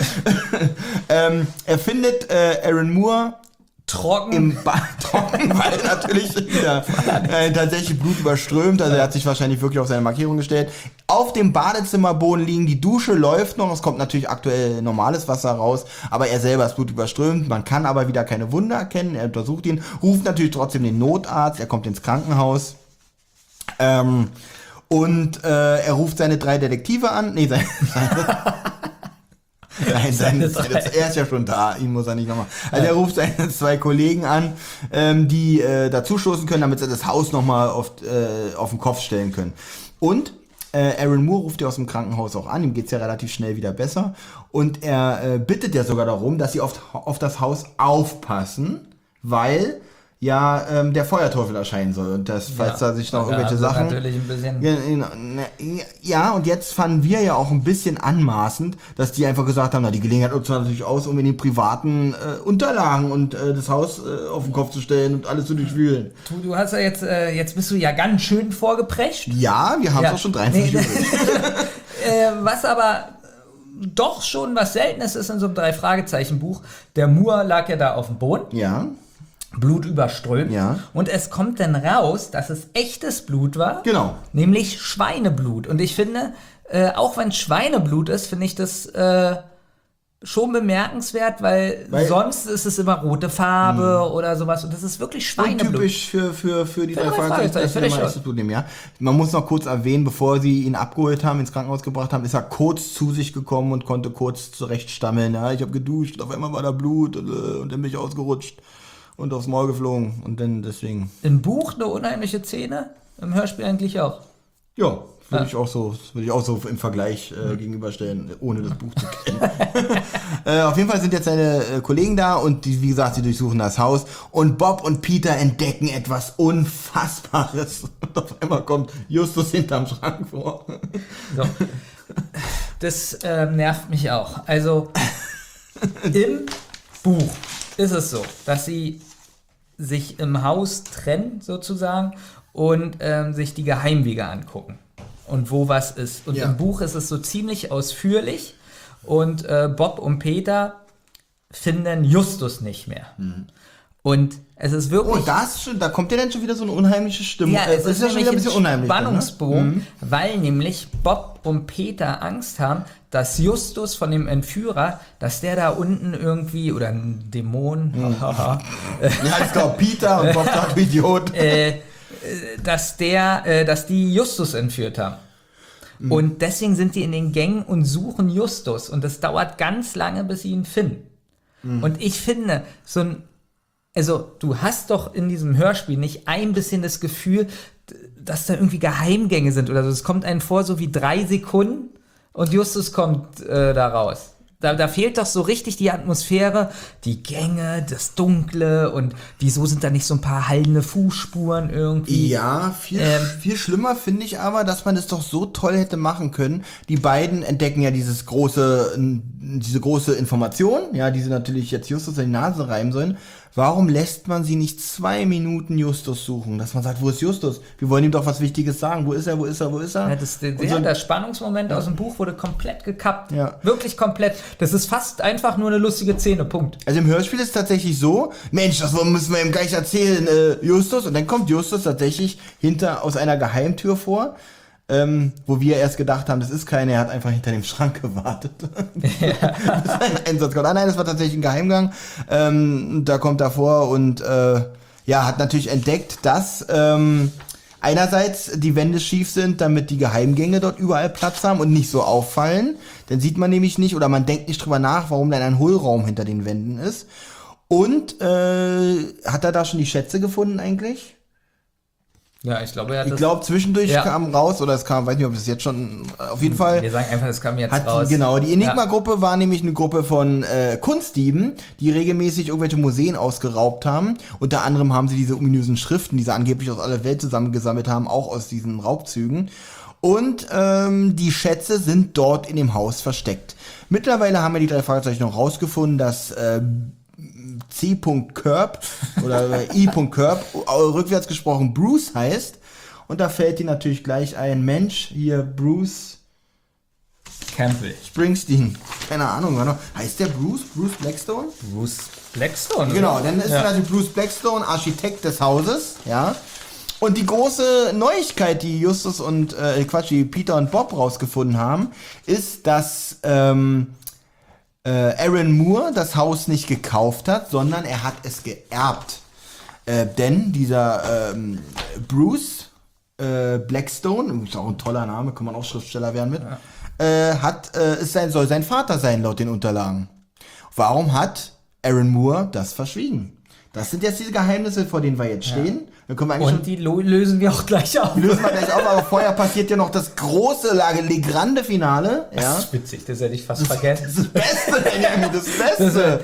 Er findet Aaron Moore trocken, weil natürlich wieder tatsächlich Blut überströmt, also er hat sich wahrscheinlich wirklich auf seine Markierung gestellt. Auf dem Badezimmerboden liegen, die Dusche läuft noch, es kommt natürlich aktuell normales Wasser raus, aber er selber ist Blut überströmt, man kann aber wieder keine Wunde erkennen, er untersucht ihn, ruft natürlich trotzdem den Notarzt, er kommt ins Krankenhaus, und er ruft seine 3 Detektive an, er ist ja schon da, ihn muss er nicht nochmal. Also er ruft seine 2 Kollegen an, die dazustoßen können, damit sie das Haus nochmal auf den Kopf stellen können. Und Aaron Moore ruft ja aus dem Krankenhaus auch an, ihm geht's ja relativ schnell wieder besser. Und er bittet ja sogar darum, dass sie auf das Haus aufpassen, weil ja der Feuerteufel erscheinen soll. Und das, falls da sich noch irgendwelche Sachen... natürlich ein bisschen... Ja, und jetzt fanden wir ja auch ein bisschen anmaßend, dass die einfach gesagt haben, na, die Gelegenheit nutzt man natürlich aus, um in den privaten Unterlagen und das Haus auf den Kopf zu stellen und alles zu durchwühlen. Du hast ja jetzt bist du ja ganz schön vorgeprescht. Ja, wir haben es auch schon 23 Uhr. Was aber doch schon was Seltenes ist in so einem 3-Fragezeichen-Buch. Der Moore lag ja da auf dem Boden. Ja. Blut überströmt. Ja. Und es kommt dann raus, dass es echtes Blut war. Genau. Nämlich Schweineblut. Und ich finde, auch wenn Schweineblut ist, finde ich das schon bemerkenswert, weil sonst ist es immer rote Farbe oder sowas. Und das ist wirklich Schweineblut. Typisch für die 3 Fragezeichen. Ja. Man muss noch kurz erwähnen, bevor sie ihn abgeholt haben, ins Krankenhaus gebracht haben, ist er kurz zu sich gekommen und konnte kurz zurechtstammeln. Ja, ich habe geduscht, auf einmal war da Blut und dann bin ich ausgerutscht. Und aufs Maul geflogen und dann deswegen. Im Buch eine unheimliche Szene, im Hörspiel eigentlich auch. Ja, würde ich auch so im Vergleich gegenüberstellen, ohne das Buch zu kennen. Auf jeden Fall sind jetzt seine Kollegen da und die, wie gesagt, sie durchsuchen das Haus und Bob und Peter entdecken etwas Unfassbares. Und auf einmal kommt Justus hinterm Schrank vor. So. Das nervt mich auch. Also im Buch ist es so, dass sie sich im Haus trennen sozusagen und sich die Geheimwege angucken und wo was ist. Und im Buch ist es so ziemlich ausführlich und Bob und Peter finden Justus nicht mehr. Und es ist wirklich... Oh, da kommt ja dann schon wieder so eine unheimliche Stimmung. Ja, es ist ja schon wieder ein bisschen unheimlich. Spannungsbogen, weil nämlich Bob und Peter Angst haben, dass Justus von dem Entführer, dass der da unten irgendwie, oder ein Dämon, ja, ich glaube Peter und Bob sagt Idiot. Dass die Justus entführt haben. Und deswegen sind die in den Gängen und suchen Justus. Und das dauert ganz lange, bis sie ihn finden. Und ich finde, also du hast doch in diesem Hörspiel nicht ein bisschen das Gefühl, dass da irgendwie Geheimgänge sind oder so. Es kommt einem vor, so wie 3 Sekunden und Justus kommt da raus. Da fehlt doch so richtig die Atmosphäre, die Gänge, das Dunkle und wieso sind da nicht so ein paar hallende Fußspuren irgendwie? Ja, viel schlimmer finde ich aber, dass man es doch so toll hätte machen können. Die beiden entdecken ja diese große Information, ja, die sie natürlich jetzt Justus in die Nase reiben sollen. Warum lässt man sie nicht 2 Minuten Justus suchen? Dass man sagt, wo ist Justus? Wir wollen ihm doch was Wichtiges sagen. Wo ist er? Ja, der Spannungsmoment aus dem Buch wurde komplett gekappt. Ja. Wirklich komplett. Das ist fast einfach nur eine lustige Szene, Punkt. Also im Hörspiel ist es tatsächlich so, Mensch, das müssen wir ihm gleich erzählen, Justus. Und dann kommt Justus tatsächlich aus einer Geheimtür vor. Wo wir erst gedacht haben, das ist keine, er hat einfach hinter dem Schrank gewartet. Ja. Das ist ein Einsatz. Nein, das war tatsächlich ein Geheimgang. Da kommt er vor und hat natürlich entdeckt, dass einerseits die Wände schief sind, damit die Geheimgänge dort überall Platz haben und nicht so auffallen. Dann sieht man nämlich nicht oder man denkt nicht drüber nach, warum dann ein Hohlraum hinter den Wänden ist. Und hat er da schon die Schätze gefunden eigentlich? Ja, ich glaube, zwischendurch kam raus, oder es kam, weiß nicht, ob das jetzt schon, auf jeden Fall. Wir sagen einfach, es kam jetzt raus. Genau, die Enigma-Gruppe war nämlich eine Gruppe von Kunstdieben, die regelmäßig irgendwelche Museen ausgeraubt haben. Unter anderem haben sie diese ominösen Schriften, die sie angeblich aus aller Welt zusammengesammelt haben, auch aus diesen Raubzügen. Und die Schätze sind dort in dem Haus versteckt. Mittlerweile haben wir die 3 Fragezeichen noch rausgefunden, dass C. Curb oder I. Curb rückwärts gesprochen Bruce heißt. Und da fällt dir natürlich gleich ein Mensch, hier Bruce Campbell. Springsteen. Keine Ahnung, heißt der Bruce? Bruce Blackstone? Bruce Blackstone? Genau, dann ist also Bruce Blackstone Architekt des Hauses, ja. Und die große Neuigkeit, die Justus und die Peter und Bob rausgefunden haben, ist, dass Aaron Moore das Haus nicht gekauft hat, sondern er hat es geerbt. Denn dieser Bruce Blackstone, ist auch ein toller Name, kann man auch Schriftsteller werden mit, soll sein Vater sein, laut den Unterlagen. Warum hat Aaron Moore das verschwiegen? Das sind jetzt diese Geheimnisse, vor denen wir jetzt stehen. Dann können wir eigentlich und die lösen wir auch gleich auf. Die lösen wir gleich auf, aber vorher passiert ja noch das große Le Grande Finale. Ja? Das ist witzig, das hätte ich fast vergessen. Das Beste, Benjamin, das Beste.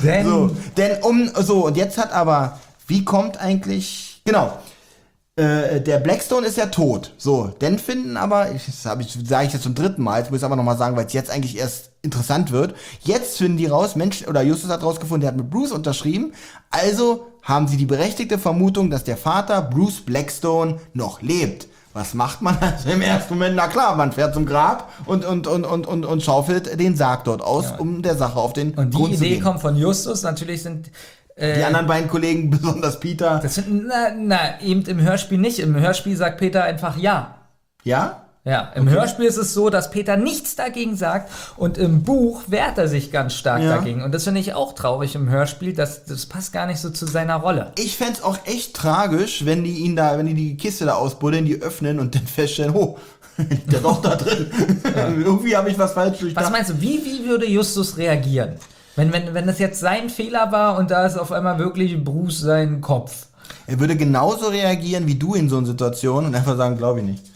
Und jetzt hat aber, wie kommt eigentlich, genau, der Blackstone ist ja tot. So, dann finden aber, sage ich jetzt zum 3. Mal, ich muss aber nochmal sagen, weil es jetzt eigentlich erst interessant wird. Jetzt finden die raus, Justus hat rausgefunden, der hat mit Bruce unterschrieben. Also haben sie die berechtigte Vermutung, dass der Vater Bruce Blackstone noch lebt. Was macht man also im ersten Moment? Na klar, man fährt zum Grab und schaufelt den Sarg dort aus, um der Sache auf den Grund zu gehen. Und die Idee kommt von Justus, natürlich sind die anderen beiden Kollegen, besonders Peter. Das sind, eben im Hörspiel nicht. Im Hörspiel sagt Peter einfach ja. Ja? Ja, im Hörspiel ist es so, dass Peter nichts dagegen sagt und im Buch wehrt er sich ganz stark dagegen. Und das finde ich auch traurig im Hörspiel, das passt gar nicht so zu seiner Rolle. Ich fänd's auch echt tragisch, wenn die die Kiste da ausbuddeln, die öffnen und dann feststellen, liegt der doch da drin. Ja. Irgendwie habe ich was falsch durchdacht. Was meinst du, wie würde Justus reagieren? Wenn das jetzt sein Fehler war und da ist auf einmal wirklich Bruce sein Kopf. Er würde genauso reagieren wie du in so einer Situation und einfach sagen, glaube ich nicht.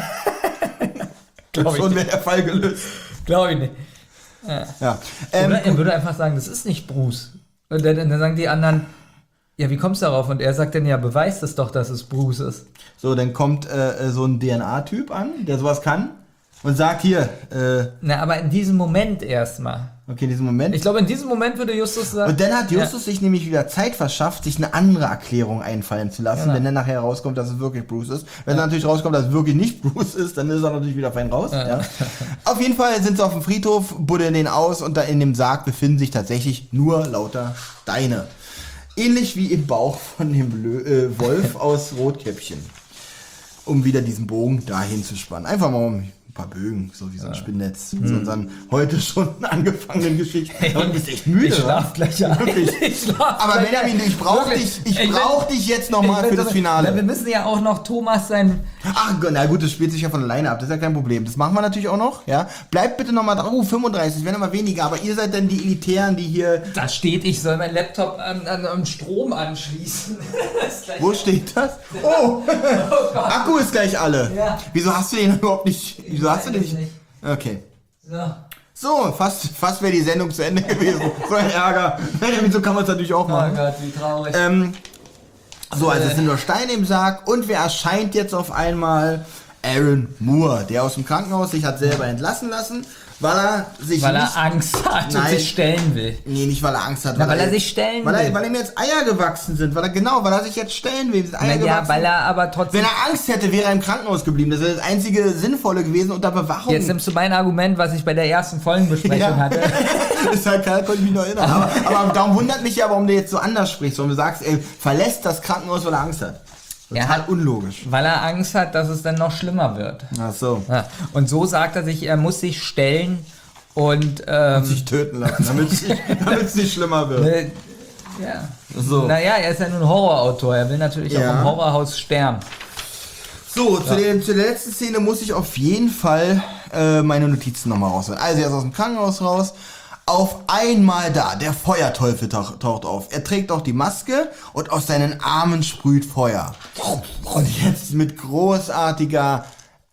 Schon wäre der Fall gelöst. Glaube ich nicht. Ja. Oder er würde einfach sagen, das ist nicht Bruce. Und dann sagen die anderen, ja, wie kommst du darauf? Und er sagt dann, ja, beweist es doch, dass es Bruce ist. So, dann kommt so ein DNA-Typ an, der sowas kann und sagt hier. Aber in diesem Moment erstmal. Okay, in diesem Moment. Ich glaube, in diesem Moment würde Justus sagen. Und dann hat Justus sich nämlich wieder Zeit verschafft, sich eine andere Erklärung einfallen zu lassen, wenn dann nachher rauskommt, dass es wirklich Bruce ist. Wenn dann natürlich rauskommt, dass es wirklich nicht Bruce ist, dann ist er natürlich wieder fein raus. Ja. Auf jeden Fall sind sie auf dem Friedhof, buddeln den aus und da in dem Sarg befinden sich tatsächlich nur lauter Steine. Ähnlich wie im Bauch von dem Wolf aus Rotkäppchen. Um wieder diesen Bogen dahin zu spannen. Einfach mal um ein paar Bögen, so wie so ein Spinnnetz. Mit unseren heute schon angefangenen Geschichten. Aber du bist echt müde, ich schlaf gleich ein. Aber Benjamin, ich brauch dich jetzt nochmal für das Finale. Wir müssen ja auch noch Thomas sein... Ach, na gut, das spielt sich ja von alleine ab, das ist ja kein Problem. Das machen wir natürlich auch noch, ja. Bleibt bitte nochmal da. 35, werden immer weniger, aber ihr seid dann die Elitären, die hier... Da steht, ich soll meinen Laptop an Strom anschließen. Wo steht das? Oh Akku ist gleich alle. Ja. Wieso hast du den überhaupt nicht... Wieso hast du den nicht? Okay. So, fast wäre die Sendung zu Ende gewesen. So ein Ärger. So kann man es natürlich auch machen. Oh Gott, wie traurig. Also es sind nur Steine im Sarg und wer erscheint jetzt auf einmal? Aaron Moore, der aus dem Krankenhaus sich hat selber entlassen lassen, weil er Angst hat und sich stellen will. Nee, nicht weil er Angst hat. Weil er sich stellen will. Weil ihm jetzt Eier gewachsen sind. Weil er sich jetzt stellen will. Ja, weil er aber trotzdem... Wenn er Angst hätte, wäre er im Krankenhaus geblieben. Das wäre das einzige Sinnvolle gewesen unter Bewachung. Jetzt nimmst du mein Argument, was ich bei der ersten Folgenbesprechung hatte. Ist halt klar, konnte ich mich noch erinnern. Aber darum wundert mich ja, warum du jetzt so anders sprichst. Warum du sagst, er verlässt das Krankenhaus, weil er Angst hat. Total unlogisch. Weil er Angst hat, dass es dann noch schlimmer wird. Ach so. Ja. Und so sagt er sich, er muss sich stellen und sich töten lassen, damit es nicht schlimmer wird. Ja. So. Naja, er ist ja nun Horrorautor. Er will natürlich auch im Horrorhaus sterben. So, zu der letzten Szene muss ich auf jeden Fall meine Notizen nochmal rausholen. Also er ist aus dem Krankenhaus raus. Auf einmal der Feuerteufel taucht auf. Er trägt auch die Maske und aus seinen Armen sprüht Feuer. Und jetzt mit großartiger,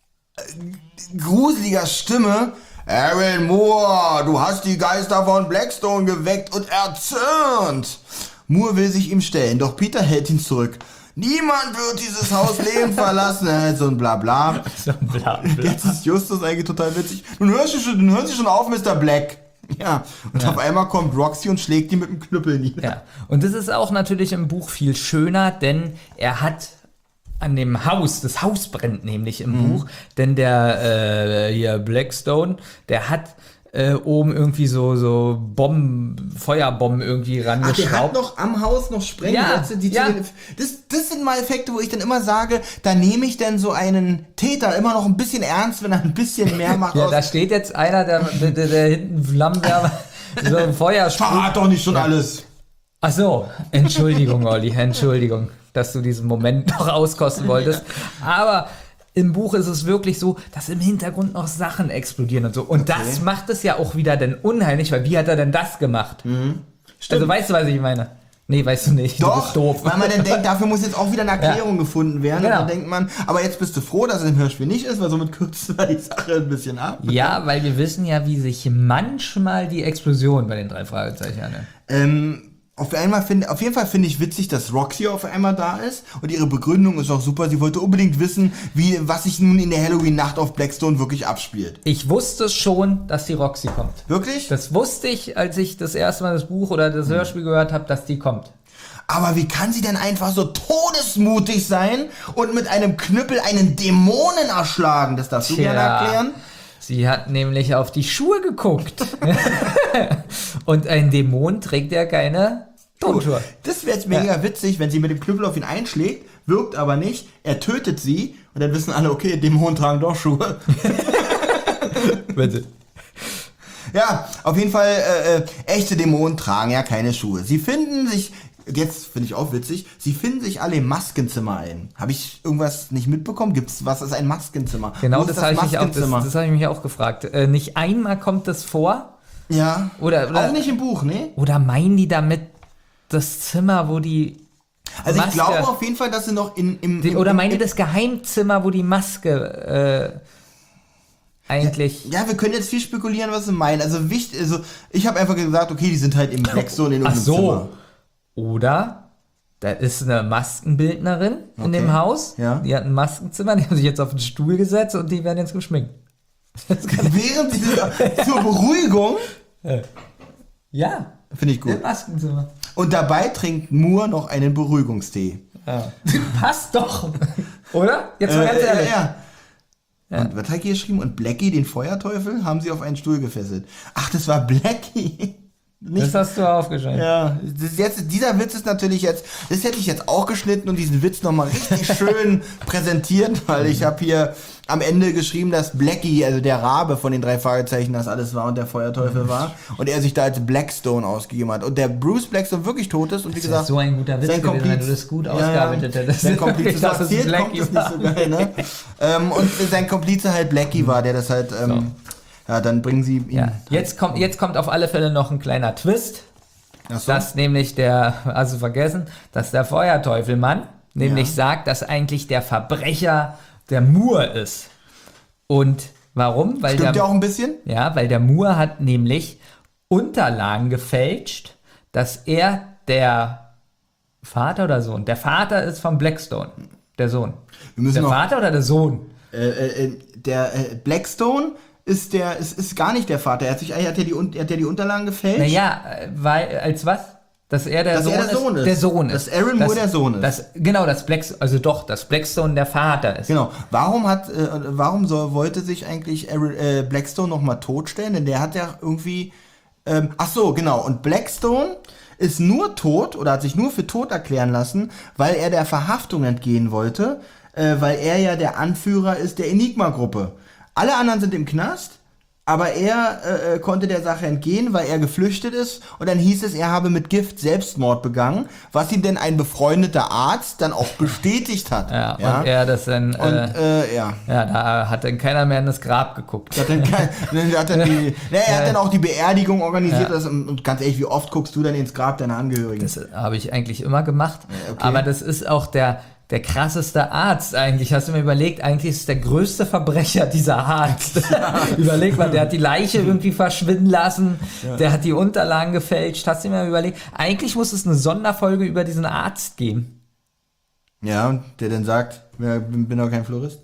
gruseliger Stimme: Aaron Moore, du hast die Geister von Blackstone geweckt und erzürnt. Moore will sich ihm stellen, doch Peter hält ihn zurück. Niemand wird dieses Haus lebend verlassen. So ein Blabla. So ein Blabla. Jetzt ist Justus eigentlich total witzig. Nun hörst du schon auf, Mr. Black. Ja, und auf einmal kommt Roxy und schlägt ihn mit dem Knüppel nieder. Ja, und das ist auch natürlich im Buch viel schöner, denn er hat an dem Haus, das Haus brennt nämlich im Buch, denn der hier Blackstone, der hat oben irgendwie so Feuerbomben irgendwie rangeschraubt. Der hat noch am Haus noch Sprengsätze. Das sind mal Effekte, wo ich dann immer sage, da nehme ich dann so einen Täter immer noch ein bisschen ernst, wenn er ein bisschen mehr macht. Ja, da steht jetzt einer, der hinten Flammenwerfer so ein Feuer sprüht. Verrat doch nicht schon alles. Ach so, Entschuldigung, Olli, Entschuldigung, dass du diesen Moment noch auskosten wolltest. Aber im Buch ist es wirklich so, dass im Hintergrund noch Sachen explodieren und so. Und das macht es ja auch wieder dann unheimlich, weil wie hat er denn das gemacht? Also weißt du, was ich meine? Nee, weißt du nicht. Doch, du bist doof. Weil man dann denkt, dafür muss jetzt auch wieder eine Erklärung gefunden werden. Genau. Und dann denkt man, aber jetzt bist du froh, dass es im Hörspiel nicht ist, weil somit kürzt man die Sache ein bisschen ab. Ja, weil wir wissen ja, wie sich manchmal die Explosion bei den 3 Fragezeichen anhört. Auf jeden Fall finde ich witzig, dass Roxy auf einmal da ist und ihre Begründung ist auch super. Sie wollte unbedingt wissen, was sich nun in der Halloween-Nacht auf Blackstone wirklich abspielt. Ich wusste schon, dass die Roxy kommt. Wirklich? Das wusste ich, als ich das erste Mal das Buch oder das Hörspiel gehört habe, dass die kommt. Aber wie kann sie denn einfach so todesmutig sein und mit einem Knüppel einen Dämonen erschlagen? Das darfst du gerne erklären. Sie hat nämlich auf die Schuhe geguckt. Und ein Dämon trägt ja keine Tonschuhe. Das wäre jetzt mega witzig, wenn sie mit dem Knüppel auf ihn einschlägt, wirkt aber nicht, er tötet sie und dann wissen alle, okay, Dämonen tragen doch Schuhe. Bitte. Ja, auf jeden Fall, echte Dämonen tragen ja keine Schuhe. Sie finden sich, jetzt finde ich auch witzig, sie finden sich alle im Maskenzimmer ein. Habe ich irgendwas nicht mitbekommen? Was ist ein Maskenzimmer? Genau, das habe ich mich auch gefragt. Nicht einmal kommt das vor. Ja, oder auch nicht im Buch, ne? Oder meinen die damit das Zimmer, wo die Also Maske, ich glaube auf jeden Fall, dass sie noch oder meinen die das Geheimzimmer, wo die Maske eigentlich... Ja, wir können jetzt viel spekulieren, was sie meinen. Also ich habe einfach gesagt, okay, die sind halt im Blackstone in irgendeinem Zimmer. Oder da ist eine Maskenbildnerin in dem Haus. Ja. Die hat ein Maskenzimmer, die haben sich jetzt auf den Stuhl gesetzt und die werden jetzt geschminkt. Während zur Beruhigung? Ja. Finde ich gut. Im Maskenzimmer. Und dabei trinkt Moore noch einen Beruhigungstee. Ja. Passt doch. Oder? Jetzt mal ganz ehrlich. Ja. Und was hat hier geschrieben? Und Blackie, den Feuerteufel, haben sie auf einen Stuhl gefesselt. Ach, das war Blackie. Das hast du aufgeschrieben. Ja, dieser Witz ist natürlich jetzt, das hätte ich jetzt auch geschnitten und diesen Witz nochmal richtig schön präsentiert, weil ich habe hier am Ende geschrieben, dass Blackie, also der Rabe von den 3 Fragezeichen, das alles war und der Feuerteufel war und er sich da als Blackstone ausgegeben hat und der Bruce Blackstone wirklich tot ist und wie gesagt, so ein guter Witz gewesen, wenn du das gut ausgearbeitet hättest. Sein Komplize, so erzählt kommt es nicht so geil, ne? Und sein Komplize halt Blackie war, der das halt... Ja, dann bringen sie ihn. Ja. Jetzt kommt auf alle Fälle noch ein kleiner Twist. Ach so. Dass nämlich dass der Feuerteufelmann nämlich sagt, dass eigentlich der Verbrecher der Moore ist. Und Warum? Weil Stimmt ja auch ein bisschen. Ja, weil der Moore hat nämlich Unterlagen gefälscht, dass er der Vater oder Sohn? Der Vater ist von Blackstone. Der Sohn. Der Vater oder der Sohn? Der Blackstone ist gar nicht der Vater. Er hat ja die Unterlagen gefälscht. Naja, weil, als was? Dass er der Sohn ist. Der Sohn ist. Dass Aaron Moore der Sohn ist. Dass Blackstone der Vater ist. Genau. Warum wollte sich eigentlich Blackstone nochmal totstellen? Denn der hat ja irgendwie, genau. Und Blackstone ist nur tot oder hat sich nur für tot erklären lassen, weil er der Verhaftung entgehen wollte, weil er ja der Anführer ist der Enigma-Gruppe. Alle anderen sind im Knast, aber er konnte der Sache entgehen, weil er geflüchtet ist. Und dann hieß es, er habe mit Gift Selbstmord begangen, was ihm denn ein befreundeter Arzt dann auch bestätigt hat. Ja. Und er das dann... da hat dann keiner mehr in das Grab geguckt. Er hat dann auch die Beerdigung organisiert. Ja. Und ganz ehrlich, wie oft guckst du dann ins Grab deiner Angehörigen? Das habe ich eigentlich immer gemacht. Okay. Aber das ist auch der krasseste Arzt eigentlich. Hast du mir überlegt, eigentlich ist der größte Verbrecher dieser Arzt. Überleg mal, der hat die Leiche irgendwie verschwinden lassen, der hat die Unterlagen gefälscht. Hast du mir überlegt, eigentlich muss es eine Sonderfolge über diesen Arzt geben. Ja, der dann sagt, bin doch kein Florist.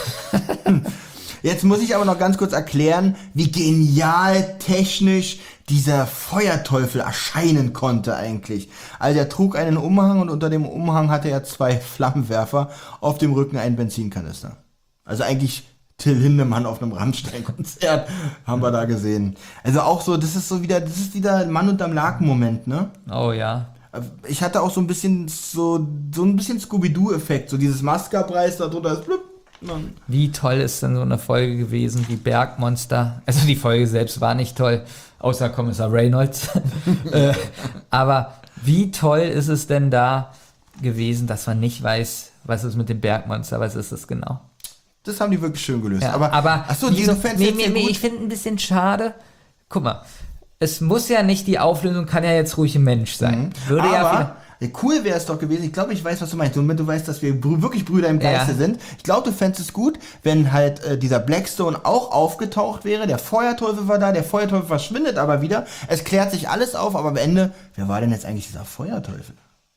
Jetzt muss ich aber noch ganz kurz erklären, wie genial technisch dieser Feuerteufel erscheinen konnte eigentlich. Also er trug einen Umhang und unter dem Umhang hatte er 2 Flammenwerfer, auf dem Rücken einen Benzinkanister. Also eigentlich Till Lindemann auf einem Rammstein-Konzert haben wir da gesehen. Also auch so, das ist wieder Mann unterm Laken-Moment, ne? Oh ja. Ich hatte auch so ein bisschen Scooby-Doo-Effekt, so dieses Maskerpreis da drunter ist blub. Wie toll ist denn so eine Folge gewesen, wie Bergmonster? Also die Folge selbst war nicht toll, außer Kommissar Reynolds. Aber wie toll ist es denn da gewesen, dass man nicht weiß, was ist mit dem Bergmonster, was ist es genau? Das haben die wirklich schön gelöst. Ja, aber achso, diese Fans ich finde ein bisschen schade. Guck mal, es muss ja nicht, die Auflösung kann ja jetzt ruhig ein Mensch sein. Cool wäre es doch gewesen, ich glaube, ich weiß, was du meinst. Wenn du weißt, dass wir wirklich Brüder im Geiste sind. Ich glaube, du fändest es gut, wenn halt dieser Blackstone auch aufgetaucht wäre. Der Feuerteufel war da, der Feuerteufel verschwindet aber wieder. Es klärt sich alles auf, aber am Ende, wer war denn jetzt eigentlich dieser Feuerteufel?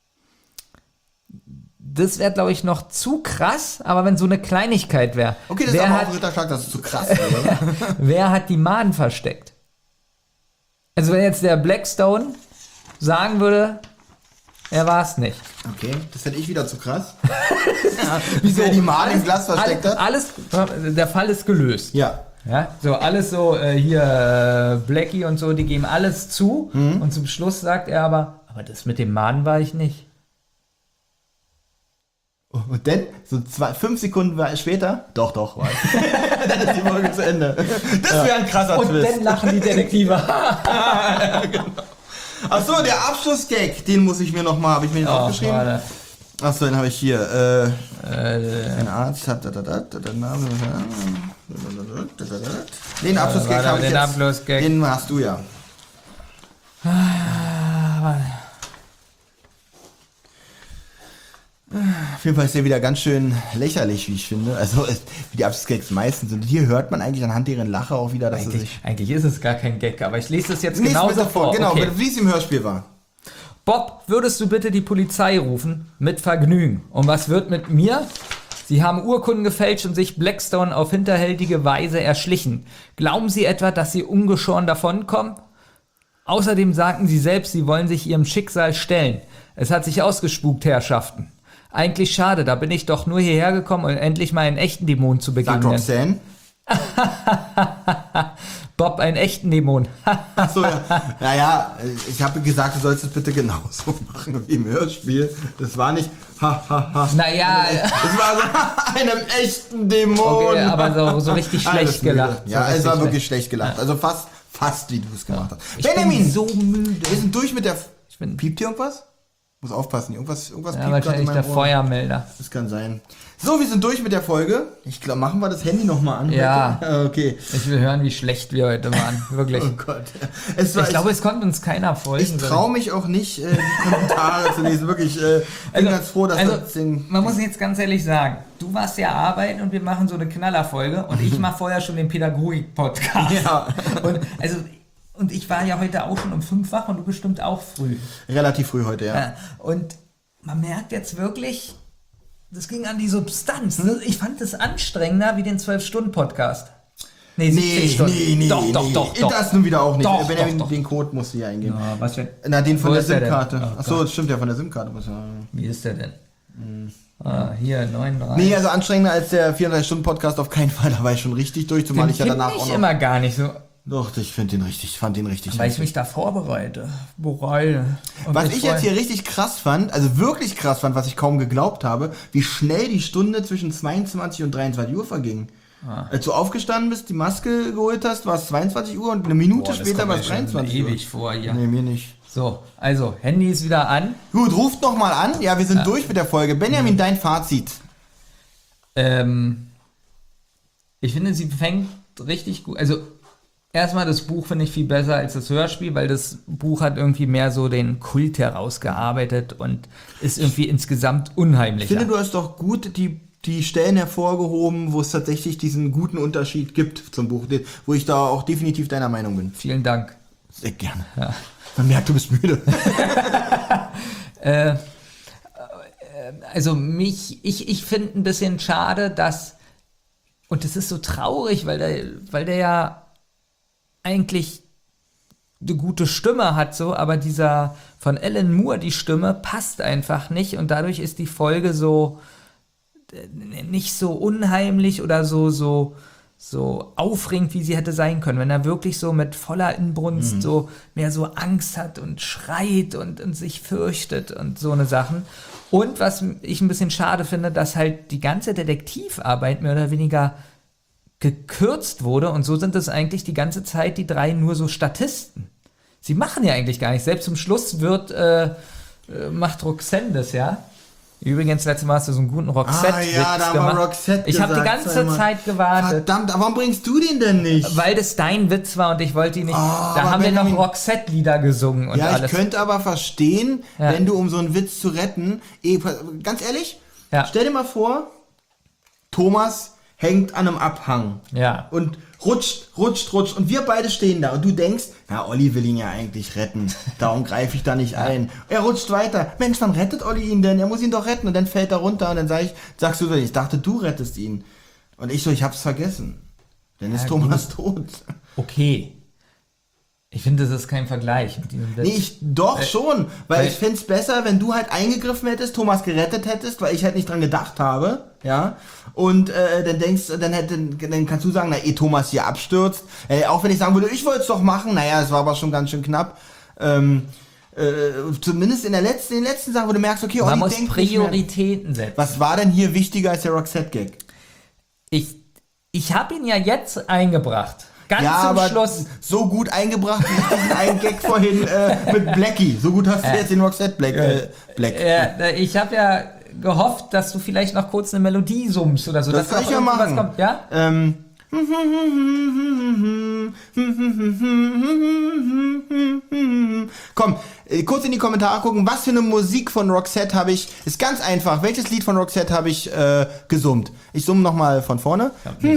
Das wäre, glaube ich, noch zu krass, aber wenn so eine Kleinigkeit wäre. Okay, das ist aber auch Ritterschlag, das ist zu krass. Wer hat die Maden versteckt? Also wenn jetzt der Blackstone sagen würde, er war es nicht. Okay, das fände ich wieder zu krass. Wieso er die Maden im Glas versteckt hat? Der Fall ist gelöst. Ja. So, alles so, hier, Blackie und so, die geben alles zu. Und zum Schluss sagt er aber das mit dem Maden war ich nicht. Und dann, so 5 Sekunden später, doch, war ich. Dann ist die Folge zu Ende. Das wäre ein krasser Twist. Und dann lachen die Detektive. Genau. Achso, der Abschlussgag, den muss ich mir nochmal, habe ich mir den aufgeschrieben? Achso, den habe ich hier. Ein Arzt hat den Abschlussgag habe ich jetzt. Den hast du ja. Auf jeden Fall ist der wieder ganz schön lächerlich, wie ich finde. Also, wie die Abschlussgags meistens sind. Hier hört man eigentlich anhand deren Lache auch wieder, dass eigentlich ist es gar kein Gag, aber ich lese das jetzt genauso vor. Genau, okay. Wie es im Hörspiel war. Bob, würdest du bitte die Polizei rufen? Mit Vergnügen. Und was wird mit mir? Sie haben Urkunden gefälscht und sich Blackstone auf hinterhältige Weise erschlichen. Glauben Sie etwa, dass Sie ungeschoren davonkommen? Außerdem sagten Sie selbst, Sie wollen sich Ihrem Schicksal stellen. Es hat sich ausgespukt, Herrschaften. Eigentlich schade, da bin ich doch nur hierher gekommen, um endlich mal einen echten Dämon zu begegnen. Sagt Roxanne. Bob, einen echten Dämon. Achso, ja. Naja, ich habe gesagt, du sollst es bitte genauso machen wie im Hörspiel. Das war nicht Naja. Es war so einem echten Dämon. Okay, aber so richtig schlecht gelacht. Ja, es war wirklich schlecht gelacht. Also fast wie du es gemacht hast. Ich bin so müde. Wir sind durch mit der... Piept hier irgendwas? Muss aufpassen, irgendwas Ja, piept gerade in wahrscheinlich der meinem Ohr. Feuermelder. Das kann sein. So, wir sind durch mit der Folge. Ich glaube, machen wir das Handy nochmal an. Ja. Heute? Okay. Ich will hören, wie schlecht wir heute waren. Wirklich. Oh Gott. Ich glaube, es konnte uns keiner folgen. Ich traue mich auch nicht, die Kommentare zu lesen. Wirklich, bin ganz froh, dass das Ding... Man muss jetzt ganz ehrlich sagen, du warst ja arbeiten und wir machen so eine Knallerfolge und ich mache vorher schon den Pädagogik-Podcast. Ja. Und ich war ja heute auch schon um 5 wach und du bestimmt auch früh. Relativ früh heute, ja. Und man merkt jetzt wirklich, das ging an die Substanz. Ich fand das anstrengender wie den 12-Stunden-Podcast. Nee, 70 Stunden. Doch. Das nun wieder auch nicht. Doch, Benjamin, doch. den Code musst du hier eingeben. Na, was denn? Na, den von Wo der ist der denn? SIM-Karte. Oh Achso, das stimmt ja, von der SIM-Karte. Wie ist der denn? Hier, 39. Nee, also anstrengender als der 34-Stunden-Podcast auf keinen Fall. Da war ich schon richtig durch, zumal ich ja danach auch noch... immer gar nicht so. Doch, ich fand den richtig. Weil ich mich da vorbereite. Was ich jetzt hier richtig krass fand, also wirklich krass fand, was ich kaum geglaubt habe, wie schnell die Stunde zwischen 22 und 23 Uhr verging. Als du aufgestanden bist, die Maske geholt hast, war es 22 Uhr und eine Minute später war es 23 Uhr. Ewig vor hier. Nee, mir nicht. So, also, Handy ist wieder an. Gut, ruft noch mal an. Ja, wir sind durch mit der Folge. Benjamin, dein Fazit. Ich finde, sie fängt richtig gut. Also, erstmal, das Buch finde ich viel besser als das Hörspiel, weil das Buch hat irgendwie mehr so den Kult herausgearbeitet und ist irgendwie insgesamt unheimlicher. Ich finde, du hast doch gut die Stellen hervorgehoben, wo es tatsächlich diesen guten Unterschied gibt zum Buch, wo ich da auch definitiv deiner Meinung bin. Vielen Dank. Sehr gerne. Ja. Man merkt, du bist müde. Also ich finde ein bisschen schade, dass, und das ist so traurig, weil der ja eigentlich eine gute Stimme hat, so, aber dieser von Alan Moore, die Stimme, passt einfach nicht und dadurch ist die Folge so nicht so unheimlich oder so aufregend, wie sie hätte sein können, wenn er wirklich so mit voller Inbrunst so mehr so Angst hat und schreit und sich fürchtet und so eine Sachen. Und was ich ein bisschen schade finde, dass halt die ganze Detektivarbeit mehr oder weniger gekürzt wurde und so sind es eigentlich die ganze Zeit die drei nur so Statisten. Sie machen ja eigentlich gar nichts. Selbst zum Schluss macht Roxanne das, ja. Übrigens, letztes Mal hast du so einen guten Roxette-Witz ja, da gemacht. war Roxette ich habe die ganze Zeit gewartet. Verdammt, aber warum bringst du den denn nicht? Weil das dein Witz war und ich wollte ihn nicht. Da haben wir noch Roxette-Lieder gesungen und alles. Ich könnte aber verstehen, wenn du, um so einen Witz zu retten, ganz ehrlich, stell dir mal vor, Thomas hängt an einem Abhang und rutscht und wir beide stehen da und du denkst, na, Olli will ihn ja eigentlich retten, darum greife ich da nicht ein. Er rutscht weiter. Mensch, wann rettet Olli ihn denn? Er muss ihn doch retten und dann fällt er runter und dann sagst du, ich dachte, du rettest ihn. Und ich hab's vergessen. Dann ist Thomas tot. Okay. Ich finde, das ist kein Vergleich mit diesem Witz. Nee, schon, weil ich find's besser, wenn du halt eingegriffen hättest, Thomas gerettet hättest, weil ich halt nicht dran gedacht habe, ja, und dann kannst du sagen, Thomas hier abstürzt, auch wenn ich sagen würde, ich wollte es doch machen, es war aber schon ganz schön knapp, zumindest in den letzten Sachen, wo du merkst, okay, man muss Prioritäten setzen. Was war denn hier wichtiger als der Roxette-Gag? Ich habe ihn ja jetzt eingebracht. Ganz zum Schluss. So gut eingebracht wie diesen einen Gag vorhin mit Blackie. So gut hast du jetzt den Roxette Black. Ich habe ja gehofft, dass du vielleicht noch kurz eine Melodie summst oder so. Das kann ich ja machen. Kommt, ja? Komm, kurz in die Kommentare gucken, was für eine Musik von Roxette habe ich. Ist ganz einfach. Welches Lied von Roxette habe ich gesummt? Ich summe nochmal von vorne.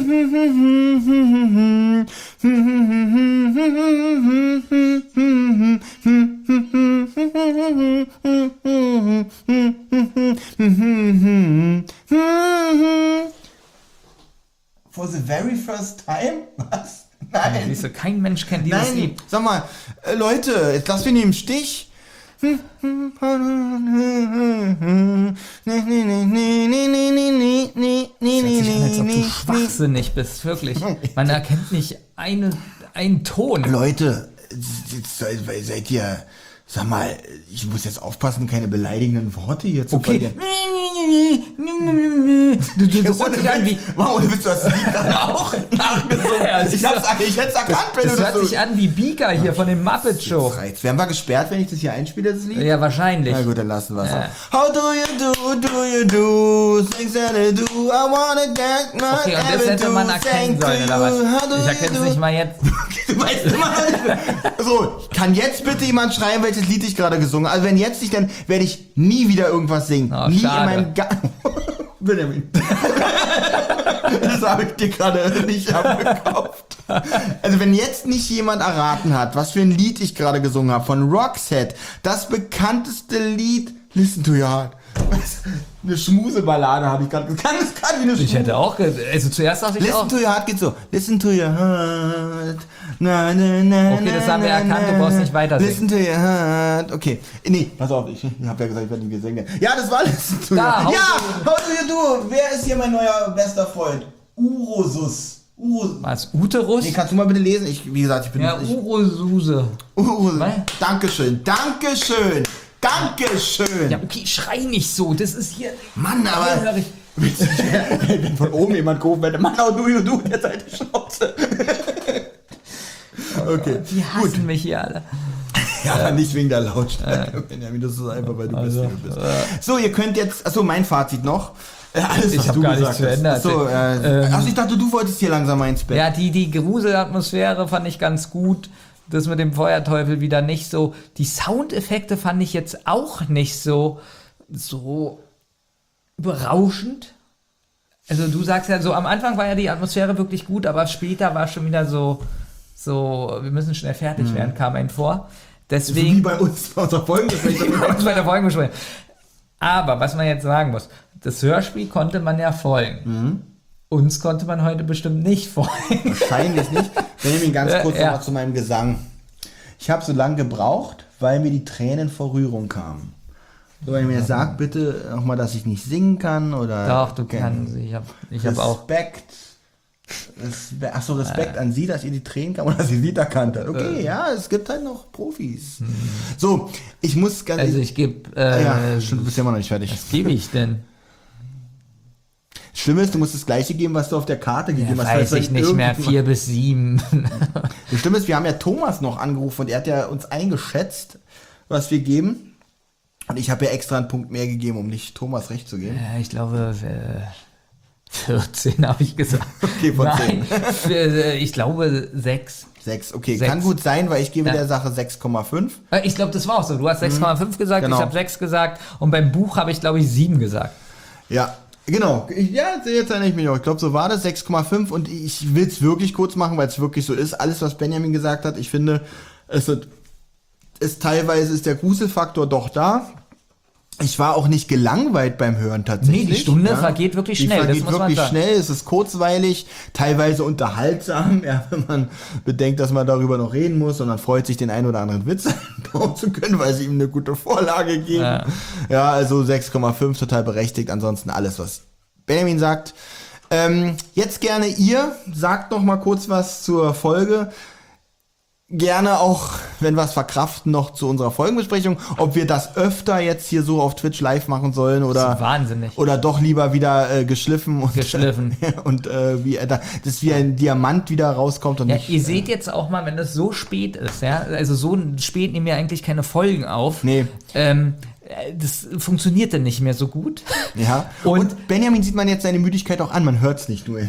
For the very first time? Was? Nein. Siehst du, kein Mensch kennt dieses Lied. Sag mal, Leute, jetzt lass mich nicht im Stich. Das hört sich an, als ob du schwachsinnig bist, wirklich. Man erkennt nicht einen Ton. Leute, seid ihr... Sag mal, ich muss jetzt aufpassen, keine beleidigenden Worte hier zu verlieren. Das hört sich an wie... Warum willst du das Lied gerade auch nachgesungen? Ja, ich hätte es erkannt, wenn das du hört das so... sich an wie Beaker hier von dem Muppet Show. Jetzt werden wir gesperrt, wenn ich das hier einspiele, das Lied? Ja, wahrscheinlich. Na gut, dann lassen wir es. How do you do, things that I do, I wanna get my Okay, und das hätte man erkennen sollen, oder was? Ich erkenne es nicht mal jetzt. Du weißt immer. So, kann jetzt bitte jemand schreiben, welches Lied ich gerade gesungen habe? Also wenn jetzt nicht, dann werde ich nie wieder irgendwas singen. Oh, nie schade. in meinem Benjamin. Das habe ich dir gerade nicht abgekauft. Also wenn jetzt nicht jemand erraten hat, was für ein Lied ich gerade gesungen habe, von Roxette, das bekannteste Lied, Listen to Your Heart. Eine Schmuseballade habe ich gerade. Kann es gerade wie eine Schmuse. Ich hätte auch, also zuerst dachte ich auch. Listen to Your Heart geht so. Listen to Your Heart. Na, na, na, Okay, das haben wir erkannt, du brauchst nicht weiter singen. Listen to Your Heart. Okay. Nee, pass auf, ich habe ja gesagt, ich werde nicht gesungen. Ja, das war Listen to Your Da, Heart. Ja, how do you do? Wer ist hier mein neuer bester Freund? Urosus. Was, Uterus? Nee, kannst du mal bitte lesen? Wie gesagt, ich bin... Ja, Urosuse. Was? Dankeschön. Dankeschön. Dankeschön. Ja, okay, schrei nicht so, das ist hier... Mann, aber... Hör ich. Wenn von oben jemand gerufen hätte, Mann, how do you do? Jetzt halt die Schnauze. Okay, Die hassen mich hier alle. Ja, nicht wegen der Lautstärke, Benjamin, das ist einfach, weil du bist, wie du bist. So, ihr könnt jetzt, achso, mein Fazit noch. Alles, Ich was hab du gar gesagt nichts hast. verändert. So, also ich dachte, du wolltest hier langsam mal ins Bett. Ja, die Gruselatmosphäre fand ich ganz gut. Das mit dem Feuerteufel wieder nicht so. Die Soundeffekte fand ich jetzt auch nicht so berauschend. Also du sagst ja so, am Anfang war ja die Atmosphäre wirklich gut, aber später war schon wieder so, wir müssen schnell fertig werden, kam einem vor. Deswegen, So wie bei uns, bei unserer Folgenbesprechung. bei der Folgenbesprechung. Aber was man jetzt sagen muss, das Hörspiel konnte man ja folgen. Uns konnte man heute bestimmt nicht folgen. Wahrscheinlich nicht. Benjamin, ganz kurz Ja. nochmal zu meinem Gesang. Ich habe so lange gebraucht, weil mir die Tränen vor Rührung kamen. So, wenn ihr mir sagt, bitte nochmal, dass ich nicht singen kann oder... Doch, du kannst. Ich hab auch. Respekt an Sie, dass ihr die Tränen kam oder dass ihr Lied erkannt habt. Okay, ja, es gibt halt noch Profis. So, ich muss ganz Also ich gebe. du bist ja immer noch nicht fertig. Was gebe ich denn? Schlimm ist, du musst das gleiche geben, was du auf der Karte gegeben hast. Weiß ich nicht mehr, 4 bis 7. Das Schlimme ist, wir haben ja Thomas noch angerufen und er hat ja uns eingeschätzt, was wir geben. Und ich habe ja extra einen Punkt mehr gegeben, um nicht Thomas recht zu geben. Ja, ich glaube, 14 habe ich gesagt. Okay, von 10. Nein, ich glaube 6. 6, okay. 6. Kann gut sein, weil ich gebe Ja. der Sache 6,5. Ich glaube, das war auch so. Du hast 6,5 gesagt, Genau. ich habe 6 gesagt und beim Buch habe ich, glaube ich, 7 gesagt. Ja, genau. Jetzt erinnere ich mich auch. Ich glaube, so war das, 6,5. Und ich will es wirklich kurz machen, weil es wirklich so ist. Alles, was Benjamin gesagt hat, ich finde, teilweise ist der Gruselfaktor doch da. Ich war auch nicht gelangweilt beim Hören tatsächlich. Nee, die Stunde vergeht wirklich schnell, Die das vergeht muss man wirklich sagen. schnell, es ist kurzweilig, teilweise unterhaltsam, ja, wenn man bedenkt, dass man darüber noch reden muss und man freut sich, den einen oder anderen Witz einbauen zu können, weil sie ihm eine gute Vorlage geben. Ja, also 6,5 total berechtigt, ansonsten alles, was Benjamin sagt. Jetzt gerne ihr, sagt noch mal kurz was zur Folge. Gerne auch, wenn wir es verkraften, noch zu unserer Folgenbesprechung, ob wir das öfter jetzt hier so auf Twitch live machen sollen Das oder ist wahnsinnig. oder doch lieber wieder geschliffen und und dass wie ein Diamant wieder rauskommt und Ja, nicht. ihr seht jetzt auch mal, wenn das so spät ist, ja, also so spät nehmen wir eigentlich keine Folgen auf. Nee. Das funktioniert dann nicht mehr so gut. Ja. Und Benjamin sieht man jetzt seine Müdigkeit auch an, man hört es nicht nur.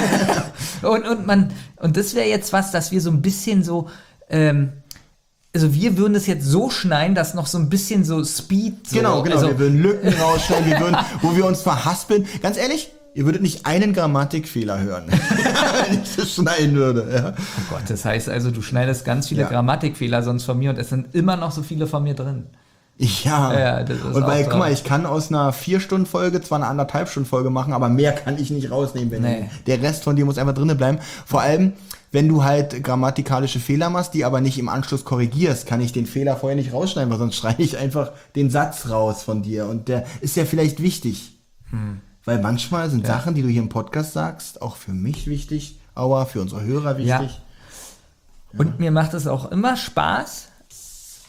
und das wäre jetzt was, dass wir so ein bisschen so, also wir würden es jetzt so schneiden, dass noch so ein bisschen so Speed so, Genau, also, wir würden Lücken rausschneiden, wo wir uns verhaspeln. Ganz ehrlich, ihr würdet nicht einen Grammatikfehler hören, wenn ich das schneiden würde. Ja. oh Gott, das heißt also, du schneidest ganz viele Ja. Grammatikfehler sonst von mir und es sind immer noch so viele von mir drin. Ja, das ist und weil, auch guck mal, traurig. ich kann aus einer 4-Stunden-Folge zwar eine 1,5-Stunden-Folge machen, aber mehr kann ich nicht rausnehmen. Nee. Der Rest von dir muss einfach drinnen bleiben. Vor allem, wenn du halt grammatikalische Fehler machst, die aber nicht im Anschluss korrigierst, kann ich den Fehler vorher nicht rausschneiden, weil sonst schreibe ich einfach den Satz raus von dir. Und der ist ja vielleicht wichtig. Weil manchmal sind Sachen, die du hier im Podcast sagst, auch für mich wichtig, aber für unsere Hörer wichtig. Und mir macht es auch immer Spaß,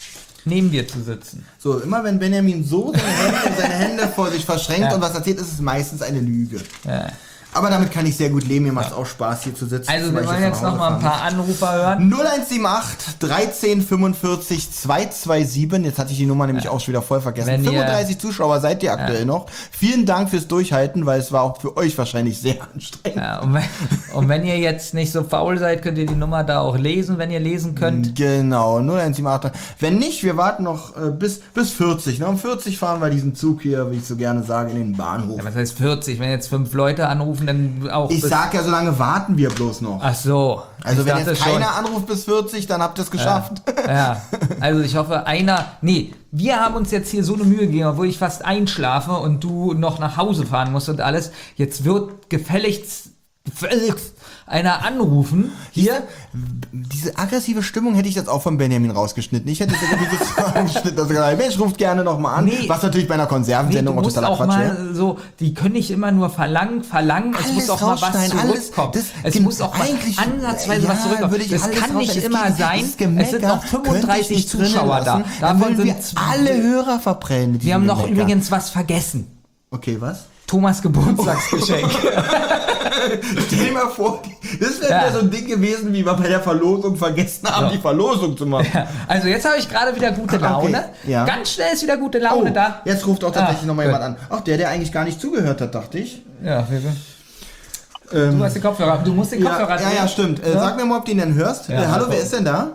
neben dir zu sitzen. So, immer wenn Benjamin so seine Hände vor sich verschränkt und was erzählt, ist es meistens eine Lüge. Ja. Aber damit kann ich sehr gut leben, mir macht es auch Spaß, hier zu sitzen. Also wir wollen jetzt noch mal ein paar Anrufer hören. 0178 13 45 227, jetzt hatte ich die Nummer nämlich auch schon wieder voll vergessen. Wenn 35 Zuschauer seid ihr aktuell noch. Vielen Dank fürs Durchhalten, weil es war auch für euch wahrscheinlich sehr anstrengend. Ja, und wenn ihr jetzt nicht so faul seid, könnt ihr die Nummer da auch lesen, wenn ihr lesen könnt. Genau, 0178. Wenn nicht, wir warten noch bis 40. Um 40 fahren wir diesen Zug hier, wie ich so gerne sage, in den Bahnhof. Ja, was heißt 40? Wenn jetzt 5 Leute anrufen, dann auch. Ich sag ja, so lange warten wir bloß noch. Ach so. Also wenn jetzt keiner anruft bis 40, dann habt ihr es geschafft. Ja, also ich hoffe wir haben uns jetzt hier so eine Mühe gegeben, obwohl ich fast einschlafe und du noch nach Hause fahren musst und alles. Jetzt wird gefälligst einer anrufen. Hier. Diese aggressive Stimmung hätte ich jetzt auch von Benjamin rausgeschnitten. Ich hätte es irgendwie so angeschnitten, dass er gesagt hat, Mensch, ruft gerne nochmal an. Was natürlich bei einer Konservensendung auch totaler Quatsch wäre. So, die können nicht immer nur verlangen. Es muss auch mal was zurückkommen. Es muss auch mal ansatzweise was zurückkommen. Das kann nicht immer sein. Es sind noch 35 Zuschauer da. Davon sind alle Hörer verprellen. Wir haben noch übrigens was vergessen. Okay, was? Thomas Geburtstagsgeschenk. Stell dir mal vor, das wäre ja so ein Ding gewesen, wie wir bei der Verlosung vergessen haben, die Verlosung zu machen. Ja. Also jetzt habe ich gerade wieder gute Laune. Okay. Ja. Ganz schnell ist wieder gute Laune da. Jetzt ruft auch tatsächlich nochmal jemand an. Auch der eigentlich gar nicht zugehört hat, dachte ich. Ja, du hast den Kopfhörer. Du musst den Kopfhörer drehen. Ja, stimmt. Sag mir mal, ob du ihn denn hörst. Hallo, wer ist denn da?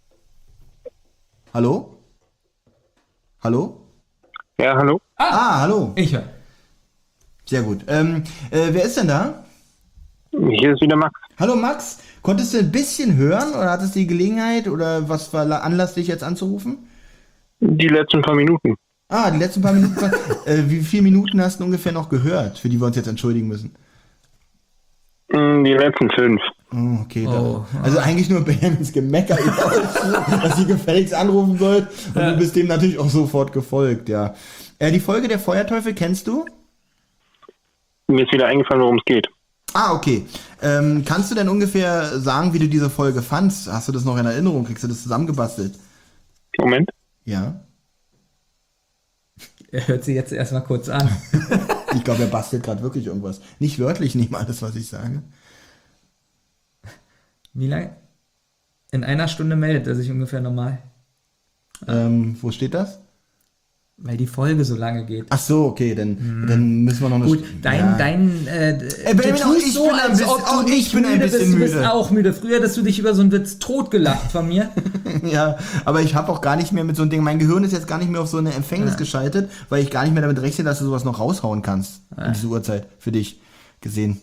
Hallo? Hallo? Ja, hallo. Hallo. Ich höre. Sehr gut. Wer ist denn da? Hier ist wieder Max. Hallo Max. Konntest du ein bisschen hören oder hattest du die Gelegenheit oder was war Anlass, dich jetzt anzurufen? Die letzten paar Minuten. Die letzten paar Minuten. Wie viele Minuten hast du ungefähr noch gehört, für die wir uns jetzt entschuldigen müssen? Die letzten 5. Oh, okay. Also eigentlich nur Benjamins Gemecker, dass sie gefälligst anrufen sollt. Und du bist dem natürlich auch sofort gefolgt, ja. Die Folge der Feuerteufel kennst du? Mir ist wieder eingefallen, worum es geht. Okay. Kannst du denn ungefähr sagen, wie du diese Folge fandst? Hast du das noch in Erinnerung? Kriegst du das zusammengebastelt? Moment. Ja. Er hört sie jetzt erstmal kurz an. Ich glaube, er bastelt gerade wirklich irgendwas. Nicht wörtlich, nicht mal alles, was ich sage. Wie lange? In einer Stunde meldet er sich ungefähr normal. Wo steht das? Weil die Folge so lange geht. Ach so, okay, dann müssen wir noch eine... Gut, du tust so, als ob du nicht müde bist. Du bist auch müde. Früher hättest du dich über so einen Witz totgelacht von mir. Ja, aber ich habe auch gar nicht mehr mit so einem Ding... Mein Gehirn ist jetzt gar nicht mehr auf so eine Empfängnis geschaltet, weil ich gar nicht mehr damit rechne, dass du sowas noch raushauen kannst. In diese Uhrzeit, für dich gesehen.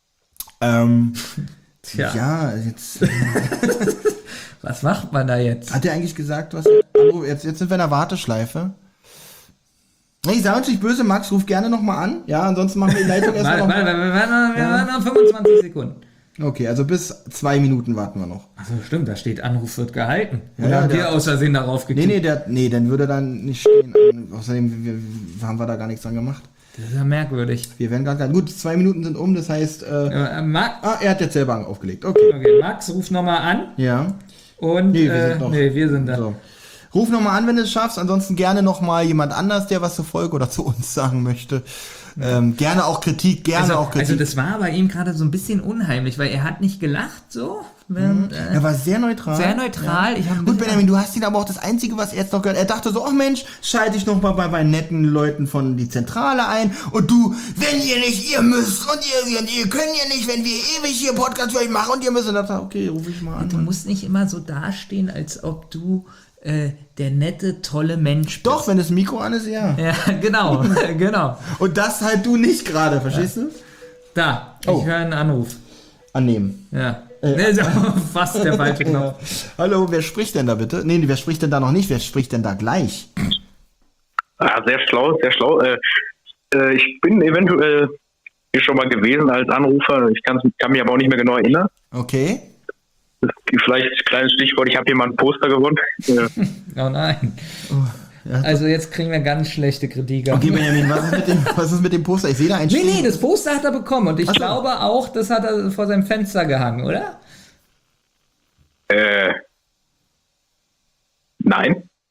Tja. Ja, jetzt... Was macht man da jetzt? Hat er eigentlich gesagt, was... Jetzt sind wir in der Warteschleife. Ich sage uns nicht böse, Max, ruf gerne nochmal an. Ja, ansonsten machen wir die Leitung erstmal noch. Wir waren noch 25 Sekunden. Okay, also bis 2 Minuten warten wir noch. Achso, stimmt, da steht Anruf wird gehalten. Oder haben wir aus Versehen darauf geklickt? Nee, dann würde dann nicht stehen. Außerdem haben wir da gar nichts dran gemacht. Das ist ja merkwürdig. Wir werden gerade... Gut, 2 Minuten sind um, das heißt... Max? Er hat jetzt selber aufgelegt. Okay, Max, ruf nochmal an. Ja. Und wir sind da. So. Ruf nochmal an, wenn du es schaffst. Ansonsten gerne nochmal jemand anders, der was zur Folge oder zu uns sagen möchte. Gerne auch Kritik, Also das war bei ihm gerade so ein bisschen unheimlich, weil er hat nicht gelacht so. Er war sehr neutral. Sehr neutral. Ja. Gut, Benjamin, du hast ihn aber auch das Einzige, was er jetzt noch gehört. Er dachte so, Mensch, schalte ich noch mal bei netten Leuten von die Zentrale ein. Und du, wenn ihr nicht, ihr müsst und ihr könnt ja nicht, wenn wir ewig hier Podcast für euch machen und ihr müsst. Und dann dachte, okay, ruf ich mal an. Du musst nicht immer so dastehen, als ob du der nette, tolle Mensch bist. Doch, wenn das Mikro an ist, ja. Ja, genau. Und das halt du nicht gerade, verstehst du? Da, ich höre einen Anruf. Annehmen. Ja. Fast der falsche Knopf. Hallo, wer spricht denn da bitte? Nee, wer spricht denn da noch nicht? Wer spricht denn da gleich? Sehr schlau, sehr schlau. Ich bin eventuell hier schon mal gewesen als Anrufer. Ich kann mich aber auch nicht mehr genau erinnern. Okay. Vielleicht ein kleines Stichwort, ich habe hier mal ein Poster gewonnen. Oh nein. Also jetzt kriegen wir ganz schlechte Kritik. Okay, Benjamin, was ist mit dem Poster? Ich sehe da ein Stich. Nee, das Poster hat er bekommen und ich glaube auch, das hat er vor seinem Fenster gehangen, oder? Nein.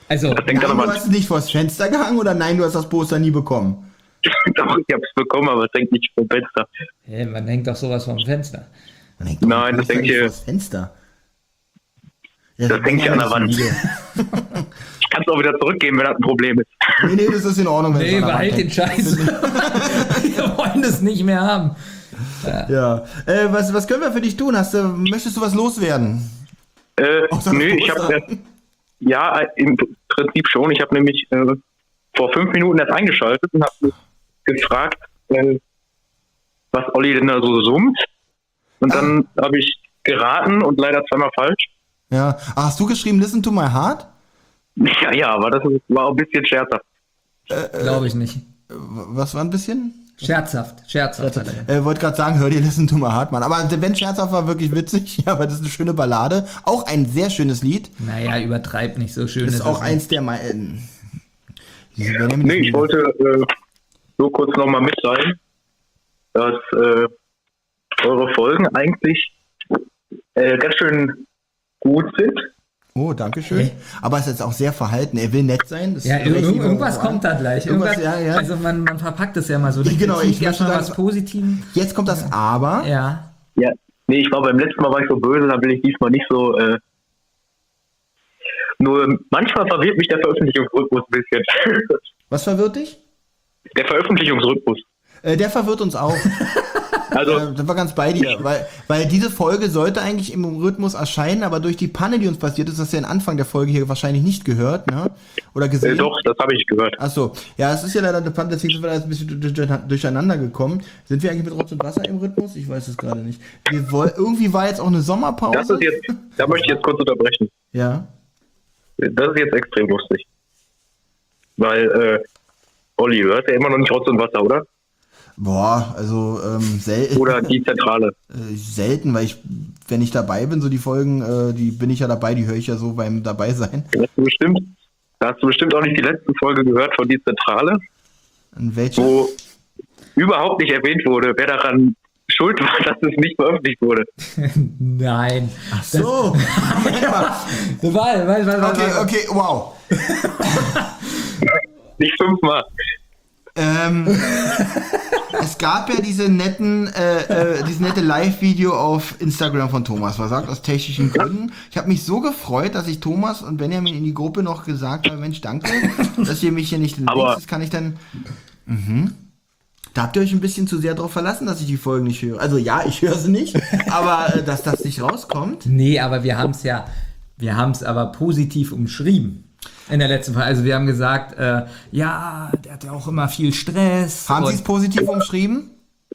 Also, nein, du hast es nicht vors Fenster gehangen oder nein, du hast das Poster nie bekommen? Doch, ich hab's bekommen, aber es hängt nicht vom Fenster. Hey, man hängt doch sowas vom Fenster. Nein, das hängt hier. Vors Fenster. Das hängt hier an der Wand. Ich kann es auch wieder zurückgeben, wenn das ein Problem ist. Nee, das ist in Ordnung. Nee, behalt den Scheiß. Wir wollen das nicht mehr haben. Ja. Was können wir für dich tun? Möchtest du was loswerden? Nö, ich habe ja, im Prinzip schon. Ich habe nämlich vor 5 Minuten erst eingeschaltet und habe mich gefragt, was Olli denn da so summt. Und dann habe ich geraten und leider zweimal falsch. Ja. Hast du geschrieben Listen to my heart? Ja, aber das war auch ein bisschen scherzhaft. Glaube ich nicht. Was war ein bisschen? Scherzhaft. Wollte gerade sagen, hör dir Listen to my heart, Mann. Aber wenn scherzhaft war, wirklich witzig. Ja, aber das ist eine schöne Ballade. Auch ein sehr schönes Lied. Naja, übertreib nicht, so schön. Das ist auch eins der Nee, ich wollte nur kurz nochmal mitteilen, dass eure Folgen eigentlich ganz schön gut sind. Oh, danke schön. Okay. Aber es ist jetzt auch sehr verhalten. Er will nett sein. Das ja, irgendwas kommt da gleich. Ja. Also man verpackt es ja mal so. Genau, ich möchte sagen, was Positives. Jetzt kommt das Aber. Ja. Nee, beim letzten Mal war ich so böse, da will ich diesmal nicht so. Nur manchmal verwirrt mich der Veröffentlichungsrhythmus ein bisschen. Was verwirrt dich? Der Veröffentlichungsrhythmus. Der verwirrt uns auch. Also, da war ganz bei dir, weil diese Folge sollte eigentlich im Rhythmus erscheinen, aber durch die Panne, die uns passiert ist, hast du den Anfang der Folge hier wahrscheinlich nicht gehört, ne? Oder gesehen? Doch, das habe ich gehört. Achso, ja, es ist ja leider eine Panne, deswegen sind wir da jetzt ein bisschen durcheinander gekommen. Sind wir eigentlich mit Rotz und Wasser im Rhythmus? Ich weiß es gerade nicht. Irgendwie war jetzt auch eine Sommerpause. Da möchte ich jetzt kurz unterbrechen. Ja. Das ist jetzt extrem lustig. Weil, Olli, du hörst ja immer noch nicht Rotz und Wasser, oder? Boah, also selten. Oder die Zentrale. Selten, weil wenn ich dabei bin, so die Folgen, die bin ich ja dabei, die höre ich ja so beim dabei sein. Da hast du bestimmt auch nicht die letzte Folge gehört von die Zentrale. In welcher? Wo überhaupt nicht erwähnt wurde, wer daran schuld war, dass es nicht veröffentlicht wurde. Nein. Ach so. Okay, wow. Nicht 5-mal. Es gab ja dieses nette Live-Video auf Instagram von Thomas, was sagt, aus technischen Gründen. Ich habe mich so gefreut, dass ich Thomas und Benjamin in die Gruppe noch gesagt habe, Mensch, danke, dass ihr mich hier nicht links, das kann ich dann... Da habt ihr euch ein bisschen zu sehr drauf verlassen, dass ich die Folgen nicht höre. Also ja, ich höre sie nicht, aber dass das nicht rauskommt. Nee, aber wir haben es aber positiv umschrieben. In der letzten Folge. Also wir haben gesagt, ja, der hat ja auch immer viel Stress. Haben Sie es positiv umschrieben?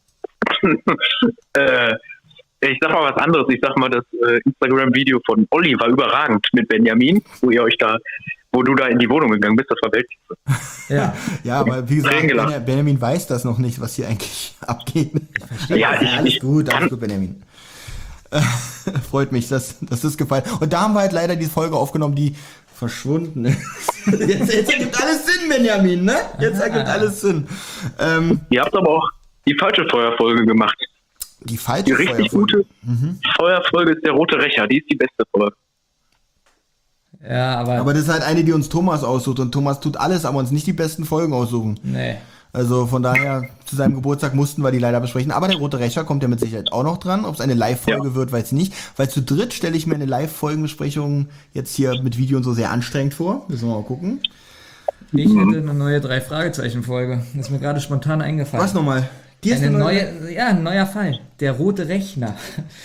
Ich sag mal was anderes. Ich sag mal, das Instagram-Video von Olli war überragend mit Benjamin, wo du da in die Wohnung gegangen bist. Das war Weltklasse. Ja, aber wie gesagt, Benjamin weiß das noch nicht, was hier eigentlich abgeht. Ich verstehe. Ja, alles gut, Benjamin. Freut mich, dass das gefallen. Und da haben wir halt leider die Folge aufgenommen, die verschwunden ist. Jetzt ergibt alles Sinn, Benjamin, ne? Jetzt ergibt alles Sinn. Ihr habt aber auch die falsche Feuerfolge gemacht. Die falsche Die richtig gute Feuerfolge ist der Rote Rächer. Die ist die beste Folge. Ja, aber das ist halt eine, die uns Thomas aussucht. Und Thomas tut alles, aber uns nicht die besten Folgen aussuchen. Nee. Also von daher, zu seinem Geburtstag mussten wir die leider besprechen. Aber der Rote Rächer kommt ja mit Sicherheit auch noch dran. Ob es eine Live-Folge wird, weiß ich nicht. Weil zu dritt stelle ich mir eine Live-Folgenbesprechung jetzt hier mit Video und so sehr anstrengend vor. Müssen wir mal gucken. Ich hätte eine neue 3-Fragezeichen-Folge. Das ist mir gerade spontan eingefallen. Was nochmal? Ein neuer Fall. Der Rote Rechner.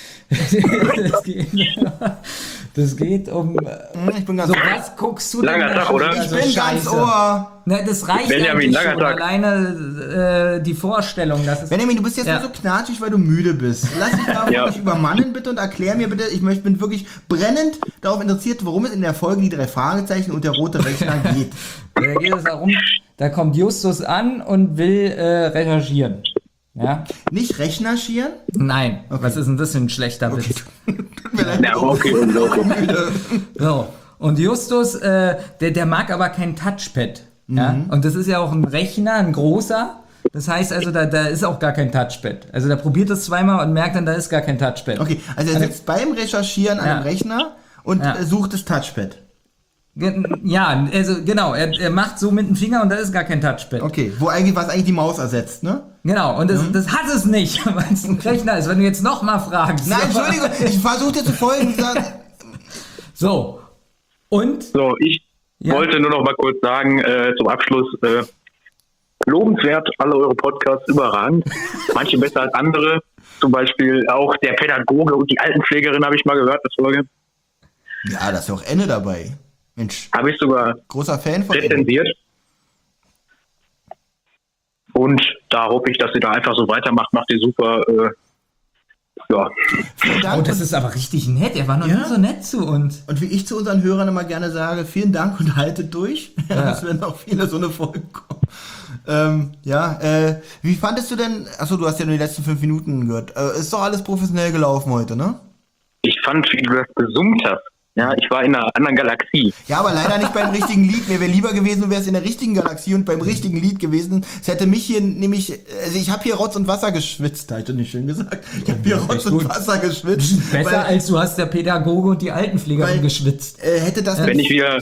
Das geht um... Ich bin ganz was guckst du langer Tag, oder? Ich bin ganz Ohr. Na, das reicht Benjamin, eigentlich schon. Alleine die Vorstellung, dass es... Benjamin, du bist jetzt nur so knatschig, weil du müde bist. Lass dich da wirklich übermannen, bitte, und erklär mir bitte, bin wirklich brennend darauf interessiert, worum es in der Folge die 3 Fragezeichen und der Rote Rechner geht. Da geht es darum, da kommt Justus an und will recherchieren. Ja? Nicht rechnerschieren? Nein. Okay. Was ist denn das für ein schlechter Witz? So. Und Justus, der mag aber kein Touchpad. Ja? Und das ist ja auch ein Rechner, ein großer. Das heißt also, da ist auch gar kein Touchpad. Also der probiert das zweimal und merkt dann, da ist gar kein Touchpad. Okay, also er sitzt beim Recherchieren an einem Rechner und sucht das Touchpad. Ja, also genau, er macht so mit dem Finger und das ist gar kein Touchpad. Okay, was eigentlich die Maus ersetzt, ne? Genau, und das hat es nicht, weil es ein Rechner ist, wenn du jetzt nochmal fragst. Nein, Entschuldigung, ich versuche dir zu folgen. So, und? So, ich wollte nur noch mal kurz sagen, zum Abschluss, lobenswert, alle eure Podcasts überragend, manche besser als andere, zum Beispiel auch der Pädagoge und die Altenpflegerin habe ich mal gehört, das Folge. Ja, da ist ja auch Enne dabei. Mensch. Habe ich sogar großer Fan von rezensiert. Und da hoffe ich, dass ihr da einfach so weitermacht, macht ihr super. Ja. Oh, das ist aber richtig nett. Er war noch nie so nett zu uns. Und wie ich zu unseren Hörern immer gerne sage, vielen Dank und haltet durch. Es werden auch viele so eine Folgen kommen. Wie fandest du denn, achso, du hast ja nur die letzten 5 Minuten gehört. Ist doch alles professionell gelaufen heute, ne? Ich fand, wie du das gesummt hast. Ja, ich war in einer anderen Galaxie. Ja, aber leider nicht beim richtigen Lied. Mir wäre lieber gewesen, du wärst in der richtigen Galaxie und beim richtigen Lied gewesen. Es hätte mich hier nämlich, also ich habe hier Rotz und Wasser geschwitzt, hatte nicht schön gesagt. Ich habe hier Rotz und Wasser geschwitzt. Besser als du hast der Pädagoge und die Altenpflegerin geschwitzt. Hätte das wenn ich wieder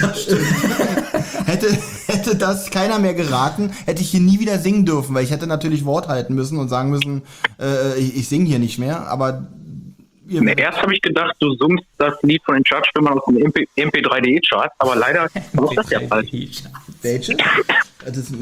hätte das keiner mehr geraten, hätte ich hier nie wieder singen dürfen, weil ich hätte natürlich Wort halten müssen und sagen müssen, ich singe hier nicht mehr, aber erst habe ich gedacht, du summst das Lied von den Chartstimmern aus dem MP3.de-Chart, aber leider ist das ja falsch. Welche? Das ist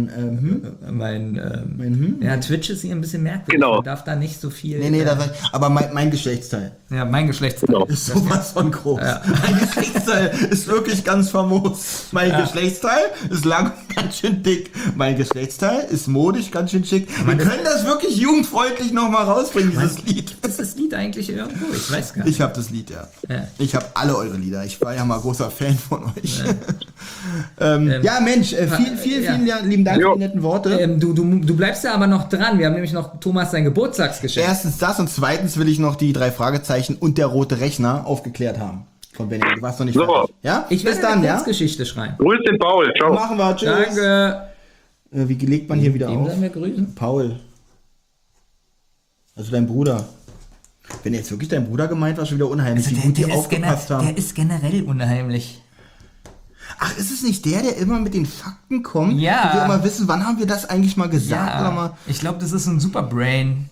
ja, Twitch ist hier ein bisschen merkwürdig. Genau. Man darf da nicht so viel... Nee, aber mein Geschlechtsteil. Ja, mein Geschlechtsteil. Genau. Ist sowas von groß. Ja. Mein Geschlechtsteil ist wirklich ganz famos. Mein Geschlechtsteil ist lang und ganz schön dick. Mein Geschlechtsteil ist modisch, ganz schön schick. Wir können das wirklich jugendfreundlich nochmal rausbringen, dieses Lied. Ist das Lied eigentlich irgendwo? Ich weiß gar nicht. Ich habe das Lied, ja. Ich habe alle eure Lieder. Ich war ja mal großer Fan von euch. Ja, Mensch, vielen lieben Dank für die netten Worte. Du bleibst ja aber noch dran. Wir haben nämlich noch Thomas sein Geburtstagsgeschenk. Erstens das und zweitens will ich noch die 3 Fragezeichen und der rote Rechner aufgeklärt haben. Von Benny. Du warst noch nicht fertig. Ja? Ich werde eine Kurzgeschichte schreiben. Grüß den Paul. Ciao. Machen wir. Tschüss. Danke. Wie legt man hier wieder Wem auf? sollen wir grüßen? Paul. Also dein Bruder. Wenn jetzt wirklich dein Bruder gemeint war, schon wieder unheimlich, wie gut die aufgepasst haben. Der ist generell unheimlich. Ach, ist es nicht der immer mit den Fakten kommt? Ja. Und wir immer wissen, wann haben wir das eigentlich mal gesagt? Oder mal? Ich glaube, das ist ein Superbrain.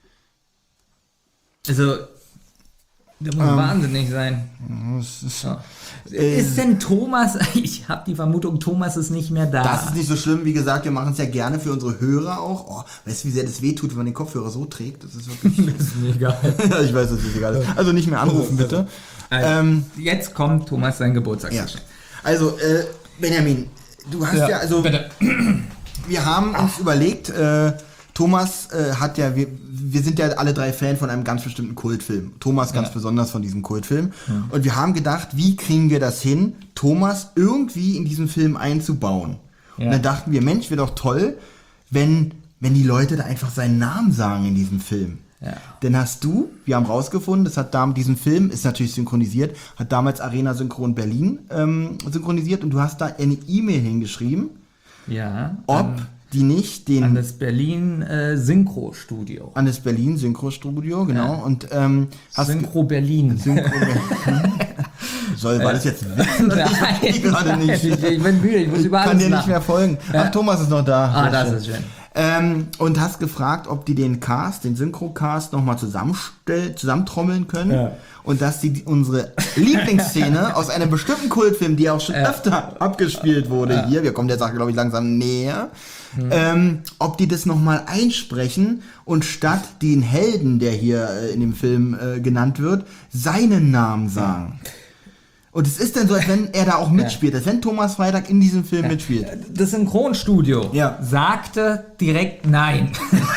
Also, der muss wahnsinnig sein. So. Ist denn Thomas, ich habe die Vermutung, Thomas ist nicht mehr da. Das ist nicht so schlimm, wie gesagt, wir machen es ja gerne für unsere Hörer auch. Oh, weißt du, wie sehr das wehtut, wenn man den Kopfhörer so trägt? Das ist wirklich... Das ist mir egal. Ich weiß, dass es egal ist. Also nicht mehr anrufen, bitte. Also, jetzt kommt Thomas sein Geburtstagsgeschenk. Ja. Also, Benjamin, du hast ja also... Bitte. Wir haben uns überlegt, Thomas hat ja, wir sind ja alle 3 Fan von einem ganz bestimmten Kultfilm. Thomas ganz besonders von diesem Kultfilm. Ja. Und wir haben gedacht, wie kriegen wir das hin, Thomas irgendwie in diesen Film einzubauen? Ja. Und dann dachten wir, Mensch, wäre doch toll, wenn die Leute da einfach seinen Namen sagen in diesem Film. Ja. Denn wir haben rausgefunden, diesen Film ist natürlich synchronisiert, hat damals Arena Synchron Berlin synchronisiert und du hast da eine E-Mail hingeschrieben, ob die nicht den... An das Berlin Synchro-Studio. An das Berlin Synchro-Studio, genau. Ja. Und Synchro Berlin. War das jetzt Nein. Ich gerade nicht. Ich bin müde, ich muss über alles kann dir nicht mehr folgen. Ja. Ach, Thomas ist noch da. Das ist schön. Und hast gefragt, ob die den Synchro-Cast nochmal zusammentrommeln können. Ja. Und dass die unsere Lieblingsszene aus einem bestimmten Kultfilm, die auch schon öfter abgespielt wurde hier, wir kommen der Sache, glaube ich, langsam näher, ob die das nochmal einsprechen und statt den Helden, der hier in dem Film genannt wird, seinen Namen sagen. Und es ist dann so, als wenn er da auch mitspielt, als wenn Thomas Freitag in diesem Film mitspielt. Das Synchronstudio sagte direkt Nein.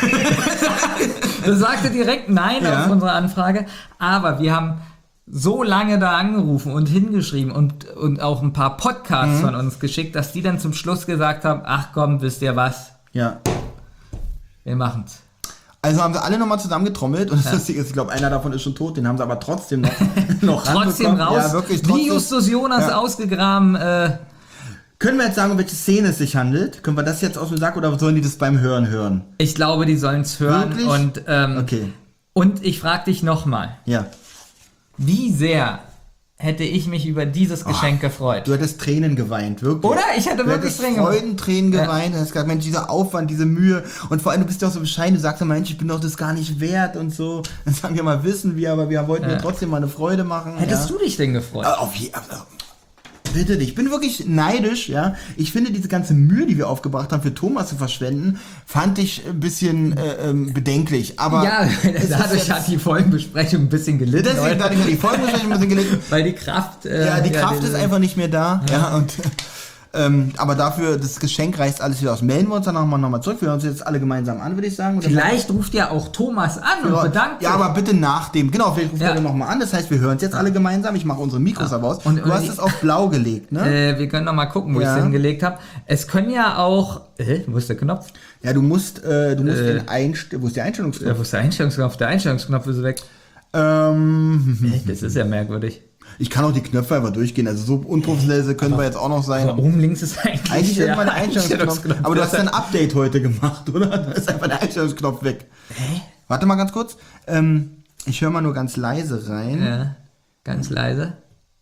Das sagte direkt Nein auf unsere Anfrage. Aber wir haben so lange da angerufen und hingeschrieben und auch ein paar Podcasts von uns geschickt, dass die dann zum Schluss gesagt haben, ach komm, wisst ihr was? Ja. Wir machen's. Also haben sie alle nochmal zusammengetrommelt und das Lustige ist, ich glaube, einer davon ist schon tot, den haben sie aber trotzdem noch trotzdem raus. Ja, wirklich trotzdem. Wie Justus Jonas ausgegraben. Können wir jetzt sagen, um welche Szene es sich handelt? Können wir das jetzt aus dem Sack oder sollen die das beim hören? Ich glaube, die sollen es hören. Wirklich? Und ich frage dich nochmal. Ja. Wie sehr hätte ich mich über dieses Geschenk gefreut. Du hättest Tränen geweint, wirklich. Oder? Ich hätte wirklich Tränen geweint. Freudentränen geweint. Du hast gesagt, Mensch, dieser Aufwand, diese Mühe. Und vor allem, du bist ja auch so bescheiden. Du sagst ja, Mensch, ich bin doch das gar nicht wert und so. Dann sagen wir mal, wissen wir, aber wir wollten mir trotzdem mal eine Freude machen. Hättest du dich denn gefreut? Bitte dich. Ich bin wirklich neidisch, ja. Ich finde, diese ganze Mühe, die wir aufgebracht haben, für Thomas zu verschwenden, fand ich ein bisschen bedenklich. Aber ja, dadurch hat die Folgenbesprechung ein bisschen gelitten. Deswegen hat die Folgenbesprechung ein bisschen gelitten. Weil die Kraft... die Kraft ist einfach nicht mehr da. Ja, und... aber dafür, das Geschenk reißt alles wieder aus. Melden wir uns dann nochmal zurück. Wir hören uns jetzt alle gemeinsam an, würde ich sagen. Vielleicht ruft ja auch Thomas an und bedankt sich. Ja, aber bitte nach dem. Genau, vielleicht ruft er nochmal an. Das heißt, wir hören uns jetzt alle gemeinsam. Ich mache unsere Mikros aber aus. Und du hast es auf blau gelegt, ne? Wir können nochmal gucken, wo ich es hingelegt habe. Es können ja auch... wo ist der Knopf? Ja, du musst wo ist der Einstellungsknopf? Ja, wo ist der Einstellungsknopf? Der Einstellungsknopf ist weg. Das ist ja merkwürdig. Ich kann auch die Knöpfe einfach durchgehen, also so unprofessionell können wir jetzt auch noch sein. Aber oben links ist eigentlich der Einstellungsknopf. Aber du hast ein Update heute gemacht, oder? Da ist einfach der Einstellungsknopf weg. Hä? Warte mal ganz kurz. Ich höre mal nur ganz leise rein. Ja, ganz leise.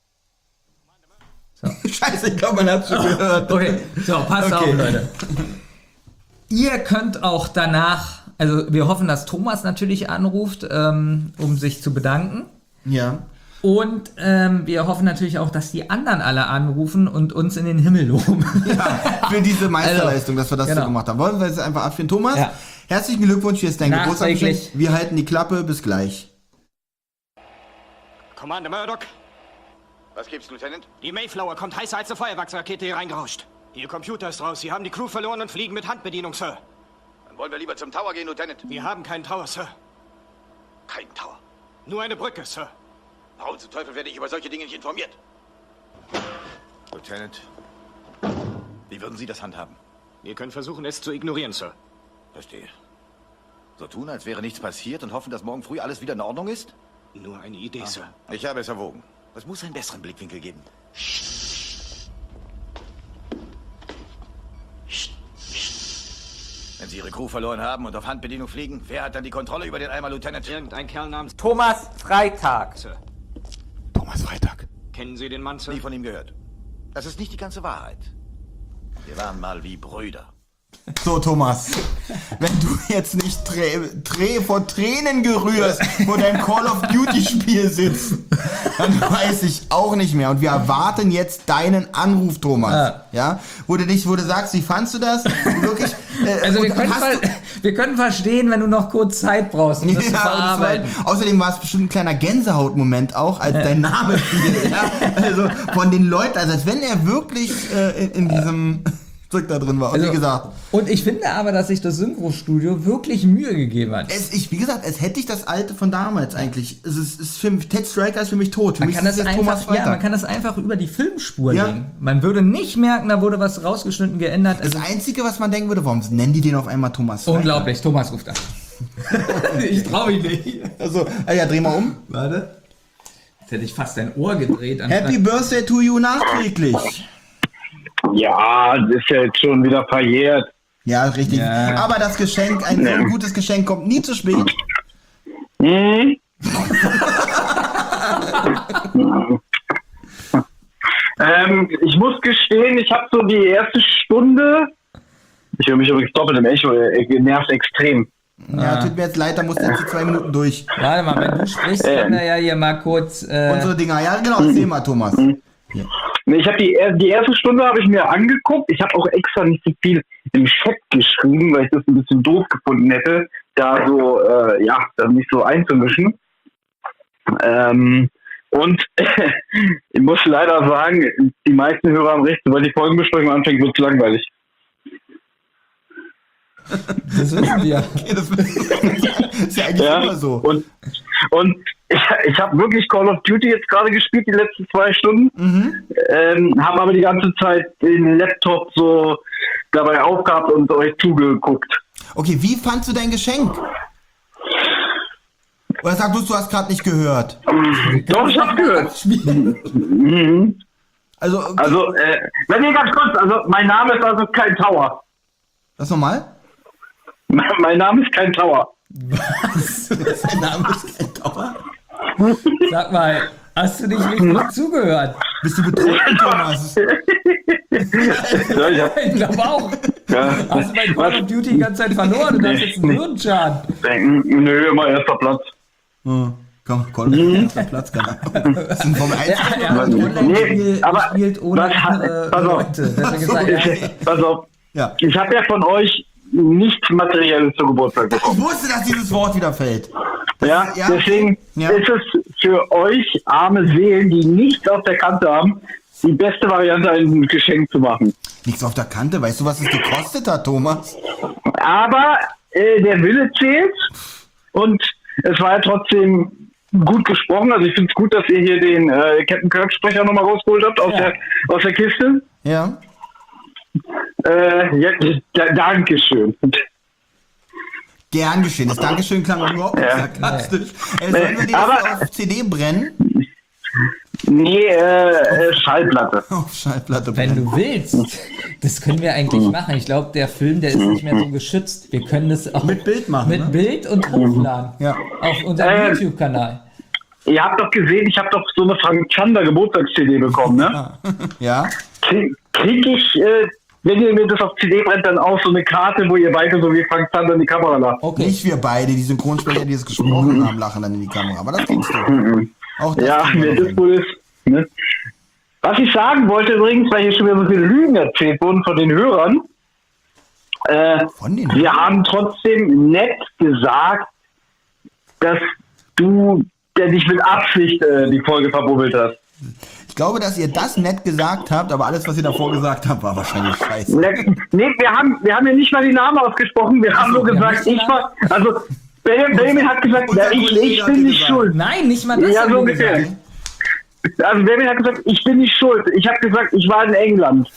So. Scheiße, ich glaube, man hat schon gehört. Okay, so, passt auf, Leute. Ihr könnt auch danach, also wir hoffen, dass Thomas natürlich anruft, um sich zu bedanken. Ja. Und wir hoffen natürlich auch, dass die anderen alle anrufen und uns in den Himmel loben. Ja, für diese Meisterleistung, dass wir das so gemacht haben. Wollen wir jetzt einfach abführen. Thomas, herzlichen Glückwunsch, hier ist dein Geburtstagsgeschenk. Wir halten die Klappe, bis gleich. Commander Murdoch. Was gibt's, Lieutenant? Die Mayflower kommt heißer als eine Feuerwerksrakete hier reingerauscht. Ihr Computer ist raus, Sie haben die Crew verloren und fliegen mit Handbedienung, Sir. Dann wollen wir lieber zum Tower gehen, Lieutenant. Wir haben keinen Tower, Sir. Kein Tower? Nur eine Brücke, Sir. Warum zum Teufel werde ich über solche Dinge nicht informiert? Lieutenant, wie würden Sie das handhaben? Wir können versuchen, es zu ignorieren, Sir. Verstehe. So tun, als wäre nichts passiert und hoffen, dass morgen früh alles wieder in Ordnung ist? Nur eine Idee, Sir. Ich habe es erwogen. Es muss einen besseren Blickwinkel geben. Wenn Sie Ihre Crew verloren haben und auf Handbedienung fliegen, wer hat dann die Kontrolle über den Eimer, Lieutenant? Irgendein Kerl namens Thomas Freitag. Sir. Thomas Freitag. Kennen Sie den Mann, Sir? Nie von ihm gehört. Das ist nicht die ganze Wahrheit. Wir waren mal wie Brüder. So, Thomas, wenn du jetzt nicht vor Tränen gerührst, wo dein Call of Duty Spiel sitzt, dann weiß ich auch nicht mehr. Und wir erwarten jetzt deinen Anruf, Thomas. Ja? Wo du sagst, wie fandst du das? Wirklich, also wir können verstehen, wenn du noch kurz Zeit braust, um das zu verarbeiten. Außerdem war es bestimmt ein kleiner Gänsehautmoment auch, als dein Name fiel. Ja? Also von den Leuten, also als wenn er wirklich in diesem Stück da drin war. Und wie gesagt. Und ich finde aber, dass sich das Synchro-Studio wirklich Mühe gegeben hat. Wie gesagt, es hätte ich das alte von damals eigentlich. Ted Striker ist für mich tot. Für mich ist das Thomas Freitag. Ja, man kann das einfach über die Filmspur legen. Man würde nicht merken, da wurde was rausgeschnitten, geändert. Das Einzige, was man denken würde, warum nennen die den auf einmal Thomas Freitag? Unglaublich, Thomas ruft an. Ich traue ihn nicht. Also, dreh mal um. Warte. Jetzt hätte ich fast dein Ohr gedreht. Happy Birthday to you nachträglich. Ja, das ist ja jetzt schon wieder verjährt. Ja, richtig. Ja. Aber das Geschenk, ein so gutes Geschenk kommt nie zu spät. Ich muss gestehen, ich habe so die erste Stunde, ich höre mich übrigens doppelt im Echo, nervt extrem. Ja, tut mir jetzt leid, da musst du jetzt die 2 Minuten durch. Warte mal, wenn du sprichst, können wir ja hier mal kurz... Unsere Dinger, ja genau, erzähl mal, Thomas. Ja. Ich habe die erste Stunde habe ich mir angeguckt. Ich habe auch extra nicht so viel im Chat geschrieben, weil ich das ein bisschen doof gefunden hätte, da so da nicht so einzumischen. Und ich muss leider sagen, die meisten Hörer haben recht, sobald die Folgenbesprechung anfängt, wird es langweilig. Das wissen wir. Okay, das ist ja eigentlich immer so. Und ich habe wirklich Call of Duty jetzt gerade gespielt, die letzten 2 Stunden. Habe aber die ganze Zeit den Laptop so dabei aufgehabt und euch zugeguckt. Okay, wie fandst du dein Geschenk? Oder sagst du hast gerade nicht gehört? Doch, ich habe gehört. Also, wenn ihr ganz kurz, mein Name ist also kein Tower. Was nochmal? Mein Name ist kein Tower. Was? Dein Name ist kein Tower? Sag mal, Hast du nicht richtig zugehört? Bist du betrunken, Thomas? Ja, Ich glaube auch. ja. Hast du bei Call of Duty die ganze Zeit verloren und hast jetzt einen Hirnschaden. Nö, immer erster Platz. Komm, Call of Duty Platz, kann er. Das sind vom Nee, aber gespielt ohne pass auf. Leute. Das hat gesagt, Pass auf. Ja. Ich habe ja von euch nichts Materielles zu Geburtstag Ich bekommen. wusste, dass dieses Wort wieder fällt. Ja, Ja. deswegen Ja. ist es für euch arme Seelen, die nichts auf der Kante haben, die beste Variante, ein Geschenk zu machen. Nichts auf der Kante. Weißt du, was es gekostet hat, Thomas? Aber der Wille zählt und es war ja trotzdem gut gesprochen. Also ich finde es gut, dass ihr hier den Captain Kirk-Sprecher nochmal rausgeholt habt aus der Kiste. Ja. Dankeschön. Gern geschehen. Das Dankeschön klang überhaupt nicht sarkastisch. Sollen wir den Aber- auf CD brennen? Nee, Schallplatte. Auf Schallplatte wenn brennen. du willst, das können wir eigentlich machen. Ich glaube, der Film, der ist nicht mehr so geschützt. Wir können das auch Mit Bild machen, Mit ne? Bild und hochladen. Ja. Auf unserem YouTube-Kanal. Ihr habt doch gesehen, ich habe doch so eine Frank Zander Geburtstags-CD bekommen, ne? Ja. Krieg ich, wenn ihr mir das auf CD brennt, dann auch so eine Karte, wo ihr beide so wie Frank Zander in die Kamera lacht. Okay. Nicht wir beide, die Synchronsprecher, die es gesprochen haben, lachen dann in die Kamera. Aber das kriegst du. Auch das Ja, kriegen wir mir noch das hin. wohl ist. Ne? Was ich sagen wollte übrigens, weil hier schon wieder so viele Lügen erzählt wurden von den Hörern, Von den wir haben trotzdem nett gesagt, dass du der dich mit Absicht die Folge verbubbelt hast. Ich glaube, dass ihr das nett gesagt habt, aber alles, was ihr davor gesagt habt, war wahrscheinlich scheiße. Nee, wir haben ja nicht mal die Namen ausgesprochen, wir haben nur wir gesagt, müssen ich war, also Benjamin hat gesagt, Unser ja, Kollege ich hat bin nicht gesagt. schuld. Nein, nicht mal das. Ja, haben so wir ungefähr. gesagt. Also Benjamin hat gesagt, ich bin nicht schuld. Ich habe gesagt, ich war in England.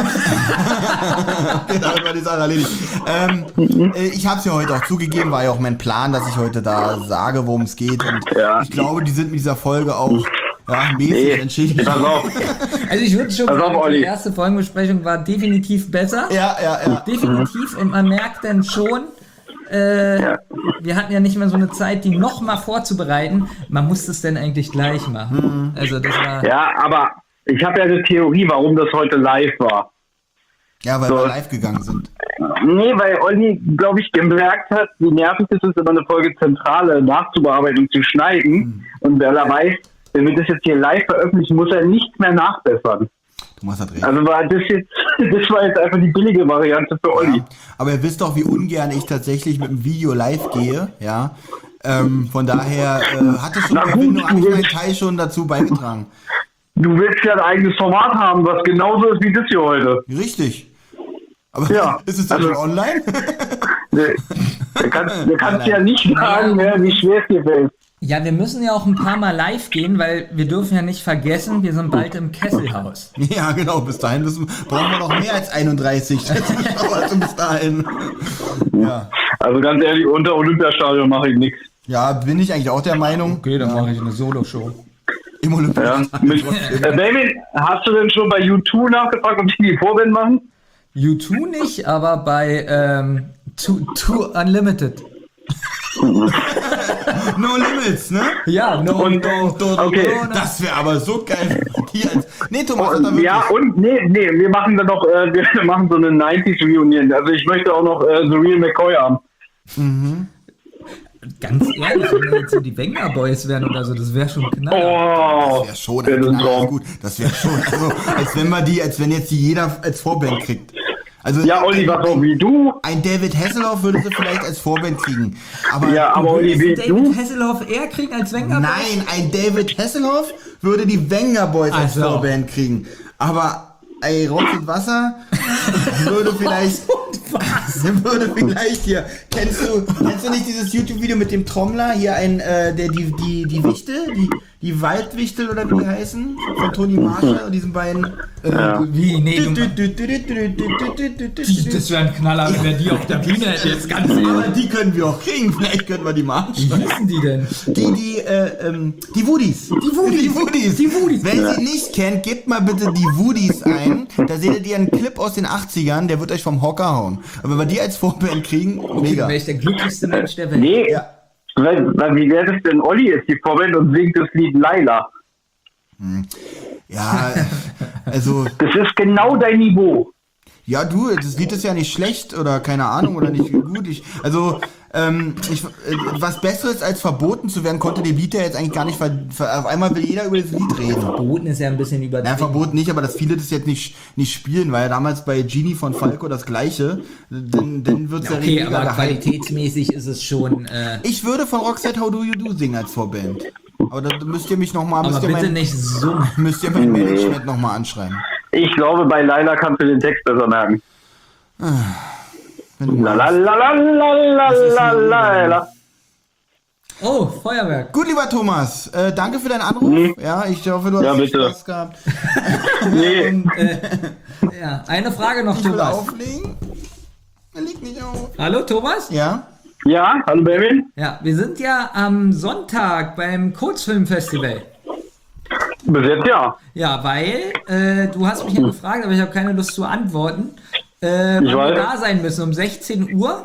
Genau, das war die Sache erledigt. Ich habe es ja heute auch zugegeben, war ja auch mein Plan, dass ich heute da sage, worum es geht. Und Ja. ich glaube, die sind mit dieser Folge auch mäßig entschädigt. Pass auf. Also ich würde schon Pass auf, sagen, die Olli. erste Folgenbesprechung war definitiv besser. Ja. Definitiv. Und man merkt dann schon, wir hatten ja nicht mehr so eine Zeit, die nochmal vorzubereiten. Man muss das dann eigentlich gleich machen. Also das war... Ja, aber ich habe ja eine Theorie, warum das heute live war. Ja, weil So. wir live gegangen sind. Nee, weil Olli, glaube ich, gemerkt hat, wie nervig es ist, immer eine Folge Zentrale nachzubearbeiten und zu schneiden. Und weil er weiß, wenn wir das jetzt hier live veröffentlichen, muss er nichts mehr nachbessern. Thomas hat recht. Also war das war jetzt einfach die billige Variante für Olli. Ja. Aber ihr wisst doch, wie ungern ich tatsächlich mit dem Video live gehe, ja. Von daher hat es schon Na gut, Verbindung, habe ich du meinen willst- Teil schon dazu beigetragen. Du willst ja ein eigenes Format haben, was genauso ist wie das hier heute. Richtig. Aber Ja, ist es dann also- schon online? Nee, du kannst ja nicht sagen, wie schwer es dir fällt. Ja, wir müssen ja auch ein paar Mal live gehen, weil wir dürfen ja nicht vergessen, wir sind bald im Kesselhaus. Ja, genau, bis dahin brauchen wir noch mehr als 31 Zuschauer, also bis dahin. Ja. Also ganz ehrlich, unter Olympiastadion mache ich nichts. Ja, bin ich eigentlich auch der Meinung. Okay, dann mache ich eine Solo-Show. Im Ja. Olympiastadion. David, hast du denn schon bei U2 nachgefragt, ob die Vorband machen? U2 nicht, aber bei Two Unlimited. No Limits, ne? Ja, no, Und- okay. Das wäre aber so geil. Nee, Thomas, hat er wirklich. Ja, und nee, wir machen dann noch, wir machen so eine 90s Reunion. Also ich möchte auch noch The Real McCoy haben. Ganz ehrlich, wenn wir jetzt so die Wenger Boys wären oder so, das wäre schon knaller. Oh, Das wäre schon das ist ein Traum. gut. Das wäre schon, also, als wenn jetzt die jeder als Vorband kriegt. Also, Ja, Olli, was auch wie du. ein David Hasselhoff würde sie vielleicht als Vorband kriegen. Aber Ja, aber Olli, wie David du. Hasselhoff eher kriegen als Wenger Boys? nein, ein David Hasselhoff würde die Wenger Boys als Ach so. Vorband kriegen. Aber ey, Rotz und Wasser würde vielleicht hier. Kennst du nicht dieses YouTube-Video mit dem Trommler? Hier der die Wichtel, die Waldwichtel oder wie die heißen? Von Toni Marshall und diesen beiden. Wie? Nee, das wäre ein Knaller, wenn wir die auf der Bühne hätten. Jetzt ganz Aber die können wir auch kriegen. Vielleicht können wir die mal Wie anschauen. hießen die denn? Die Woodies. Die Woodies. Wenn ihr sie nicht kennt, gebt mal bitte die Woodies ein. Da seht ihr einen Clip aus den 80ern, der wird euch vom Hocker hauen. Aber wenn wir die als Vorband kriegen, mega. Wäre ich der glücklichste Mensch der Welt. Nee, Ja. weil wie wäre das denn? Olli ist die Vorband und singt das Lied Laila. Ja, also... Das ist genau dein Niveau. Ja, du, das Lied ist ja nicht schlecht oder keine Ahnung oder nicht gut. Was Besseres als verboten zu werden, konnte dem Lied ja jetzt eigentlich gar nicht. Auf einmal will jeder über das Lied reden. Verboten ist ja ein bisschen übertrieben. Ja, verboten nicht, aber dass viele das jetzt nicht spielen, war ja damals bei Genie von Falco das Gleiche. Dann wird's ja okay, aber qualitätsmäßig ist es schon. Ich würde von Roxette How Do You Do singen als Vorband. Aber da müsst ihr mich nochmal. Aber bitte nicht so. Müsst ihr mein Management nochmal anschreiben. Ich glaube, bei Laila kannst du den Text besser merken. Lalalalalalala. Oh, Feuerwerk. Gut, lieber Thomas, danke für deinen Anruf. Ja, ich hoffe, du hast Spaß gehabt. Nee. Ja, eine Frage noch, ich will Thomas. auflegen. Er liegt nicht auf. Hallo, Thomas? Ja? Ja, hallo, Baby. Ja, wir sind ja am Sonntag beim Kurzfilmfestival. Bis jetzt ja. Ja, weil du hast mich ja gefragt, aber ich habe keine Lust zu antworten. Wann wir da sein müssen, um 16 Uhr?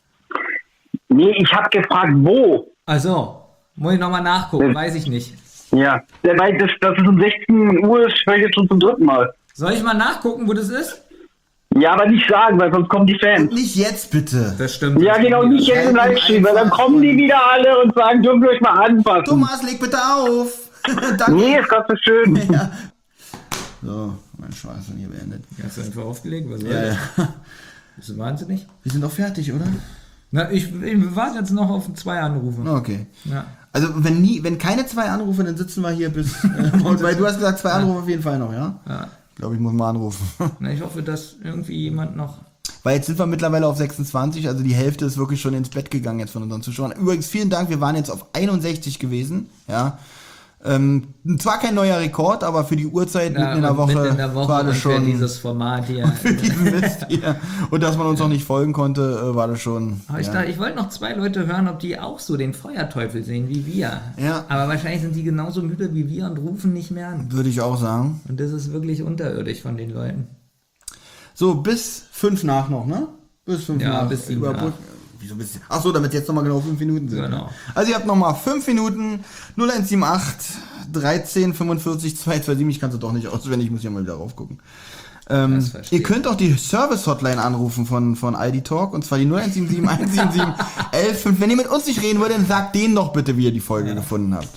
Nee, ich habe gefragt, wo. Also, muss ich nochmal nachgucken, weiß ich nicht. Ja, das ist um 16 Uhr, das höre ich jetzt schon zum 3. Mal. Soll ich mal nachgucken, wo das ist? Ja, aber nicht sagen, weil sonst kommen die Fans. Und nicht jetzt, bitte. Das stimmt. Ja, genau, nicht jetzt im Livestream, weil dann kommen die wieder alle und sagen, dürfen wir euch mal anfassen. Thomas, leg bitte auf. Danke. Nee, ist ganz so schön. Ja. So, mein Spaß ist hier beendet. Hast du einfach aufgelegt? Was soll Ja. Bist du wahnsinnig? Wir sind doch fertig, oder? Na, wir warten jetzt noch auf 2 Anrufe. Okay. Ja. Also, wenn keine 2 Anrufe, dann sitzen wir hier bis... weil du hast gesagt, 2 Anrufe auf jeden Fall noch, ja? Ja. Ich glaube, ich muss mal anrufen. Na, ich hoffe, dass irgendwie jemand noch... Weil jetzt sind wir mittlerweile auf 26, also die Hälfte ist wirklich schon ins Bett gegangen jetzt von unseren Zuschauern. Übrigens, vielen Dank, wir waren jetzt auf 61 gewesen, ja. Zwar kein neuer Rekord, aber für die Uhrzeit mitten in der Woche war das schon... dieses Format hier. Für diesen Mist hier. Und dass man uns noch nicht folgen konnte, war das schon... Aber ich wollte noch 2 Leute hören, ob die auch so den Feuerteufel sehen wie wir. Ja. Aber wahrscheinlich sind die genauso müde wie wir und rufen nicht mehr an. Würde ich auch sagen. Und das ist wirklich unterirdisch von den Leuten. So, bis 5 nach noch, ne? Bis 5 Ja, nach. bis 7 nach. Wieso bis... Achso, damit jetzt nochmal genau 5 Minuten sind. Genau. Also ihr habt nochmal 5 Minuten, 0178 13 45 227. Ich kann es doch nicht auswendig, ich muss ja mal wieder raufgucken. Ihr könnt auch die Service-Hotline anrufen von ID Talk, und zwar die 0177 177 115. Wenn ihr mit uns nicht reden wollt, dann sagt denen doch bitte, wie ihr die Folge gefunden habt.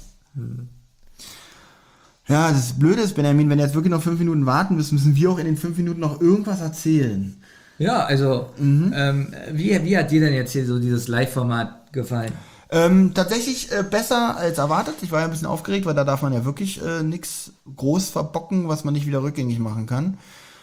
Ja, das Blöde ist, Benjamin, wenn ihr jetzt wirklich noch 5 Minuten warten müsst, müssen wir auch in den 5 Minuten noch irgendwas erzählen. Ja, also, wie hat dir denn jetzt hier so dieses Live-Format gefallen? Tatsächlich besser als erwartet. Ich war ja ein bisschen aufgeregt, weil da darf man ja wirklich nichts groß verbocken, was man nicht wieder rückgängig machen kann.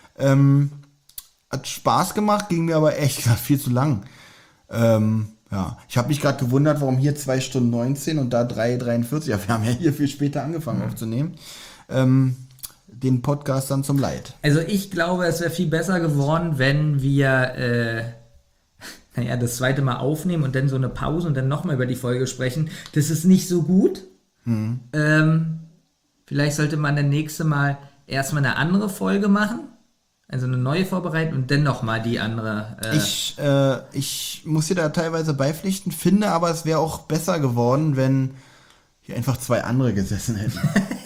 Hat Spaß gemacht, ging mir aber echt viel zu lang. Ja, ich habe mich gerade gewundert, warum hier 2 Stunden 19 und da 3:43. Ja, wir haben ja hier viel später angefangen aufzunehmen. Den Podcast dann zum Leid. Also ich glaube, es wäre viel besser geworden, wenn wir das 2. Mal aufnehmen und dann so eine Pause und dann nochmal über die Folge sprechen. Das ist nicht so gut. Vielleicht sollte man dann nächste Mal erstmal eine andere Folge machen. Also eine neue vorbereiten und dann nochmal die andere. Ich muss dir da teilweise beipflichten, finde aber, es wäre auch besser geworden, wenn hier einfach 2 andere gesessen hätten.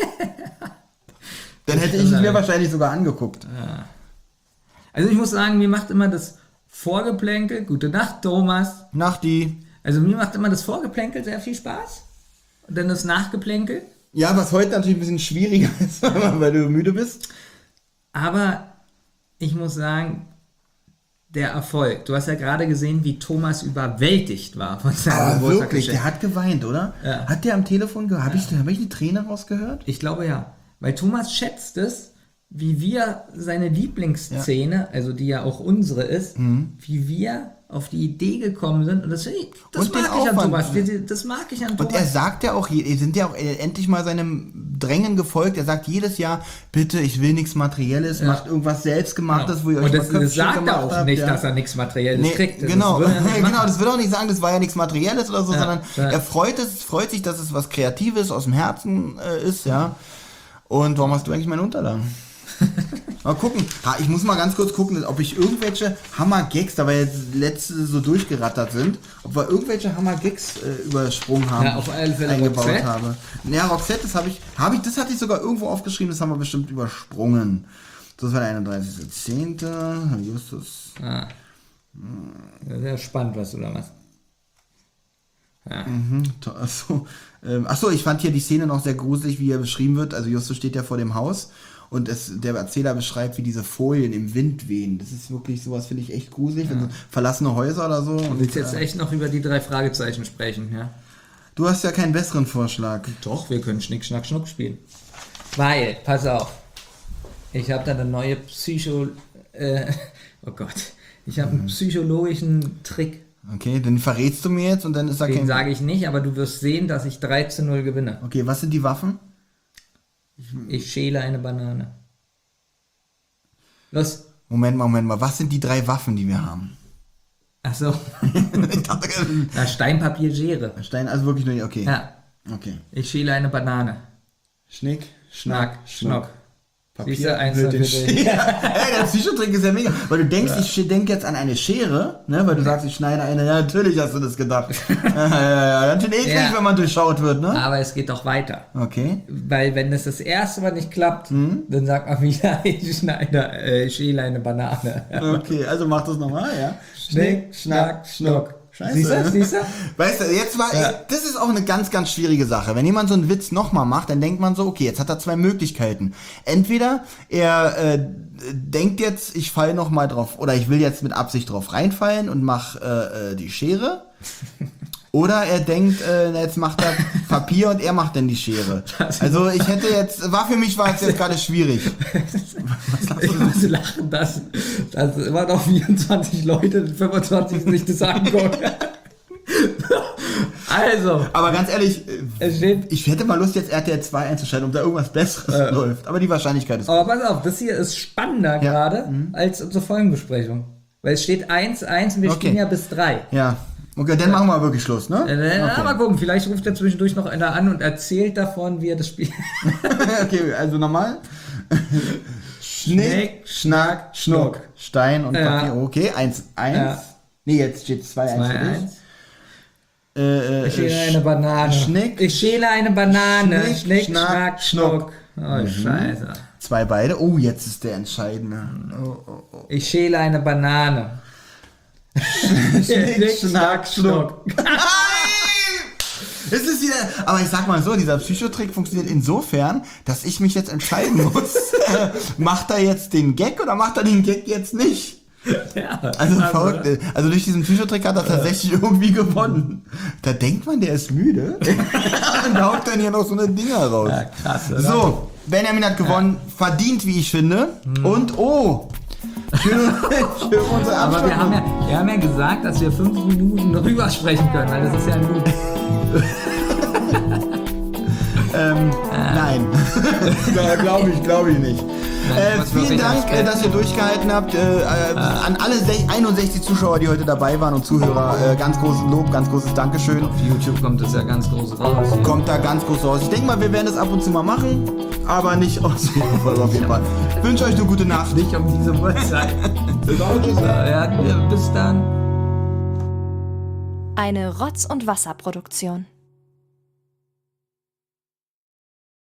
Dann hätte ich es mir wahrscheinlich sogar angeguckt. Ja. Also ich muss sagen, mir macht immer das Vorgeplänkel, gute Nacht Thomas. Nachti. Also mir macht immer das Vorgeplänkel sehr viel Spaß. Und dann das Nachgeplänkel. Ja, was heute natürlich ein bisschen schwieriger ist, weil du müde bist. Aber ich muss sagen, der Erfolg. Du hast ja gerade gesehen, wie Thomas überwältigt war von seinem Geburtstag. Wirklich, der hat geweint, oder? Ja. Hat der am Telefon gehört? Hab ich eine Träne rausgehört? Ich glaube ja. Weil Thomas schätzt es, wie wir seine Lieblingsszene, also die ja auch unsere ist, wie wir auf die Idee gekommen sind. Und das mag ich an Thomas. Das mag ich an Thomas. Und er sagt ja auch, sind ja auch endlich mal seinem Drängen gefolgt. Er sagt jedes Jahr, bitte, ich will nichts Materielles, macht irgendwas Selbstgemachtes, wo ihr euch und das sagt er auch nicht, dass er nichts Materielles kriegt. Genau, das will auch nicht sagen, das war ja nichts Materielles oder so, sondern er freut sich, dass es was Kreatives aus dem Herzen ist, ja. Und warum hast du eigentlich meine Unterlagen? Mal gucken. Ich muss mal ganz kurz gucken, ob ich irgendwelche Hammer-Gags, da wir jetzt letzte so durchgerattert sind, ob wir irgendwelche Hammer-Gags übersprungen haben. Ja, auf alle Fälle eingebaut Roxette. habe. Ja, Roxette, das hatte ich sogar irgendwo aufgeschrieben, das haben wir bestimmt übersprungen. Das war der 31.10. Justus. Sehr spannend, was du da machst. Ja. Achso, ich fand hier die Szene noch sehr gruselig, wie er beschrieben wird. Also Justus steht ja vor dem Haus und der Erzähler beschreibt, wie diese Folien im Wind wehen. Das ist wirklich, sowas finde ich echt gruselig, wenn so verlassene Häuser oder so. Du willst jetzt echt noch über die 3 Fragezeichen sprechen, ja? Du hast ja keinen besseren Vorschlag. Doch, wir können Schnick, Schnack, Schnuck spielen. Weil, pass auf, ich habe da eine neue ich habe einen psychologischen Trick. Okay, den verrätst du mir jetzt und dann ist da Den sage ich nicht, aber du wirst sehen, dass ich 3:0 gewinne. Okay, was sind die Waffen? Ich schäle eine Banane. Los. Moment mal. Was sind die 3 Waffen, die wir haben? Ach so. Stein, Papier, Schere. Stein, also wirklich nur, okay. Ja. Okay. Ich schäle eine Banane. Schnick, Schnack, Schnuck. Papier, Hey, der Psychotrick ist ja mega. Weil du denkst, ich denke jetzt an eine Schere, ne? Weil du sagst, ich schneide eine. Ja, natürlich hast du das gedacht. Natürlich nicht, wenn man durchschaut wird, ne? Aber es geht doch weiter. Okay. Weil wenn das erste Mal nicht klappt, dann sagt man wieder, ich schäle eine Banane. Okay, also mach das nochmal, ja. Schnick, Schnack, Schnuck. Scheiße. Siehst du? Weißt du, das ist auch eine ganz, ganz schwierige Sache. Wenn jemand so einen Witz nochmal macht, dann denkt man so, okay, jetzt hat er 2 Möglichkeiten. Entweder er denkt jetzt, ich falle nochmal drauf, oder ich will jetzt mit Absicht drauf reinfallen und mach die Schere. Oder er denkt, jetzt macht er Papier und er macht dann die Schere. Also für mich war es jetzt gerade schwierig. Ich muss lachen, dass immer noch 24 Leute, 25 sich das angucken. Also. Aber ganz ehrlich, ich hätte mal Lust, jetzt RTL 2 einzuschalten, ob da irgendwas Besseres läuft. Aber die Wahrscheinlichkeit ist Aber pass auf, das hier ist spannender gerade als unsere Folgenbesprechung. Weil es steht 1-1 und wir spielen ja bis 3. Ja. Okay, dann machen wir wirklich Schluss, ne? Mal gucken, vielleicht ruft er zwischendurch noch einer an und erzählt davon, wie er das spielt. Okay, also nochmal. Schnick, Schnack, Schnuck. Stein und Papier. Okay, 1-1. Ja. Nee, jetzt steht 2-1. Ich schäle eine Banane. Ich schäle eine Banane. Schnick, Schnack, Schnuck. Oh, Scheiße. 2 beide. Oh, jetzt ist der entscheidende. Oh. Ich schäle eine Banane. Schnick, Schnack, Schnuck. Das ist wieder, aber ich sag mal so, dieser Psychotrick funktioniert insofern, dass ich mich jetzt entscheiden muss, macht er jetzt den Gag oder macht er den Gag jetzt nicht? Ja, verrückt. Also durch diesen Psychotrick hat er tatsächlich irgendwie gewonnen. Da denkt man, der ist müde und haut dann hier noch so eine Dinger raus. Ja, krass, oder? So, Benjamin hat gewonnen, verdient, wie ich finde. Und schön unsere Aber wir haben ja gesagt, dass wir 5 Minuten rüber sprechen können, weil das ist ja gut. Nein. Glaube ich nicht. Vielen Dank, dass ihr durchgehalten habt. An alle 61 Zuschauer, die heute dabei waren und Zuhörer, ganz großes Lob, ganz großes Dankeschön. Auf YouTube kommt das ja ganz groß raus. Hier. Kommt da ganz groß raus. Ich denke mal, wir werden das ab und zu mal machen, aber nicht aus jeder Folge auf jeden Fall. Ich wünsche euch eine gute Nacht. Nicht um diese Uhrzeit. Bis dann. Eine Rotz- und Wasserproduktion.